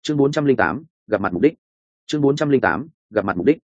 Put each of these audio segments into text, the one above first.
chương 408, gặp mặt mục đích. chương 408, gặp mặt mục đích.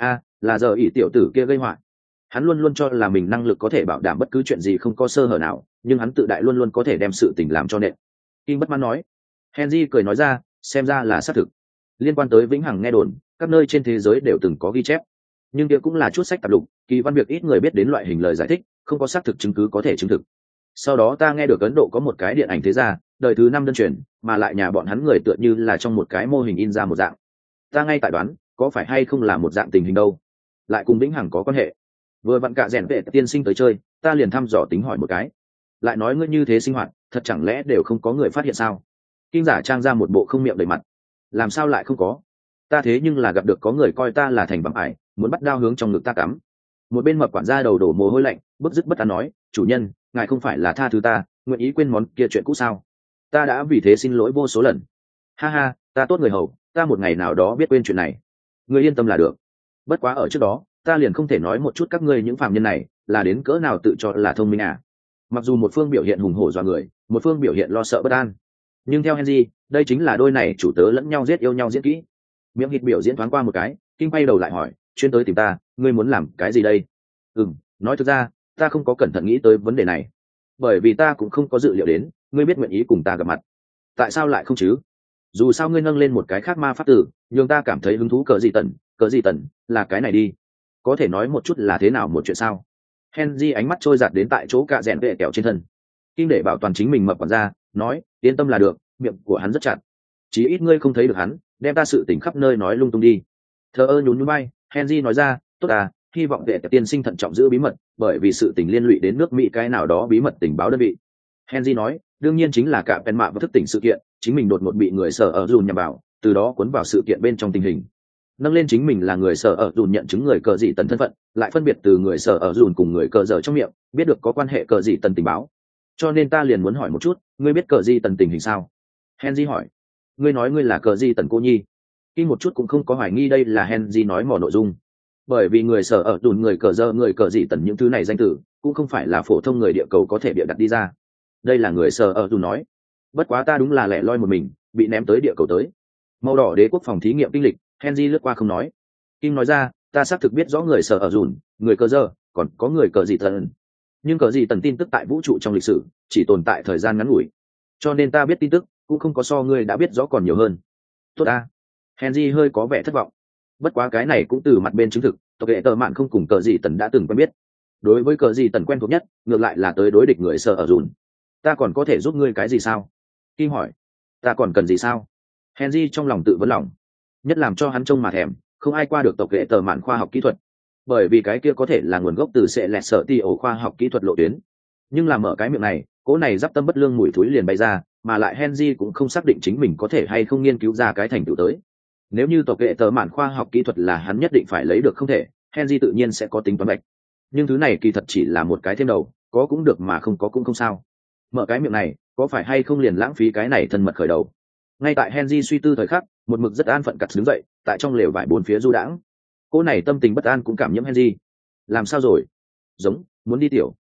Là giờ ỷ tiểu tử kia gây họa. Hắn luôn luôn cho là mình năng lực có thể bảo đảm bất cứ chuyện gì không có sơ hở nào, nhưng hắn tự đại luôn luôn có thể đem sự tình làm cho nện. Kim bất mãn nói. Henry cười nói ra, xem ra là xác thực. Liên quan tới vĩnh hằng nghe đồn, các nơi trên thế giới đều từng có ghi chép, nhưng kia cũng là chút sách tạp lục, kỳ văn việc ít người biết đến loại hình lời giải thích, không có xác thực chứng cứ có thể chứng thực. Sau đó ta nghe được Ấn Độ có một cái điện ảnh thế gia, đời thứ 5 đơn truyền, mà lại nhà bọn hắn người tựa như là trong một cái mô hình in ra một dạng. Ta ngay tại đoán, có phải hay không là một dạng tình hình đâu, lại cùng vĩnh hằng có quan hệ. Vừa vặn cả rèn vệ tiên sinh tới chơi, ta liền thăm dò tính hỏi một cái. Lại nói ngươi như thế sinh hoạt, thật chẳng lẽ đều không có người phát hiện sao? Kinh giả trang ra một bộ không miệng đầy mặt. Làm sao lại không có? Ta thế nhưng là gặp được có người coi ta là thành bằng ải, muốn bắt đao hướng trong ngực ta cắm. Một bên mập quản gia đầu đổ mồ hôi lạnh, bức dứt bất an nói, chủ nhân, ngài không phải là tha thứ ta, nguyện ý quên món kia chuyện cũ sao? Ta đã vì thế xin lỗi vô số lần. Ha ha, ta tốt người hầu, ta một ngày nào đó biết quên chuyện này. Ngươi yên tâm là được. Bất quá ở trước đó, ta liền không thể nói một chút các ngươi những phàm nhân này là đến cỡ nào tự cho là thông minh à? Mặc dù một phương biểu hiện hùng hổ dọa người, một phương biểu hiện lo sợ bất an, nhưng theo Henry, đây chính là đôi này chủ tớ lẫn nhau giết yêu nhau diễn kỹ. Miệng hít biểu diễn thoáng qua một cái, Kinh quay đầu lại hỏi, chuyên tới tìm ta, ngươi muốn làm cái gì đây? Nói thực ra, ta không có cẩn thận nghĩ tới vấn đề này, bởi vì ta cũng không có dự liệu đến ngươi biết nguyện ý cùng ta gặp mặt. Tại sao lại không chứ? Dù sao ngươi nâng lên một cái khác ma pháp tử, nhưng ta cảm thấy hứng thú. Cờ gì tần là cái này đi, có thể nói một chút là thế nào một chuyện sao? Henry ánh mắt trôi giạt đến tại chỗ cạ rèn vệ kẹo trên thân. Kinh để bảo toàn chính mình mập quản ra, nói, yên tâm là được, miệng của hắn rất chặt, chí ít ngươi không thấy được hắn đem ta sự tình khắp nơi nói lung tung đi. Thờ ơ nhún nhún bay, Henry nói ra, tốt à, hy vọng vệ tiên sinh thận trọng giữ bí mật, bởi vì sự tình liên lụy đến nước Mỹ cái nào đó bí mật tình báo đơn vị. Henry nói, đương nhiên chính là cả pen mạ và thức tỉnh sự kiện, chính mình đột ngột bị người sở ở dùn nhằm vào, từ đó cuốn vào sự kiện bên trong tình hình. Nâng lên chính mình là người sở ở dùn nhận chứng người cờ dị tần thân phận, lại phân biệt từ người sở ở dùn cùng người cờ dở trong miệng biết được có quan hệ cờ dị tần tình báo. Cho nên ta liền muốn hỏi một chút, ngươi biết cờ dị tần tình hình sao? Henry hỏi. Ngươi nói ngươi là cờ dị tần cô nhi? Khi một chút cũng không có hoài nghi đây là Henry nói mỏ nội dung, bởi vì người sở ở dùn, người cờ dơ, người cờ dị tần những thứ này danh từ cũng không phải là phổ thông người địa cầu có thể bịa đặt đi ra. Đây là người sở ở dùn nói. Bất quá ta đúng là lẻ loi một mình bị ném tới địa cầu tới. Màu đỏ đế quốc phòng thí nghiệm kinh lịch, Henry lướt qua không nói. Kim nói ra, ta xác thực biết rõ người sở ở dùn, người cờ dơ, còn có người cờ dị tần, nhưng cờ dị tần tin tức tại vũ trụ trong lịch sử chỉ tồn tại thời gian ngắn ngủi, cho nên ta biết tin tức cũng không có so ngươi đã biết rõ còn nhiều hơn. Tốt ta. Henry hơi có vẻ thất vọng. Bất quá cái này cũng từ mặt bên chứng thực, tộc hệ tờ mạn không cùng cờ dị tần đã từng quen biết. Đối với cờ dị tần quen thuộc nhất, ngược lại là tới đối địch người sở ở dùn. Ta còn có thể giúp ngươi cái gì sao? Kim hỏi. Ta còn cần gì sao? Henry trong lòng tự vấn lòng. Nhất làm cho hắn trông mà thèm, không ai qua được tộc hệ tờ mạn khoa học kỹ thuật, bởi vì cái kia có thể là nguồn gốc từ sẽ lẹt sở ti ổ khoa học kỹ thuật lộ tuyến. Nhưng làm mở cái miệng này, cỗ này giáp tâm bất lương mùi thúi liền bay ra, mà lại Henry cũng không xác định chính mình có thể hay không nghiên cứu ra cái thành tựu tới. Nếu như tộc hệ tờ mạn khoa học kỹ thuật là hắn nhất định phải lấy được không thể, Henry tự nhiên sẽ có tính toán bạch. Nhưng thứ này kỳ thật chỉ là một cái thêm đầu, có cũng được mà không có cũng không sao. Mở cái miệng này, có phải hay không liền lãng phí cái này thân mật khởi đầu. Ngay tại Henry suy tư thời khắc, một mực rất an phận cặt đứng dậy, tại trong lều vải bốn phía du đãng. Cô này tâm tình bất an cũng cảm nhiễm Henry. Làm sao rồi? Giống muốn đi tiểu.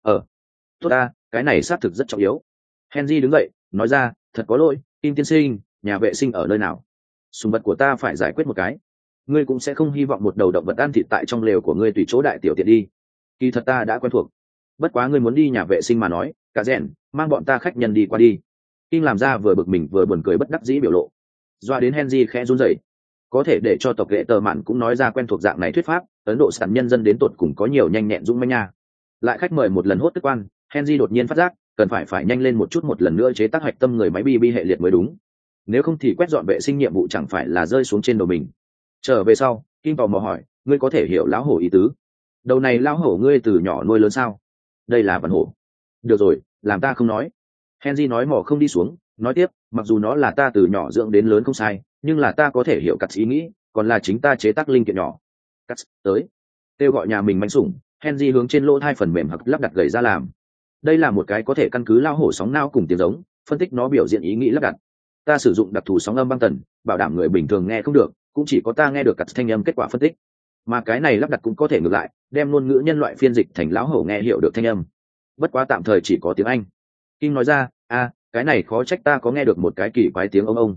Tốt ta, cái này xác thực rất trọng yếu. Henry đứng dậy, nói ra, thật có lỗi, Kim tiên sinh, nhà vệ sinh ở nơi nào? Sùng vật của ta phải giải quyết một cái. Ngươi cũng sẽ không hy vọng một đầu động vật ăn thịt tại trong lều của ngươi tùy chỗ đại tiểu tiện đi. Kỳ thật ta đã quen thuộc. Bất quá ngươi muốn đi nhà vệ sinh mà nói, cả rèn, mang bọn ta khách nhân đi qua đi. Kim làm ra vừa bực mình vừa buồn cười bất đắc dĩ biểu lộ. Doa đến Henry khẽ run rẩy. Có thể để cho tộc hệ tờ mạn cũng nói ra quen thuộc dạng này thuyết pháp, Ấn Độ sản nhân dân đến tột cùng có nhiều nhanh nhẹn dũng mãnh nha. Lại khách mời một lần hốt tức quan, Henry đột nhiên phát giác, cần phải nhanh lên một lần nữa chế tác hạch tâm người máy BB hệ liệt mới đúng. Nếu không thì quét dọn vệ sinh nhiệm vụ chẳng phải là rơi xuống trên đầu mình. Trở về sau, Kim tò mò hỏi, ngươi có thể hiểu lão hổ ý tứ? Đầu này lão hổ ngươi từ nhỏ nuôi lớn sao? Đây là vằn hổ. Được rồi, làm ta không nói. Henry nói mò không đi xuống, nói tiếp, mặc dù nó là ta từ nhỏ dưỡng đến lớn không sai, nhưng là ta có thể hiểu cắt ý nghĩ, còn là chính ta chế tác linh kiện nhỏ. Cắt tới, kêu gọi nhà mình manh sủng. Henry hướng trên lỗ hai phần mềm hoặc lắp đặt gầy ra làm. Đây là một cái có thể căn cứ lao hổ sóng não cùng tiếng giống, phân tích nó biểu diễn ý nghĩ lắp đặt. Ta sử dụng đặc thù sóng âm băng tần, bảo đảm người bình thường nghe không được, cũng chỉ có ta nghe được cắt thanh âm kết quả phân tích. Mà cái này lắp đặt cũng có thể ngược lại, đem ngôn ngữ nhân loại phiên dịch thành lão hổ nghe hiểu được thanh âm. Bất quá tạm thời chỉ có tiếng Anh. Kim nói ra, cái này khó trách ta có nghe được một cái kỳ quái tiếng ông.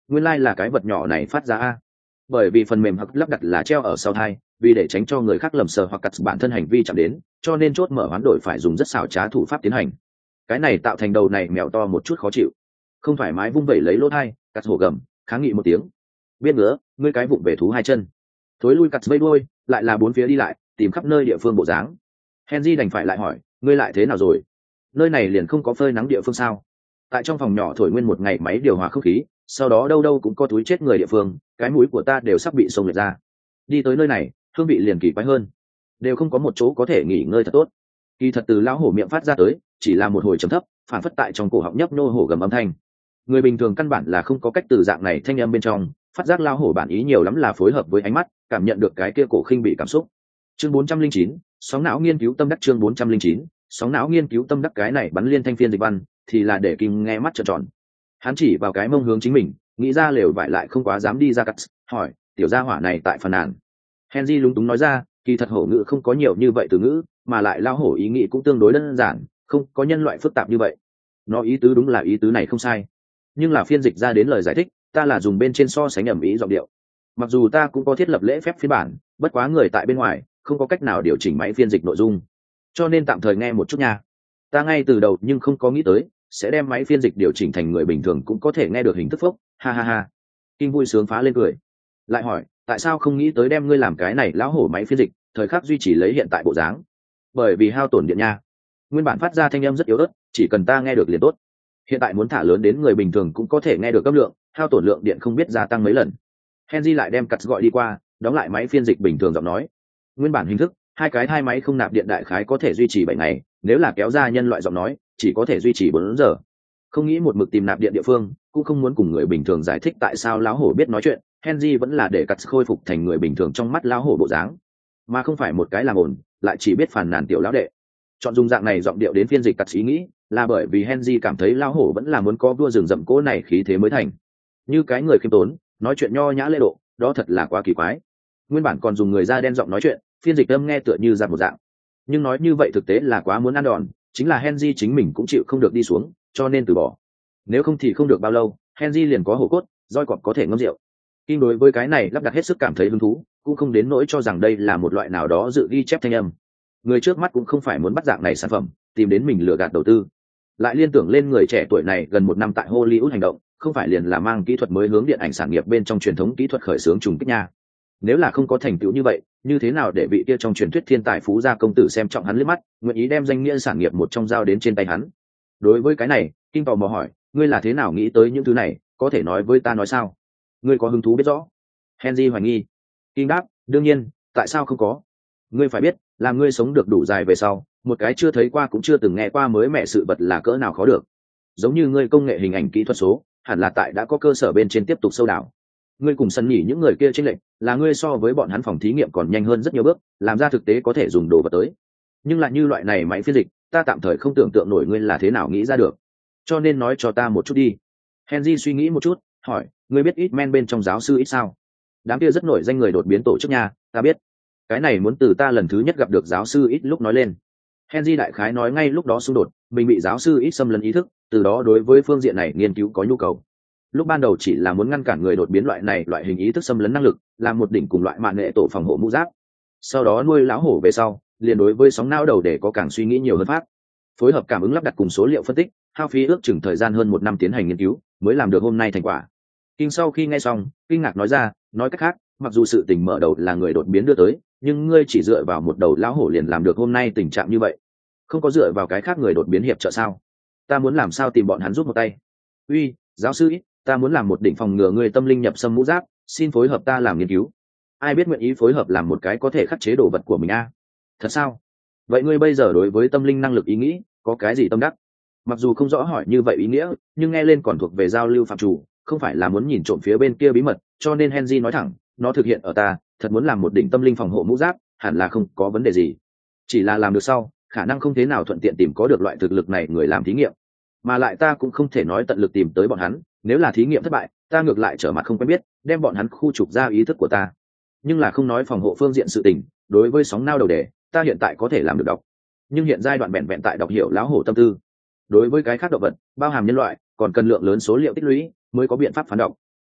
nguyên lai、là cái vật nhỏ này phát ra a. Bởi vì phần mềm hoặc lắp đặt là treo ở sau thai, vì để tránh cho người khác lầm sờ hoặc cắt bản thân hành vi chạm đến, cho nên chốt mở hoán đổi phải dùng rất xảo trá thủ pháp tiến hành. Cái này tạo thành đầu này mèo to một chút khó chịu, không thoải mái vung vẩy lấy lỗ thai, cắt hổ gầm kháng nghị một tiếng. Biết ngứa, ngươi cái vụng về thú hai chân. Thối lui cắt vây đuôi, lại là bốn phía đi lại, tìm khắp nơi địa phương bộ dáng. Henry đành phải lại hỏi, ngươi lại thế nào rồi? Nơi này liền không có phơi nắng địa phương sao? Tại trong phòng nhỏ thổi nguyên một ngày máy điều hòa không khí, sau đó đâu đâu cũng có túi chết người địa phương, cái mũi của ta đều sắp bị xông lệch ra. Đi tới nơi này, hương vị liền kỳ quái hơn, đều không có một chỗ có thể nghỉ ngơi thật tốt. Kỳ thật từ lão hổ miệng phát ra tới, chỉ là một hồi trầm thấp, phản phất tại trong cổ họng nhấp nô hổ gầm âm thanh. Người bình thường căn bản là không có cách từ dạng này thanh âm bên trong phát giác lão hổ bản ý, nhiều lắm là phối hợp với ánh mắt, cảm nhận được cái kia cổ khinh bị cảm xúc. Chương 409, sóng não nghiên cứu tâm đắc. Chương 409, sóng não nghiên cứu tâm đắc. Cái này bắn liên thanh phiên dịch văn thì là để Kim nghe mắt trợn tròn. Hắn chỉ vào cái mông hướng chính mình, nghĩ ra lều vải lại không quá dám đi ra cắt, hỏi tiểu gia hỏa này tại phần nàn. Henry lúng túng nói ra, kỳ thật hổ ngữ không có nhiều như vậy từ ngữ, mà lại lao hổ ý nghĩ cũng tương đối đơn giản, không có nhân loại phức tạp như vậy. Nó ý tứ đúng là ý tứ này không sai, nhưng là phiên dịch ra đến lời giải thích, ta là dùng bên trên so sánh ẩm ý giọng điệu. Mặc dù ta cũng có thiết lập lễ phép phiên bản, bất quá người tại bên ngoài không có cách nào điều chỉnh máy phiên dịch nội dung, cho nên tạm thời nghe một chút nha. Ta ngay từ đầu nhưng không có nghĩ tới sẽ đem máy phiên dịch điều chỉnh thành người bình thường cũng có thể nghe được hình thức phốc, ha ha ha. Kinh vui sướng phá lên cười, lại hỏi tại sao không nghĩ tới đem ngươi làm cái này lão hổ máy phiên dịch, thời khắc duy trì lấy hiện tại bộ dáng. Bởi vì hao tổn điện nha. Nguyên bản phát ra thanh âm rất yếu ớt, chỉ cần ta nghe được liền tốt. Hiện tại muốn thả lớn đến người bình thường cũng có thể nghe được cấp lượng, hao tổn lượng điện không biết gia tăng mấy lần. Henry lại đem cắt gọi đi qua, đóng lại máy phiên dịch bình thường giọng nói. Nguyên bản hình thức, hai máy không nạp điện đại khái có thể duy trì 7 ngày, nếu là kéo ra nhân loại giọng nói, chỉ có thể duy trì 4 giờ. Không nghĩ một mực tìm nạp điện địa phương, cũng không muốn cùng người bình thường giải thích tại sao lão hổ biết nói chuyện, Henry vẫn là để cắt khôi phục thành người bình thường trong mắt lão hổ bộ dáng, mà không phải một cái làm ổn, lại chỉ biết phàn nàn tiểu lão đệ. Chọn dùng dạng này giọng điệu đến phiên dịch cắt ý nghĩ, là bởi vì Henry cảm thấy lão hổ vẫn là muốn có vua rừng rậm cỗ này khí thế mới thành. Như cái người khiêm tốn, nói chuyện nho nhã lễ độ, đó thật là quá kỳ quái. Nguyên bản còn dùng người da đen giọng nói chuyện, phiên dịch âm nghe tựa như giặt một dạng. Nhưng nói như vậy thực tế là quá muốn ăn đòn, chính là Henry chính mình cũng chịu không được đi xuống, cho nên từ bỏ. Nếu không thì không được bao lâu, Henry liền có hổ cốt, roi cọp có thể ngâm rượu. Kinh đối với cái này lắp đặt hết sức cảm thấy hứng thú, cũng không đến nỗi cho rằng đây là một loại nào đó dự ghi chép thanh âm. Người trước mắt cũng không phải muốn bắt dạng này sản phẩm, tìm đến mình lừa gạt đầu tư. Lại liên tưởng lên người trẻ tuổi này gần 1 năm tại Hollywood hành động, không phải liền là mang kỹ thuật mới hướng điện ảnh sản nghiệp bên trong truyền thống kỹ thuật khởi xướng trùng kích nha. Nếu là không có thành tựu như vậy, như thế nào để vị kia trong truyền thuyết thiên tài phú gia công tử xem trọng hắn liếc mắt, nguyện ý đem danh nghĩa sản nghiệp một trong giao đến trên tay hắn. Đối với cái này, Kinh tò mò hỏi, ngươi là thế nào nghĩ tới những thứ này, có thể nói với ta nói sao? Ngươi có hứng thú biết rõ? Henry hoài nghi. Kinh đáp, đương nhiên, tại sao không có? Ngươi phải biết, là ngươi sống được đủ dài về sau, một cái chưa thấy qua cũng chưa từng nghe qua mới mẻ sự vật là cỡ nào khó được. Giống như ngươi công nghệ hình ảnh kỹ thuật số, hẳn là tại đã có cơ sở bên trên tiếp tục sâu đào. Ngươi cùng sân nhỉ những người kia chênh lệch, là ngươi so với bọn hắn phòng thí nghiệm còn nhanh hơn rất nhiều bước, làm ra thực tế có thể dùng đồ vật tới. Nhưng lại như loại này máy phiên dịch, ta tạm thời không tưởng tượng nổi ngươi là thế nào nghĩ ra được. Cho nên nói cho ta một chút đi. Henry suy nghĩ một chút, hỏi, ngươi biết ít men bên trong giáo sư ít sao? Đám kia rất nổi danh người đột biến tổ chức nha, ta biết. Cái này muốn từ ta lần thứ nhất gặp được giáo sư ít lúc nói lên. Henry đại khái nói ngay lúc đó xung đột, mình bị giáo sư ít xâm lấn ý thức, từ đó đối với phương diện này nghiên cứu có nhu cầu. Lúc ban đầu chỉ là muốn ngăn cản người đột biến loại hình ý thức xâm lấn năng lực, làm một đỉnh cùng loại mạng nghệ tổ phòng hộ mũ giáp. Sau đó nuôi lão hổ về sau, liền đối với sóng não đầu để có càng suy nghĩ nhiều hơn phát. Phối hợp cảm ứng lắp đặt cùng số liệu phân tích, hao phí ước chừng thời gian hơn 1 năm tiến hành nghiên cứu, mới làm được hôm nay thành quả. Kinh sau khi nghe xong, kinh ngạc nói ra, nói cách khác, mặc dù sự tình mở đầu là người đột biến đưa tới, nhưng ngươi chỉ dựa vào một đầu lão hổ liền làm được hôm nay tình trạng như vậy, không có dựa vào cái khác người đột biến hiệp trợ sao? Ta muốn làm sao tìm bọn hắn giúp một tay? Uy, giáo sư ít, ta muốn làm một đỉnh phòng ngừa người tâm linh nhập xâm mũ giáp, xin phối hợp ta làm nghiên cứu. Ai biết nguyện ý phối hợp làm một cái có thể khắc chế đồ vật của mình a? Thật sao? Vậy ngươi bây giờ đối với tâm linh năng lực ý nghĩ có cái gì tâm đắc? Mặc dù không rõ hỏi như vậy ý nghĩa, nhưng nghe lên còn thuộc về giao lưu phạm chủ, không phải là muốn nhìn trộm phía bên kia bí mật, cho nên Henry nói thẳng, nó thực hiện ở ta, thật muốn làm một đỉnh tâm linh phòng hộ mũ giáp, hẳn là không có vấn đề gì. Chỉ là làm được sau, khả năng không thế nào thuận tiện tìm có được loại thực lực này người làm thí nghiệm, mà lại ta cũng không thể nói tận lực tìm tới bọn hắn, nếu là thí nghiệm thất bại, ta ngược lại trở mặt không quen biết, đem bọn hắn khu trục ra ý thức của ta. Nhưng là không nói phòng hộ phương diện sự tình, đối với sóng nao đầu đề, ta hiện tại có thể làm được đọc, nhưng hiện giai đoạn vẹn tại đọc hiểu lão hổ tâm tư. Đối với cái khác động vật, bao hàm nhân loại, còn cần lượng lớn số liệu tích lũy mới có biện pháp phán đọc.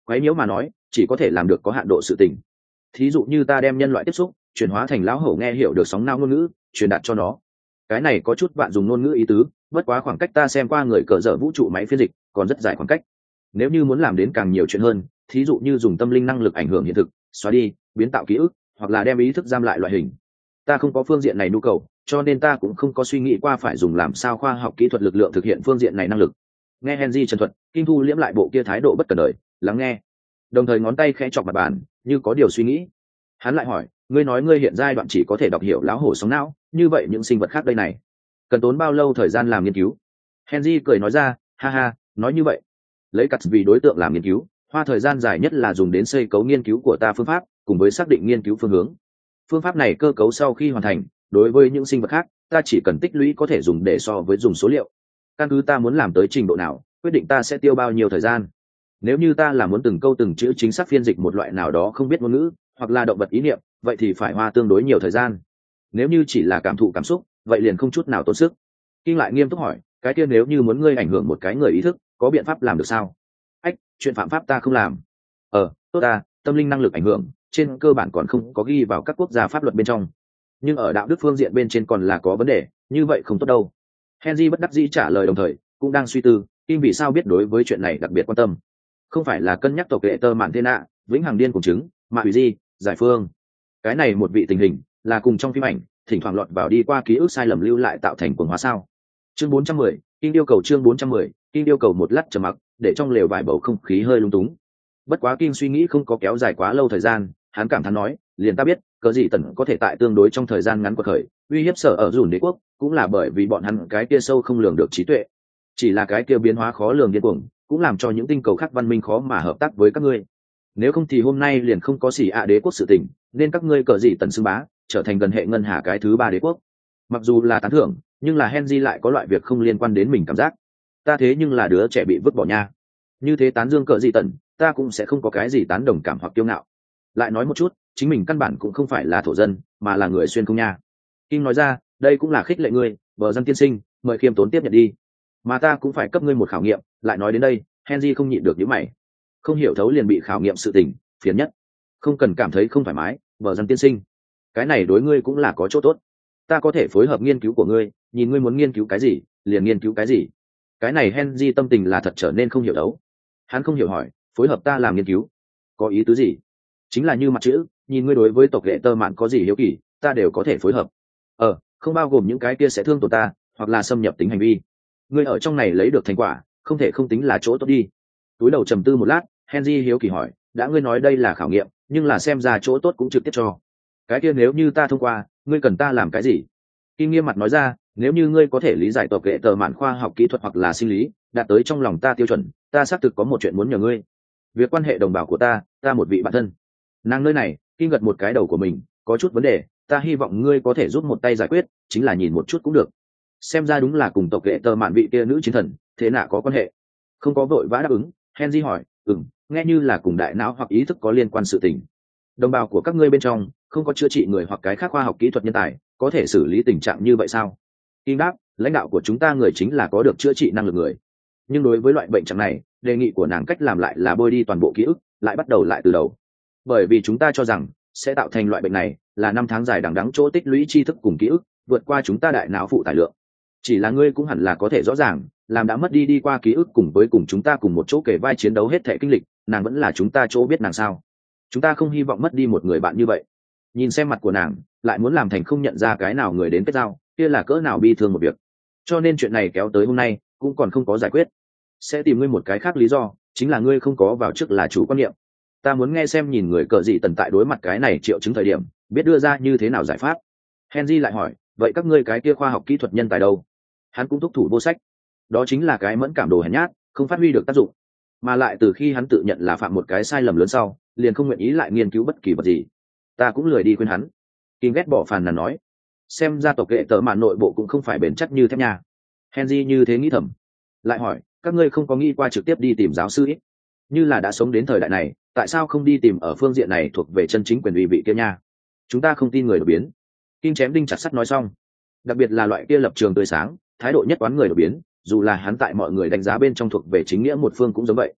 quấy nhiễu mà nói chỉ có thể làm được có hạn độ sự tình. Thí dụ như ta đem nhân loại tiếp xúc chuyển hóa thành lão hổ nghe hiểu được sóng não ngôn ngữ truyền đạt cho nó. Cái này có chút bạn dùng ngôn ngữ ý tứ, bất quá khoảng cách ta xem qua người cờ dở vũ trụ máy phiên dịch còn rất dài khoảng cách. Nếu như muốn làm đến càng nhiều chuyện hơn, thí dụ như dùng tâm linh năng lực ảnh hưởng hiện thực, xóa đi biến tạo ký ức, hoặc là đem ý thức giam lại loại hình, ta không có phương diện này nhu cầu, cho nên ta cũng không có suy nghĩ qua phải dùng làm sao khoa học kỹ thuật lực lượng thực hiện phương diện này năng lực. Nghe Henry trần thuật, Kim Thu liễm lại bộ kia thái độ bất cần đời, lắng nghe, đồng thời ngón tay khẽ chọc mặt bàn như có điều suy nghĩ. Hắn lại hỏi, ngươi nói ngươi hiện giai đoạn chỉ có thể đọc hiểu lão hổ sóng não, như vậy những sinh vật khác đây này cần tốn bao lâu thời gian làm nghiên cứu? Henry cười nói ra, ha ha, nói như vậy, lấy cắt vì đối tượng làm nghiên cứu, hoa thời gian dài nhất là dùng đến xây cấu nghiên cứu của ta phương pháp cùng với xác định nghiên cứu phương hướng. Phương pháp này cơ cấu sau khi hoàn thành, đối với những sinh vật khác ta chỉ cần tích lũy có thể dùng để so với dùng số liệu. Căn cứ ta muốn làm tới trình độ nào, quyết định ta sẽ tiêu bao nhiêu thời gian. Nếu như ta là muốn từng câu từng chữ chính xác phiên dịch một loại nào đó không biết ngôn ngữ hoặc là động vật ý niệm, vậy thì phải hoa tương đối nhiều thời gian. Nếu như chỉ là cảm thụ cảm xúc, vậy liền không chút nào tốn sức. Kinh lại nghiêm túc hỏi, cái kia nếu như muốn ngươi ảnh hưởng một cái người ý thức, có biện pháp làm được sao? Ách, chuyện phạm pháp ta không làm. Tốt ta, tâm linh năng lực ảnh hưởng trên cơ bản còn không có ghi vào các quốc gia pháp luật bên trong, nhưng ở đạo đức phương diện bên trên còn là có vấn đề, như vậy không tốt đâu. Henry bất đắc dĩ trả lời, đồng thời cũng đang suy tư Kim vì sao biết đối với chuyện này đặc biệt quan tâm. Không phải là cân nhắc tộc hệ tơ mạn thiên nạ vĩnh hằng điên cùng chứng mạ hủy di giải phương, cái này một vị tình hình là cùng trong phim ảnh thỉnh thoảng lọt vào đi qua ký ức sai lầm lưu lại tạo thành quần hóa sao? Chương 410, Kim yêu cầu chương 410, Kim yêu cầu. Một lát trầm mặc để trong lều vải bầu không khí hơi lung túng. Bất quá Kim suy nghĩ không có kéo dài quá lâu thời gian, hắn cảm thán nói, liền ta biết cớ gì tần có thể tại tương đối trong thời gian ngắn quật khởi uy hiếp sở ở dùn đế quốc, cũng là bởi vì bọn hắn cái kia sâu không lường được trí tuệ. Chỉ là cái kia biến hóa khó lường điên cuồng cũng làm cho những tinh cầu khác văn minh khó mà hợp tác với các ngươi. Nếu không thì hôm nay liền không có xỉ ạ đế quốc sự tình, nên các ngươi cờ gì tần xưng bá trở thành gần hệ ngân hà cái thứ ba đế quốc. Mặc dù là tán thưởng, nhưng là Henry lại có loại việc không liên quan đến mình cảm giác. Ta thế nhưng là đứa trẻ bị vứt bỏ nha. Như thế tán dương cờ gì tần, ta cũng sẽ không có cái gì tán đồng cảm hoặc kiêu ngạo. Lại nói một chút, chính mình căn bản cũng không phải là thổ dân, mà là người xuyên không nha. Kim nói ra, đây cũng là khích lệ ngươi, bờ dân tiên sinh, mời khiêm tốn tiếp nhận đi. Mà ta cũng phải cấp ngươi một khảo nghiệm. Lại nói đến đây, Henry không nhịn được nhíu mày. Không hiểu thấu liền bị khảo nghiệm sự tình, phiền nhất. Không cần cảm thấy không thoải mái, bờ dân tiên sinh. Cái này đối ngươi cũng là có chỗ tốt. Ta có thể phối hợp nghiên cứu của ngươi, nhìn ngươi muốn nghiên cứu cái gì, liền nghiên cứu cái gì. Cái này Henry tâm tình là thật trở nên không hiểu thấu. Hắn không hiểu hỏi, phối hợp ta làm nghiên cứu, có ý tứ gì? Chính là như mặt chữ, nhìn ngươi đối với tộc hệ tơ mạn có gì hiếu kỳ, ta đều có thể phối hợp. Không bao gồm những cái kia sẽ thương tổn ta, hoặc là xâm nhập tính hành vi. Ngươi ở trong này lấy được thành quả, không thể không tính là chỗ tốt đi. Túi đầu trầm tư một lát, Henry hiếu kỳ hỏi, đã ngươi nói đây là khảo nghiệm, nhưng là xem ra chỗ tốt cũng trực tiếp cho. Cái kia nếu như ta thông qua, ngươi cần ta làm cái gì? Kim nghiêm mặt nói ra, nếu như ngươi có thể lý giải tộc hệ tờ mạn khoa học kỹ thuật hoặc là sinh lý, đạt tới trong lòng ta tiêu chuẩn, ta xác thực có một chuyện muốn nhờ ngươi. Việc quan hệ đồng bào của ta một vị bạn thân. Nàng nơi này, Kim gật một cái đầu của mình, có chút vấn đề, ta hy vọng ngươi có thể giúp một tay giải quyết, chính là nhìn một chút cũng được. Xem ra đúng là cùng tộc hệ tờ mạn vị kia nữ chiến thần, thế nào có quan hệ. Không có vội vã đáp ứng, Henry hỏi, nghe như là cùng đại não hoặc ý thức có liên quan sự tình. Đồng bào của các ngươi bên trong không có chữa trị người hoặc cái khác khoa học kỹ thuật nhân tài có thể xử lý tình trạng như vậy sao? Kim đáp, lãnh đạo của chúng ta người chính là có được chữa trị năng lực người, nhưng đối với loại bệnh trạng này, đề nghị của nàng cách làm lại là bôi đi toàn bộ ký ức, lại bắt đầu lại từ đầu. Bởi vì chúng ta cho rằng sẽ tạo thành loại bệnh này là năm tháng dài đằng đẵng chỗ tích lũy tri thức cùng ký ức vượt qua chúng ta đại não phụ tải lượng. Chỉ là ngươi cũng hẳn là có thể rõ ràng, làm đã mất đi qua ký ức cùng với cùng chúng ta cùng một chỗ kể vai chiến đấu hết thệ kinh lịch, nàng vẫn là chúng ta chỗ biết nàng sao? Chúng ta không hy vọng mất đi một người bạn như vậy. Nhìn xem mặt của nàng, lại muốn làm thành không nhận ra cái nào người đến kết giao, kia là cỡ nào bi thương một việc. Cho nên chuyện này kéo tới hôm nay cũng còn không có giải quyết. Sẽ tìm ngươi một cái khác lý do, chính là ngươi không có vào trước là chủ quan niệm. Ta muốn nghe xem nhìn người cờ gì tần tại đối mặt cái này triệu chứng thời điểm, biết đưa ra như thế nào giải pháp. Henry lại hỏi, vậy các ngươi cái kia khoa học kỹ thuật nhân tài đâu? Hắn cũng thúc thủ vô sách. Đó chính là cái mẫn cảm đồ hèn nhát, không phát huy được tác dụng. Mà lại từ khi hắn tự nhận là phạm một cái sai lầm lớn sau, liền không nguyện ý lại nghiên cứu bất kỳ vật gì. Ta cũng lười đi khuyên hắn. Kim ghét bỏ phàn nàn nói, xem ra tộc hệ tờ mạn nội bộ cũng không phải bền chắc như thép nha. Henry như thế nghĩ thầm. Lại hỏi, các ngươi không có nghĩ qua trực tiếp đi tìm giáo sư ít? Như là đã sống đến thời đại này, tại sao không đi tìm ở phương diện này thuộc về chân chính quyền uy vị kia nha? Chúng ta không tin người đột biến. Kim chém đinh chặt sắt nói xong. Đặc biệt là loại kia lập trường tươi sáng, thái độ nhất quán người đột biến, dù là hắn tại mọi người đánh giá bên trong thuộc về chính nghĩa một phương cũng giống vậy.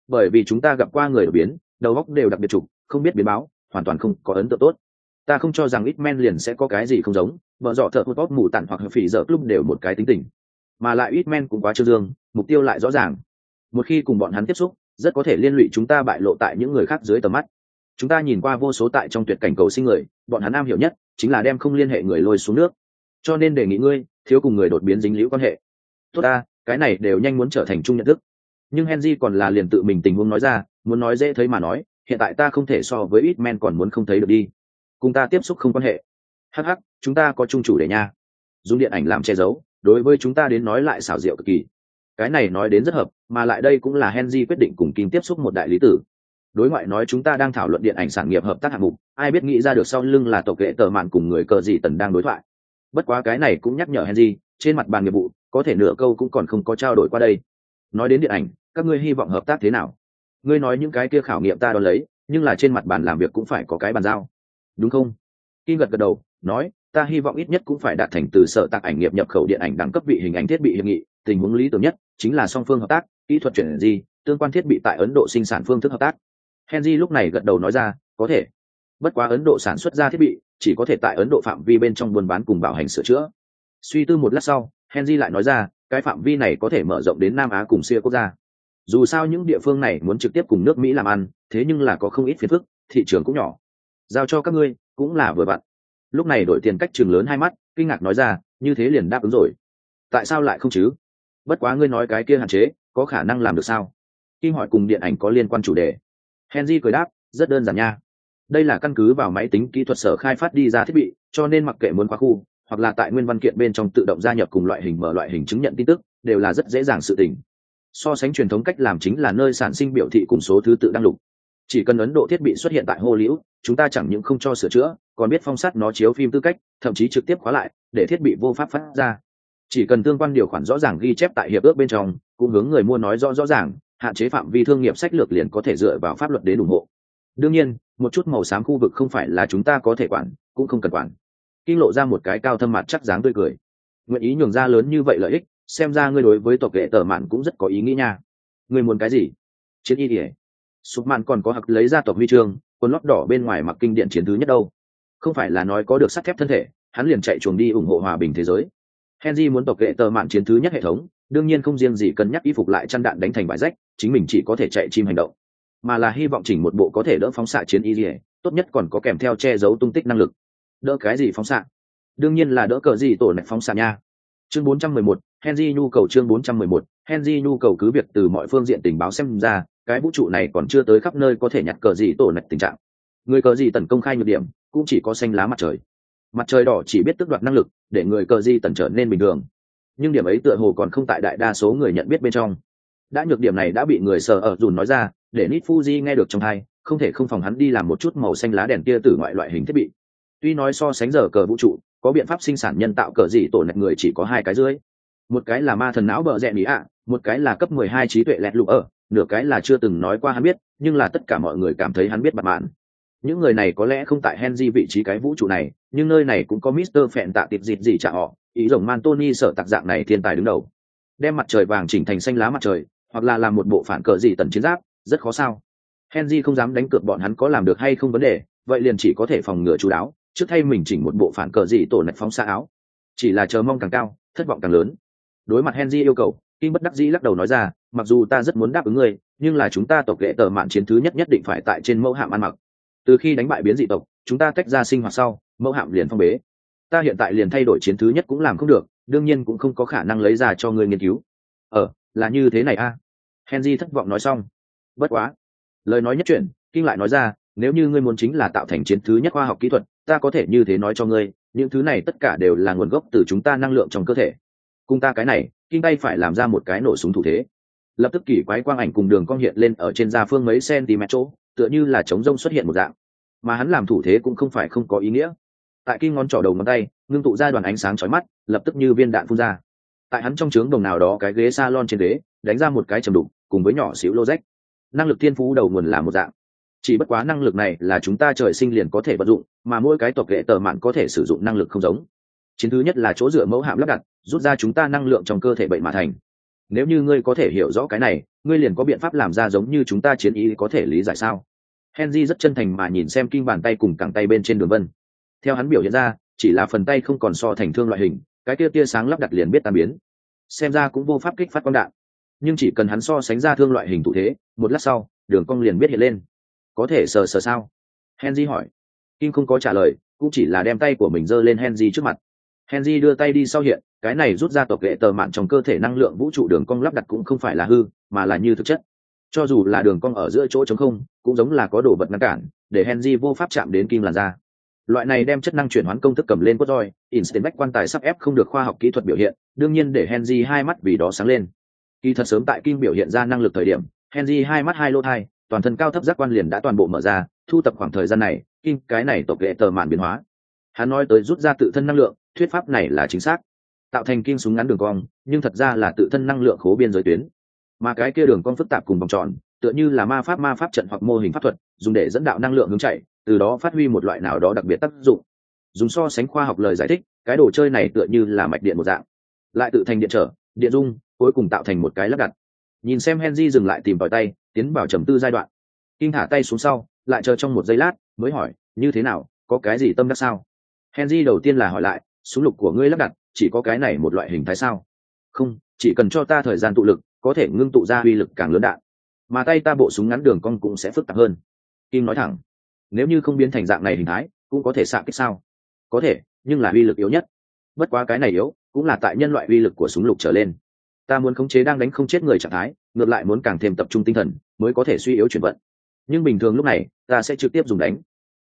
bởi vì chúng ta gặp qua người đột biến đầu óc đều đặc biệt trục, không biết biến báo, hoàn toàn không có ấn tượng tốt. Ta không cho rằng X-Men liền sẽ có cái gì không giống, vợ dọ thợ hút mù tản hoặc phỉ dở club đều một cái tính tình, mà lại X-Men cũng quá trương dương, mục tiêu lại rõ ràng. Một khi cùng bọn hắn tiếp xúc, rất có thể liên lụy chúng ta bại lộ tại những người khác dưới tầm mắt. Chúng ta nhìn qua vô số tại trong tuyệt cảnh cầu sinh người, bọn hắn am hiểu nhất chính là đem không liên hệ người lôi xuống nước, cho nên đề nghị ngươi thiếu cùng người đột biến dính liễu quan hệ. Tốt ta, cái này đều nhanh muốn trở thành chung nhận thức. Nhưng Henry còn là liền tự mình tình huống nói ra, muốn nói dễ thấy mà nói, hiện tại ta không thể so với X-Men còn muốn không thấy được đi. Cùng ta tiếp xúc không quan hệ. Hắc hắc, chúng ta có chung chủ đề nha. Dùng điện ảnh làm che giấu, đối với chúng ta đến nói lại xảo diệu cực kỳ. Cái này nói đến rất hợp, mà lại đây cũng là Henry quyết định cùng Kim tiếp xúc một đại lý tử. Đối ngoại nói chúng ta đang thảo luận điện ảnh sản nghiệp hợp tác hạng mục, ai biết nghĩ ra được sau lưng là tộc lệ tờ mạn cùng người cờ gì tần đang đối thoại. Bất quá cái này cũng nhắc nhở Henry, trên mặt bàn nghiệp vụ, có thể nửa câu cũng còn không có trao đổi qua đây. Nói đến điện ảnh, các ngươi hy vọng hợp tác thế nào? Ngươi nói những cái kia khảo nghiệm ta đón lấy, nhưng là trên mặt bàn làm việc cũng phải có cái bàn giao, đúng không? Kim gật gật đầu, nói, ta hy vọng ít nhất cũng phải đạt thành từ sở tạc ảnh nghiệp nhập khẩu điện ảnh đẳng cấp vị hình ảnh thiết bị hiệp nghị. Tình huống lý tưởng nhất chính là song phương hợp tác, kỹ thuật chuyển gì, tương quan thiết bị tại Ấn Độ sinh sản phương thức hợp tác. Henry lúc này gật đầu nói ra, có thể. Bất quá Ấn Độ sản xuất ra thiết bị chỉ có thể tại Ấn Độ phạm vi bên trong buôn bán cùng bảo hành sửa chữa. Suy tư một lát sau, Henry lại nói ra, cái phạm vi này có thể mở rộng đến Nam Á cùng Xia quốc gia. Dù sao những địa phương này muốn trực tiếp cùng nước Mỹ làm ăn, thế nhưng là có không ít phiền phức, thị trường cũng nhỏ. Giao cho các ngươi cũng là vừa vặn. Lúc này đổi tiền cách trường lớn hai mắt, kinh ngạc nói ra, như thế liền đáp ứng rồi. Tại sao lại không chứ? Bất quá ngươi nói cái kia hạn chế, có khả năng làm được sao? Kim hỏi cùng điện ảnh có liên quan chủ đề. Henry cười đáp, rất đơn giản nha. Đây là căn cứ vào máy tính kỹ thuật sở khai phát đi ra thiết bị, cho nên mặc kệ muốn khóa khu, hoặc là tại nguyên văn kiện bên trong tự động gia nhập cùng loại hình mở loại hình chứng nhận tin tức, đều là rất dễ dàng sự tình. So sánh truyền thống cách làm chính là nơi sản sinh biểu thị cùng số thứ tự đăng lục. Chỉ cần Ấn Độ thiết bị xuất hiện tại Hollywood, chúng ta chẳng những không cho sửa chữa, còn biết phong sát nó chiếu phim tư cách, thậm chí trực tiếp khóa lại, để thiết bị vô pháp phát ra. Chỉ cần tương quan điều khoản rõ ràng ghi chép tại hiệp ước bên trong, cũng hướng người mua nói rõ ràng, hạn chế phạm vi thương nghiệp sách lược liền có thể dựa vào pháp luật đến ủng hộ. Đương nhiên, một chút màu xám khu vực không phải là chúng ta có thể quản, cũng không cần quản. Kinh lộ ra một cái cao thâm mặt chắc dáng tươi cười. Nguyện ý nhường ra lớn như vậy lợi ích, xem ra ngươi đối với tộc lệ tờ mạn cũng rất có ý nghĩ nha. Ngươi muốn cái gì? Chiến y điển. Sụp mạn còn có hặc lấy ra tộc huy chương, quần lót đỏ bên ngoài mặc kinh điển chiến thứ nhất đâu. Không phải là nói có được sắt thép thân thể, hắn liền chạy chuồng đi ủng hộ hòa bình thế giới. Henry muốn tộc lệ tờ mạn chiến thứ nhất hệ thống, đương nhiên không riêng gì cân nhắc y phục lại chăn đạn đánh thành vải rách, chính mình chỉ có thể chạy chim hành động, mà là hy vọng chỉnh một bộ có thể đỡ phóng xạ chiến y điển, tốt nhất còn có kèm theo che giấu tung tích năng lực. Đỡ cái gì phóng xạ? Đương nhiên là đỡ cờ gì tổ nạch phóng xạ nha. Chương 411, Henry nhu cầu. Chương 411, Henry nhu cầu. Cứ việc từ mọi phương diện tình báo xem ra, cái vũ trụ này còn chưa tới khắp nơi có thể nhặt cờ gì tổ nạch tình trạng. Người cờ gì tấn công khai nhược điểm, cũng chỉ có xanh lá mặt trời. Mặt trời đỏ chỉ biết tước đoạt năng lực, để người cờ gì tấn trở nên bình thường. Nhưng điểm ấy tựa hồ còn không tại đại đa số người nhận biết bên trong. Đã nhược điểm này đã bị người sở ở dùn nói ra, để Nit Fuji nghe được trong tai, không thể không phòng hắn đi làm một chút màu xanh lá đèn tia tử ngoại loại hình thiết bị. Tuy nói so sánh giờ cờ vũ trụ, có biện pháp sinh sản nhân tạo cờ gì tổ nạch người chỉ có hai cái dưới. Một cái là ma thần não bờ rẹ nỉ ạ, một cái là cấp 12 trí tuệ lẹt lục ở, nửa cái là chưa từng nói qua hắn biết, nhưng là tất cả mọi người cảm thấy hắn biết bạt mạn. Những người này có lẽ không tại Henry vị trí cái vũ trụ này, nhưng nơi này cũng có Mr. Phẹn tạ tiệp dịp gì trả họ, ý rồng Mantoni sở tạc dạng này thiên tài đứng đầu. Đem mặt trời vàng chỉnh thành xanh lá mặt trời, hoặc là làm một bộ phản cờ gì tần chiến giáp, rất khó sao. Henry không dám đánh cược bọn hắn có làm được hay không vấn đề, vậy liền chỉ có thể phòng ngừa chú đáo, trước thay mình chỉnh một bộ phản cờ gì tổ nạch phóng xa áo. Chỉ là chờ mong càng cao, thất vọng càng lớn. Đối mặt Henry yêu cầu, Kim bất đắc dĩ lắc đầu nói ra, mặc dù ta rất muốn đáp ứng ngươi, nhưng là chúng ta tộc lệ tờ mạn chiến thứ nhất định phải tại trên mẫu hạm ăn mặc. Từ khi đánh bại biến dị tộc, chúng ta tách ra sinh hoạt sau, mẫu hạm liền phong bế. Ta hiện tại liền thay đổi chiến thứ nhất cũng làm không được, đương nhiên cũng không có khả năng lấy ra cho ngươi nghiên cứu. Là như thế này a. Henry thất vọng nói xong. Bất quá, lời nói nhất chuyển, Kim lại nói ra, nếu như ngươi muốn chính là tạo thành chiến thứ nhất khoa học kỹ thuật, ta có thể như thế nói cho ngươi, những thứ này tất cả đều là nguồn gốc từ chúng ta năng lượng trong cơ thể. Cùng ta cái này, Kim tay phải làm ra một cái nổ súng thủ thế. Lập tức kỳ quái quang ảnh cùng đường cong hiện lên ở trên da phương mấy cm chỗ, tựa như là trống rông xuất hiện một dạng. Mà hắn làm thủ thế cũng không phải không có ý nghĩa. Tại Kim ngón trỏ đầu ngón tay, ngưng tụ ra đoàn ánh sáng chói mắt, lập tức như viên đạn phun ra. Tại hắn trong trướng đồng nào đó cái ghế salon trên ghế, đánh ra một cái trầm đục, cùng với nhỏ xíu lô rách. Năng lực thiên phú đầu nguồn là một dạng. Chỉ bất quá năng lực này là chúng ta trời sinh liền có thể vận dụng, mà mỗi cái tộc lệ tờ mạn có thể sử dụng năng lực không giống. Chiến thứ nhất là chỗ dựa mẫu hạm lắp đặt, rút ra chúng ta năng lượng trong cơ thể bệnh mà thành. nếu như ngươi có thể hiểu rõ cái này, ngươi liền có biện pháp làm ra giống như chúng ta chiến ý có thể lý giải sao? Henry rất chân thành mà nhìn xem Kim bàn tay cùng cẳng tay bên trên đường vân. Theo hắn biểu hiện ra, chỉ là phần tay không còn so thành thương loại hình, cái kia tia sáng lắp đặt liền biết tan biến. Xem ra cũng vô pháp kích phát quang đạn. Nhưng chỉ cần hắn so sánh ra thương loại hình thủ thế, một lát sau, đường cong liền biết hiện lên. Có thể sờ sờ sao? Henry hỏi. Kim không có trả lời, cũng chỉ là đem tay của mình giơ lên Henry trước mặt. Henry đưa tay đi sau hiện, cái này rút ra tộc lệ tờ mạn trong cơ thể năng lượng vũ trụ đường cong lắp đặt cũng không phải là hư, mà là như thực chất. Cho dù là đường cong ở giữa chỗ trống không, cũng giống là có đồ vật ngăn cản, để Henry vô pháp chạm đến kim làn da. Loại này đem chất năng chuyển hoán công thức cầm lên cốt roi, instant bách quan tài sắp ép không được khoa học kỹ thuật biểu hiện, đương nhiên để Henry hai mắt vì đó sáng lên. Kỳ thật sớm tại kim biểu hiện ra năng lực thời điểm, Henry hai mắt hai lỗ tai, toàn thân cao thấp giác quan liền đã toàn bộ mở ra, thu tập khoảng thời gian này, kim cái này tộc lệ tờ mạn biến hóa. Hắn nói tới rút ra tự thân năng lượng, thuyết pháp này là chính xác. Tạo thành kim súng ngắn đường cong, nhưng thật ra là tự thân năng lượng khố biên giới tuyến. Mà cái kia đường cong phức tạp cùng vòng tròn, tựa như là ma pháp trận hoặc mô hình pháp thuật, dùng để dẫn đạo năng lượng hướng chạy, từ đó phát huy một loại nào đó đặc biệt tác dụng. Dùng so sánh khoa học lời giải thích, cái đồ chơi này tựa như là mạch điện một dạng, lại tự thành điện trở, điện dung, cuối cùng tạo thành một cái lắp đặt. Nhìn xem Henry dừng lại tìm tòi tay, tiến vào trầm tư giai đoạn. Kim thả tay xuống sau, lại chờ trong một giây lát, mới hỏi, như thế nào, có cái gì tâm đắc sao? Henry đầu tiên là hỏi lại, súng lục của ngươi lắp đặt, chỉ có cái này một loại hình thái sao? Không, chỉ cần cho ta thời gian tụ lực, có thể ngưng tụ ra uy lực càng lớn đạn. Mà tay ta bộ súng ngắn đường cong cũng sẽ phức tạp hơn. Kim nói thẳng, nếu như không biến thành dạng này hình thái, cũng có thể xạ kích sao? Có thể, nhưng là uy lực yếu nhất. Bất quá cái này yếu, cũng là tại nhân loại uy lực của súng lục trở lên. Ta muốn khống chế đang đánh không chết người trạng thái, ngược lại muốn càng thêm tập trung tinh thần, mới có thể suy yếu chuyển vận. Nhưng bình thường lúc này, ta sẽ trực tiếp dùng đánh.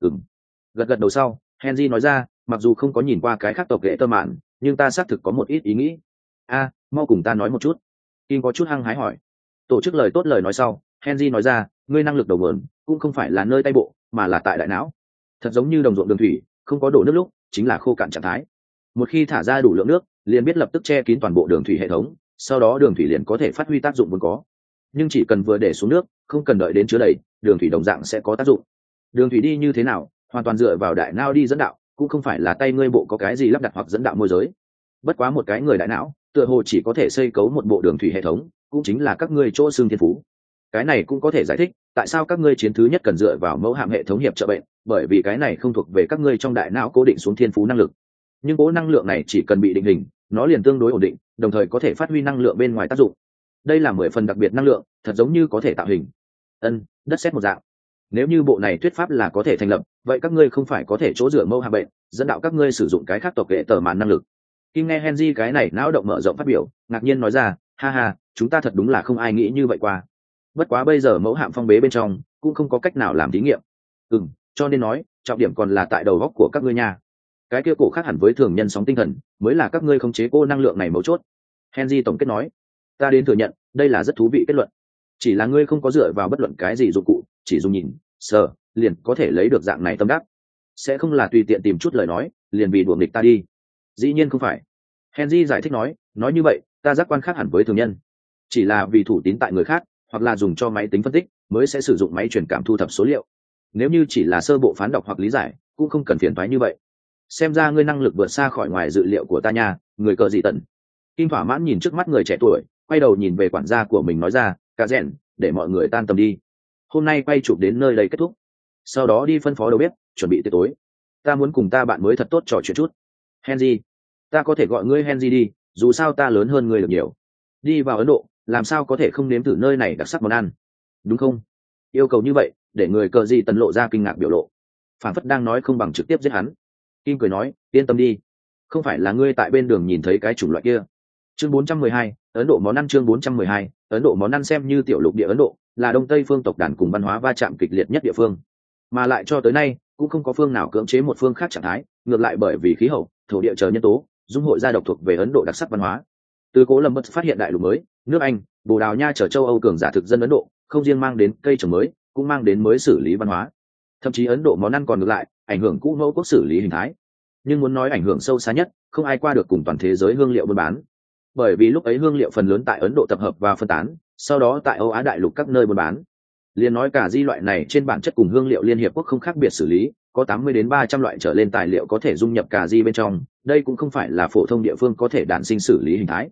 Gật gật đầu sau, Henry nói ra, mặc dù không có nhìn qua cái khác tộc lệ tơ mạn, nhưng ta xác thực có một ít ý nghĩ. Mau cùng ta nói một chút. Kim có chút hăng hái hỏi. Tổ chức lời tốt lời nói sau, Henry nói ra, ngươi năng lực đầu nguồn cũng không phải là nơi tay bộ, mà là tại đại não. Thật giống như đồng ruộng đường thủy, không có đổ nước lúc, chính là khô cạn trạng thái. Một khi thả ra đủ lượng nước, liền biết lập tức che kín toàn bộ đường thủy hệ thống, sau đó đường thủy liền có thể phát huy tác dụng vốn có. Nhưng chỉ cần vừa để xuống nước, không cần đợi đến chứa đầy, đường thủy đồng dạng sẽ có tác dụng. Đường thủy đi như thế nào, hoàn toàn dựa vào đại não đi dẫn đạo, cũng không phải là tay ngươi bộ có cái gì lắp đặt hoặc dẫn đạo môi giới. Bất quá một cái người đại não, tựa hồ chỉ có thể xây cấu một bộ đường thủy hệ thống, cũng chính là các ngươi chỗ xương thiên phú. Cái này cũng có thể giải thích tại sao các ngươi chiến thứ nhất cần dựa vào mẫu hạm hệ thống hiệp trợ bệnh, bởi vì cái này không thuộc về các ngươi trong đại não cố định xuống thiên phú năng lực. Nhưng cố năng lượng này chỉ cần bị định hình, nó liền tương đối ổn định, đồng thời có thể phát huy năng lượng bên ngoài tác dụng. Đây là 10 phần đặc biệt năng lượng, thật giống như có thể tạo hình đất sét một dạng. Nếu như bộ này thuyết pháp là có thể thành lập, vậy các ngươi không phải có thể chỗ dựa mẫu hạm bệnh, dẫn đạo các ngươi sử dụng cái khác tộc lệ tờ màn năng lực. Khi nghe Henry cái này não động mở rộng phát biểu, ngạc nhiên nói ra, ha ha, chúng ta thật đúng là không ai nghĩ như vậy qua. Bất quá bây giờ mẫu hạm phong bế bên trong, cũng không có cách nào làm thí nghiệm. Cho nên nói, trọng điểm còn là tại đầu góc của các ngươi nha. Cái kia cổ khác hẳn với thường nhân sóng tinh thần, mới là các ngươi khống chế cô năng lượng này mấu chốt. Henry tổng kết nói, ta đến thừa nhận, đây là rất thú vị kết luận. Chỉ là ngươi không có dựa vào bất luận cái gì dụng cụ, chỉ dùng nhìn, sờ, liền có thể lấy được dạng này tâm đắc. Sẽ không là tùy tiện tìm chút lời nói, liền vì đùa nghịch ta đi. Dĩ nhiên không phải. Henry giải thích nói như vậy, ta giác quan khác hẳn với thường nhân. Chỉ là vì thủ tín tại người khác, hoặc là dùng cho máy tính phân tích, mới sẽ sử dụng máy truyền cảm thu thập số liệu. Nếu như chỉ là sơ bộ phán đọc hoặc lý giải, cũng không cần phiền toái như vậy. Xem ra ngươi năng lực vượt xa khỏi ngoài dự liệu của ta nha, người cờ dị tận. Kim thỏa mãn nhìn trước mắt người trẻ tuổi, quay đầu nhìn về quản gia của mình nói ra, cả rèn, để mọi người tan tầm đi. Hôm nay quay chụp đến nơi đây kết thúc. Sau đó đi phân phó đầu bếp, chuẩn bị tiệc tối. Ta muốn cùng ta bạn mới thật tốt trò chuyện chút. Henry, ta có thể gọi ngươi Henry đi, dù sao ta lớn hơn ngươi được nhiều. Đi vào Ấn Độ, làm sao có thể không nếm thử nơi này đặc sắc món ăn, đúng không? Yêu cầu như vậy, để người cờ dị tần lộ ra kinh ngạc biểu lộ, phản phất đang nói không bằng trực tiếp giết hắn. Kim cười nói, yên tâm đi, không phải là ngươi tại bên đường nhìn thấy cái chủng loại kia. Chương 412, Ấn Độ món ăn. Chương 412, Ấn Độ món ăn xem như tiểu lục địa Ấn Độ, là đông tây phương tộc đàn cùng văn hóa va chạm kịch liệt nhất địa phương, mà lại cho tới nay cũng không có phương nào cưỡng chế một phương khác trạng thái, ngược lại bởi vì khí hậu, thổ địa chờ nhân tố, dung hội gia độc thuộc về Ấn Độ đặc sắc văn hóa. Từ Cố Lâm Bất phát hiện đại lục mới, nước Anh, Bồ Đào Nha chở châu Âu cường giả thực dân Ấn Độ, không riêng mang đến cây trồng mới, cũng mang đến mới xử lý văn hóa. Thậm chí Ấn Độ món ăn còn ngược lại, ảnh hưởng cũ mẫu quốc xử lý hình thái. Nhưng muốn nói ảnh hưởng sâu xa nhất, không ai qua được cùng toàn thế giới hương liệu buôn bán. Bởi vì lúc ấy hương liệu phần lớn tại Ấn Độ tập hợp và phân tán, sau đó tại Âu Á đại lục các nơi buôn bán. Liên nói cả di loại này trên bản chất cùng hương liệu Liên Hiệp Quốc không khác biệt xử lý, có 80 đến 300 loại trở lên tài liệu có thể dung nhập cả di bên trong, đây cũng không phải là phổ thông địa phương có thể đản sinh xử lý hình thái.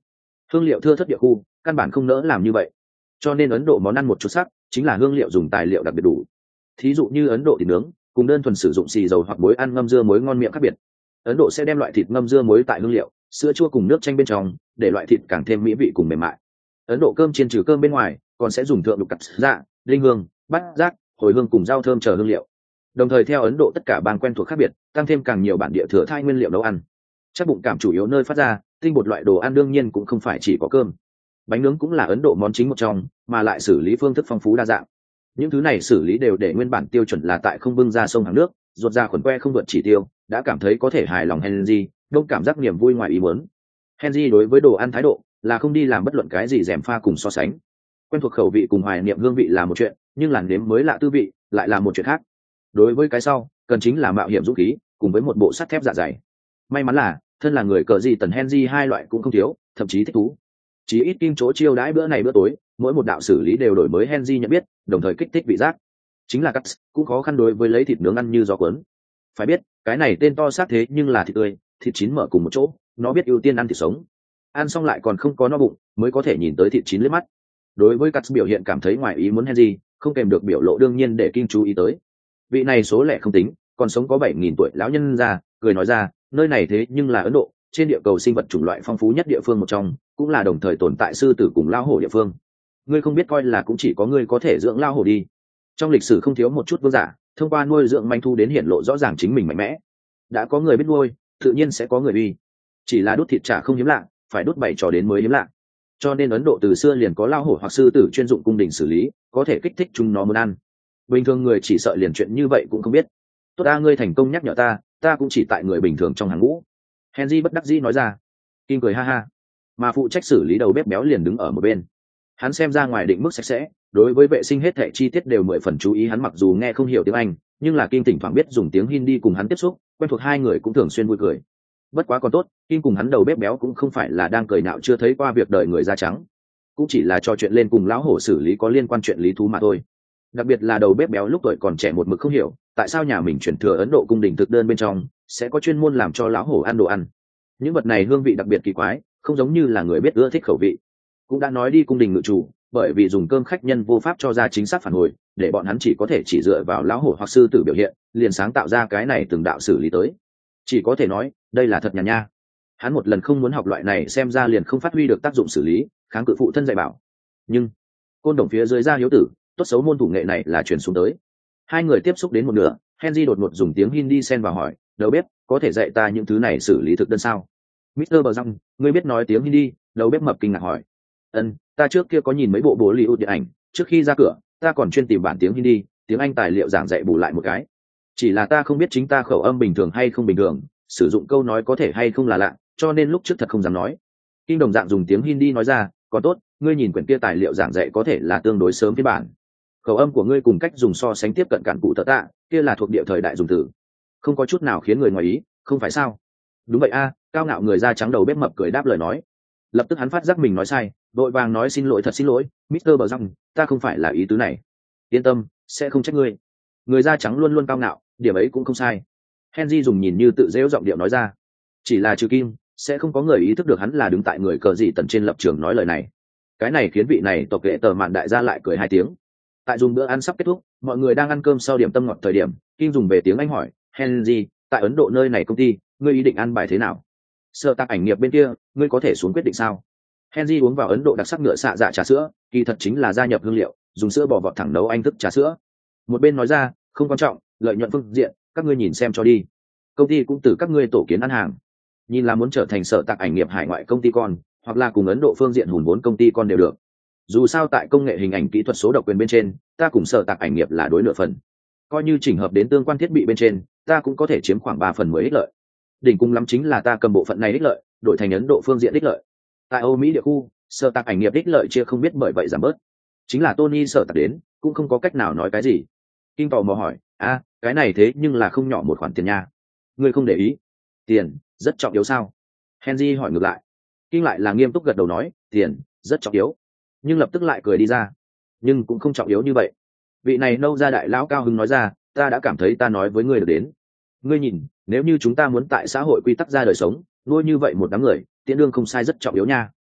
hương liệu thưa thất địa khu căn bản không nỡ làm như vậy, cho nên Ấn Độ món ăn một chút sắc chính là hương liệu dùng tài liệu đặc biệt đủ. Thí dụ như Ấn Độ thịt nướng cùng đơn thuần sử dụng xì dầu hoặc muối ăn ngâm dưa muối ngon miệng khác biệt. Ấn Độ sẽ đem loại thịt ngâm dưa muối tại hương liệu, sữa chua cùng nước chanh bên trong, để loại thịt càng thêm mỹ vị cùng mềm mại. Ấn Độ cơm chiên trừ cơm bên ngoài còn sẽ dùng thượng lục cắt dạ, linh hương, bát giác, hồi hương cùng rau thơm chờ hương liệu. Đồng thời theo Ấn Độ tất cả bang quen thuộc khác biệt, tăng thêm càng nhiều bản địa thừa thai nguyên liệu nấu ăn. Chắc bụng cảm chủ yếu nơi phát ra, tinh bột loại đồ ăn đương nhiên cũng không phải chỉ có cơm. Bánh nướng cũng là Ấn Độ món chính một trong, mà lại xử lý phương thức phong phú đa dạng. Những thứ này xử lý đều để nguyên bản tiêu chuẩn là tại không bưng ra sông hàng nước, ruột ra khuẩn que không vượt chỉ tiêu, đã cảm thấy có thể hài lòng Henry, đông cảm giác niềm vui ngoài ý muốn. Henry đối với đồ ăn thái độ là không đi làm bất luận cái gì gièm pha cùng so sánh. Quen thuộc khẩu vị cùng hoài niệm hương vị là một chuyện, nhưng làn nếm mới lạ tư vị lại là một chuyện khác. Đối với cái sau, cần chính là mạo hiểm dũng khí, cùng với một bộ sắt thép dạ dày. May mắn là, thân là người cờ gì tần Henry hai loại cũng không thiếu, thậm chí thích thú. Chỉ ít Kim chỗ chiêu đãi bữa này bữa tối, mỗi một đạo xử lý đều đổi mới Henry nhận biết, đồng thời kích thích vị giác. Chính là cắt cũng khó khăn đối với lấy thịt nướng ăn như gió cuốn. Phải biết, cái này tên to xác thế nhưng là thịt tươi, thịt chín mở cùng một chỗ, nó biết ưu tiên ăn thịt sống. Ăn xong lại còn không có no bụng, mới có thể nhìn tới thịt chín liếc mắt. Đối với cắt biểu hiện cảm thấy ngoài ý muốn Henry, không kèm được biểu lộ đương nhiên để Kim chú ý tới. Vị này số lẻ không tính, còn sống có 7.000 tuổi lão nhân ra, cười nói ra, nơi này thế nhưng là Ấn Độ, trên địa cầu sinh vật chủng loại phong phú nhất địa phương một trong, cũng là đồng thời tồn tại sư tử cùng lao hổ địa phương. Ngươi không biết coi là cũng chỉ có ngươi có thể dưỡng lao hổ đi. Trong lịch sử không thiếu một chút vương giả, thông qua nuôi dưỡng manh thu đến hiển lộ rõ ràng chính mình mạnh mẽ. Đã có người biết nuôi, tự nhiên sẽ có người uy. Chỉ là đút thịt chả không hiếm lạ, phải đút bày trò đến mới hiếm lạ. Cho nên Ấn Độ từ xưa liền có lao hổ hoặc sư tử chuyên dụng cung đình xử lý, có thể kích thích chúng nó muốn ăn. Bình thường người chỉ sợ liền chuyện như vậy cũng không biết. Tốt ta, ngươi thành công nhắc nhở ta cũng chỉ tại người bình thường trong hàng ngũ. Henry bất đắc dĩ nói ra. Kim cười ha ha, mà phụ trách xử lý đầu bếp béo liền đứng ở một bên. Hắn xem ra ngoài định mức sạch sẽ, đối với vệ sinh hết thảy chi tiết đều 10 phần chú ý. Hắn mặc dù nghe không hiểu tiếng Anh, nhưng là Kim thỉnh thoảng biết dùng tiếng Hindi cùng hắn tiếp xúc, quen thuộc hai người cũng thường xuyên vui cười. Bất quá còn tốt, Kim cùng hắn đầu bếp béo cũng không phải là đang cười nhạo chưa thấy qua việc đời người da trắng, cũng chỉ là trò chuyện lên cùng lão hổ xử lý có liên quan chuyện lý thú mà thôi. Đặc biệt là đầu bếp béo lúc tuổi còn trẻ một mực không hiểu tại sao nhà mình chuyển thừa Ấn Độ cung đình thực đơn bên trong sẽ có chuyên môn làm cho lão hổ ăn đồ ăn. Những vật này hương vị đặc biệt kỳ quái, không giống như là người biết ưa thích khẩu vị. Cũng đã nói đi cung đình ngự chủ, bởi vì dùng cơm khách nhân vô pháp cho ra chính xác phản hồi, để bọn hắn chỉ có thể chỉ dựa vào lão hổ hoặc sư tử biểu hiện, liền sáng tạo ra cái này từng đạo xử lý tới. Chỉ có thể nói, đây là thật nhàn nha. Hắn một lần không muốn học loại này xem ra liền không phát huy được tác dụng xử lý, kháng cự phụ thân dạy bảo. Nhưng côn đồng phía dưới ra hiếu tử, tốt xấu môn thủ nghệ này là truyền xuống tới. Hai người tiếp xúc đến một nửa, Henry đột ngột dùng tiếng Hindi xen vào hỏi, đầu bếp, có thể dạy ta những thứ này xử lý thực đơn sao? Mr. Bờ Răng, ngươi biết nói tiếng Hindi? Đầu bếp mập kinh ngạc hỏi. Ta trước kia có nhìn mấy bộ Bollywood điện ảnh, trước khi ra cửa, ta còn chuyên tìm bản tiếng Hindi, tiếng Anh tài liệu giảng dạy bù lại một cái. Chỉ là ta không biết chính ta khẩu âm bình thường hay không bình thường, sử dụng câu nói có thể hay không là lạ, cho nên lúc trước thật không dám nói. Kinh đồng dạng dùng tiếng Hindi nói ra, còn tốt, ngươi nhìn quyển kia tài liệu giảng dạy có thể là tương đối sớm phiên bản. Khẩu âm của ngươi cùng cách dùng so sánh tiếp cận cản cụ tợ tạ, kia là thuộc địa thời đại dùng từ, không có chút nào khiến người ngoài ý, không phải sao? Đúng vậy a, cao ngạo người da trắng đầu bếp mập cười đáp lời nói. Lập tức hắn phát giác mình nói sai, đội vàng nói xin lỗi, thật xin lỗi, Mr. Bờ Răng, ta không phải là ý tứ này. Yên tâm, sẽ không trách ngươi. Người da trắng luôn luôn cao ngạo, điểm ấy cũng không sai. Henry dùng nhìn như tự dễu giọng điệu nói ra. Chỉ là trừ Kim, sẽ không có người ý thức được hắn là đứng tại người cờ gì tần trên lập trường nói lời này. Cái này khiến vị này tộc kệ tờ mạn đại gia lại cười 2 tiếng. Tại dùng bữa ăn sắp kết thúc, mọi người đang ăn cơm sau điểm tâm ngọt thời điểm, Kim dùng về tiếng Anh hỏi, Henry, tại Ấn Độ nơi này công ty, ngươi ý định ăn bài thế nào? Sở tác ảnh nghiệp bên kia, ngươi có thể xuống quyết định sao? Henry uống vào Ấn Độ đặc sắc ngựa xạ dạ trà sữa, kỳ thật chính là gia nhập hương liệu, dùng sữa bò vọt thẳng nấu anh thức trà sữa. Một bên nói ra, không quan trọng, lợi nhuận phương diện, các ngươi nhìn xem cho đi. Công ty cũng từ các ngươi tổ kiến ăn hàng. Nhìn là muốn trở thành sở tác ảnh nghiệp hải ngoại công ty con, hoặc là cùng Ấn Độ phương diện hùn vốn công ty con đều được. Dù sao tại công nghệ hình ảnh kỹ thuật số độc quyền bên trên, ta cùng sở tác ảnh nghiệp là đối nửa phần. Coi như chỉnh hợp đến tương quan thiết bị bên trên, ta cũng có thể chiếm khoảng 3 phần 10 ích lợi. Đỉnh cung lắm chính là ta cầm bộ phận này ích lợi, đổi thành Ấn Độ phương diện ích lợi. Tại Âu Mỹ địa khu, sở tác ảnh nghiệp ích lợi chia không biết bởi vậy giảm bớt. Chính là Tony sở tác đến, cũng không có cách nào nói cái gì. Kinh tò mò hỏi, cái này thế nhưng là không nhỏ một khoản tiền nha. Ngươi không để ý? Tiền rất trọng yếu sao? Henry hỏi ngược lại. Kinh lại là nghiêm túc gật đầu nói, tiền rất trọng yếu, nhưng lập tức lại cười đi ra. Nhưng cũng không trọng yếu như vậy. Vị này nâu ra đại lão cao hứng nói ra, ta đã cảm thấy ta nói với ngươi được đến. Ngươi nhìn, nếu như chúng ta muốn tại xã hội quy tắc ra đời sống, nuôi như vậy một đám người, tiễn đương không sai rất trọng yếu nha.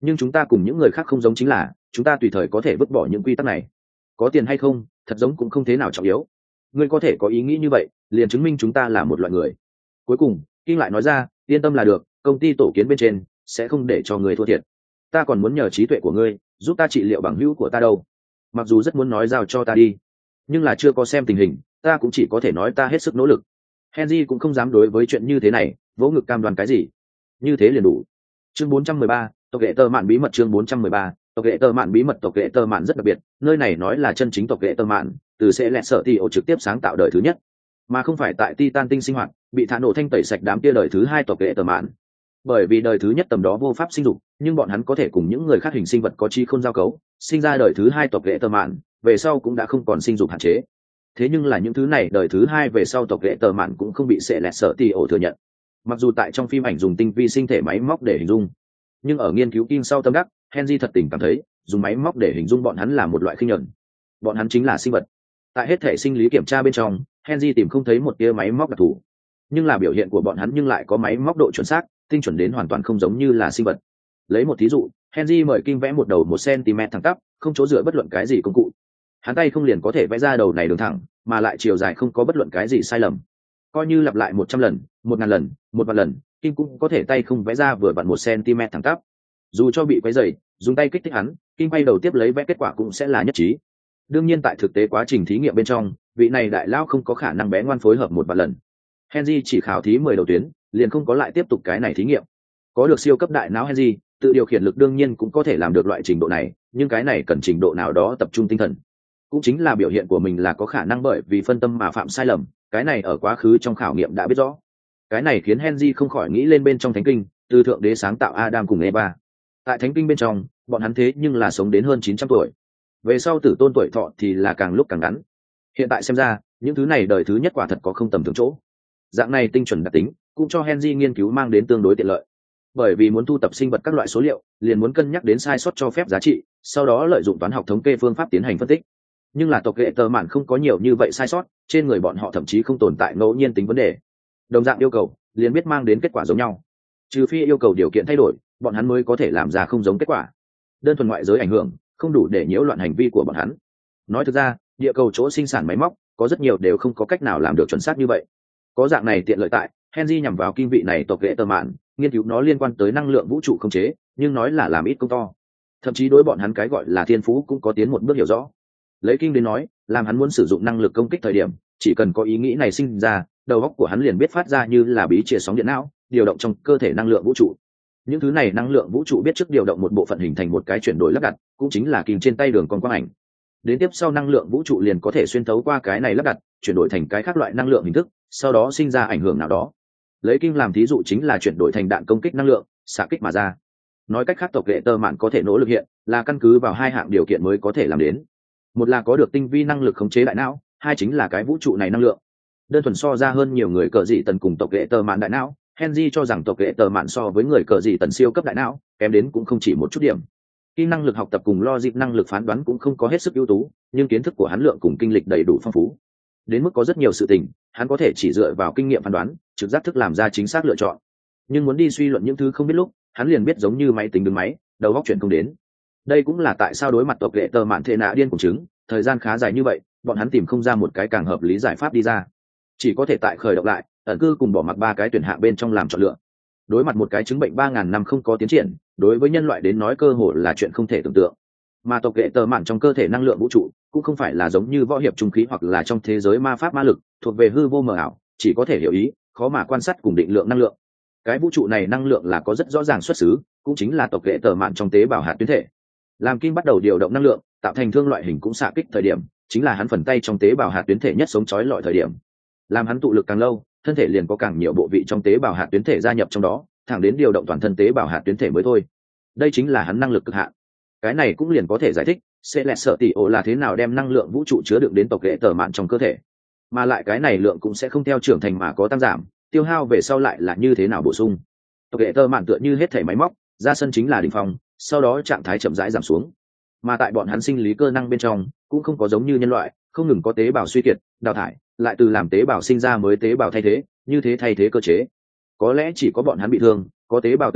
nhưng chúng ta cùng những người khác không giống chính là chúng ta tùy thời có thể vứt bỏ những quy tắc này. Có tiền hay không thật giống cũng không thế nào trọng yếu, ngươi có thể có ý nghĩ như vậy liền chứng minh chúng ta là một loại người. Cuối cùng King lại nói ra, yên tâm là được, công ty tổ kiến bên trên sẽ không để cho người thua thiệt. Ta còn muốn nhờ trí tuệ của ngươi giúp ta trị liệu bằng hữu của ta đâu. Mặc dù rất muốn nói giao cho ta đi, nhưng là chưa có xem tình hình, ta cũng chỉ có thể nói ta hết sức nỗ lực. Henry cũng không dám đối với chuyện như thế này vỗ ngực cam đoan cái gì, như thế liền đủ. Chương 413, tộc hệ tơ mạn bí mật. Chương 413, tộc hệ tơ mạn bí mật. Tộc hệ tơ mạn rất đặc biệt, nơi này nói là chân chính tộc hệ tơ mạn từ sẽ lẹt sợ thì ổ trực tiếp sáng tạo đời thứ nhất, mà không phải tại Titan tinh sinh hoạt bị thả nổ thanh tẩy sạch đám kia đời thứ hai tộc hệ tơ mạn. Bởi vì đời thứ nhất tầm đó vô pháp sinh dục, nhưng bọn hắn có thể cùng những người khác hình sinh vật có trí không giao cấu, sinh ra đời thứ hai tộc hệ tơ mạn về sau cũng đã không còn sinh dục hạn chế. Thế nhưng là những thứ này đời thứ hai về sau tộc hệ tơ mạn cũng không bị sẽ lẹt sợ thì ổ thừa nhận. Mặc dù tại trong phim ảnh dùng tinh vi sinh thể máy móc để hình dung, nhưng ở nghiên cứu King sau tâm đắc, Henry thật tình cảm thấy dùng máy móc để hình dung bọn hắn là một loại khinh nhẫn. Bọn hắn chính là sinh vật. Tại hết thể sinh lý kiểm tra bên trong, Henry tìm không thấy một tia máy móc đặc thù, nhưng là biểu hiện của bọn hắn nhưng lại có máy móc độ chuẩn xác, tinh chuẩn đến hoàn toàn không giống như là sinh vật. Lấy một thí dụ, Henry mời King vẽ một đầu 1 cm thẳng tắp, không chỗ dựa bất luận cái gì công cụ. Hắn tay không liền có thể vẽ ra đầu này đường thẳng, mà lại chiều dài không có bất luận cái gì sai lầm. Coi như lặp lại 100 lần, 1000 lần, 1000 lần, King cũng có thể tay không vẽ ra vừa vặn 1 cm thẳng tắp. Dù cho bị quấy rầy, dùng tay kích thích hắn, King quay đầu tiếp lấy vẽ kết quả cũng sẽ là nhất trí. Đương nhiên tại thực tế quá trình thí nghiệm bên trong, vị này đại lao không có khả năng bé ngoan phối hợp 1000 lần. Henry chỉ khảo thí 10 đầu tuyến, liền không có lại tiếp tục cái này thí nghiệm. Có được siêu cấp đại não Henry, tự điều khiển lực đương nhiên cũng có thể làm được loại trình độ này, nhưng cái này cần trình độ nào đó tập trung tinh thần. Cũng chính là biểu hiện của mình là có khả năng bởi vì phân tâm mà phạm sai lầm, cái này ở quá khứ trong khảo nghiệm đã biết rõ. Cái này khiến Henry không khỏi nghĩ lên bên trong thánh kinh, từ thượng đế sáng tạo Adam cùng Eva. Tại thánh kinh bên trong, bọn hắn thế nhưng là sống đến hơn 900 tuổi. Về sau tử tôn tuổi thọ thì là càng lúc càng ngắn. Hiện tại xem ra, những thứ này đời thứ nhất quả thật có không tầm thường chỗ. Dạng này tinh chuẩn đặc tính, cũng cho Henry nghiên cứu mang đến tương đối tiện lợi. Bởi vì muốn thu tập sinh vật các loại số liệu, liền muốn cân nhắc đến sai sót cho phép giá trị, sau đó lợi dụng toán học thống kê phương pháp tiến hành phân tích. Nhưng là tộc hệ tơ mạn không có nhiều như vậy sai sót, trên người bọn họ thậm chí không tồn tại ngẫu nhiên tính vấn đề. Đồng dạng yêu cầu, liền biết mang đến kết quả giống nhau. Trừ phi yêu cầu điều kiện thay đổi, bọn hắn mới có thể làm ra không giống kết quả. Đơn thuần ngoại giới ảnh hưởng, không đủ để nhiễu loạn hành vi của bọn hắn. Nói thực ra, địa cầu chỗ sinh sản máy móc, có rất nhiều đều không có cách nào làm được chuẩn xác như vậy. Có dạng này tiện lợi tại, Henry nhằm vào kinh vị này tộc hệ tơ mạn, nghiên cứu nó liên quan tới năng lượng vũ trụ không chế, nhưng nói là làm ít công to. Thậm chí đối bọn hắn cái gọi là thiên phú cũng có tiến một bước hiểu rõ. Lấy King đến nói, làm hắn muốn sử dụng năng lực công kích thời điểm, chỉ cần có ý nghĩ này sinh ra, đầu óc của hắn liền biết phát ra như là bí chìa sóng điện não, điều động trong cơ thể năng lượng vũ trụ. Những thứ này năng lượng vũ trụ biết trước điều động một bộ phận hình thành một cái chuyển đổi lắp đặt, cũng chính là King trên tay đường con quang ảnh. Đến tiếp sau năng lượng vũ trụ liền có thể xuyên thấu qua cái này lắp đặt, chuyển đổi thành cái khác loại năng lượng hình thức, sau đó sinh ra ảnh hưởng nào đó. Lấy King làm thí dụ chính là chuyển đổi thành đạn công kích năng lượng, xạ kích mà ra. Nói cách khác tộc hệ tơ mạn có thể nỗ lực hiện, là căn cứ vào hai hạng điều kiện mới có thể làm đến. Một là có được tinh vi năng lực khống chế đại não, hai chính là cái vũ trụ này năng lượng. Đơn thuần so ra hơn nhiều người cờ dị tần cùng tộc hệ tơ mạn đại não, Henry cho rằng tộc hệ tơ mạn so với người cờ dị tần siêu cấp đại não, kém đến cũng không chỉ một chút điểm. Khi năng lực học tập cùng logic năng lực phán đoán cũng không có hết sức ưu tú, nhưng kiến thức của hắn lượng cùng kinh lịch đầy đủ phong phú. Đến mức có rất nhiều sự tình, hắn có thể chỉ dựa vào kinh nghiệm phán đoán, trực giác thức làm ra chính xác lựa chọn. Nhưng muốn đi suy luận những thứ không biết lúc, hắn liền biết giống như máy tính đứng máy, đầu óc chuyển không đến. Đây cũng là tại sao đối mặt tộc hệ tơ mạn thệ nạ điên cùng chứng, thời gian khá dài như vậy, bọn hắn tìm không ra một cái càng hợp lý giải pháp đi ra. Chỉ có thể tại khởi động lại, ẩn cư cùng bỏ mặc ba cái tuyển hạng bên trong làm chọn lựa. Đối mặt một cái chứng bệnh 3000 năm không có tiến triển, đối với nhân loại đến nói cơ hội là chuyện không thể tưởng tượng. Mà tộc hệ tơ mạn trong cơ thể năng lượng vũ trụ cũng không phải là giống như võ hiệp trung khí hoặc là trong thế giới ma pháp ma lực, thuộc về hư vô mờ ảo, chỉ có thể hiểu ý, khó mà quan sát cùng định lượng năng lượng. Cái vũ trụ này năng lượng là có rất rõ ràng xuất xứ, cũng chính là tộc hệ tơ mạn trong tế bào hạt tuyến thể. Làm Kim bắt đầu điều động năng lượng, tạo thành thương loại hình cũng xạ kích thời điểm, chính là hắn phần tay trong tế bào hạt tuyến thể nhất sống chói lọi thời điểm. Làm hắn tụ lực càng lâu, thân thể liền có càng nhiều bộ vị trong tế bào hạt tuyến thể gia nhập trong đó, thẳng đến điều động toàn thân tế bào hạt tuyến thể mới thôi. Đây chính là hắn năng lực cực hạn. Cái này cũng liền có thể giải thích sẽ lẹt sợ tỷ ổ là thế nào đem năng lượng vũ trụ chứa đựng đến tộc hệ tơ mạn trong cơ thể, mà lại cái này lượng cũng sẽ không theo trưởng thành mà có tăng giảm, tiêu hao về sau lại là như thế nào bổ sung. Tộc hệ tơ mạn tựa như hết thể máy móc, ra sân chính là đỉnh phong, sau đó trạng thái chậm rãi giảm xuống. Mà tại bọn hắn sinh lý cơ năng bên trong cũng không có giống như nhân loại, không ngừng có tế bào suy kiệt, đào thải, lại từ làm tế bào sinh ra mới tế bào thay thế, như thế thay thế cơ chế. Có lẽ chỉ có bọn hắn bị thương, có tế bào tử vong,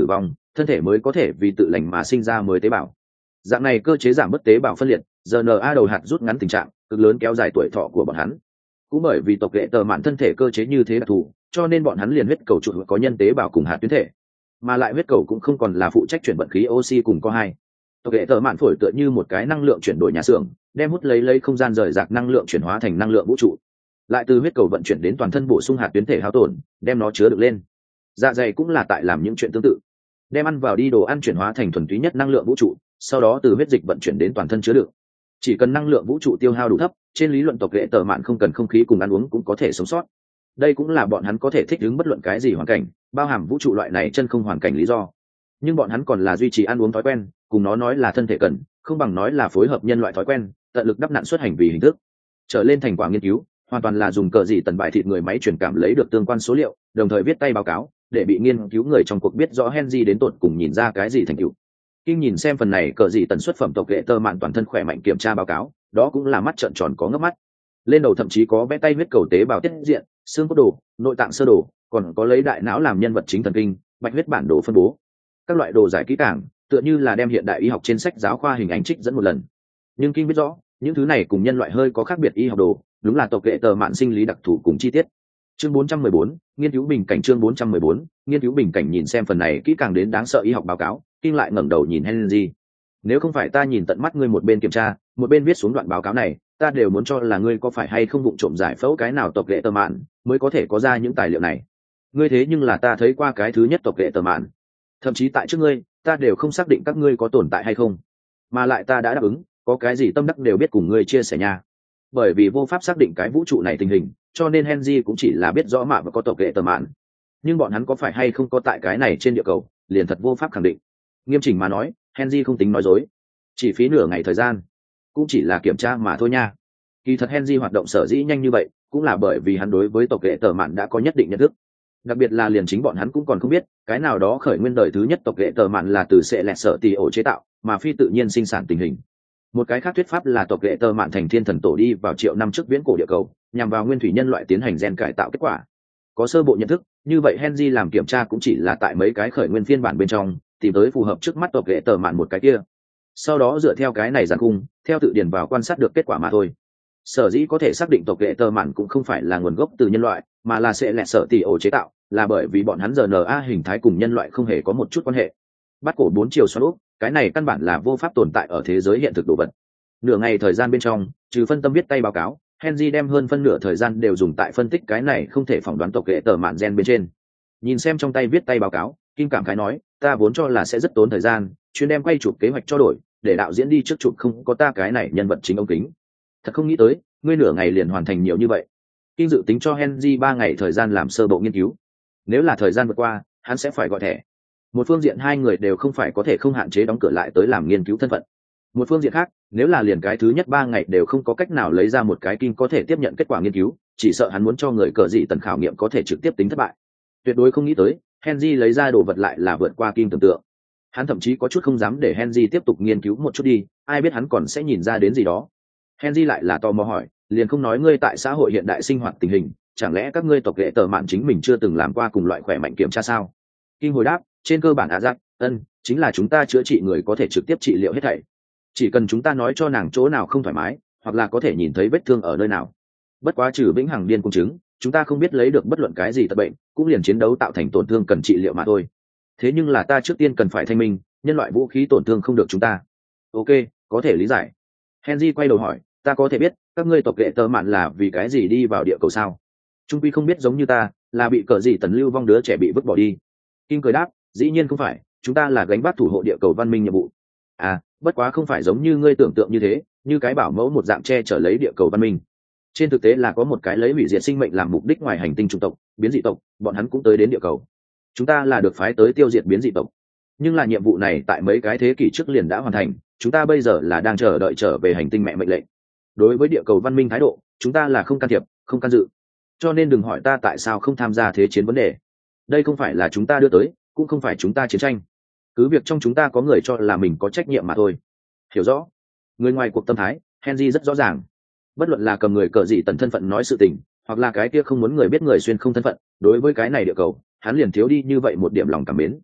thân thể mới có thể vì tự lành mà sinh ra mới tế bào. Dạng này cơ chế giảm bớt tế bào phân liệt, rna đầu hạt rút ngắn tình trạng, cực lớn kéo dài tuổi thọ của bọn hắn. Cũng bởi vì tộc lệ tờ mạn thân thể cơ chế như thế đặc thù, cho nên bọn hắn liền huyết cầu trụ có nhân tế bào cùng hạt tuyến thể, mà lại huyết cầu cũng không còn là phụ trách chuyển vận khí oxy cùng co hai. Tộc lệ tờ mạn phổi tựa như một cái năng lượng chuyển đổi nhà xưởng, đem hút lấy không gian rời rạc năng lượng chuyển hóa thành năng lượng vũ trụ, lại từ huyết cầu vận chuyển đến toàn thân bổ sung hạt tuyến thể hao tổn, đem nó chứa được lên. Dạ dày cũng là tại làm những chuyện tương tự, đem ăn vào đi đồ ăn chuyển hóa thành thuần túy nhất năng lượng vũ trụ, sau đó từ huyết dịch vận chuyển đến toàn thân chứa đựng. Chỉ cần năng lượng vũ trụ tiêu hao đủ thấp, trên lý luận tộc lệ tờ mạn không cần không khí cùng ăn uống cũng có thể sống sót. Đây cũng là bọn hắn có thể thích ứng bất luận cái gì hoàn cảnh, bao hàm vũ trụ loại này chân không hoàn cảnh lý do. Nhưng bọn hắn còn là duy trì ăn uống thói quen, cùng nó nói là thân thể cần, không bằng nói là phối hợp nhân loại thói quen, tận lực đắp nặn xuất hành vì hình thức. Trở lên thành quả nghiên cứu, hoàn toàn là dùng cờ dị tần bài thịt người máy truyền cảm lấy được tương quan số liệu, đồng thời viết tay báo cáo, để bị nghiên cứu người trong cuộc biết rõ Henry đến tột cùng nhìn ra cái gì thành tựu. Kinh nhìn xem phần này cờ dị tần xuất phẩm tộc lệ tơ mạn toàn thân khỏe mạnh kiểm tra báo cáo, đó cũng là mắt trợn tròn có ngấp mắt. Lên đầu thậm chí có vẽ tay huyết cầu tế bào tiết diện, xương cốt đồ, nội tạng sơ đồ, còn có lấy đại não làm nhân vật chính thần kinh, bạch huyết bản đồ phân bố. Các loại đồ giải kỹ càng, tựa như là đem hiện đại y học trên sách giáo khoa hình ảnh trích dẫn một lần. Nhưng Kinh biết rõ, những thứ này cùng nhân loại hơi có khác biệt y học đồ, đúng là tộc lệ tờ mạn sinh lý đặc thù cùng chi tiết. Chương 414, nghiên cứu bình cảnh. Chương 414, nghiên cứu bình cảnh. Nhìn xem phần này kỹ càng đến đáng sợ y học báo cáo, Kinh lại ngẩng đầu nhìn Henry. Nếu không phải ta nhìn tận mắt ngươi một bên kiểm tra, một bên viết xuống đoạn báo cáo này, ta đều muốn cho là ngươi có phải hay không vụng trộm giải phẫu cái nào tộc lệ tờ mạn mới có thể có ra những tài liệu này. Ngươi thế nhưng là ta thấy qua cái thứ nhất tộc lệ tờ mạn, thậm chí tại trước ngươi, ta đều không xác định các ngươi có tồn tại hay không, mà lại ta đã đáp ứng, có cái gì tâm đắc đều biết cùng ngươi chia sẻ nha. Bởi vì vô pháp xác định cái vũ trụ này tình hình, cho nên Henry cũng chỉ là biết rõ mạ và có tộc lệ tờ mạn, nhưng bọn hắn có phải hay không có tại cái này trên địa cầu, liền thật vô pháp khẳng định. Nghiêm chỉnh mà nói, Henry không tính nói dối, chỉ phí nửa ngày thời gian, cũng chỉ là kiểm tra mà thôi nha. Kỳ thật Henry hoạt động sở dĩ nhanh như vậy, cũng là bởi vì hắn đối với tộc lệ tờ mạn đã có nhất định nhận thức. Đặc biệt là liền chính bọn hắn cũng còn không biết, cái nào đó khởi nguyên đời thứ nhất tộc lệ tờ mạn là từ sẽ lẹt sợ tì ổ chế tạo, mà phi tự nhiên sinh sản tình hình. Một cái khác thuyết pháp là tộc lệ tờ mạn thành thiên thần tổ đi vào triệu năm trước viễn cổ địa cầu, nhằm vào nguyên thủy nhân loại tiến hành gen cải tạo kết quả. Có sơ bộ nhận thức, như vậy Henry làm kiểm tra cũng chỉ là tại mấy cái khởi nguyên phiên bản bên trong tìm tới phù hợp trước mắt tộc lệ tờ mạn một cái kia, sau đó dựa theo cái này giàn khung, theo tự điền vào quan sát được kết quả mà thôi. Sở dĩ có thể xác định tộc lệ tờ mạn cũng không phải là nguồn gốc từ nhân loại, mà là sẽ lẹt sợ tì ổ chế tạo, là bởi vì bọn hắn RNA hình thái cùng nhân loại không hề có một chút quan hệ. Bắt cổ 4 chiều xoắn úp, cái này căn bản là vô pháp tồn tại ở thế giới hiện thực đồ vật. Nửa ngày thời gian bên trong, trừ phân tâm viết tay báo cáo, Henry đem hơn phân nửa thời gian đều dùng tại phân tích cái này không thể phỏng đoán tộc lệ tờ mạn gen bên trên. Nhìn xem trong tay viết tay báo cáo, Kim cảm khái nói, ta vốn cho là sẽ rất tốn thời gian, chuyên đem quay chụp kế hoạch cho đổi, để đạo diễn đi trước chụp không có ta cái này nhân vật chính ống kính. Thật không nghĩ tới, ngươi nửa ngày liền hoàn thành nhiều như vậy. Kim dự tính cho Henry 3 ngày thời gian làm sơ bộ nghiên cứu. Nếu là thời gian vượt qua, hắn sẽ phải gọi thẻ. Một phương diện hai người đều không phải có thể không hạn chế đóng cửa lại tới làm nghiên cứu thân phận. Một phương diện khác, nếu là liền cái thứ nhất 3 ngày đều không có cách nào lấy ra một cái Kim có thể tiếp nhận kết quả nghiên cứu, chỉ sợ hắn muốn cho người cờ dị tần khảo nghiệm có thể trực tiếp tính thất bại. Tuyệt đối không nghĩ tới, Henry lấy ra đồ vật lại là vượt qua Kim tưởng tượng. Hắn thậm chí có chút không dám để Henry tiếp tục nghiên cứu một chút đi, ai biết hắn còn sẽ nhìn ra đến gì đó. Henry lại là tò mò hỏi, liền không nói ngươi tại xã hội hiện đại sinh hoạt tình hình, chẳng lẽ các ngươi tộc lệ tờ mạn chính mình chưa từng làm qua cùng loại khỏe mạnh kiểm tra sao? Kim hồi đáp, trên cơ bản chính là chúng ta chữa trị người có thể trực tiếp trị liệu hết thảy. Chỉ cần chúng ta nói cho nàng chỗ nào không thoải mái, hoặc là có thể nhìn thấy vết thương ở nơi nào. Bất quá trừ vĩnh hằng điên cung chứng, chúng ta không biết lấy được bất luận cái gì tật bệnh, cũng liền chiến đấu tạo thành tổn thương cần trị liệu mà thôi. Thế nhưng là ta trước tiên cần phải thanh minh, nhân loại vũ khí tổn thương không được chúng ta. Ok, có thể lý giải. Henry quay đầu hỏi, ta có thể biết các ngươi tộc lệ tờ mạn là vì cái gì đi vào địa cầu sao? Trung quy không biết giống như ta, là bị cờ gì tần lưu vong đứa trẻ bị vứt bỏ đi. Kim cười đáp, dĩ nhiên không phải, chúng ta là gánh vác thủ hộ địa cầu văn minh nhiệm vụ. À, bất quá không phải giống như ngươi tưởng tượng như thế, như cái bảo mẫu một dạng che chở lấy địa cầu văn minh. Trên thực tế là có một cái lấy hủy diệt sinh mệnh làm mục đích ngoài hành tinh chủng tộc, biến dị tộc, bọn hắn cũng tới đến địa cầu. Chúng ta là được phái tới tiêu diệt biến dị tộc. Nhưng là nhiệm vụ này tại mấy cái thế kỷ trước liền đã hoàn thành, chúng ta bây giờ là đang chờ đợi trở về hành tinh mẹ mệnh lệnh. Đối với địa cầu văn minh thái độ, chúng ta là không can thiệp, không can dự. Cho nên đừng hỏi ta tại sao không tham gia thế chiến vấn đề. Đây không phải là chúng ta đưa tới, cũng không phải chúng ta chiến tranh. Cứ việc trong chúng ta có người cho là mình có trách nhiệm mà thôi. Hiểu rõ. Người ngoài cuộc tâm thái, Henry rất rõ ràng. Bất luận là cầm người cờ dị tần thân phận nói sự tình, hoặc là cái kia không muốn người biết người xuyên không thân phận, đối với cái này địa cầu, hắn liền thiếu đi như vậy một điểm lòng cảm mến.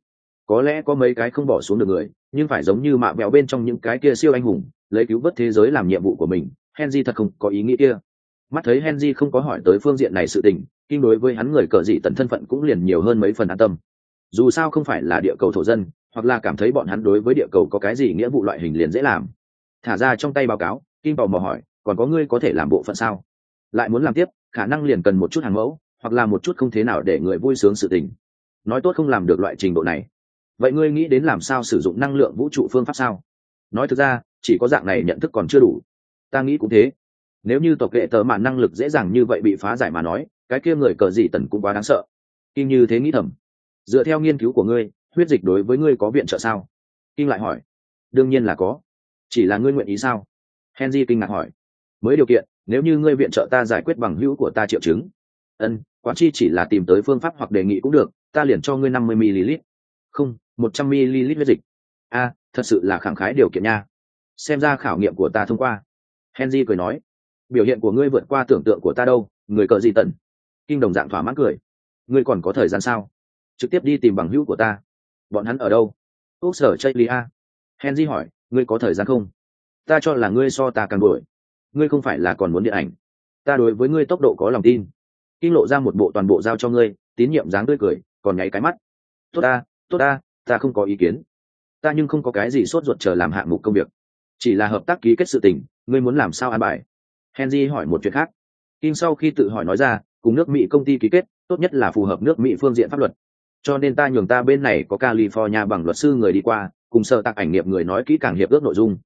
có lẽ có mấy cái không bỏ xuống được người, nhưng phải giống như mạ bèo bên trong những cái kia siêu anh hùng lấy cứu vớt thế giới làm nhiệm vụ của mình, Henry thật không có ý nghĩ kia. Mắt thấy Henry không có hỏi tới phương diện này sự tình, King đối với hắn người cờ dị tần thân phận cũng liền nhiều hơn mấy phần an tâm. Dù sao không phải là địa cầu thổ dân, hoặc là cảm thấy bọn hắn đối với địa cầu có cái gì nghĩa vụ loại hình liền dễ làm. Thả ra trong tay báo cáo, King tò mò hỏi, còn có ngươi có thể làm bộ phận sao? Lại muốn làm tiếp, khả năng liền cần một chút hàng mẫu, hoặc là một chút không thế nào để người vui sướng sự tình. Nói tốt không làm được loại trình độ này. Vậy ngươi nghĩ đến làm sao sử dụng năng lượng vũ trụ phương pháp sao? Nói thực ra, chỉ có dạng này nhận thức còn chưa đủ. Ta nghĩ cũng thế. Nếu như tộc hệ tờ mạn năng lực dễ dàng như vậy bị phá giải mà nói, cái kia người cờ dị tần cũng quá đáng sợ. Kim như thế nghĩ thầm. Dựa theo nghiên cứu của ngươi, huyết dịch đối với ngươi có viện trợ sao? Kim lại hỏi. Đương nhiên là có. Chỉ là ngươi nguyện ý sao? Henry kinh ngạc hỏi. Mới điều kiện, nếu như ngươi viện trợ ta giải quyết bằng hữu của ta triệu chứng. Quản chi chỉ là tìm tới phương pháp hoặc đề nghị cũng được, ta liền cho ngươi 50 ml. Không, 100 ml huyết dịch. Thật sự là khẳng khái điều kiện nha. Xem ra khảo nghiệm của ta thông qua. Henry cười nói. Biểu hiện của ngươi vượt qua tưởng tượng của ta đâu, người cờ gì tần. Kinh đồng dạng thỏa mãn cười. Ngươi còn có thời gian sao? Trực tiếp đi tìm bằng hữu của ta. Bọn hắn ở đâu? Úc sở Chaylia. Henry hỏi, ngươi có thời gian không? Ta cho là ngươi so ta càng đuổi. Ngươi không phải là còn muốn điện ảnh? Ta đối với ngươi tốc độ có lòng tin. Kinh lộ ra một bộ toàn bộ giao cho ngươi, tín nhiệm dáng tươi cười, còn nháy cái mắt. Tốt ta, ta không có ý kiến. Ta nhưng không có cái gì sốt ruột chờ làm hạng mục công việc. Chỉ là hợp tác ký kết sự tình, ngươi muốn làm sao an bài? Henry hỏi một chuyện khác. Kinh sau khi tự hỏi nói ra, cùng nước Mỹ công ty ký kết, tốt nhất là phù hợp nước Mỹ phương diện pháp luật. Cho nên ta nhường ta bên này có California bằng luật sư người đi qua, cùng sở tạc ảnh nghiệp người nói kỹ càng hiệp ước nội dung.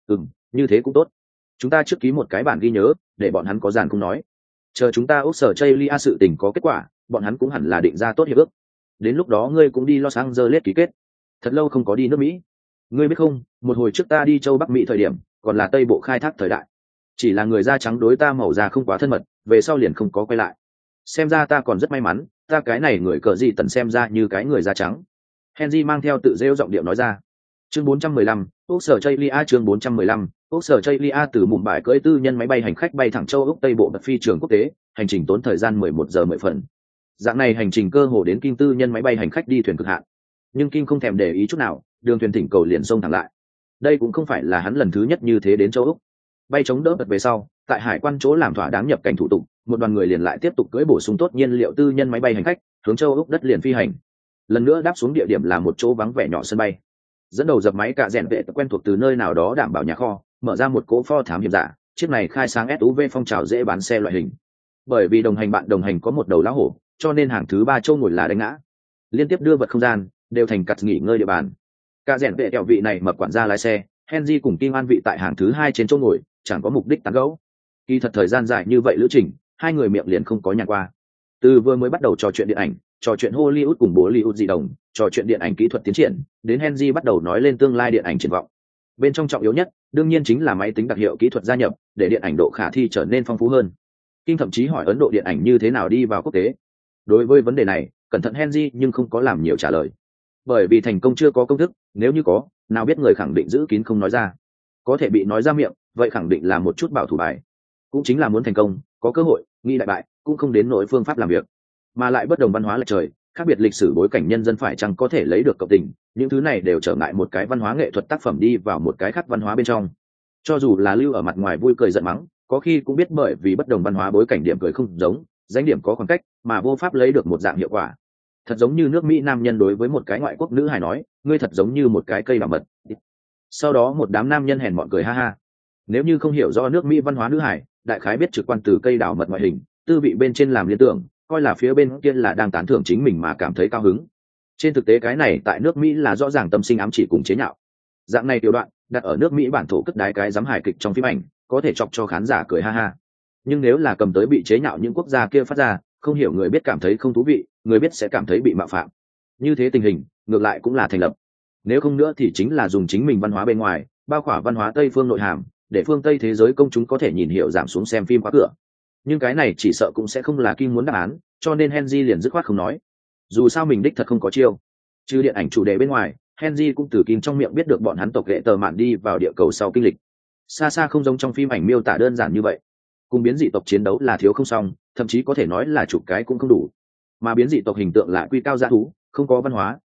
Như thế cũng tốt. Chúng ta trước ký một cái bản ghi nhớ, để bọn hắn có dàn không nói. Chờ chúng ta Úc sở Chaylia sự tình có kết quả, bọn hắn cũng hẳn là định ra tốt hiệp ước. Đến lúc đó ngươi cũng đi Los Angeles ký kết. Thật lâu không có đi nước Mỹ. Ngươi biết không, một hồi trước ta đi châu Bắc Mỹ thời điểm, còn là Tây Bộ khai thác thời đại. Chỉ là người da trắng đối ta màu da không quá thân mật, về sau liền không có quay lại. Xem ra ta còn rất may mắn, ta cái này người cờ gì tần xem ra như cái người da trắng. Henry mang theo tự rêu giọng điệu nói ra. Chương 415, Úc sở Chaylia. Chương 415, Úc sở Chaylia từ Mumbai bãi cưỡi tư nhân máy bay hành khách bay thẳng châu Úc Tây Bộ bật phi trường quốc tế, hành trình tốn thời gian 11 giờ 10 phần. Dạng này hành trình cơ hồ đến Kim tư nhân máy bay hành khách đi thuyền cực hạn. Nhưng Kim không thèm để ý chút nào, đường thuyền thỉnh cầu liền xông thẳng lại. Đây cũng không phải là hắn lần thứ nhất như thế đến châu Úc. Bay chống đỡ bật về sau, tại hải quan chỗ làm thỏa đáng nhập cảnh thủ tục, một đoàn người liền lại tiếp tục cưỡi bổ sung tốt nhiên liệu tư nhân máy bay hành khách, hướng châu Úc đất liền phi hành. Lần nữa đáp xuống địa điểm là một chỗ vắng vẻ nhỏ sân bay. Dẫn đầu dập máy cả rèn vệ quen thuộc từ nơi nào đó đảm bảo nhà kho, mở ra một cỗ pho thám hiểm giả, chiếc này khai sáng SUV phong trào dễ bán xe loại hình. Bởi vì bạn đồng hành có một đầu lá hổ, cho nên hàng thứ 3 châu ngồi là đánh ngã. Liên tiếp đưa vật không gian, đều thành cặt nghỉ ngơi địa bàn. Cả rèn vệ kẹo vị này mập quản gia lái xe, Henry cùng Kim An vị tại hàng thứ 2 trên chỗ ngồi, chẳng có mục đích tán gẫu. Kỳ thật thời gian dài như vậy lữ trình, hai người miệng liền không có nhàn qua. Từ vừa mới bắt đầu trò chuyện điện ảnh, trò chuyện Hollywood cùng Bollywood dị đồng, trò chuyện điện ảnh kỹ thuật tiến triển, đến Henry bắt đầu nói lên tương lai điện ảnh triển vọng. Bên trong trọng yếu nhất, đương nhiên chính là máy tính đặc hiệu kỹ thuật gia nhập, để điện ảnh độ khả thi trở nên phong phú hơn. Kim thậm chí hỏi Ấn Độ điện ảnh như thế nào đi vào quốc tế. Đối với vấn đề này, cẩn thận Henry nhưng không có làm nhiều trả lời. Bởi vì thành công chưa có công thức, nếu như có, nào biết người khẳng định giữ kín không nói ra. Có thể bị nói ra miệng, vậy khẳng định là một chút bảo thủ bài. Cũng chính là muốn thành công, có cơ hội, nghi đại bại, cũng không đến nỗi phương pháp làm việc. Mà lại bất đồng văn hóa lệch trời, khác biệt lịch sử bối cảnh nhân dân phải chăng có thể lấy được cộng tình, những thứ này đều trở ngại một cái văn hóa nghệ thuật tác phẩm đi vào một cái khác văn hóa bên trong. Cho dù là lưu ở mặt ngoài vui cười giận mắng, có khi cũng biết bởi vì bất đồng văn hóa bối cảnh điểm cười không giống, danh điểm có khoảng cách, mà vô pháp lấy được một dạng hiệu quả. Thật giống như nước Mỹ nam nhân đối với một cái ngoại quốc nữ hài nói, ngươi thật giống như một cái cây bảo mật. Sau đó một đám nam nhân hèn mọn cười ha ha. Nếu như không hiểu rõ nước Mỹ văn hóa nữ hải, đại khái biết trực quan từ cây đào mật ngoại hình, tư vị bên trên làm liên tưởng, coi là phía bên kia là đang tán thưởng chính mình mà cảm thấy cao hứng. Trên thực tế cái này tại nước Mỹ là rõ ràng tâm sinh ám chỉ cùng chế nhạo. Dạng này tiểu đoạn đặt ở nước Mỹ bản thổ cất đái cái giám hài kịch trong phim ảnh, có thể chọc cho khán giả cười ha ha. Nhưng nếu là cầm tới bị chế nhạo những quốc gia kia phát ra, không hiểu người biết cảm thấy không thú vị, người biết sẽ cảm thấy bị mạo phạm. Như thế tình hình, ngược lại cũng là thành lập. Nếu không nữa thì chính là dùng chính mình văn hóa bên ngoài, bao khỏa văn hóa Tây phương nội hàm, để phương Tây thế giới công chúng có thể nhìn hiểu giảm xuống xem phim khóa cửa. Nhưng cái này chỉ sợ cũng sẽ không là Kim muốn đáp án, cho nên Henry liền dứt khoát không nói. Dù sao mình đích thật không có chiêu. Trừ điện ảnh chủ đề bên ngoài, Henry cũng từ Kim trong miệng biết được bọn hắn tộc lệ tờ mạn đi vào địa cầu sau kinh lịch. Xa xa không giống trong phim ảnh miêu tả đơn giản như vậy. Cùng biến dị tộc chiến đấu là thiếu không xong, thậm chí có thể nói là chục cái cũng không đủ. Mà biến dị tộc hình tượng là quy cao dã thú, không có văn hóa,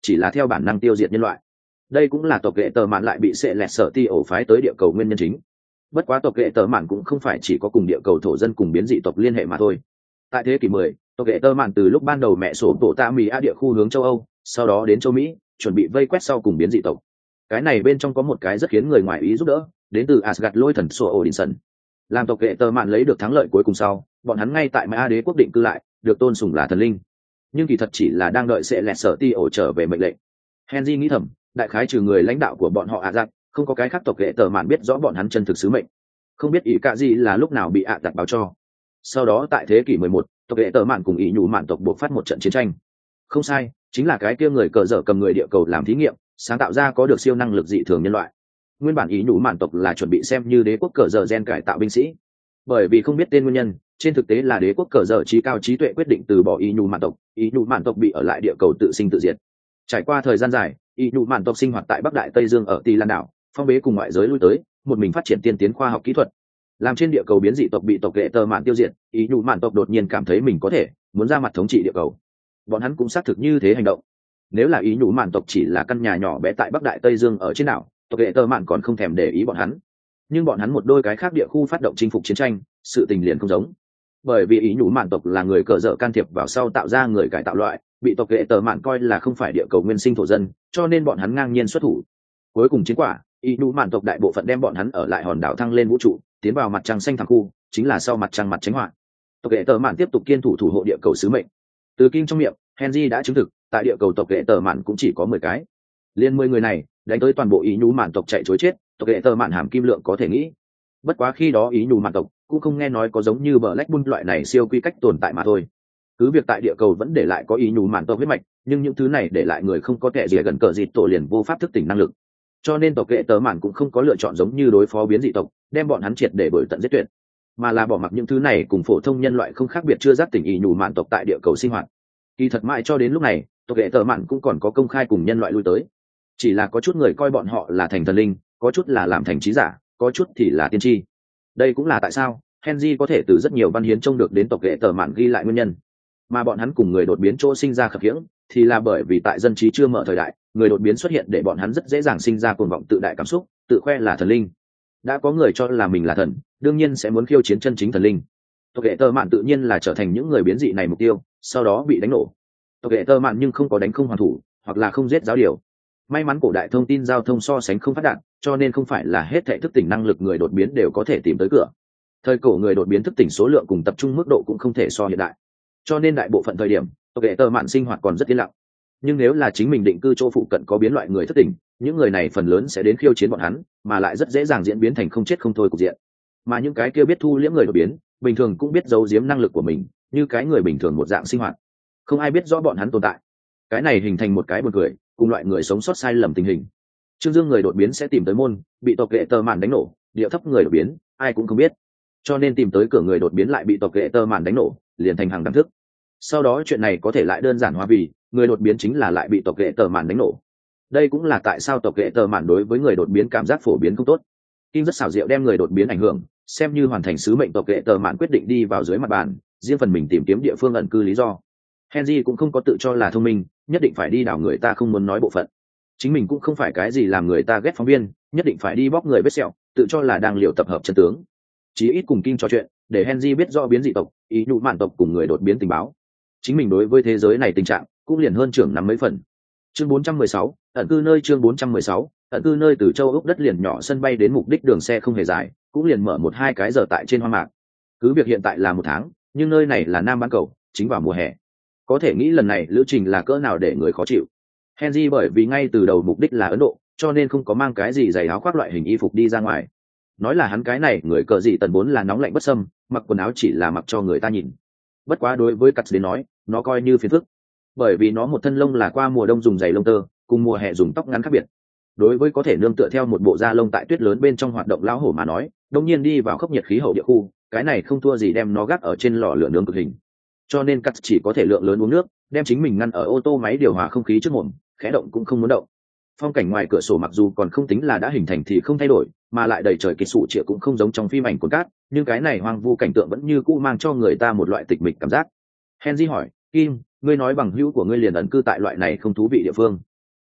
chỉ là theo bản năng tiêu diệt nhân loại. Đây cũng là tộc ghệ tờ mạn lại bị sệ lẹt sở ti ổ phái tới địa cầu nguyên nhân chính. Bất quá tộc ghệ tờ mạn cũng không phải chỉ có cùng địa cầu thổ dân cùng biến dị tộc liên hệ mà thôi. Tại thế kỷ 10, tộc ghệ tờ mạn từ lúc ban đầu mẹ sổ tổ tạ mỹ a địa khu hướng châu Âu, sau đó đến châu Mỹ, chuẩn bị vây quét sau cùng biến dị tộc. Cái này bên trong có một cái rất khiến người ngoài ý giúp đỡ, đến từ Asgard lôi thần sổ Odinson. Làm tộc ghệ tờ mạn lấy được thắng lợi cuối cùng sau, bọn hắn ngay tại Maya đế quốc định cư lại, được tôn sùng là thần linh. Nhưng kỳ thật chỉ là đang đợi sẽ lẹt sở ti ổ trở về mệnh lệnh. Henry nghĩ thầm, đại khái trừ người lãnh đạo của bọn họ Asgard, không có cái khác tộc ghệ tờ mạn biết rõ bọn hắn chân thực sứ mệnh. Không biết ý cả gì là lúc nào bị Asgard báo cho. Sau đó tại thế kỷ 11, tộc ghệ tờ mạn cùng ý nhủ mạn tộc buộc phát một trận chiến tranh. Không sai, chính là cái kia người cờ dở cầm người địa cầu làm thí nghiệm, sáng tạo ra có được siêu năng lực dị thường nhân loại. Nguyên bản ý nhủ mạn tộc là chuẩn bị xem như đế quốc cờ dở gen cải tạo binh sĩ, bởi vì không biết tên nguyên nhân, trên thực tế là đế quốc cờ dở trí cao trí tuệ quyết định từ bỏ ý nhủ mạn tộc bị ở lại địa cầu tự sinh tự diệt. Trải qua thời gian dài, ý nhủ mạn tộc sinh hoạt tại bắc đại tây dương ở Tỳ Lan đảo, phong bế cùng ngoại giới lui tới, một mình phát triển tiên tiến khoa học kỹ thuật. Làm trên địa cầu biến dị tộc bị tộc ghệ tờ mạn tiêu diệt, ý nhủ mạn tộc đột nhiên cảm thấy mình có thể muốn ra mặt thống trị địa cầu. Bọn hắn cũng xác thực như thế hành động. Nếu là ý nhủ mạn tộc chỉ là căn nhà nhỏ bé tại bắc đại tây dương ở trên đảo, tộc ghệ tờ mạn còn không thèm để ý bọn hắn. Nhưng bọn hắn một đôi cái khác địa khu phát động chinh phục chiến tranh, sự tình liền không giống. Bởi vì ý nhủ mạn tộc là người cờ dở can thiệp vào sau tạo ra người cải tạo loại, bị tộc ghệ tờ mạn coi là không phải địa cầu nguyên sinh thổ dân, cho nên bọn hắn ngang nhiên xuất thủ. Cuối cùng chiến quả, ý nhủ mạn tộc đại bộ phận đem bọn hắn ở lại hòn đảo thăng lên vũ trụ, tiến vào mặt trăng xanh thẳng khu, chính là sau mặt trăng mặt tránh họa. Tộc ghệ tờ mạn tiếp tục kiên thủ thủ hộ địa cầu sứ mệnh. Từ kinh trong miệng, Henry đã chứng thực, tại địa cầu tộc ghệ tờ mạn cũng chỉ có 10 cái. Liên 10 người này, đánh tới toàn bộ ý nhủ mạn tộc chạy trối chết, tộc ghệ tờ mạn hàm kim lượng có thể nghĩ. Bất quá khi đó ý nhủ mạn tộc cũng không nghe nói có giống như Black Bull loại này siêu quy cách tồn tại mà thôi. Cứ việc tại địa cầu vẫn để lại có ý nhủ mạn tộc huyết mạch, nhưng những thứ này để lại người không có kẻ gì gần cờ dịt tổ liền vô pháp thức tỉnh năng lực. Cho nên tộc ghệ tờ mạn cũng không có lựa chọn giống như đối phó biến dị tộc, đem bọn hắn triệt để đuổi tận giết tuyệt, mà là bỏ mặc những thứ này cùng phổ thông nhân loại không khác biệt chưa giác tỉnh ý nhủ mạn tộc tại địa cầu sinh hoạt. Kỳ thật mãi cho đến lúc này, tộc ghệ tờ mạn cũng còn có công khai cùng nhân loại lui tới. Chỉ là có chút người coi bọn họ là thành thần linh, có chút là làm thành trí giả, có chút thì là tiên tri. Đây cũng là tại sao Henry có thể từ rất nhiều văn hiến trông được đến tộc ghệ tờ mạn ghi lại nguyên nhân. Mà bọn hắn cùng người đột biến chỗ sinh ra khập khiễng, thì là bởi vì tại dân trí chưa mở thời đại, người đột biến xuất hiện để bọn hắn rất dễ dàng sinh ra cuồng vọng tự đại cảm xúc, tự khoe là thần linh. Đã có người cho là mình là thần, đương nhiên sẽ muốn khiêu chiến chân chính thần linh. Tộc ghệ tờ mạn tự nhiên là trở thành những người biến dị này mục tiêu, sau đó bị đánh nổ. Tộc ghệ tờ mạn nhưng không có đánh không hoàn thủ, hoặc là không giết giáo điều. May mắn cổ đại thông tin giao thông so sánh không phát đạt, cho nên không phải là hết thảy thức tỉnh năng lực người đột biến đều có thể tìm tới cửa. Thời cổ người đột biến thức tỉnh số lượng cùng tập trung mức độ cũng không thể so hiện đại, cho nên đại bộ phận thời điểm tộc ghệ tờ mạn sinh hoạt còn rất yên lặng. Nhưng nếu là chính mình định cư chỗ phụ cận có biến loại người thức tỉnh, những người này phần lớn sẽ đến khiêu chiến bọn hắn, mà lại rất dễ dàng diễn biến thành không chết không thôi cục diện. Mà những cái kia biết thu liễm người đột biến, bình thường cũng biết giấu giếm năng lực của mình, như cái người bình thường một dạng sinh hoạt, không ai biết rõ bọn hắn tồn tại. Cái này hình thành một cái buồn cười, cùng loại người sống sót sai lầm tình hình. Trương Dương người đột biến sẽ tìm tới môn, bị tộc ghệ tờ mạn đánh nổ, điệu thấp người đột biến ai cũng không biết, cho nên tìm tới cửa người đột biến lại bị tộc ghệ tờ mạn đánh nổ, liền thành hàng đẳng thức. Sau đó chuyện này có thể lại đơn giản hóa vì người đột biến chính là lại bị tộc ghệ tờ mạn đánh nổ. Đây cũng là tại sao tộc ghệ tờ mạn đối với người đột biến cảm giác phổ biến không tốt. Kim rất xảo diệu đem người đột biến ảnh hưởng xem như hoàn thành sứ mệnh, tộc ghệ tờ mạn quyết định đi vào dưới mặt bàn, riêng phần mình tìm kiếm địa phương ẩn cư lý do. Henry cũng không có tự cho là thông minh, nhất định phải đi đảo người ta không muốn nói bộ phận. Chính mình cũng không phải cái gì làm người ta ghét phóng viên, nhất định phải đi bóc người vết sẹo, tự cho là đang liều tập hợp chân tướng. Chí ít cùng Kim trò chuyện, để Henry biết rõ biến dị tộc, ý nhụ mạn tộc cùng người đột biến tình báo. Chính mình đối với thế giới này tình trạng cũng liền hơn trưởng nắm mấy phần. Chương 416, ẩn cư nơi. Chương 416, ẩn cư nơi. Từ châu Úc đất liền nhỏ sân bay đến mục đích đường xe không hề dài, cũng liền mở 1-2 cái giờ tại trên hoang mạc. Cứ việc hiện tại là 1 tháng, nhưng nơi này là Nam bán cầu, chính vào mùa hè. Có thể nghĩ lần này lữ trình là cỡ nào để người khó chịu. Henry bởi vì ngay từ đầu mục đích là Ấn Độ, cho nên không có mang cái gì giày áo khoác loại hình y phục đi ra ngoài. Nói là hắn cái này người cờ dị tần vốn là nóng lạnh bất xâm, mặc quần áo chỉ là mặc cho người ta nhìn. Bất quá đối với Cắt đến nói, nó coi như phiền phức, bởi vì nó một thân lông là qua mùa đông dùng giày lông tơ, cùng mùa hè dùng tóc ngắn khác biệt. Đối với có thể nương tựa theo một bộ da lông tại tuyết lớn bên trong hoạt động lão hổ mà nói, đông nhiên đi vào khốc nhiệt khí hậu địa khu, cái này không thua gì đem nó gác ở trên lò lửa nướng cực hình. Cho nên Cắt chỉ có thể lượng lớn uống nước, đem chính mình ngăn ở ô tô máy điều hòa không khí trước mồm, khẽ động cũng không muốn động. Phong cảnh ngoài cửa sổ mặc dù còn không tính là đã hình thành thì không thay đổi, mà lại đầy trời kỳ sụ trịa cũng không giống trong phim ảnh cồn cát, nhưng cái này hoang vu cảnh tượng vẫn như cũ mang cho người ta một loại tịch mịch cảm giác. Henry hỏi, Kim, ngươi nói bằng hữu của ngươi liền ẩn cư tại loại này không thú vị địa phương,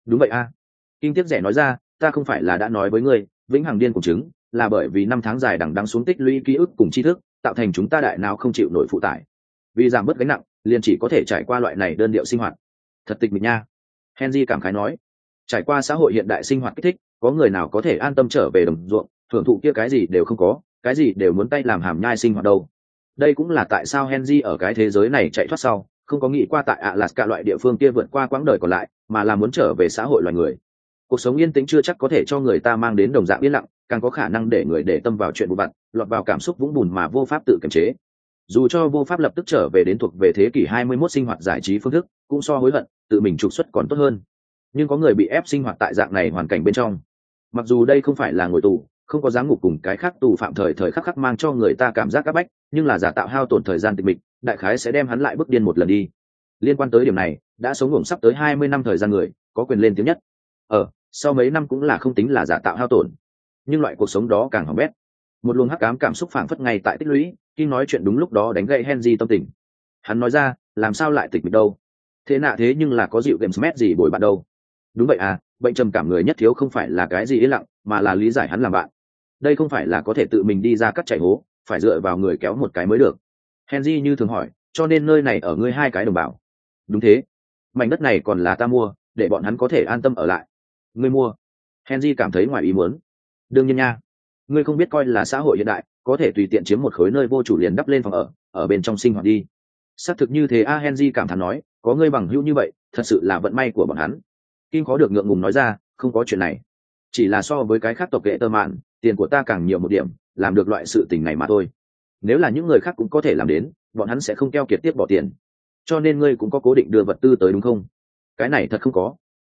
Đúng vậy a. Kim tiếc rẻ nói ra, ta không phải là đã nói với ngươi, vĩnh hằng điên cùng chứng là bởi vì năm tháng dài đằng đẵng xuống tích lũy ký ức cùng tri thức, tạo thành chúng ta đại não không chịu nổi phụ tải. Vì giảm bớt gánh nặng, liền chỉ có thể trải qua loại này đơn điệu sinh hoạt. Thật tịch mịch nha. Henry cảm khái nói, trải qua xã hội hiện đại sinh hoạt kích thích, có người nào có thể an tâm trở về đồng ruộng, thưởng thụ kia cái gì đều không có, cái gì đều muốn tay làm hàm nhai sinh hoạt đâu. Đây cũng là tại sao Henry ở cái thế giới này chạy thoát sau, không có nghĩ qua tại Alaska loại địa phương kia vượt qua quãng đời còn lại, mà là muốn trở về xã hội loài người. Cuộc sống yên tĩnh chưa chắc có thể cho người ta mang đến đồng dạng yên lặng, càng có khả năng để người để tâm vào chuyện vụn vặt, lọt vào cảm xúc vũng bùn mà vô pháp tự kiềm chế. Dù cho vô pháp lập tức trở về đến thuộc về thế kỷ 21 sinh hoạt giải trí phương thức, cũng so hối hận tự mình trục xuất còn tốt hơn. Nhưng có người bị ép sinh hoạt tại dạng này hoàn cảnh bên trong, mặc dù đây không phải là ngồi tù, không có giáng ngục cùng cái khác tù phạm thời khắc khắc mang cho người ta cảm giác áp bách, nhưng là giả tạo hao tổn thời gian tịch mịch, đại khái sẽ đem hắn lại bước điên một lần đi. Liên quan tới điểm này, đã sống ngủ sắp tới 20 năm thời gian người, có quyền lên tiếng nhất. Sau mấy năm cũng là không tính là giả tạo hao tổn, nhưng loại cuộc sống đó càng hỏng bét. Một luồng hắc ám cảm xúc phảng phất ngay tại tích lũy, khi nói chuyện đúng lúc đó đánh gậy Henry tâm tình. Hắn nói ra, làm sao lại tịch mịch đâu? Thế nạ thế nhưng là có dịu game smash gì bồi bạn đâu. Đúng vậy à, bệnh trầm cảm người nhất thiếu không phải là cái gì yên lặng, mà là lý giải hắn làm bạn. Đây không phải là có thể tự mình đi ra cắt chạy hố, phải dựa vào người kéo một cái mới được. Henry như thường hỏi, cho nên nơi này ở ngươi hai cái đồng bào. Đúng thế, mảnh đất này còn là ta mua, để bọn hắn có thể an tâm ở lại. Ngươi mua? Henry cảm thấy ngoài ý muốn. Đương nhiên nha, ngươi không biết coi là xã hội hiện đại có thể tùy tiện chiếm một khối nơi vô chủ liền đắp lên phòng ở bên trong sinh hoạt đi. Xác thực như thế a. Henry cảm thán nói, có ngươi bằng hữu như vậy thật sự là vận may của bọn hắn. Kim khó được ngượng ngùng nói ra, không có chuyện này, chỉ là so với cái khác tộc kệ tơ mạn, tiền của ta càng nhiều một điểm, làm được loại sự tình này mà thôi. Nếu là những người khác cũng có thể làm đến, bọn hắn sẽ không keo kiệt tiếp bỏ tiền. Cho nên ngươi cũng có cố định đưa vật tư tới đúng không? Cái này thật không có.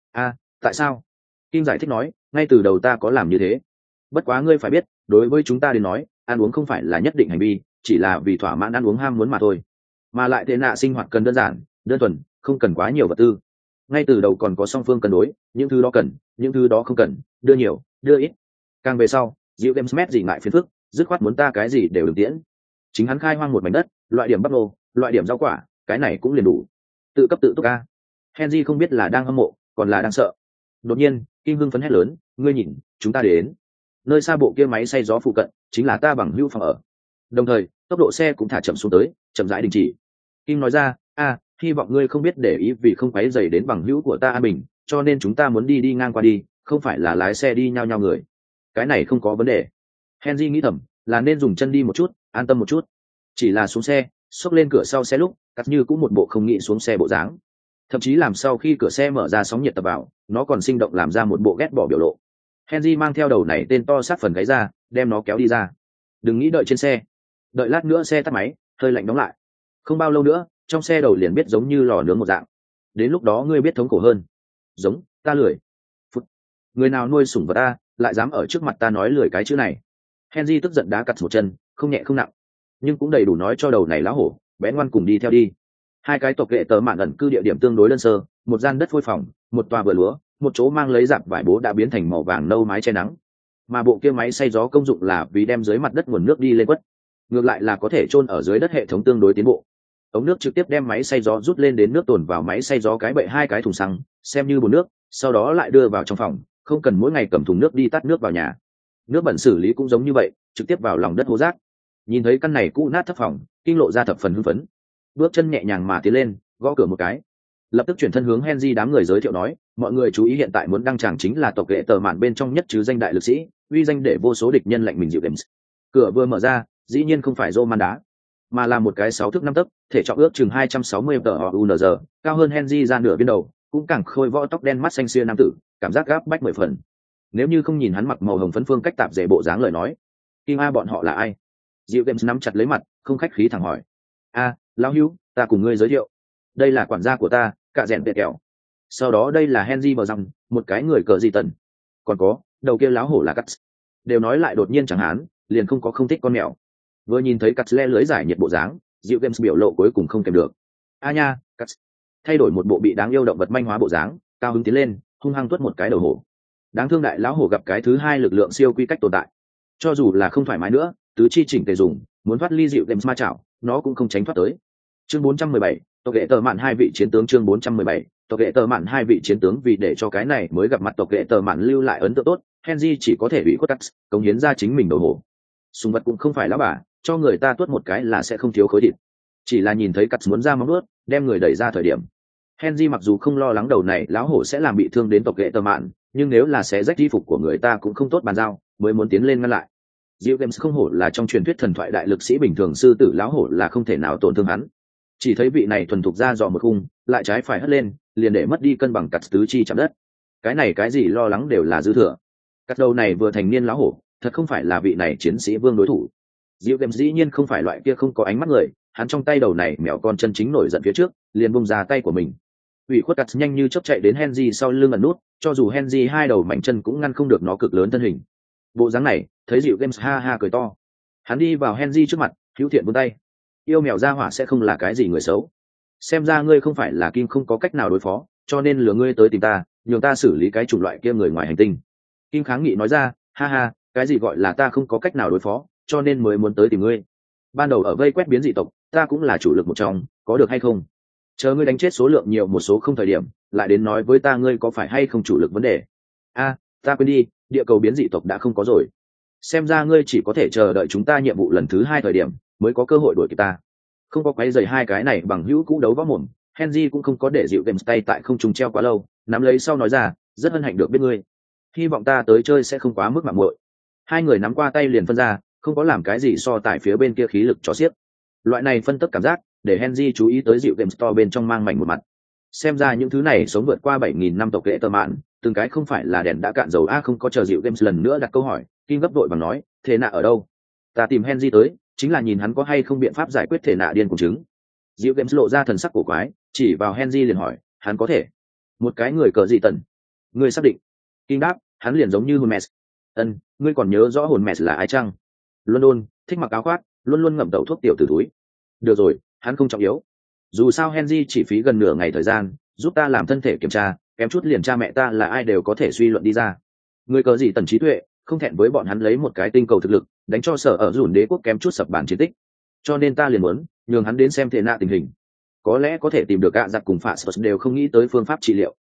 Tại sao? Kim giải thích nói, ngay từ đầu ta có làm như thế. Bất quá ngươi phải biết, đối với chúng ta đến nói, ăn uống không phải là nhất định hành vi, chỉ là vì thỏa mãn ăn uống ham muốn mà thôi. Mà lại tệ nạ sinh hoạt cần đơn giản, đơn thuần, không cần quá nhiều vật tư. Ngay từ đầu còn có song phương cân đối, những thứ đó cần, những thứ đó không cần, đưa nhiều, đưa ít. Càng về sau, Diệu Game Smash gì ngại phiền phức, dứt khoát muốn ta cái gì đều được tiễn. Chính hắn khai hoang một mảnh đất, loại điểm bắp lô, loại điểm rau quả, cái này cũng liền đủ. Tự cấp tự túc a. Henry không biết là đang hâm mộ, còn là đang sợ. Đột nhiên, Kim hưng phấn hét lớn, ngươi nhìn, chúng ta đến. Nơi xa bộ kia máy xay gió phụ cận, chính là ta bằng hữu phòng ở. Đồng thời, tốc độ xe cũng thả chậm xuống tới, chậm rãi đình chỉ. Kim nói ra, hy vọng ngươi không biết để ý vì không quấy rầy đến bằng hữu của ta an bình, cho nên chúng ta muốn đi ngang qua đi, không phải là lái xe đi nhau người. Cái này không có vấn đề. Henry nghĩ thầm, là nên dùng chân đi một chút, an tâm một chút. Chỉ là xuống xe, xốc lên cửa sau xe lúc, cắt như cũng một bộ không nghĩ xuống xe bộ dáng. Thậm chí làm sau khi cửa xe mở ra sóng nhiệt tập vào, nó còn sinh động làm ra một bộ ghét bỏ biểu lộ. Henry mang theo đầu này tên to sát phần gáy ra, đem nó kéo đi ra. Đừng nghĩ đợi trên xe, đợi lát nữa xe tắt máy, hơi lạnh đóng lại. Không bao lâu nữa, trong xe đầu liền biết giống như lò nướng một dạng. Đến lúc đó ngươi biết thống khổ hơn. Giống, ta lười. Phút. Người nào nuôi sủng vật ta, lại dám ở trước mặt ta nói lười cái chữ này. Henry tức giận đá cặt một chân, không nhẹ không nặng, nhưng cũng đầy đủ nói cho đầu này lá hổ, bé ngoan cùng đi theo đi. Hai cái tộc kệ tớ mạn ẩn cư địa điểm tương đối đơn sơ, một gian đất phôi phòng, một tòa vựa lúa, một chỗ mang lấy dạp vải bố đã biến thành màu vàng nâu mái che nắng. Mà bộ kia máy xay gió công dụng là vì đem dưới mặt đất nguồn nước đi lên quất, ngược lại là có thể chôn ở dưới đất, hệ thống tương đối tiến bộ. Ống nước trực tiếp đem máy xay gió rút lên đến nước tồn vào máy xay gió cái bệ hai cái thùng xăng, xem như bồn nước, sau đó lại đưa vào trong phòng, không cần mỗi ngày cầm thùng nước đi tắt nước vào nhà. Nước bẩn xử lý cũng giống như vậy, trực tiếp vào lòng đất hố rác. Nhìn thấy căn này cũ nát thấp phòng, Kinh lộ ra thập phần hưng phấn, bước chân nhẹ nhàng mà tiến lên, gõ cửa một cái, lập tức chuyển thân hướng Henry đám người giới thiệu nói, mọi người chú ý, hiện tại muốn đăng tràng chính là tộc kệ tờ mạn bên trong nhất chứ danh đại lực sĩ, uy danh để vô số địch nhân lạnh mình dịu Games. Cửa vừa mở ra, dĩ nhiên không phải Roman đá, mà là một cái 6 thước 5 tấc, thể trọng ước chừng 260 tờ, cao hơn Henry ra nửa biên đầu, cũng càng khôi võ tóc đen mắt xanh xia nam tử, cảm giác gáp bách 10 phần. Nếu như không nhìn hắn mặc màu hồng phấn phương cách tạp dề bộ dáng lời nói, Kim bọn họ là ai? Dịu Games nắm chặt lấy mặt, không khách khí thẳng hỏi. Lão hữu, ta cùng ngươi giới thiệu, đây là quản gia của ta, cạ rèn tuyệt kẹo. Sau đó đây là Henry bờ răng, một cái người cờ gì tần. Còn có, đầu kia láo hổ là Cắt. Đều nói lại đột nhiên chẳng hạn, liền không có không thích con mèo. Vừa nhìn thấy Cắt le lưới giải nhiệt bộ dáng, Dịu Games biểu lộ cuối cùng không kèm được. Nha, Cắt. Thay đổi một bộ bị đáng yêu động vật manh hóa bộ dáng, cao hứng tiến lên, hung hăng tuốt một cái đầu hổ. Đáng thương đại lão hổ gặp cái thứ hai lực lượng siêu quy cách tồn tại. Cho dù là không thoải mái nữa, tứ chi chỉnh tề dùng, muốn thoát ly Dịu Games ma chảo, nó cũng không tránh thoát tới. Chương 417, tộc kệ tờ mạn hai vị chiến tướng. Chương 417, tộc hệ tờ mạn hai vị chiến tướng vì để cho cái này mới gặp mặt tộc hệ tờ mạn lưu lại ấn tượng tốt, Henry chỉ có thể bị khuất cắt cống hiến ra chính mình đầu hổ. Sùng vật cũng không phải lão bà, cho người ta tuốt một cái là sẽ không thiếu khối thịt. Chỉ là nhìn thấy cắt muốn ra móng nuốt, đem người đẩy ra thời điểm, Henry mặc dù không lo lắng đầu này lão hổ sẽ làm bị thương đến tộc hệ tờ mạn, nhưng nếu là sẽ rách y phục của người ta cũng không tốt bàn giao, mới muốn tiến lên ngăn lại. Diệu Games không hổ là trong truyền thuyết thần thoại đại lực sĩ bình thường, sư tử lão hổ là không thể nào tổn thương hắn. Chỉ thấy vị này thuần thục ra dò một khung, lại trái phải hất lên, liền để mất đi cân bằng cắt tứ chi chạm đất. Cái này cái gì lo lắng đều là dư thừa. Cắt đầu này vừa thành niên lão hổ, thật không phải là vị này chiến sĩ vương đối thủ. Diệu Games dĩ nhiên không phải loại kia không có ánh mắt người, hắn trong tay đầu này mèo con chân chính nổi giận phía trước, liền bung ra tay của mình. Ủy khuất cắt nhanh như chớp chạy đến Henry sau lưng ẩn nút, cho dù Henry hai đầu mảnh chân cũng ngăn không được nó cực lớn thân hình. Bộ dáng này, thấy Diệu Games ha ha cười to. Hắn đi vào Henry trước mặt, hữu thiện vươn tay. Yêu mèo gia hỏa sẽ không là cái gì người xấu. Xem ra ngươi không phải là Kim không có cách nào đối phó, cho nên lừa ngươi tới tìm ta, nhường ta xử lý cái chủng loại kia người ngoài hành tinh. Kim kháng nghị nói ra, ha ha, cái gì gọi là ta không có cách nào đối phó, cho nên mới muốn tới tìm ngươi. Ban đầu ở vây quét biến dị tộc, ta cũng là chủ lực một trong, có được hay không? Chờ ngươi đánh chết số lượng nhiều một số không thời điểm, lại đến nói với ta ngươi có phải hay không chủ lực vấn đề. Ta quên đi, địa cầu biến dị tộc đã không có rồi. Xem ra ngươi chỉ có thể chờ đợi chúng ta nhiệm vụ lần thứ 2 thời điểm mới có cơ hội đuổi kịp ta. Không có quấy rầy hai cái này bằng hữu cũ đấu võ mồm, Henry cũng không có để Diệu Games tay tại không trung treo quá lâu, nắm lấy sau nói ra, rất hân hạnh được biết ngươi. Hy vọng ta tới chơi sẽ không quá mức mạo muội. Hai người nắm qua tay liền phân ra, không có làm cái gì so tại phía bên kia khí lực cho xiết. Loại này phân tích cảm giác, để Henry chú ý tới Diệu Games Store bên trong mang mảnh một mặt. Xem ra những thứ này sống vượt qua 7.000 năm tộc lệ tờ mạn, từng cái không phải là đèn đã cạn dầu. Không có chờ Diệu Games lần nữa đặt câu hỏi, Kim gấp đội bằng nói, thế nạ ở đâu? Ta tìm Henry tới, chính là nhìn hắn có hay không biện pháp giải quyết thể nạ điên cùng chứng. Diệu Games lộ ra thần sắc cổ quái, chỉ vào Henry liền hỏi, hắn có thể? Một cái người cờ dị tần. Ngươi xác định? Kim đáp, hắn liền giống như Hermes. Ngươi còn nhớ rõ Hermes là ai chăng? London, thích mặc áo khoác, luôn luôn ngậm tẩu thuốc tiểu tử túi. Được rồi, hắn không trọng yếu. Dù sao Henry chỉ phí gần nửa ngày thời gian, giúp ta làm thân thể kiểm tra, kém chút liền cha mẹ ta là ai đều có thể suy luận đi ra. Người cờ gì tần trí tuệ, không thẹn với bọn hắn lấy một cái tinh cầu thực lực, đánh cho sở ở dùn đế quốc kém chút sập bàn chiến tích. Cho nên ta liền muốn nhường hắn đến xem thể nạ tình hình. Có lẽ có thể tìm được gạ giặc cùng phạ Spurs đều không nghĩ tới phương pháp trị liệu.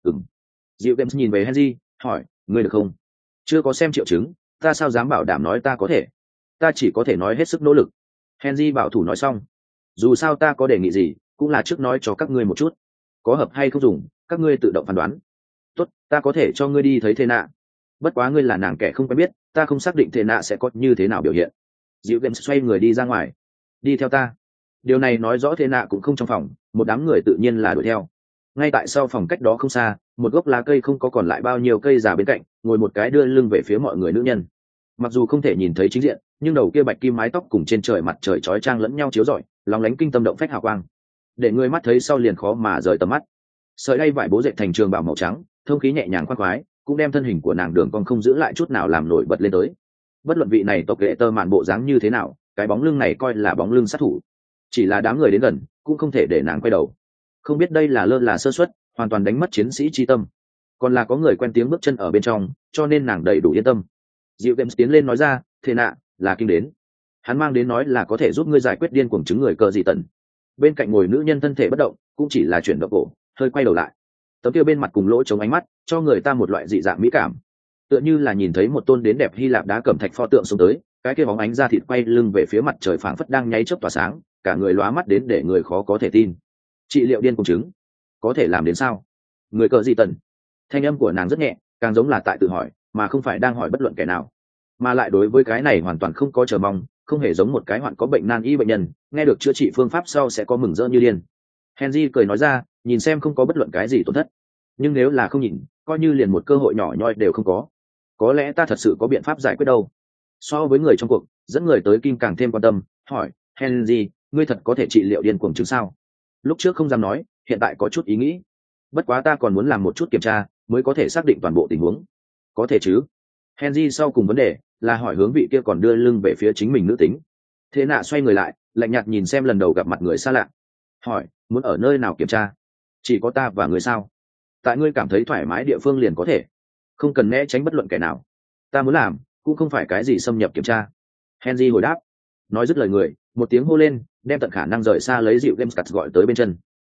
Diệu Games nhìn về Henry, hỏi, ngươi được không? Chưa có xem triệu chứng, ta sao dám bảo đảm nói ta có thể? Ta chỉ có thể nói hết sức nỗ lực. Henry bảo thủ nói xong. Dù sao ta có đề nghị gì, cũng là trước nói cho các ngươi một chút. Có hợp hay không dùng, các ngươi tự động phán đoán. Tốt, ta có thể cho ngươi đi thấy Thê Nạ. Bất quá ngươi là nàng kẻ không quen biết, ta không xác định Thê Nạ sẽ có như thế nào biểu hiện. Diệu Games xoay người đi ra ngoài. Đi theo ta. Điều này nói rõ Thê Nạ cũng không trong phòng, một đám người tự nhiên là đuổi theo. Ngay tại sau phòng cách đó không xa, một gốc lá cây không có còn lại bao nhiêu cây già bên cạnh, ngồi một cái đưa lưng về phía mọi người nữ nhân. Mặc dù không thể nhìn thấy chính diện, nhưng đầu kia bạch kim mái tóc cùng trên trời mặt trời chói chang lẫn nhau chiếu rọi, lóng lánh kinh tâm động phách hào quang, để người mắt thấy sau liền khó mà rời tầm mắt. Sợi đay vải bố dệt thành trường bảo màu trắng, thông khí nhẹ nhàng khoan khoái, cũng đem thân hình của nàng đường cong không giữ lại chút nào làm nổi bật lên tới. Bất luận vị này tộc lệ tơ mạn bộ dáng như thế nào, cái bóng lưng này coi là bóng lưng sát thủ. Chỉ là đám người đến gần, cũng không thể để nàng quay đầu. Không biết đây là lơ là sơ suất, hoàn toàn đánh mất chiến sĩ chi tâm, còn là có người quen tiếng bước chân ở bên trong, cho nên nàng đầy đủ yên tâm. Diệu Games tiến lên nói ra, Thê Nạ, là Kim đến. Hắn mang đến nói là có thể giúp ngươi giải quyết điên cuồng chứng người cờ dị tần. Bên cạnh ngồi nữ nhân thân thể bất động, cũng chỉ là chuyển động cổ, hơi quay đầu lại. Tấm kia bên mặt cùng lỗ chống ánh mắt, cho người ta một loại dị dạng mỹ cảm. Tựa như là nhìn thấy một tôn đến đẹp Hy Lạp đá cẩm thạch pho tượng xuống tới, cái kia bóng ánh da thịt quay lưng về phía mặt trời phảng phất đang nháy chớp tỏa sáng, cả người lóa mắt đến để người khó có thể tin. Trị liệu điên cuồng chứng, có thể làm đến sao? Người cờ dị tần. Thanh âm của nàng rất nhẹ, càng giống là tại tự hỏi, mà không phải đang hỏi bất luận kẻ nào. Mà lại đối với cái này hoàn toàn không có chờ mong, không hề giống một cái hoạn có bệnh nan y bệnh nhân, nghe được chữa trị phương pháp sau sẽ có mừng rỡ như điên. Henry cười nói ra, nhìn xem không có bất luận cái gì tổn thất, nhưng nếu là không nhìn, coi như liền một cơ hội nhỏ nhoi đều không có. Có lẽ ta thật sự có biện pháp giải quyết đâu. So với người trong cuộc, dẫn người tới Kim càng thêm quan tâm, hỏi, Henry, ngươi thật có thể trị liệu điên cuồng chứng sao? Lúc trước không dám nói, hiện tại có chút ý nghĩ. Bất quá ta còn muốn làm một chút kiểm tra, mới có thể xác định toàn bộ tình huống. Có thể chứ? Henry sau cùng vấn đề là hỏi hướng vị kia còn đưa lưng về phía chính mình nữ tính. Thế nạ xoay người lại, lạnh nhạt nhìn xem lần đầu gặp mặt người xa lạ. Hỏi, muốn ở nơi nào kiểm tra? Chỉ có ta và người sao? Tại ngươi cảm thấy thoải mái địa phương liền có thể, không cần né tránh bất luận kẻ nào. Ta muốn làm, cũng không phải cái gì xâm nhập kiểm tra. Henry hồi đáp. Nói dứt lời người, một tiếng hô lên, đem tận khả năng rời xa lấy dịu Games cắt gọi tới bên chân.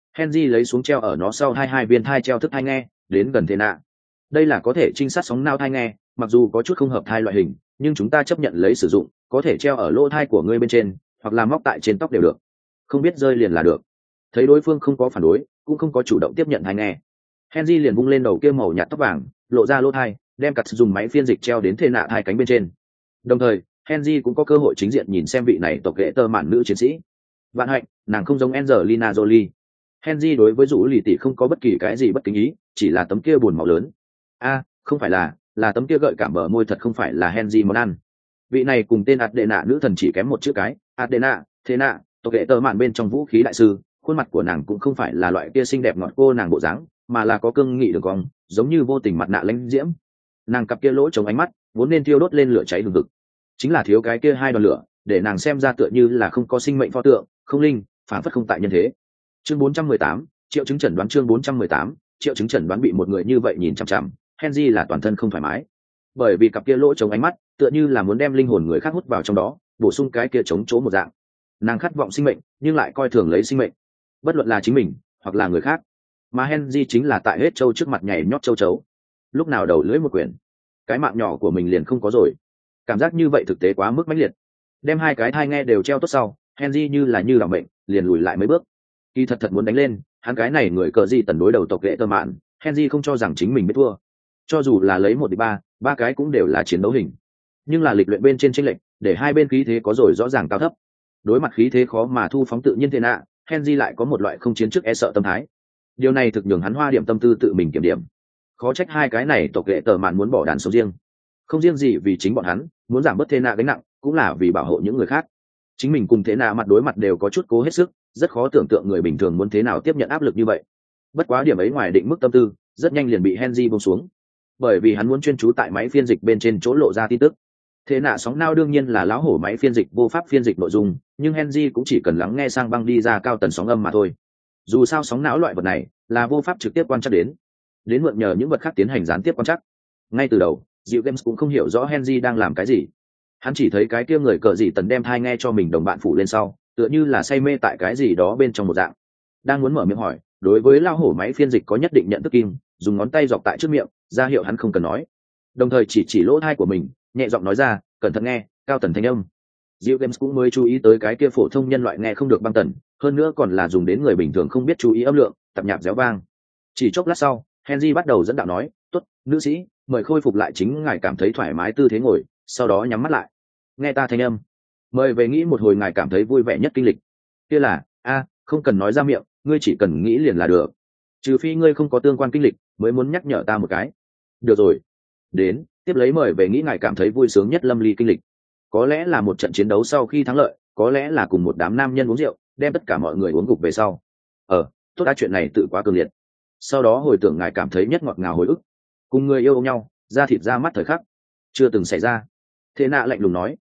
Henry lấy xuống treo ở nó sau hai viên thai treo thức thai nghe, đến gần Thế Nạ. Đây là có thể trinh sát sóng nao thai nghe, mặc dù có chút không hợp thai loại hình, nhưng chúng ta chấp nhận lấy sử dụng, có thể treo ở lỗ thai của ngươi bên trên, hoặc là móc tại trên tóc đều được. Không biết rơi liền là được. Thấy đối phương không có phản đối, cũng không có chủ động tiếp nhận thai nghe. Henry liền vung lên đầu kia màu nhạt tóc vàng, lộ ra lỗ thai, đem cặt dùng máy phiên dịch treo đến Thế Nạ hai cánh bên trên. Đồng thời, Henry cũng có cơ hội chính diện nhìn xem vị này tộc ghệ tơ mạn nữ chiến sĩ. Vạn hạnh, nàng không giống Angelina Jolie. Henry đối với Dũ Lì tỷ không có bất kỳ cái gì bất kính ý, chỉ là tấm kia buồn máu lớn. Không phải là tấm kia gợi cảm bờ môi thật không phải là Henry món ăn. Vị này cùng tên Adena nữ thần chỉ kém một chữ cái, Adena, Thế Nạ, tộc ghệ tơ mạn bên trong vũ khí đại sư, khuôn mặt của nàng cũng không phải là loại kia xinh đẹp ngọt cô nàng bộ dáng, mà là có cương nghị đường cong, giống như vô tình mặt nạ lãnh diễm. Nàng cặp kia lỗ trống ánh mắt, vốn nên thiêu đốt lên lửa cháy hừng hực, chính là thiếu cái kia hai đoàn lửa, để nàng xem ra tựa như là không có sinh mệnh pho tượng, không linh, phản phất không tại nhân thế. Chương 418, triệu chứng chẩn đoán. Chương 418, triệu chứng chẩn đoán. Bị một người như vậy nhìn chằm chằm, Henry là toàn thân không thoải mái, bởi vì cặp kia lỗ trống ánh mắt, tựa như là muốn đem linh hồn người khác hút vào trong đó, bổ sung cái kia chống chỗ một dạng. Nàng khát vọng sinh mệnh, nhưng lại coi thường lấy sinh mệnh, bất luận là chính mình hoặc là người khác. Mà Henry chính là tại hết châu trước mặt nhảy nhót châu chấu, lúc nào đầu lưỡi một quyển, cái mạng nhỏ của mình liền không có rồi. Cảm giác như vậy thực tế quá mức mãnh liệt. Đem hai cái thai nghe đều treo tốt sau, Henry như làm bệnh, liền lùi lại mấy bước. Kỳ thật muốn đánh lên, hắn cái này người cờ gì tần đối đầu tộc ghệ tơ mạn, Henry không cho rằng chính mình biết thua. Cho dù là lấy 1-3, ba cái cũng đều là chiến đấu hình. Nhưng là lịch luyện bên trên chênh lệch, để hai bên khí thế có rồi rõ ràng cao thấp. Đối mặt khí thế khó mà thu phóng tự nhiên Thế Nạ, Henry lại có một loại không chiến trước e sợ tâm thái. Điều này thực nhường hắn hoa điểm tâm tư tự mình kiểm điểm. Khó trách hai cái này tộc ghệ tơ mạn muốn bỏ đàn sống riêng. Không riêng gì vì chính bọn hắn muốn giảm bớt Thế Nạ gánh nặng, cũng là vì bảo hộ những người khác. Chính mình cùng Thế Nạ mặt đối mặt đều có chút cố hết sức, rất khó tưởng tượng người bình thường muốn thế nào tiếp nhận áp lực như vậy. Bất quá điểm ấy ngoài định mức tâm tư, rất nhanh liền bị Henry buông xuống, bởi vì hắn muốn chuyên chú tại máy phiên dịch bên trên chỗ lộ ra tin tức. Thế Nạ sóng nao đương nhiên là láo hổ máy phiên dịch vô pháp phiên dịch nội dung, nhưng Henry cũng chỉ cần lắng nghe sang băng đi ra cao tần sóng âm mà thôi. Dù sao sóng não loại vật này là vô pháp trực tiếp quan trắc đến mượn nhờ những vật khác tiến hành gián tiếp quan trắc. Ngay từ đầu, Diệu Games cũng không hiểu rõ Henry đang làm cái gì. Hắn chỉ thấy cái kia người cờ gì tần đem thai nghe cho mình đồng bạn phủ lên sau, tựa như là say mê tại cái gì đó bên trong một dạng. Đang muốn mở miệng hỏi, đối với lao hổ máy phiên dịch có nhất định nhận thức kim, dùng ngón tay dọc tại trước miệng, ra hiệu hắn không cần nói. Đồng thời chỉ lỗ thai của mình, nhẹ giọng nói ra, cẩn thận nghe, cao tần thanh âm. Diệu Games cũng mới chú ý tới cái kia phổ thông nhân loại nghe không được băng tần, hơn nữa còn là dùng đến người bình thường không biết chú ý âm lượng, tập nhạc réo vang. Chỉ chốc lát sau, Henry bắt đầu dẫn đạo nói, tốt, nữ sĩ, mời khôi phục lại chính ngài cảm thấy thoải mái tư thế ngồi, sau đó nhắm mắt lại, nghe ta thanh âm, mời về nghĩ một hồi ngài cảm thấy vui vẻ nhất kinh lịch. Kia là không cần nói ra miệng, ngươi chỉ cần nghĩ liền là được, trừ phi ngươi không có tương quan kinh lịch mới muốn nhắc nhở ta một cái. Được rồi, đến tiếp lấy mời về nghĩ ngài cảm thấy vui sướng nhất lâm ly kinh lịch. Có lẽ là một trận chiến đấu sau khi thắng lợi, có lẽ là cùng một đám nam nhân uống rượu đem tất cả mọi người uống gục về sau. Tốt đã, chuyện này tự quá cường liệt. Sau đó hồi tưởng ngài cảm thấy nhất ngọt ngào hồi ức, cùng người yêu nhau da thịt ra mắt thời khắc chưa từng xảy ra. Thế Nạ lạnh lùng nói,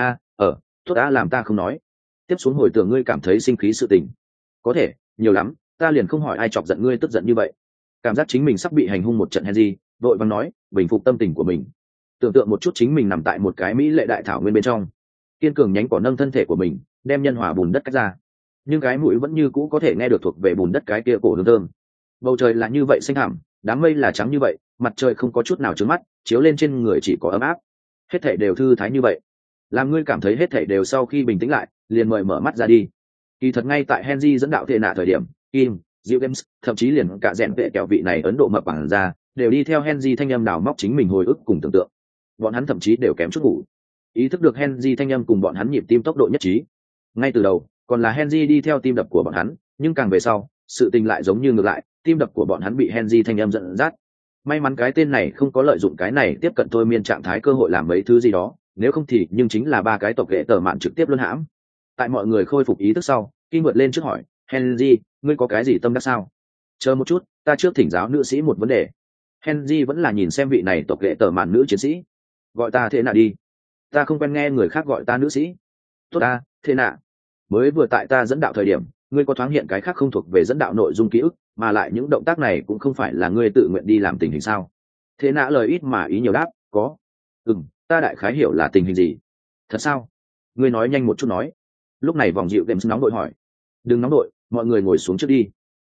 tốt đã, làm ta không nói. Tiếp xuống hồi tưởng ngươi cảm thấy sinh khí sự tình. Có thể nhiều lắm, ta liền không hỏi ai chọc giận ngươi tức giận như vậy. Cảm giác chính mình sắp bị hành hung một trận Henry vội vàng nói, bình phục tâm tình của mình. Tưởng tượng một chút chính mình nằm tại một cái mỹ lệ đại thảo nguyên bên trong, kiên cường nhánh cỏ nâng thân thể của mình, đem nhân hòa bùn đất cách ra, nhưng cái mũi vẫn như cũ có thể nghe được thuộc về bùn đất cái kia cổ hương thơm. Bầu trời là như vậy xanh thẳm, đám mây là trắng như vậy, mặt trời không có chút nào chướng mắt, chiếu lên trên người chỉ có ấm áp. Hết thảy đều thư thái như vậy, làm ngươi cảm thấy hết thảy đều sau khi bình tĩnh lại, liền mời mở mắt ra đi. Kỳ thật ngay tại Henry dẫn đạo Thế Nạ thời điểm, Kim, Diệu Games, thậm chí liền cả rèn vệ kẹo vị này Ấn Độ mập bảng ra, đều đi theo Henry thanh âm đào móc chính mình hồi ức cùng tưởng tượng. Bọn hắn thậm chí đều kém chút ngủ, ý thức được Henry thanh âm cùng bọn hắn nhịp tim tốc độ nhất trí. Ngay từ đầu, còn là Henry đi theo tim đập của bọn hắn, nhưng càng về sau, sự tình lại giống như ngược lại, tim đập của bọn hắn bị Henry thanh âm dẫn dắt. May mắn cái tên này không có lợi dụng cái này tiếp cận thôi miên trạng thái cơ hội làm mấy thứ gì đó, nếu không thì nhưng chính là ba cái tộc ghệ tờ mạn trực tiếp luân hãm. Tại mọi người khôi phục ý thức sau, Kim vượt lên trước hỏi, Henry, ngươi có cái gì tâm đắc sao? Chờ một chút, ta trước thỉnh giáo nữ sĩ một vấn đề. Henry vẫn là nhìn xem vị này tộc ghệ tờ mạn nữ chiến sĩ. Gọi ta Thế Nạ đi, ta không quen nghe người khác gọi ta nữ sĩ. Tốt ta, Thế Nạ. Mới vừa tại ta dẫn đạo thời điểm, ngươi có thoáng hiện cái khác không thuộc về dẫn đạo nội dung ký ức, mà lại những động tác này cũng không phải là ngươi tự nguyện đi làm tình hình sao? Thế Nạ lời ít mà ý nhiều đáp, có. Ta đại khái hiểu là tình hình gì. Thật sao? Ngươi nói nhanh một chút nói. Lúc này vòng Dịu Games nóng đội hỏi. Đừng nóng đội, mọi người ngồi xuống trước đi.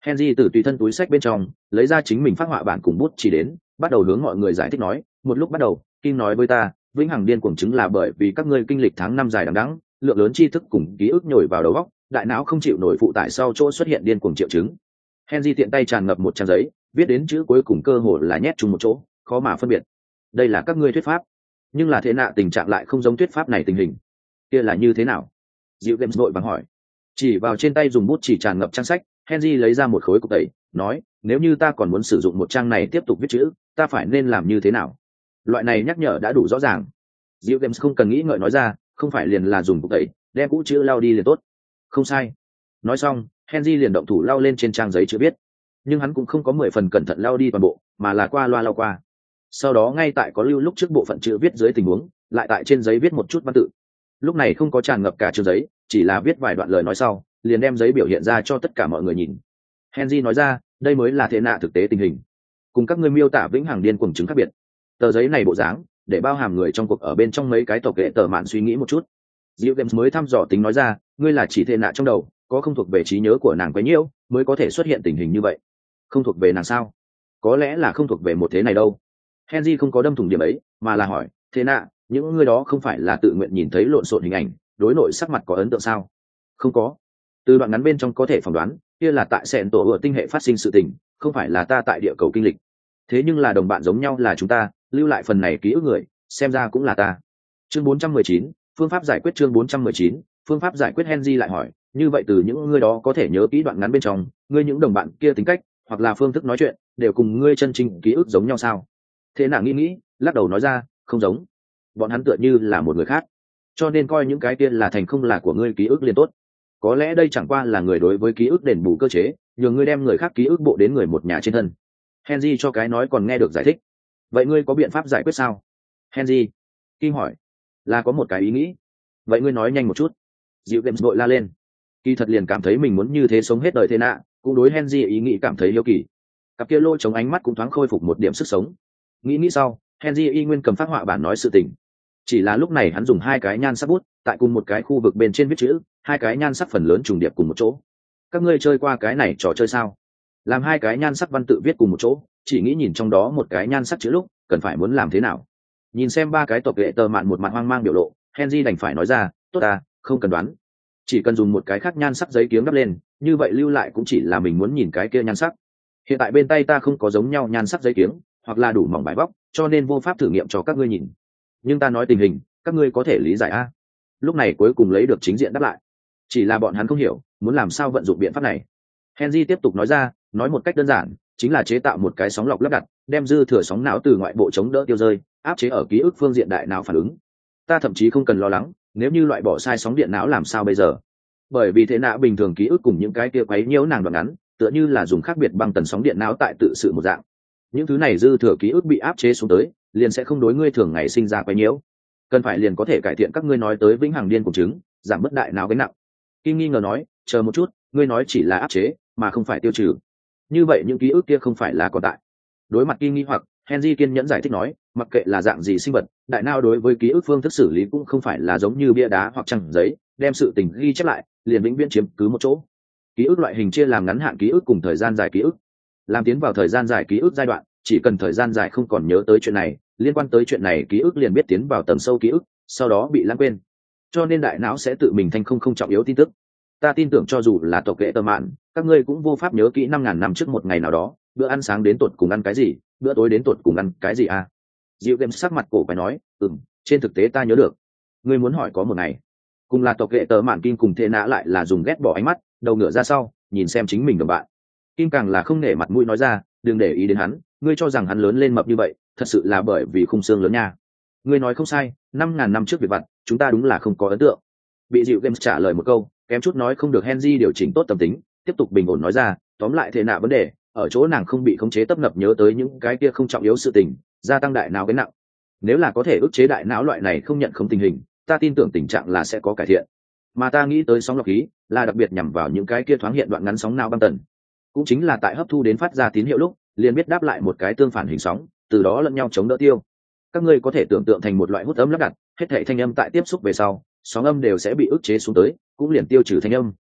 Henry từ tùy thân túi sách bên trong lấy ra chính mình phát họa bản cùng bút chỉ đến, bắt đầu hướng mọi người giải thích nói, một lúc bắt đầu, Kim nói với ta, vĩnh hằng điên cuồng chứng là bởi vì các ngươi kinh lịch tháng năm dài đằng đẵng, lượng lớn tri thức cùng ký ức nhồi vào đầu óc, đại não không chịu nổi phụ tải sau chỗ xuất hiện điên cuồng triệu chứng. Henry tiện tay tràn ngập một trang giấy, viết đến chữ cuối cùng cơ hồ là nhét chung một chỗ, khó mà phân biệt. Đây là các ngươi thuyết pháp, nhưng là thế nạ tình trạng lại không giống thuyết pháp này tình hình. Kia là như thế nào? Diệu Games vội vàng hỏi. Chỉ vào trên tay dùng bút chỉ tràn ngập trang sách, Henry lấy ra một khối cục tẩy, nói, nếu như ta còn muốn sử dụng một trang này tiếp tục viết chữ, ta phải nên làm như thế nào? Loại này nhắc nhở đã đủ rõ ràng. Diệu Games không cần nghĩ ngợi nói ra, không phải liền là dùng cục tẩy, đem cũ chữ lau đi liền tốt. Không sai. Nói xong, Henry liền động thủ lau lên trên trang giấy chữ viết. Nhưng hắn cũng không có 10 phần cẩn thận lau đi toàn bộ, mà là qua loa lau qua. Sau đó ngay tại có lưu lúc trước bộ phận chữ viết dưới tình huống, lại tại trên giấy viết một chút văn tự. Lúc này không có tràn ngập cả chương giấy, chỉ là viết vài đoạn lời nói sau, liền đem giấy biểu hiện ra cho tất cả mọi người nhìn. Henry nói ra, đây mới là thế nạ thực tế tình hình, cùng các ngươi miêu tả vĩnh hằng điên cuồng chứng khác biệt. Tờ giấy này bộ dáng, để bao hàm người trong cuộc ở bên trong mấy cái tộc kệ tờ mạn suy nghĩ một chút. Diệu Games mới thăm dò tính nói ra, ngươi là chỉ thế nạ trong đầu, có không thuộc về trí nhớ của nàng quấy nhiễu, mới có thể xuất hiện tình hình như vậy. Không thuộc về nàng sao? Có lẽ là không thuộc về một thế này đâu. Henry không có đâm thủng điểm ấy, mà là hỏi, thế nạ, những người đó không phải là tự nguyện nhìn thấy lộn xộn hình ảnh, đối nội sắc mặt có ấn tượng sao? Không có. Từ đoạn ngắn bên trong có thể phỏng đoán, kia là tại sẹn tổ ở tinh hệ phát sinh sự tình, không phải là ta tại địa cầu kinh lịch. Thế nhưng là đồng bạn giống nhau là chúng ta, lưu lại phần này ký ức người, xem ra cũng là ta. Chương 419, phương pháp giải quyết. Chương 419, phương pháp giải quyết. Henry lại hỏi, như vậy từ những người đó có thể nhớ kỹ đoạn ngắn bên trong, ngươi những đồng bạn kia tính cách hoặc là phương thức nói chuyện đều cùng ngươi chân chính ký ức giống nhau sao? Thế nàng nghĩ, lắc đầu nói ra, không giống. Bọn hắn tựa như là một người khác, cho nên coi những cái kia là thành không là của ngươi ký ức liền tốt. Có lẽ đây chẳng qua là người đối với ký ức đền bù cơ chế, nhờ ngươi đem người khác ký ức bộ đến người một nhà trên thân. Henry cho cái nói còn nghe được giải thích. Vậy ngươi có biện pháp giải quyết sao? Henry Kim hỏi. Là có một cái ý nghĩ. Vậy ngươi nói nhanh một chút. Diệu Games vội la lên. Kỳ thật liền cảm thấy mình muốn như thế sống hết đời thế nạ, cũng đối Henry ý nghĩ cảm thấy yêu kỳ. Cặp kia lôi chống ánh mắt cũng thoáng khôi phục một điểm sức sống. Nghĩ sau, Henry y nguyên cầm phát họa bản nói sự tình. Chỉ là lúc này hắn dùng hai cái nhan sắc bút, tại cùng một cái khu vực bên trên viết chữ, hai cái nhan sắc phần lớn trùng điệp cùng một chỗ. Các ngươi chơi qua cái này trò chơi sao? Làm hai cái nhan sắc văn tự viết cùng một chỗ, chỉ nghĩ nhìn trong đó một cái nhan sắc chữ lúc, cần phải muốn làm thế nào? Nhìn xem ba cái tộc lệ tờ mạn một mặt hoang mang biểu lộ, Henry đành phải nói ra, tốt à, không cần đoán. Chỉ cần dùng một cái khác nhan sắc giấy kiếng đắp lên, như vậy lưu lại cũng chỉ là mình muốn nhìn cái kia nhan sắc. Hiện tại bên tay ta không có giống nhau nhan sắc giấy kiếng, hoặc là đủ mỏng bài bóc, cho nên vô pháp thử nghiệm cho các ngươi nhìn. Nhưng ta nói tình hình, các ngươi có thể lý giải a? Lúc này cuối cùng lấy được chính diện đáp lại. Chỉ là bọn hắn không hiểu, muốn làm sao vận dụng biện pháp này. Henry tiếp tục nói ra, nói một cách đơn giản, chính là chế tạo một cái sóng lọc lắp đặt, đem dư thừa sóng não từ ngoại bộ chống đỡ tiêu rơi, áp chế ở ký ức phương diện đại não phản ứng. Ta thậm chí không cần lo lắng, nếu như loại bỏ sai sóng điện não làm sao bây giờ? Bởi vì thế nạ bình thường ký ức cùng những cái kia quấy nhiễu nàng đoạn ngắn, tựa như là dùng khác biệt băng tần sóng điện não tại tự sự một dạng. Những thứ này dư thừa ký ức bị áp chế xuống tới, liền sẽ không đối ngươi thường ngày sinh ra quấy nhiễu. Cần phải liền có thể cải thiện các ngươi nói tới vĩnh hằng điên cuồng chứng, giảm bớt đại não gánh nặng. Kim nghi ngờ nói, chờ một chút, ngươi nói chỉ là áp chế, mà không phải tiêu trừ. Như vậy những ký ức kia không phải là còn tại. Đối mặt Kim nghi hoặc, Henry kiên nhẫn giải thích nói, mặc kệ là dạng gì sinh vật, đại não đối với ký ức phương thức xử lý cũng không phải là giống như bia đá hoặc trang giấy, đem sự tình ghi chép lại, liền vĩnh viễn chiếm cứ một chỗ. Ký ức loại hình chia làm ngắn hạn ký ức cùng thời gian dài ký ức. Làm tiến vào thời gian dài ký ức giai đoạn, chỉ cần thời gian dài không còn nhớ tới chuyện này, liên quan tới chuyện này ký ức liền biết tiến vào tầng sâu ký ức, sau đó bị lãng quên. Cho nên đại não sẽ tự mình thành không trọng yếu tin tức. Ta tin tưởng cho dù là tộc kệ tờ mạn, các ngươi cũng vô pháp nhớ kỹ 5.000 năm trước một ngày nào đó, bữa ăn sáng đến tột cùng ăn cái gì, bữa tối đến tột cùng ăn cái gì à? Diệu Games sắc mặt cổ phải nói, trên thực tế ta nhớ được. Ngươi muốn hỏi có một ngày, cùng là tộc kệ tờ mạn Kim cùng Thê Nã lại là dùng ghét bỏ ánh mắt, đầu ngửa ra sau, nhìn xem chính mình đồng bạn. Kim càng là không nể mặt mũi nói ra, đừng để ý đến hắn, ngươi cho rằng hắn lớn lên mập như vậy, thật sự là bởi vì khung xương lớn nha. Ngươi nói không sai, 5.000 năm trước việc vặt, chúng ta đúng là không có ấn tượng. Bị Diệu Games trả lời một câu, kém chút nói không được. Henry điều chỉnh tốt tâm tính, tiếp tục bình ổn nói ra, tóm lại Thê Nã vấn đề, ở chỗ nàng không bị khống chế tấp nập nhớ tới những cái kia không trọng yếu sự tình, gia tăng đại não cái nặng. Nếu là có thể ức chế đại não loại này không nhận không tình hình, ta tin tưởng tình trạng là sẽ có cải thiện. Mà ta nghĩ tới sóng lọc khí là đặc biệt nhằm vào những cái kia thoáng hiện đoạn ngắn sóng não băng tần, cũng chính là tại hấp thu đến phát ra tín hiệu lúc liền biết đáp lại một cái tương phản hình sóng, từ đó lẫn nhau chống đỡ tiêu. Các ngươi có thể tưởng tượng thành một loại hút âm lắp đặt, hết thảy thanh âm tại tiếp xúc về sau, sóng âm đều sẽ bị ức chế xuống tới, cũng liền tiêu trừ thanh âm.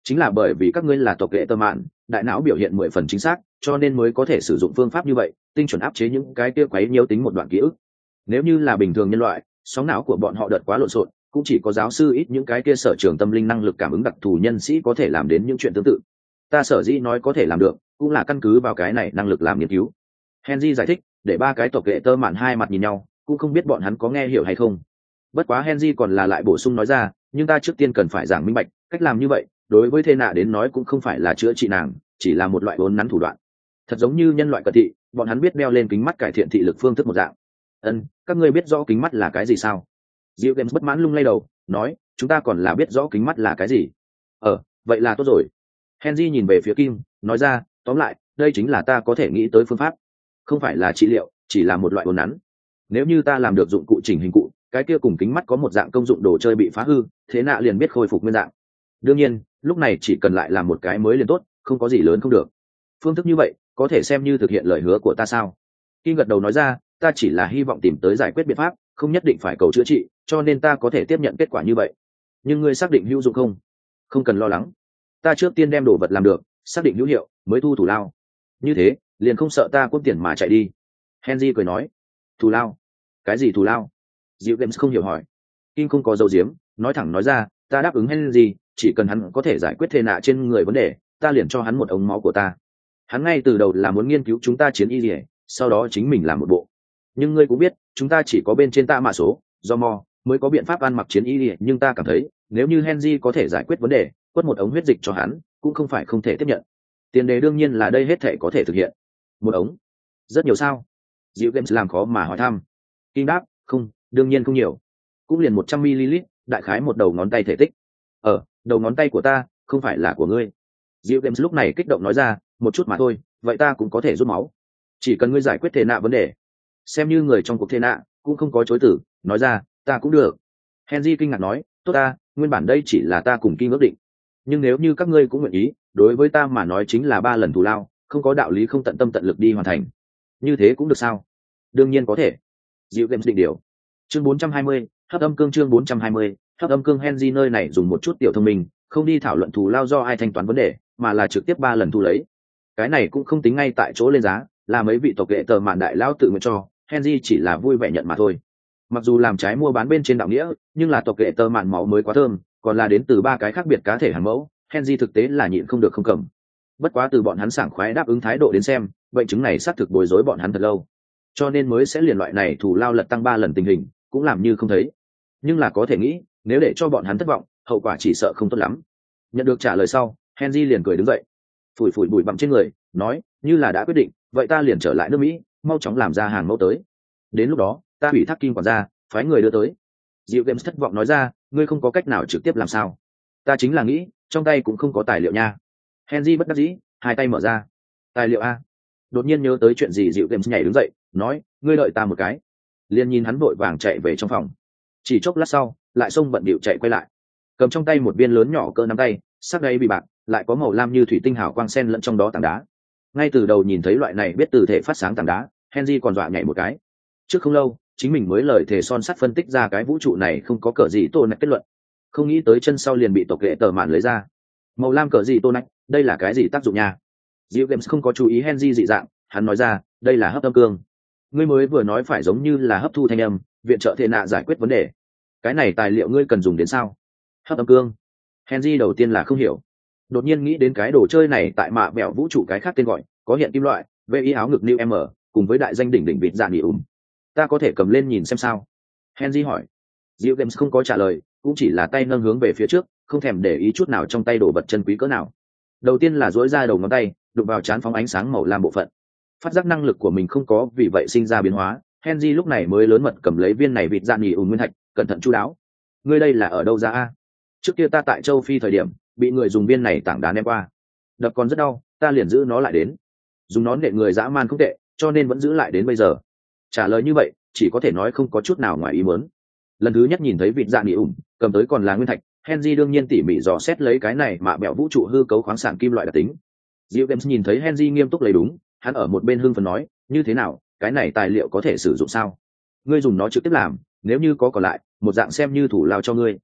chính là bởi vì các ngươi là tộc hệ tơ mạn, đại não biểu hiện 10 phần chính xác, cho nên mới có thể sử dụng phương pháp như vậy tinh chuẩn áp chế những cái kia quấy nhiễu tính một đoạn ký ức. Nếu như là bình thường nhân loại, sóng não của bọn họ đợt quá lộn xộn, cũng chỉ có giáo sư ít những cái kia sở trường tâm linh năng lực cảm ứng đặc thù nhân sĩ có thể làm đến những chuyện tương tự. Ta sở dĩ nói có thể làm được cũng là căn cứ vào cái này năng lực làm nghiên cứu. Henry giải thích, để ba cái tộc hệ tơ mạn hai mặt nhìn nhau, cũng không biết bọn hắn có nghe hiểu hay không. Bất quá Henry còn là lại bổ sung nói ra, nhưng ta trước tiên cần phải giảng minh bạch, cách làm như vậy đối với Thê Nạ đến nói cũng không phải là chữa trị nàng, chỉ là một loại vốn nắn thủ đoạn. Thật giống như nhân loại cận thị, bọn hắn biết đeo lên kính mắt cải thiện thị lực phương thức một dạng. Các ngươi biết rõ kính mắt là cái gì sao? Diệu Games bất mãn lung lay đầu, nói, chúng ta còn là biết rõ kính mắt là cái gì. Vậy là tốt rồi. Henry nhìn về phía Kim, nói ra, tóm lại, đây chính là ta có thể nghĩ tới phương pháp. Không phải là trị liệu, chỉ là một loại vốn nắn. Nếu như ta làm được dụng cụ chỉnh hình cụ, cái kia cùng kính mắt có một dạng công dụng đồ chơi bị phá hư, Thế Nạ liền biết khôi phục nguyên dạng. Đương nhiên, lúc này chỉ cần lại làm một cái mới liền tốt, không có gì lớn không được. Phương thức như vậy có thể xem như thực hiện lời hứa của ta sao? Kim gật đầu nói ra, ta chỉ là hy vọng tìm tới giải quyết biện pháp, không nhất định phải cầu chữa trị, cho nên ta có thể tiếp nhận kết quả như vậy. Nhưng ngươi xác định hữu dụng không? Không cần lo lắng, ta trước tiên đem đồ vật làm được, xác định hữu hiệu mới thu thù lao. Như thế liền không sợ ta cuốn tiền mà chạy đi. Henry cười nói, thù lao? Cái gì thù lao? Diệu Games không hiểu hỏi. Kim không có dấu diếm, nói thẳng nói ra, ta đáp ứng Henry, chỉ cần hắn có thể giải quyết Thê Nạ trên người vấn đề, ta liền cho hắn một ống máu của ta. Hắn ngay từ đầu là muốn nghiên cứu chúng ta chiến y liề, sau đó chính mình làm một bộ. Nhưng ngươi cũng biết, chúng ta chỉ có bên trên tạ mã số, do mò, mới có biện pháp ăn mặc chiến y liề, nhưng ta cảm thấy, nếu như Henry có thể giải quyết vấn đề, quất một ống huyết dịch cho hắn, cũng không phải không thể tiếp nhận. Tiền đề đương nhiên là đây hết thể có thể thực hiện. Một ống? Rất nhiều sao? Diệu Games làm khó mà hỏi thăm. Kim đáp, không, đương nhiên không nhiều. Cũng liền 100 ml, đại khái một đầu ngón tay thể tích. Đầu ngón tay của ta, không phải là của ngươi. Diệu Games lúc này kích động nói ra, một chút mà thôi, vậy ta cũng có thể rút máu. Chỉ cần ngươi giải quyết Thê Nạ vấn đề. Xem như người trong cuộc Thê Nạ, cũng không có chối từ, nói ra, ta cũng được. Henry kinh ngạc nói, tốt ta, nguyên bản đây chỉ là ta cùng Kim ước định. Nhưng nếu như các ngươi cũng nguyện ý, đối với ta mà nói chính là 3 lần thù lao, không có đạo lý không tận tâm tận lực đi hoàn thành. Như thế cũng được sao? Đương nhiên có thể. Diệu Games định điều. Chương 420, hấp âm cương. Chương 420, hấp âm cương. Henry nơi này dùng một chút tiểu thông minh, không đi thảo luận thù lao do ai thanh toán vấn đề, mà là trực tiếp 3 lần thu lấy. Cái này cũng không tính ngay tại chỗ lên giá, là mấy vị tộc hệ tờ mạn đại lão tự nguyện cho, Henry chỉ là vui vẻ nhận mà thôi. Mặc dù làm trái mua bán bên trên đạo nghĩa, nhưng là tộc hệ tờ mạn máu mới quá thơm, còn là đến từ 3 cái khác biệt cá thể hàng mẫu, Henry thực tế là nhịn không được không cầm. Bất quá từ bọn hắn sảng khoái đáp ứng thái độ đến xem, bệnh chứng này xác thực bối rối bọn hắn thật lâu, cho nên mới sẽ liền loại này thù lao lật tăng 3 lần tình hình, cũng làm như không thấy. Nhưng là có thể nghĩ, nếu để cho bọn hắn thất vọng, hậu quả chỉ sợ không tốt lắm. Nhận được trả lời sau, Henry liền cười đứng dậy, phủi phủi bụi bặm trên người, nói, như là đã quyết định, vậy ta liền trở lại nước Mỹ, mau chóng làm ra hàng mẫu tới. Đến lúc đó, ta ủy thác Kim quản gia, phái người đưa tới. Diệu Games thất vọng nói ra, ngươi không có cách nào trực tiếp làm sao? Ta chính là nghĩ, trong tay cũng không có tài liệu nha. Henry bất đắc dĩ, hai tay mở ra. Tài liệu a? Đột nhiên nhớ tới chuyện gì, Diệu Games nhảy đứng dậy, nói, ngươi đợi ta một cái. Liền nhìn hắn vội vàng chạy về trong phòng. Chỉ chốc lát sau, lại xông bận bịu chạy quay lại, cầm trong tay một viên lớn nhỏ cỡ nắm tay, sắc đây bị bạc, lại có màu lam như thủy tinh hào quang sen lẫn trong đó tảng đá. Ngay từ đầu nhìn thấy loại này biết từ thể phát sáng tảng đá, Henry còn dọa nhảy một cái. Trước không lâu, chính mình mới lời thề son sắt phân tích ra cái vũ trụ này không có cỡ gì tô nạch kết luận, không nghĩ tới chân sau liền bị tộc hệ tờ mạn lấy ra. Màu lam cỡ gì tô nạch, đây là cái gì tác dụng nha? Diệu Games không có chú ý Henry dị dạng, hắn nói ra, đây là hấp âm cương. Ngươi mới vừa nói phải giống như là hấp thu thanh âm, viện trợ Thê Nạ giải quyết vấn đề. Cái này tài liệu ngươi cần dùng đến sao? Hấp âm cương. Henry đầu tiên là không hiểu, đột nhiên nghĩ đến cái đồ chơi này tại mạ bẹo vũ trụ cái khác tên gọi, có hiện kim loại, vi áo ngực new m, cùng với đại danh đỉnh đỉnh vịt dạ nghỉ ta có thể cầm lên nhìn xem sao? Henry hỏi. Diệu Games không có trả lời, cũng chỉ là tay nâng hướng về phía trước, không thèm để ý chút nào trong tay đồ vật chân quý cỡ nào. Đầu tiên là duỗi ra đầu ngón tay, đụng vào trán phóng ánh sáng màu lam bộ phận. Phát giác năng lực của mình không có vì vậy sinh ra biến hóa, Henry lúc này mới lớn mật cầm lấy viên này vịt dạ nghỉ nguyên thạch, cẩn thận chu đáo. Ngươi đây là ở đâu ra a? Trước kia ta tại châu Phi thời điểm, bị người dùng viên này tảng đá ném qua, đập còn rất đau, ta liền giữ nó lại đến. Dùng nó nện người dã man không tệ, cho nên vẫn giữ lại đến bây giờ. Trả lời như vậy, chỉ có thể nói không có chút nào ngoài ý muốn. Lần thứ nhất nhìn thấy vịt dạ nghỉ cầm tới còn là nguyên thạch, Henry đương nhiên tỉ mỉ dò xét lấy cái này mà bẹo vũ trụ hư cấu khoáng sản kim loại đặc tính. Diệu Games nhìn thấy Henry nghiêm túc lấy đúng, hắn ở một bên hưng phấn nói, như thế nào, cái này tài liệu có thể sử dụng sao? Ngươi dùng nó trực tiếp làm, nếu như có còn lại, một dạng xem như thủ lao cho ngươi.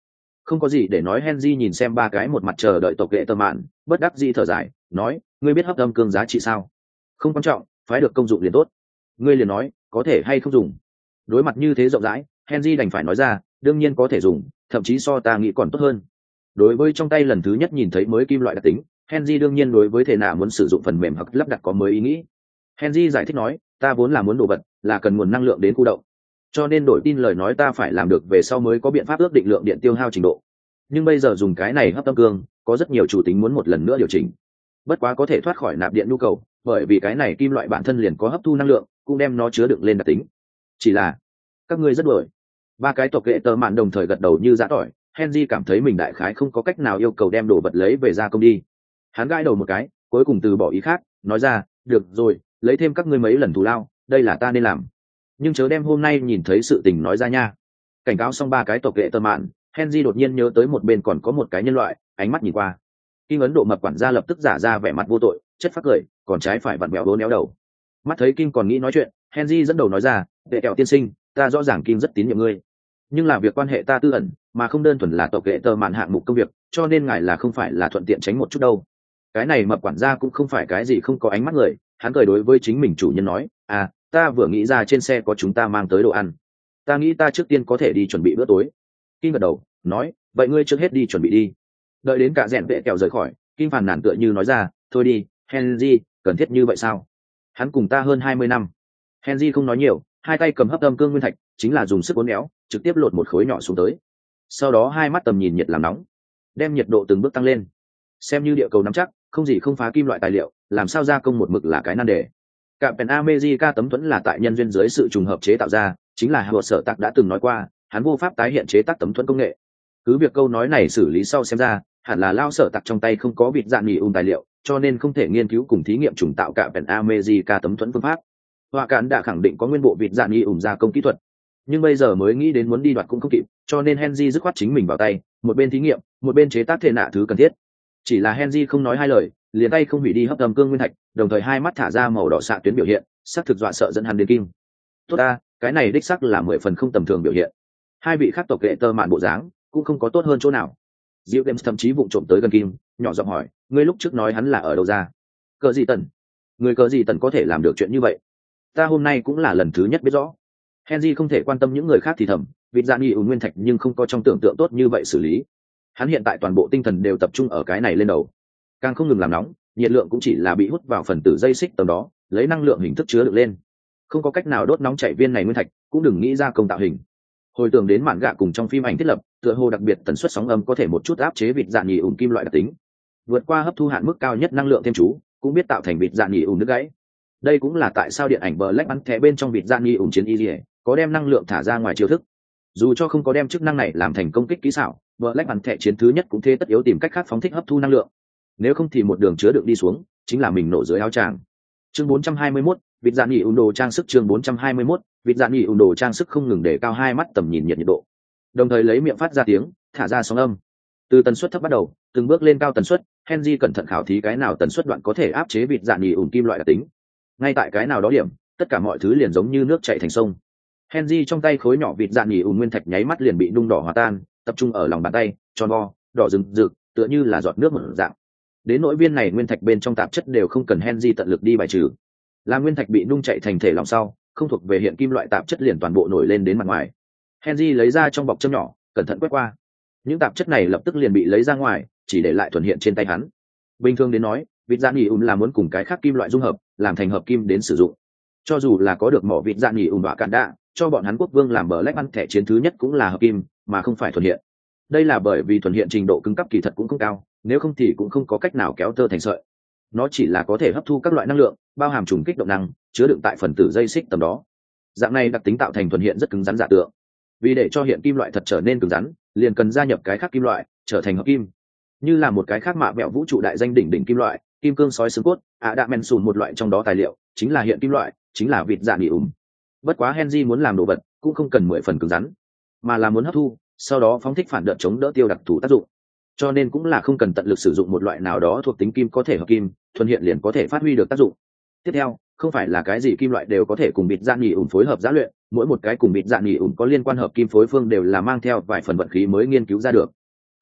Không có gì để nói. Henry nhìn xem ba cái một mặt chờ đợi tộc kệ tơ mạn, bất đắc dĩ thở dài nói, ngươi biết hấp âm cương giá trị sao? Không quan trọng, phái được công dụng liền tốt. Ngươi liền nói có thể hay không dùng. Đối mặt như thế rộng rãi, Henry đành phải nói ra, đương nhiên có thể dùng, thậm chí so ta nghĩ còn tốt hơn. Đối với trong tay lần thứ nhất nhìn thấy mới kim loại đặc tính, Henry đương nhiên đối với thể nào muốn sử dụng phần mềm hoặc lắp đặt có mới ý nghĩ. Henry giải thích nói, ta vốn là muốn đồ vật, là cần nguồn năng lượng đến khu động, cho nên đổi tin lời nói ta phải làm được về sau mới có biện pháp ước định lượng điện tiêu hao trình độ. Nhưng bây giờ dùng cái này hấp âm cương, có rất nhiều chủ tính muốn một lần nữa điều chỉnh. Bất quá có thể thoát khỏi nạp điện nhu cầu, bởi vì cái này kim loại bản thân liền có hấp thu năng lượng, cũng đem nó chứa đựng lên đặc tính. Chỉ là các ngươi rất đuổi. Ba cái tộc kệ tơ mạn đồng thời gật đầu như giã tỏi. Henry cảm thấy mình đại khái không có cách nào yêu cầu đem đồ vật lấy về gia công đi. Hắn gãi đầu một cái, cuối cùng từ bỏ ý khác, nói ra, được rồi, lấy thêm các ngươi mấy lần thù lao, đây là ta nên làm. Nhưng chớ đem hôm nay nhìn thấy sự tình nói ra nha. Cảnh cáo xong ba cái tộc kệ tơ mạn, Henry đột nhiên nhớ tới một bên còn có một cái nhân loại, ánh mắt nhìn qua. Kim Ấn Độ mập quản gia lập tức giả ra vẻ mặt vô tội, chất phát cười, còn trái phải vặn bẹo đố néo đầu. Mắt thấy Kim còn nghĩ nói chuyện, Henry dẫn đầu nói ra, vệ kẹo tiên sinh, ta rõ ràng Kim rất tín nhiệm ngươi, nhưng là việc quan hệ ta tư ẩn, mà không đơn thuần là tộc kệ tơ mạn hạng mục công việc, cho nên ngài là không phải là thuận tiện tránh một chút đâu. Cái này mập quản gia cũng không phải cái gì không có ánh mắt người, hắn cười đối với chính mình chủ nhân nói, à, ta vừa nghĩ ra trên xe có chúng ta mang tới đồ ăn, ta nghĩ ta trước tiên có thể đi chuẩn bị bữa tối. Kim gật đầu nói, vậy ngươi trước hết đi chuẩn bị đi. Đợi đến cả rèn vệ kẹo rời khỏi, Kim phàn nàn tựa như nói ra, thôi đi Henry, cần thiết như vậy sao? Hắn cùng ta hơn 20 năm. Henry không nói nhiều, hai tay cầm hấp âm cương nguyên thạch, chính là dùng sức uốn éo, trực tiếp lột một khối nhỏ xuống tới. Sau đó hai mắt tầm nhìn nhiệt làm nóng, đem nhiệt độ từng bước tăng lên. Xem như địa cầu nắm chắc, không gì không phá kim loại tài liệu, làm sao gia công một mực là cái nan đề. Captain America tấm thuẫn là tại nhân duyên dưới sự trùng hợp chế tạo ra, chính là Howard Sở Tạc đã từng nói qua, hắn vô pháp tái hiện chế tác tấm thuẫn công nghệ. Cứ việc câu nói này xử lý sau xem ra, hẳn là Lao Sở Tạc trong tay không có vịt dạng nhì tài liệu, cho nên không thể nghiên cứu cùng thí nghiệm trùng tạo Captain America tấm thuẫn phương pháp. Họa cán đã khẳng định có nguyên bộ vịt dạng nhì gia công kỹ thuật, nhưng bây giờ mới nghĩ đến muốn đi đoạt cũng không kịp, cho nên Henry dứt khoát chính mình vào tay, một bên thí nghiệm, một bên chế tác thể nạ thứ cần thiết. Chỉ là Henry không nói hai lời, liền tay không hủy đi hấp âm cương nguyên thạch, đồng thời hai mắt thả ra màu đỏ xạ tuyến biểu hiện, sắc thực dọa sợ dẫn hắn đến Kim. Tốt ta, cái này đích sắc là 10 phần không tầm thường biểu hiện. Hai vị khác tộc kệ tơ mạn bộ dáng cũng không có tốt hơn chỗ nào. Diệu Games thậm chí vụng trộm tới gần Kim, nhỏ giọng hỏi, ngươi lúc trước nói hắn là ở đâu ra? Cờ gì tần? Người cờ gì tần có thể làm được chuyện như vậy? Ta hôm nay cũng là lần thứ nhất biết rõ. Henry không thể quan tâm những người khác thì thầm, vịt dạ nghi nguyên thạch nhưng không có trong tưởng tượng tốt như vậy xử lý. Hắn hiện tại toàn bộ tinh thần đều tập trung ở cái này lên đầu, càng không ngừng làm nóng, nhiệt lượng cũng chỉ là bị hút vào phần tử dây xích tầm đó, lấy năng lượng hình thức chứa được lên, không có cách nào đốt nóng chảy viên này nguyên thạch, cũng đừng nghĩ ra công tạo hình. Hồi tưởng đến mạn gạ cùng trong phim ảnh thiết lập, tựa hồ đặc biệt tần suất sóng âm có thể một chút áp chế vịt dạ nhì kim loại đặc tính, vượt qua hấp thu hạn mức cao nhất năng lượng thêm chú, cũng biết tạo thành vịt dạ nhì đứt gãy. Đây cũng là tại sao điện ảnh Black Panther bên trong vịt dạ nhì chiến y có đem năng lượng thả ra ngoài chiêu thức. Dù cho không có đem chức năng này làm thành công kích kỹ xảo, Black Panther chiến thứ nhất cũng thế tất yếu tìm cách khác phóng thích hấp thu năng lượng, nếu không thì một đường chứa đựng đi xuống chính là mình nổ dưới áo tràng. Chương 421, vịt dạ nhì đồ trang sức. Chương 421, vịt dạ nhì đồ trang sức không ngừng để cao hai mắt tầm nhìn nhiệt độ, đồng thời lấy miệng phát ra tiếng, thả ra sóng âm. Từ tần suất thấp bắt đầu, từng bước lên cao tần suất, Henry cẩn thận khảo thí cái nào tần suất đoạn có thể áp chế vịt dạ nhì kim loại đặc tính. Ngay tại cái nào đó điểm, tất cả mọi thứ liền giống như nước chảy thành sông. Henry trong tay khối nhỏ vịt dạ nhì nguyên thạch nháy mắt liền bị nung đỏ hòa tan, tập trung ở lòng bàn tay, tròn vo, đỏ rực rực, tựa như là giọt nước một dạng. Đến nỗi viên này nguyên thạch bên trong tạp chất đều không cần Henry tận lực đi bài trừ. Là nguyên thạch bị nung chạy thành thể lỏng sau, không thuộc về hiện kim loại tạp chất liền toàn bộ nổi lên đến mặt ngoài. Henry lấy ra trong bọc châm nhỏ, cẩn thận quét qua. Những tạp chất này lập tức liền bị lấy ra ngoài, chỉ để lại thuần hiện trên tay hắn. Bình thường đến nói, vịt dạ nhì là muốn cùng cái khác kim loại dung hợp, làm thành hợp kim đến sử dụng. Cho dù là có được mỏ vịt dạ nhì đọa cạn đạ, cho bọn hắn quốc vương làm bờ lách ăn thẻ chiến thứ nhất cũng là hợp kim, mà không phải thuần hiện. Đây là bởi vì thuần hiện trình độ cứng cấp kỳ thật cũng không cao, nếu không thì cũng không có cách nào kéo tơ thành sợi. Nó chỉ là có thể hấp thu các loại năng lượng, bao hàm trùng kích động năng, chứa đựng tại phần tử dây xích tầm đó. Dạng này đặc tính tạo thành thuần hiện rất cứng rắn dạ tượng. Vì để cho hiện kim loại thật trở nên cứng rắn, liền cần gia nhập cái khác kim loại, trở thành hợp kim. Như là một cái khác mạ bẹo vũ trụ đại danh đỉnh kim loại, kim cương sói xương cốt, đạ men sùn một loại trong đó tài liệu, chính là hiện kim loại, chính là vịt dạ nhì. Bất quá Henry muốn làm đồ vật, cũng không cần 10 phần cứng rắn, mà là muốn hấp thu, sau đó phóng thích phản đợt chống đỡ tiêu đặc thù tác dụng. Cho nên cũng là không cần tận lực sử dụng một loại nào đó thuộc tính kim có thể hợp kim, thuần hiện liền có thể phát huy được tác dụng. Tiếp theo, không phải là cái gì kim loại đều có thể cùng vịt dạ nhì phối hợp giá luyện, mỗi một cái cùng vịt dạ nhì có liên quan hợp kim phối phương đều là mang theo vài phần vận khí mới nghiên cứu ra được.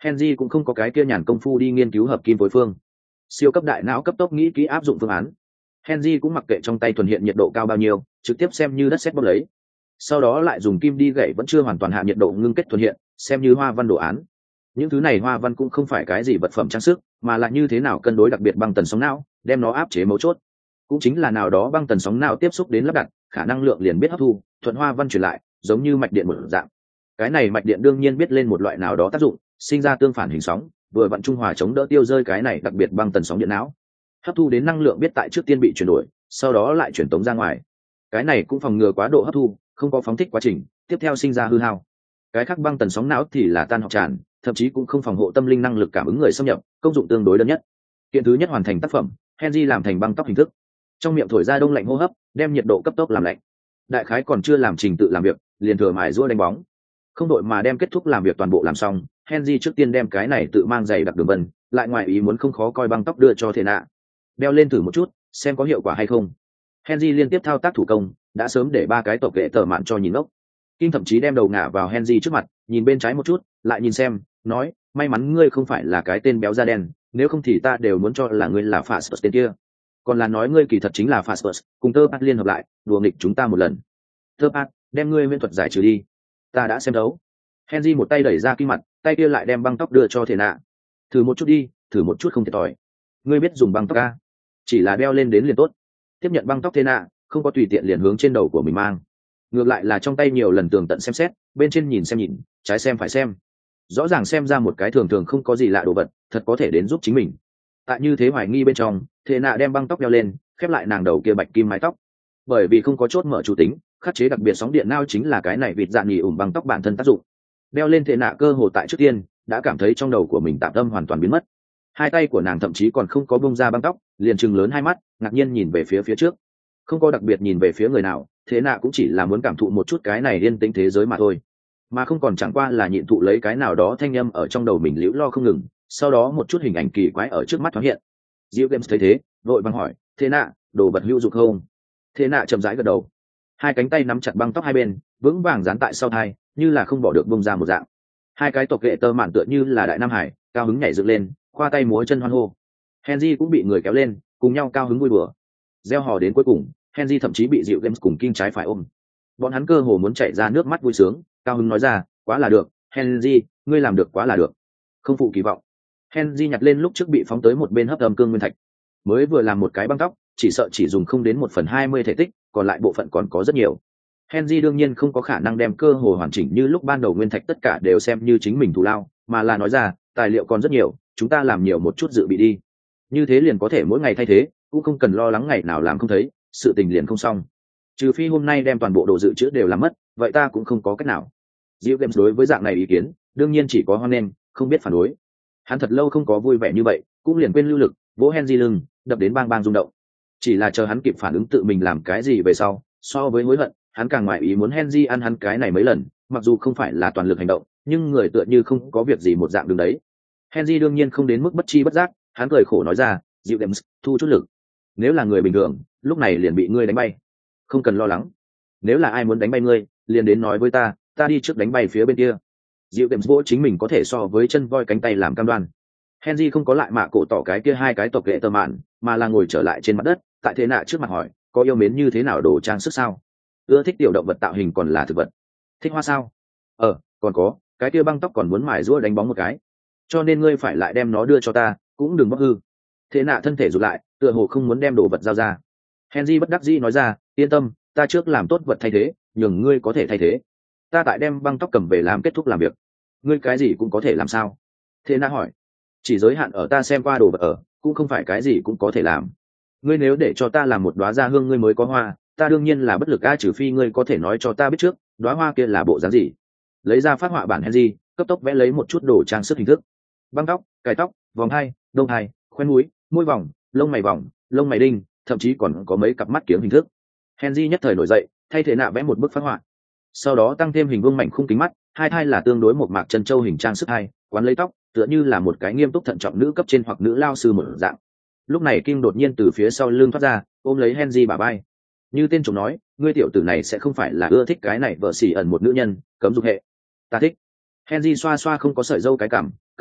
Henry cũng không có cái kia nhàn công phu đi nghiên cứu hợp kim phối phương. Siêu cấp đại não cấp tốc nghĩ kỹ áp dụng phương án. Henry cũng mặc kệ trong tay thuần hiện nhiệt độ cao bao nhiêu, trực tiếp xem như đất sét bóp lấy. Sau đó lại dùng kim đi gậy vẫn chưa hoàn toàn hạ nhiệt độ ngưng kết thuần hiện, xem như hoa văn đồ án. Những thứ này hoa văn cũng không phải cái gì vật phẩm trang sức, mà là như thế nào cân đối đặc biệt băng tần sóng não, đem nó áp chế mấu chốt. Cũng chính là nào đó băng tần sóng não tiếp xúc đến lắp đặt, khả năng lượng liền biết hấp thu, thuận hoa văn truyền lại, giống như mạch điện một dạng. Cái này mạch điện đương nhiên biết lên một loại nào đó tác dụng, sinh ra tương phản hình sóng, vừa vặn trung hòa chống đỡ tiêu rơi cái này đặc biệt băng tần sóng điện não. Hấp thu đến năng lượng biết tại trước tiên bị chuyển đổi, sau đó lại chuyển tống ra ngoài. Cái này cũng phòng ngừa quá độ hấp thu, không có phóng thích quá trình, tiếp theo sinh ra hư hao. Cái khác băng tần sóng não thì là tan học tràn, thậm chí cũng không phòng hộ tâm linh năng lực cảm ứng người xâm nhập, công dụng tương đối đơn nhất. Kiện thứ nhất hoàn thành tác phẩm, Henry làm thành băng tóc hình thức. Trong miệng thổi ra đông lạnh hô hấp, đem nhiệt độ cấp tốc làm lạnh. Đại khái còn chưa làm trình tự làm việc, liền thừa mài giũa đánh bóng. Không đội mà đem kết thúc làm việc toàn bộ làm xong, Henry trước tiên đem cái này tự mang giày đặc đường vân, lại ngoài ý muốn không khó coi băng tóc đưa cho Thệ nạ. Đeo lên thử một chút, xem có hiệu quả hay không. Henry liên tiếp thao tác thủ công, đã sớm để ba cái tộc vệ tờ mạn cho nhìn ngốc. Kim thậm chí đem đầu ngả vào Henry trước mặt, nhìn bên trái một chút, lại nhìn xem, nói, may mắn ngươi không phải là cái tên béo da đen, nếu không thì ta đều muốn cho là ngươi là Fassbers tên kia. Còn là nói ngươi kỳ thật chính là Fassbers, cùng Tơ Bát liên hợp lại, đùa nghịch chúng ta một lần. Tơ Bát, đem ngươi huyễn thuật giải trừ đi. Ta đã xem đấu. Henry một tay đẩy ra Kim mặt, tay kia lại đem băng tóc đưa cho Thệ nạ. Thử một chút đi, thử một chút không thiệt thòi. Ngươi biết dùng băng tóc a? Chỉ là đeo lên đến liền tốt. Tiếp nhận băng tóc Thệ nạ, không có tùy tiện liền hướng trên đầu của mình mang. Ngược lại là trong tay nhiều lần tường tận xem xét, bên trên nhìn xem nhìn, trái xem phải xem. Rõ ràng xem ra một cái thường thường không có gì lạ đồ vật, thật có thể đến giúp chính mình. Tại như thế hoài nghi bên trong, Thệ nạ đem băng tóc đeo lên, khép lại nàng đầu kia bạch kim mái tóc. Bởi vì không có chốt mở chủ tính, khắc chế đặc biệt sóng điện nao chính là cái này vịt dạng nhì ủng băng tóc bản thân tác dụng. Đeo lên Thệ nạ cơ hồ tại trước tiên, đã cảm thấy trong đầu của mình tạm tâm hoàn toàn biến mất. Hai tay của nàng thậm chí còn không có bung ra băng tóc, liền trừng lớn hai mắt, ngạc nhiên nhìn về phía trước. Không có đặc biệt nhìn về phía người nào, Thế nạ cũng chỉ là muốn cảm thụ một chút cái này yên tĩnh thế giới mà thôi, mà không còn chẳng qua là nhịn thụ lấy cái nào đó thanh âm ở trong đầu mình liễu lo không ngừng. Sau đó một chút hình ảnh kỳ quái ở trước mắt thoáng hiện. Diệu Games thấy thế, vội vàng hỏi, Thế nạ, đồ vật hữu dụng không? Thế nạ chậm rãi gật đầu, hai cánh tay nắm chặt băng tóc hai bên, vững vàng dán tại sau thai, như là không bỏ được bung ra một dạng. Hai cái tộc vệ tơ mạn tựa như là đại nam hải, cao hứng nhảy dựng lên, khoa tay múa chân hoan hô. Henry cũng bị người kéo lên, cùng nhau cao hứng vui đùa. Gieo hò đến cuối cùng, Henry thậm chí bị Diệu Games cùng Kim trái phải ôm. Bọn hắn cơ hồ muốn chảy ra nước mắt vui sướng, cao hứng nói ra, quá là được, Henry, ngươi làm được quá là được. Không phụ kỳ vọng. Henry nhặt lên lúc trước bị phóng tới một bên hấp âm cương nguyên thạch. Mới vừa làm một cái băng tóc, chỉ sợ chỉ dùng không đến 1/20 thể tích, còn lại bộ phận còn có rất nhiều. Henry đương nhiên không có khả năng đem cơ hồ hoàn chỉnh như lúc ban đầu nguyên thạch tất cả đều xem như chính mình thù lao, mà là nói ra, tài liệu còn rất nhiều, chúng ta làm nhiều một chút dự bị đi. Như thế liền có thể mỗi ngày thay thế, cũng không cần lo lắng ngày nào làm không thấy, sự tình liền không xong. Trừ phi hôm nay đem toàn bộ đồ dự trữ đều làm mất, vậy ta cũng không có cách nào. Diệu Games đối với dạng này ý kiến, đương nhiên chỉ có hoan nghênh, không biết phản đối. Hắn thật lâu không có vui vẻ như vậy, cũng liền quên lưu lực, vỗ Henry lưng, đập đến bang bang rung động. Chỉ là chờ hắn kịp phản ứng tự mình làm cái gì về sau, so với hối hận, hắn càng ngoài ý muốn Henry ăn hắn cái này mấy lần, mặc dù không phải là toàn lực hành động, nhưng người tựa như không có việc gì một dạng đứng đấy. Henry đương nhiên không đến mức bất chi bất giác, hắn cười khổ nói ra, Diệu Games, thu chút lực. Nếu là người bình thường, lúc này liền bị ngươi đánh bay. Không cần lo lắng. Nếu là ai muốn đánh bay ngươi, liền đến nói với ta, ta đi trước đánh bay phía bên kia. Diệu Games vỗ chính mình có thể so với chân voi cánh tay làm cam đoan. Henry không có lại mạ cổ tỏ cái kia hai cái tộc lệ tơ mạn, mà là ngồi trở lại trên mặt đất, tại Thế nạ trước mặt hỏi, có yêu mến như thế nào đồ trang sức sao? Ưa thích tiểu động vật tạo hình còn là thực vật? Thích hoa sao? Còn có, cái kia băng tóc còn muốn mài giũa đánh bóng một cái. Cho nên ngươi phải lại đem nó đưa cho ta, cũng đừng bóc hư. Thế nạ thân thể rụt lại, tựa hồ không muốn đem đồ vật giao ra. Henry bất đắc dĩ nói ra, yên tâm, ta trước làm tốt vật thay thế, nhường ngươi có thể thay thế. Ta tại đem băng tóc cầm về làm kết thúc làm việc. Ngươi cái gì cũng có thể làm sao? Thế nạ hỏi. Chỉ giới hạn ở ta xem qua đồ vật ở, cũng không phải cái gì cũng có thể làm. Ngươi nếu để cho ta làm một đóa gia hương ngươi mới có hoa, ta đương nhiên là bất lực a, trừ phi ngươi có thể nói cho ta biết trước, đóa hoa kia là bộ dáng gì. Lấy ra phát họa bản Henry, cấp tốc vẽ lấy một chút đồ trang sức hình thức. Băng tóc, cài tóc, vòng hai, đông hai, khoen mũi, môi vòng, vòng, lông mày đinh, thậm chí còn có mấy cặp mắt kiếng hình thức. Henry nhất thời nổi dậy, thay thế nạ vẽ một bức phát họa. Sau đó tăng thêm hình vuông mảnh khung kính mắt, hai thai là tương đối một mạc chân châu hình trang sức hai, quán lấy tóc, tựa như là một cái nghiêm túc thận trọng nữ cấp trên hoặc nữ lao sư một dạng. Lúc này Kim đột nhiên từ phía sau lưng thoát ra, ôm lấy Henry bả vai. Như tên chồng nói, ngươi tiểu tử này sẽ không phải là ưa thích cái này vợ xỉ ẩn một nữ nhân, cấm dục hệ. Ta thích. Henry xoa xoa không có sợi râu cái cằm,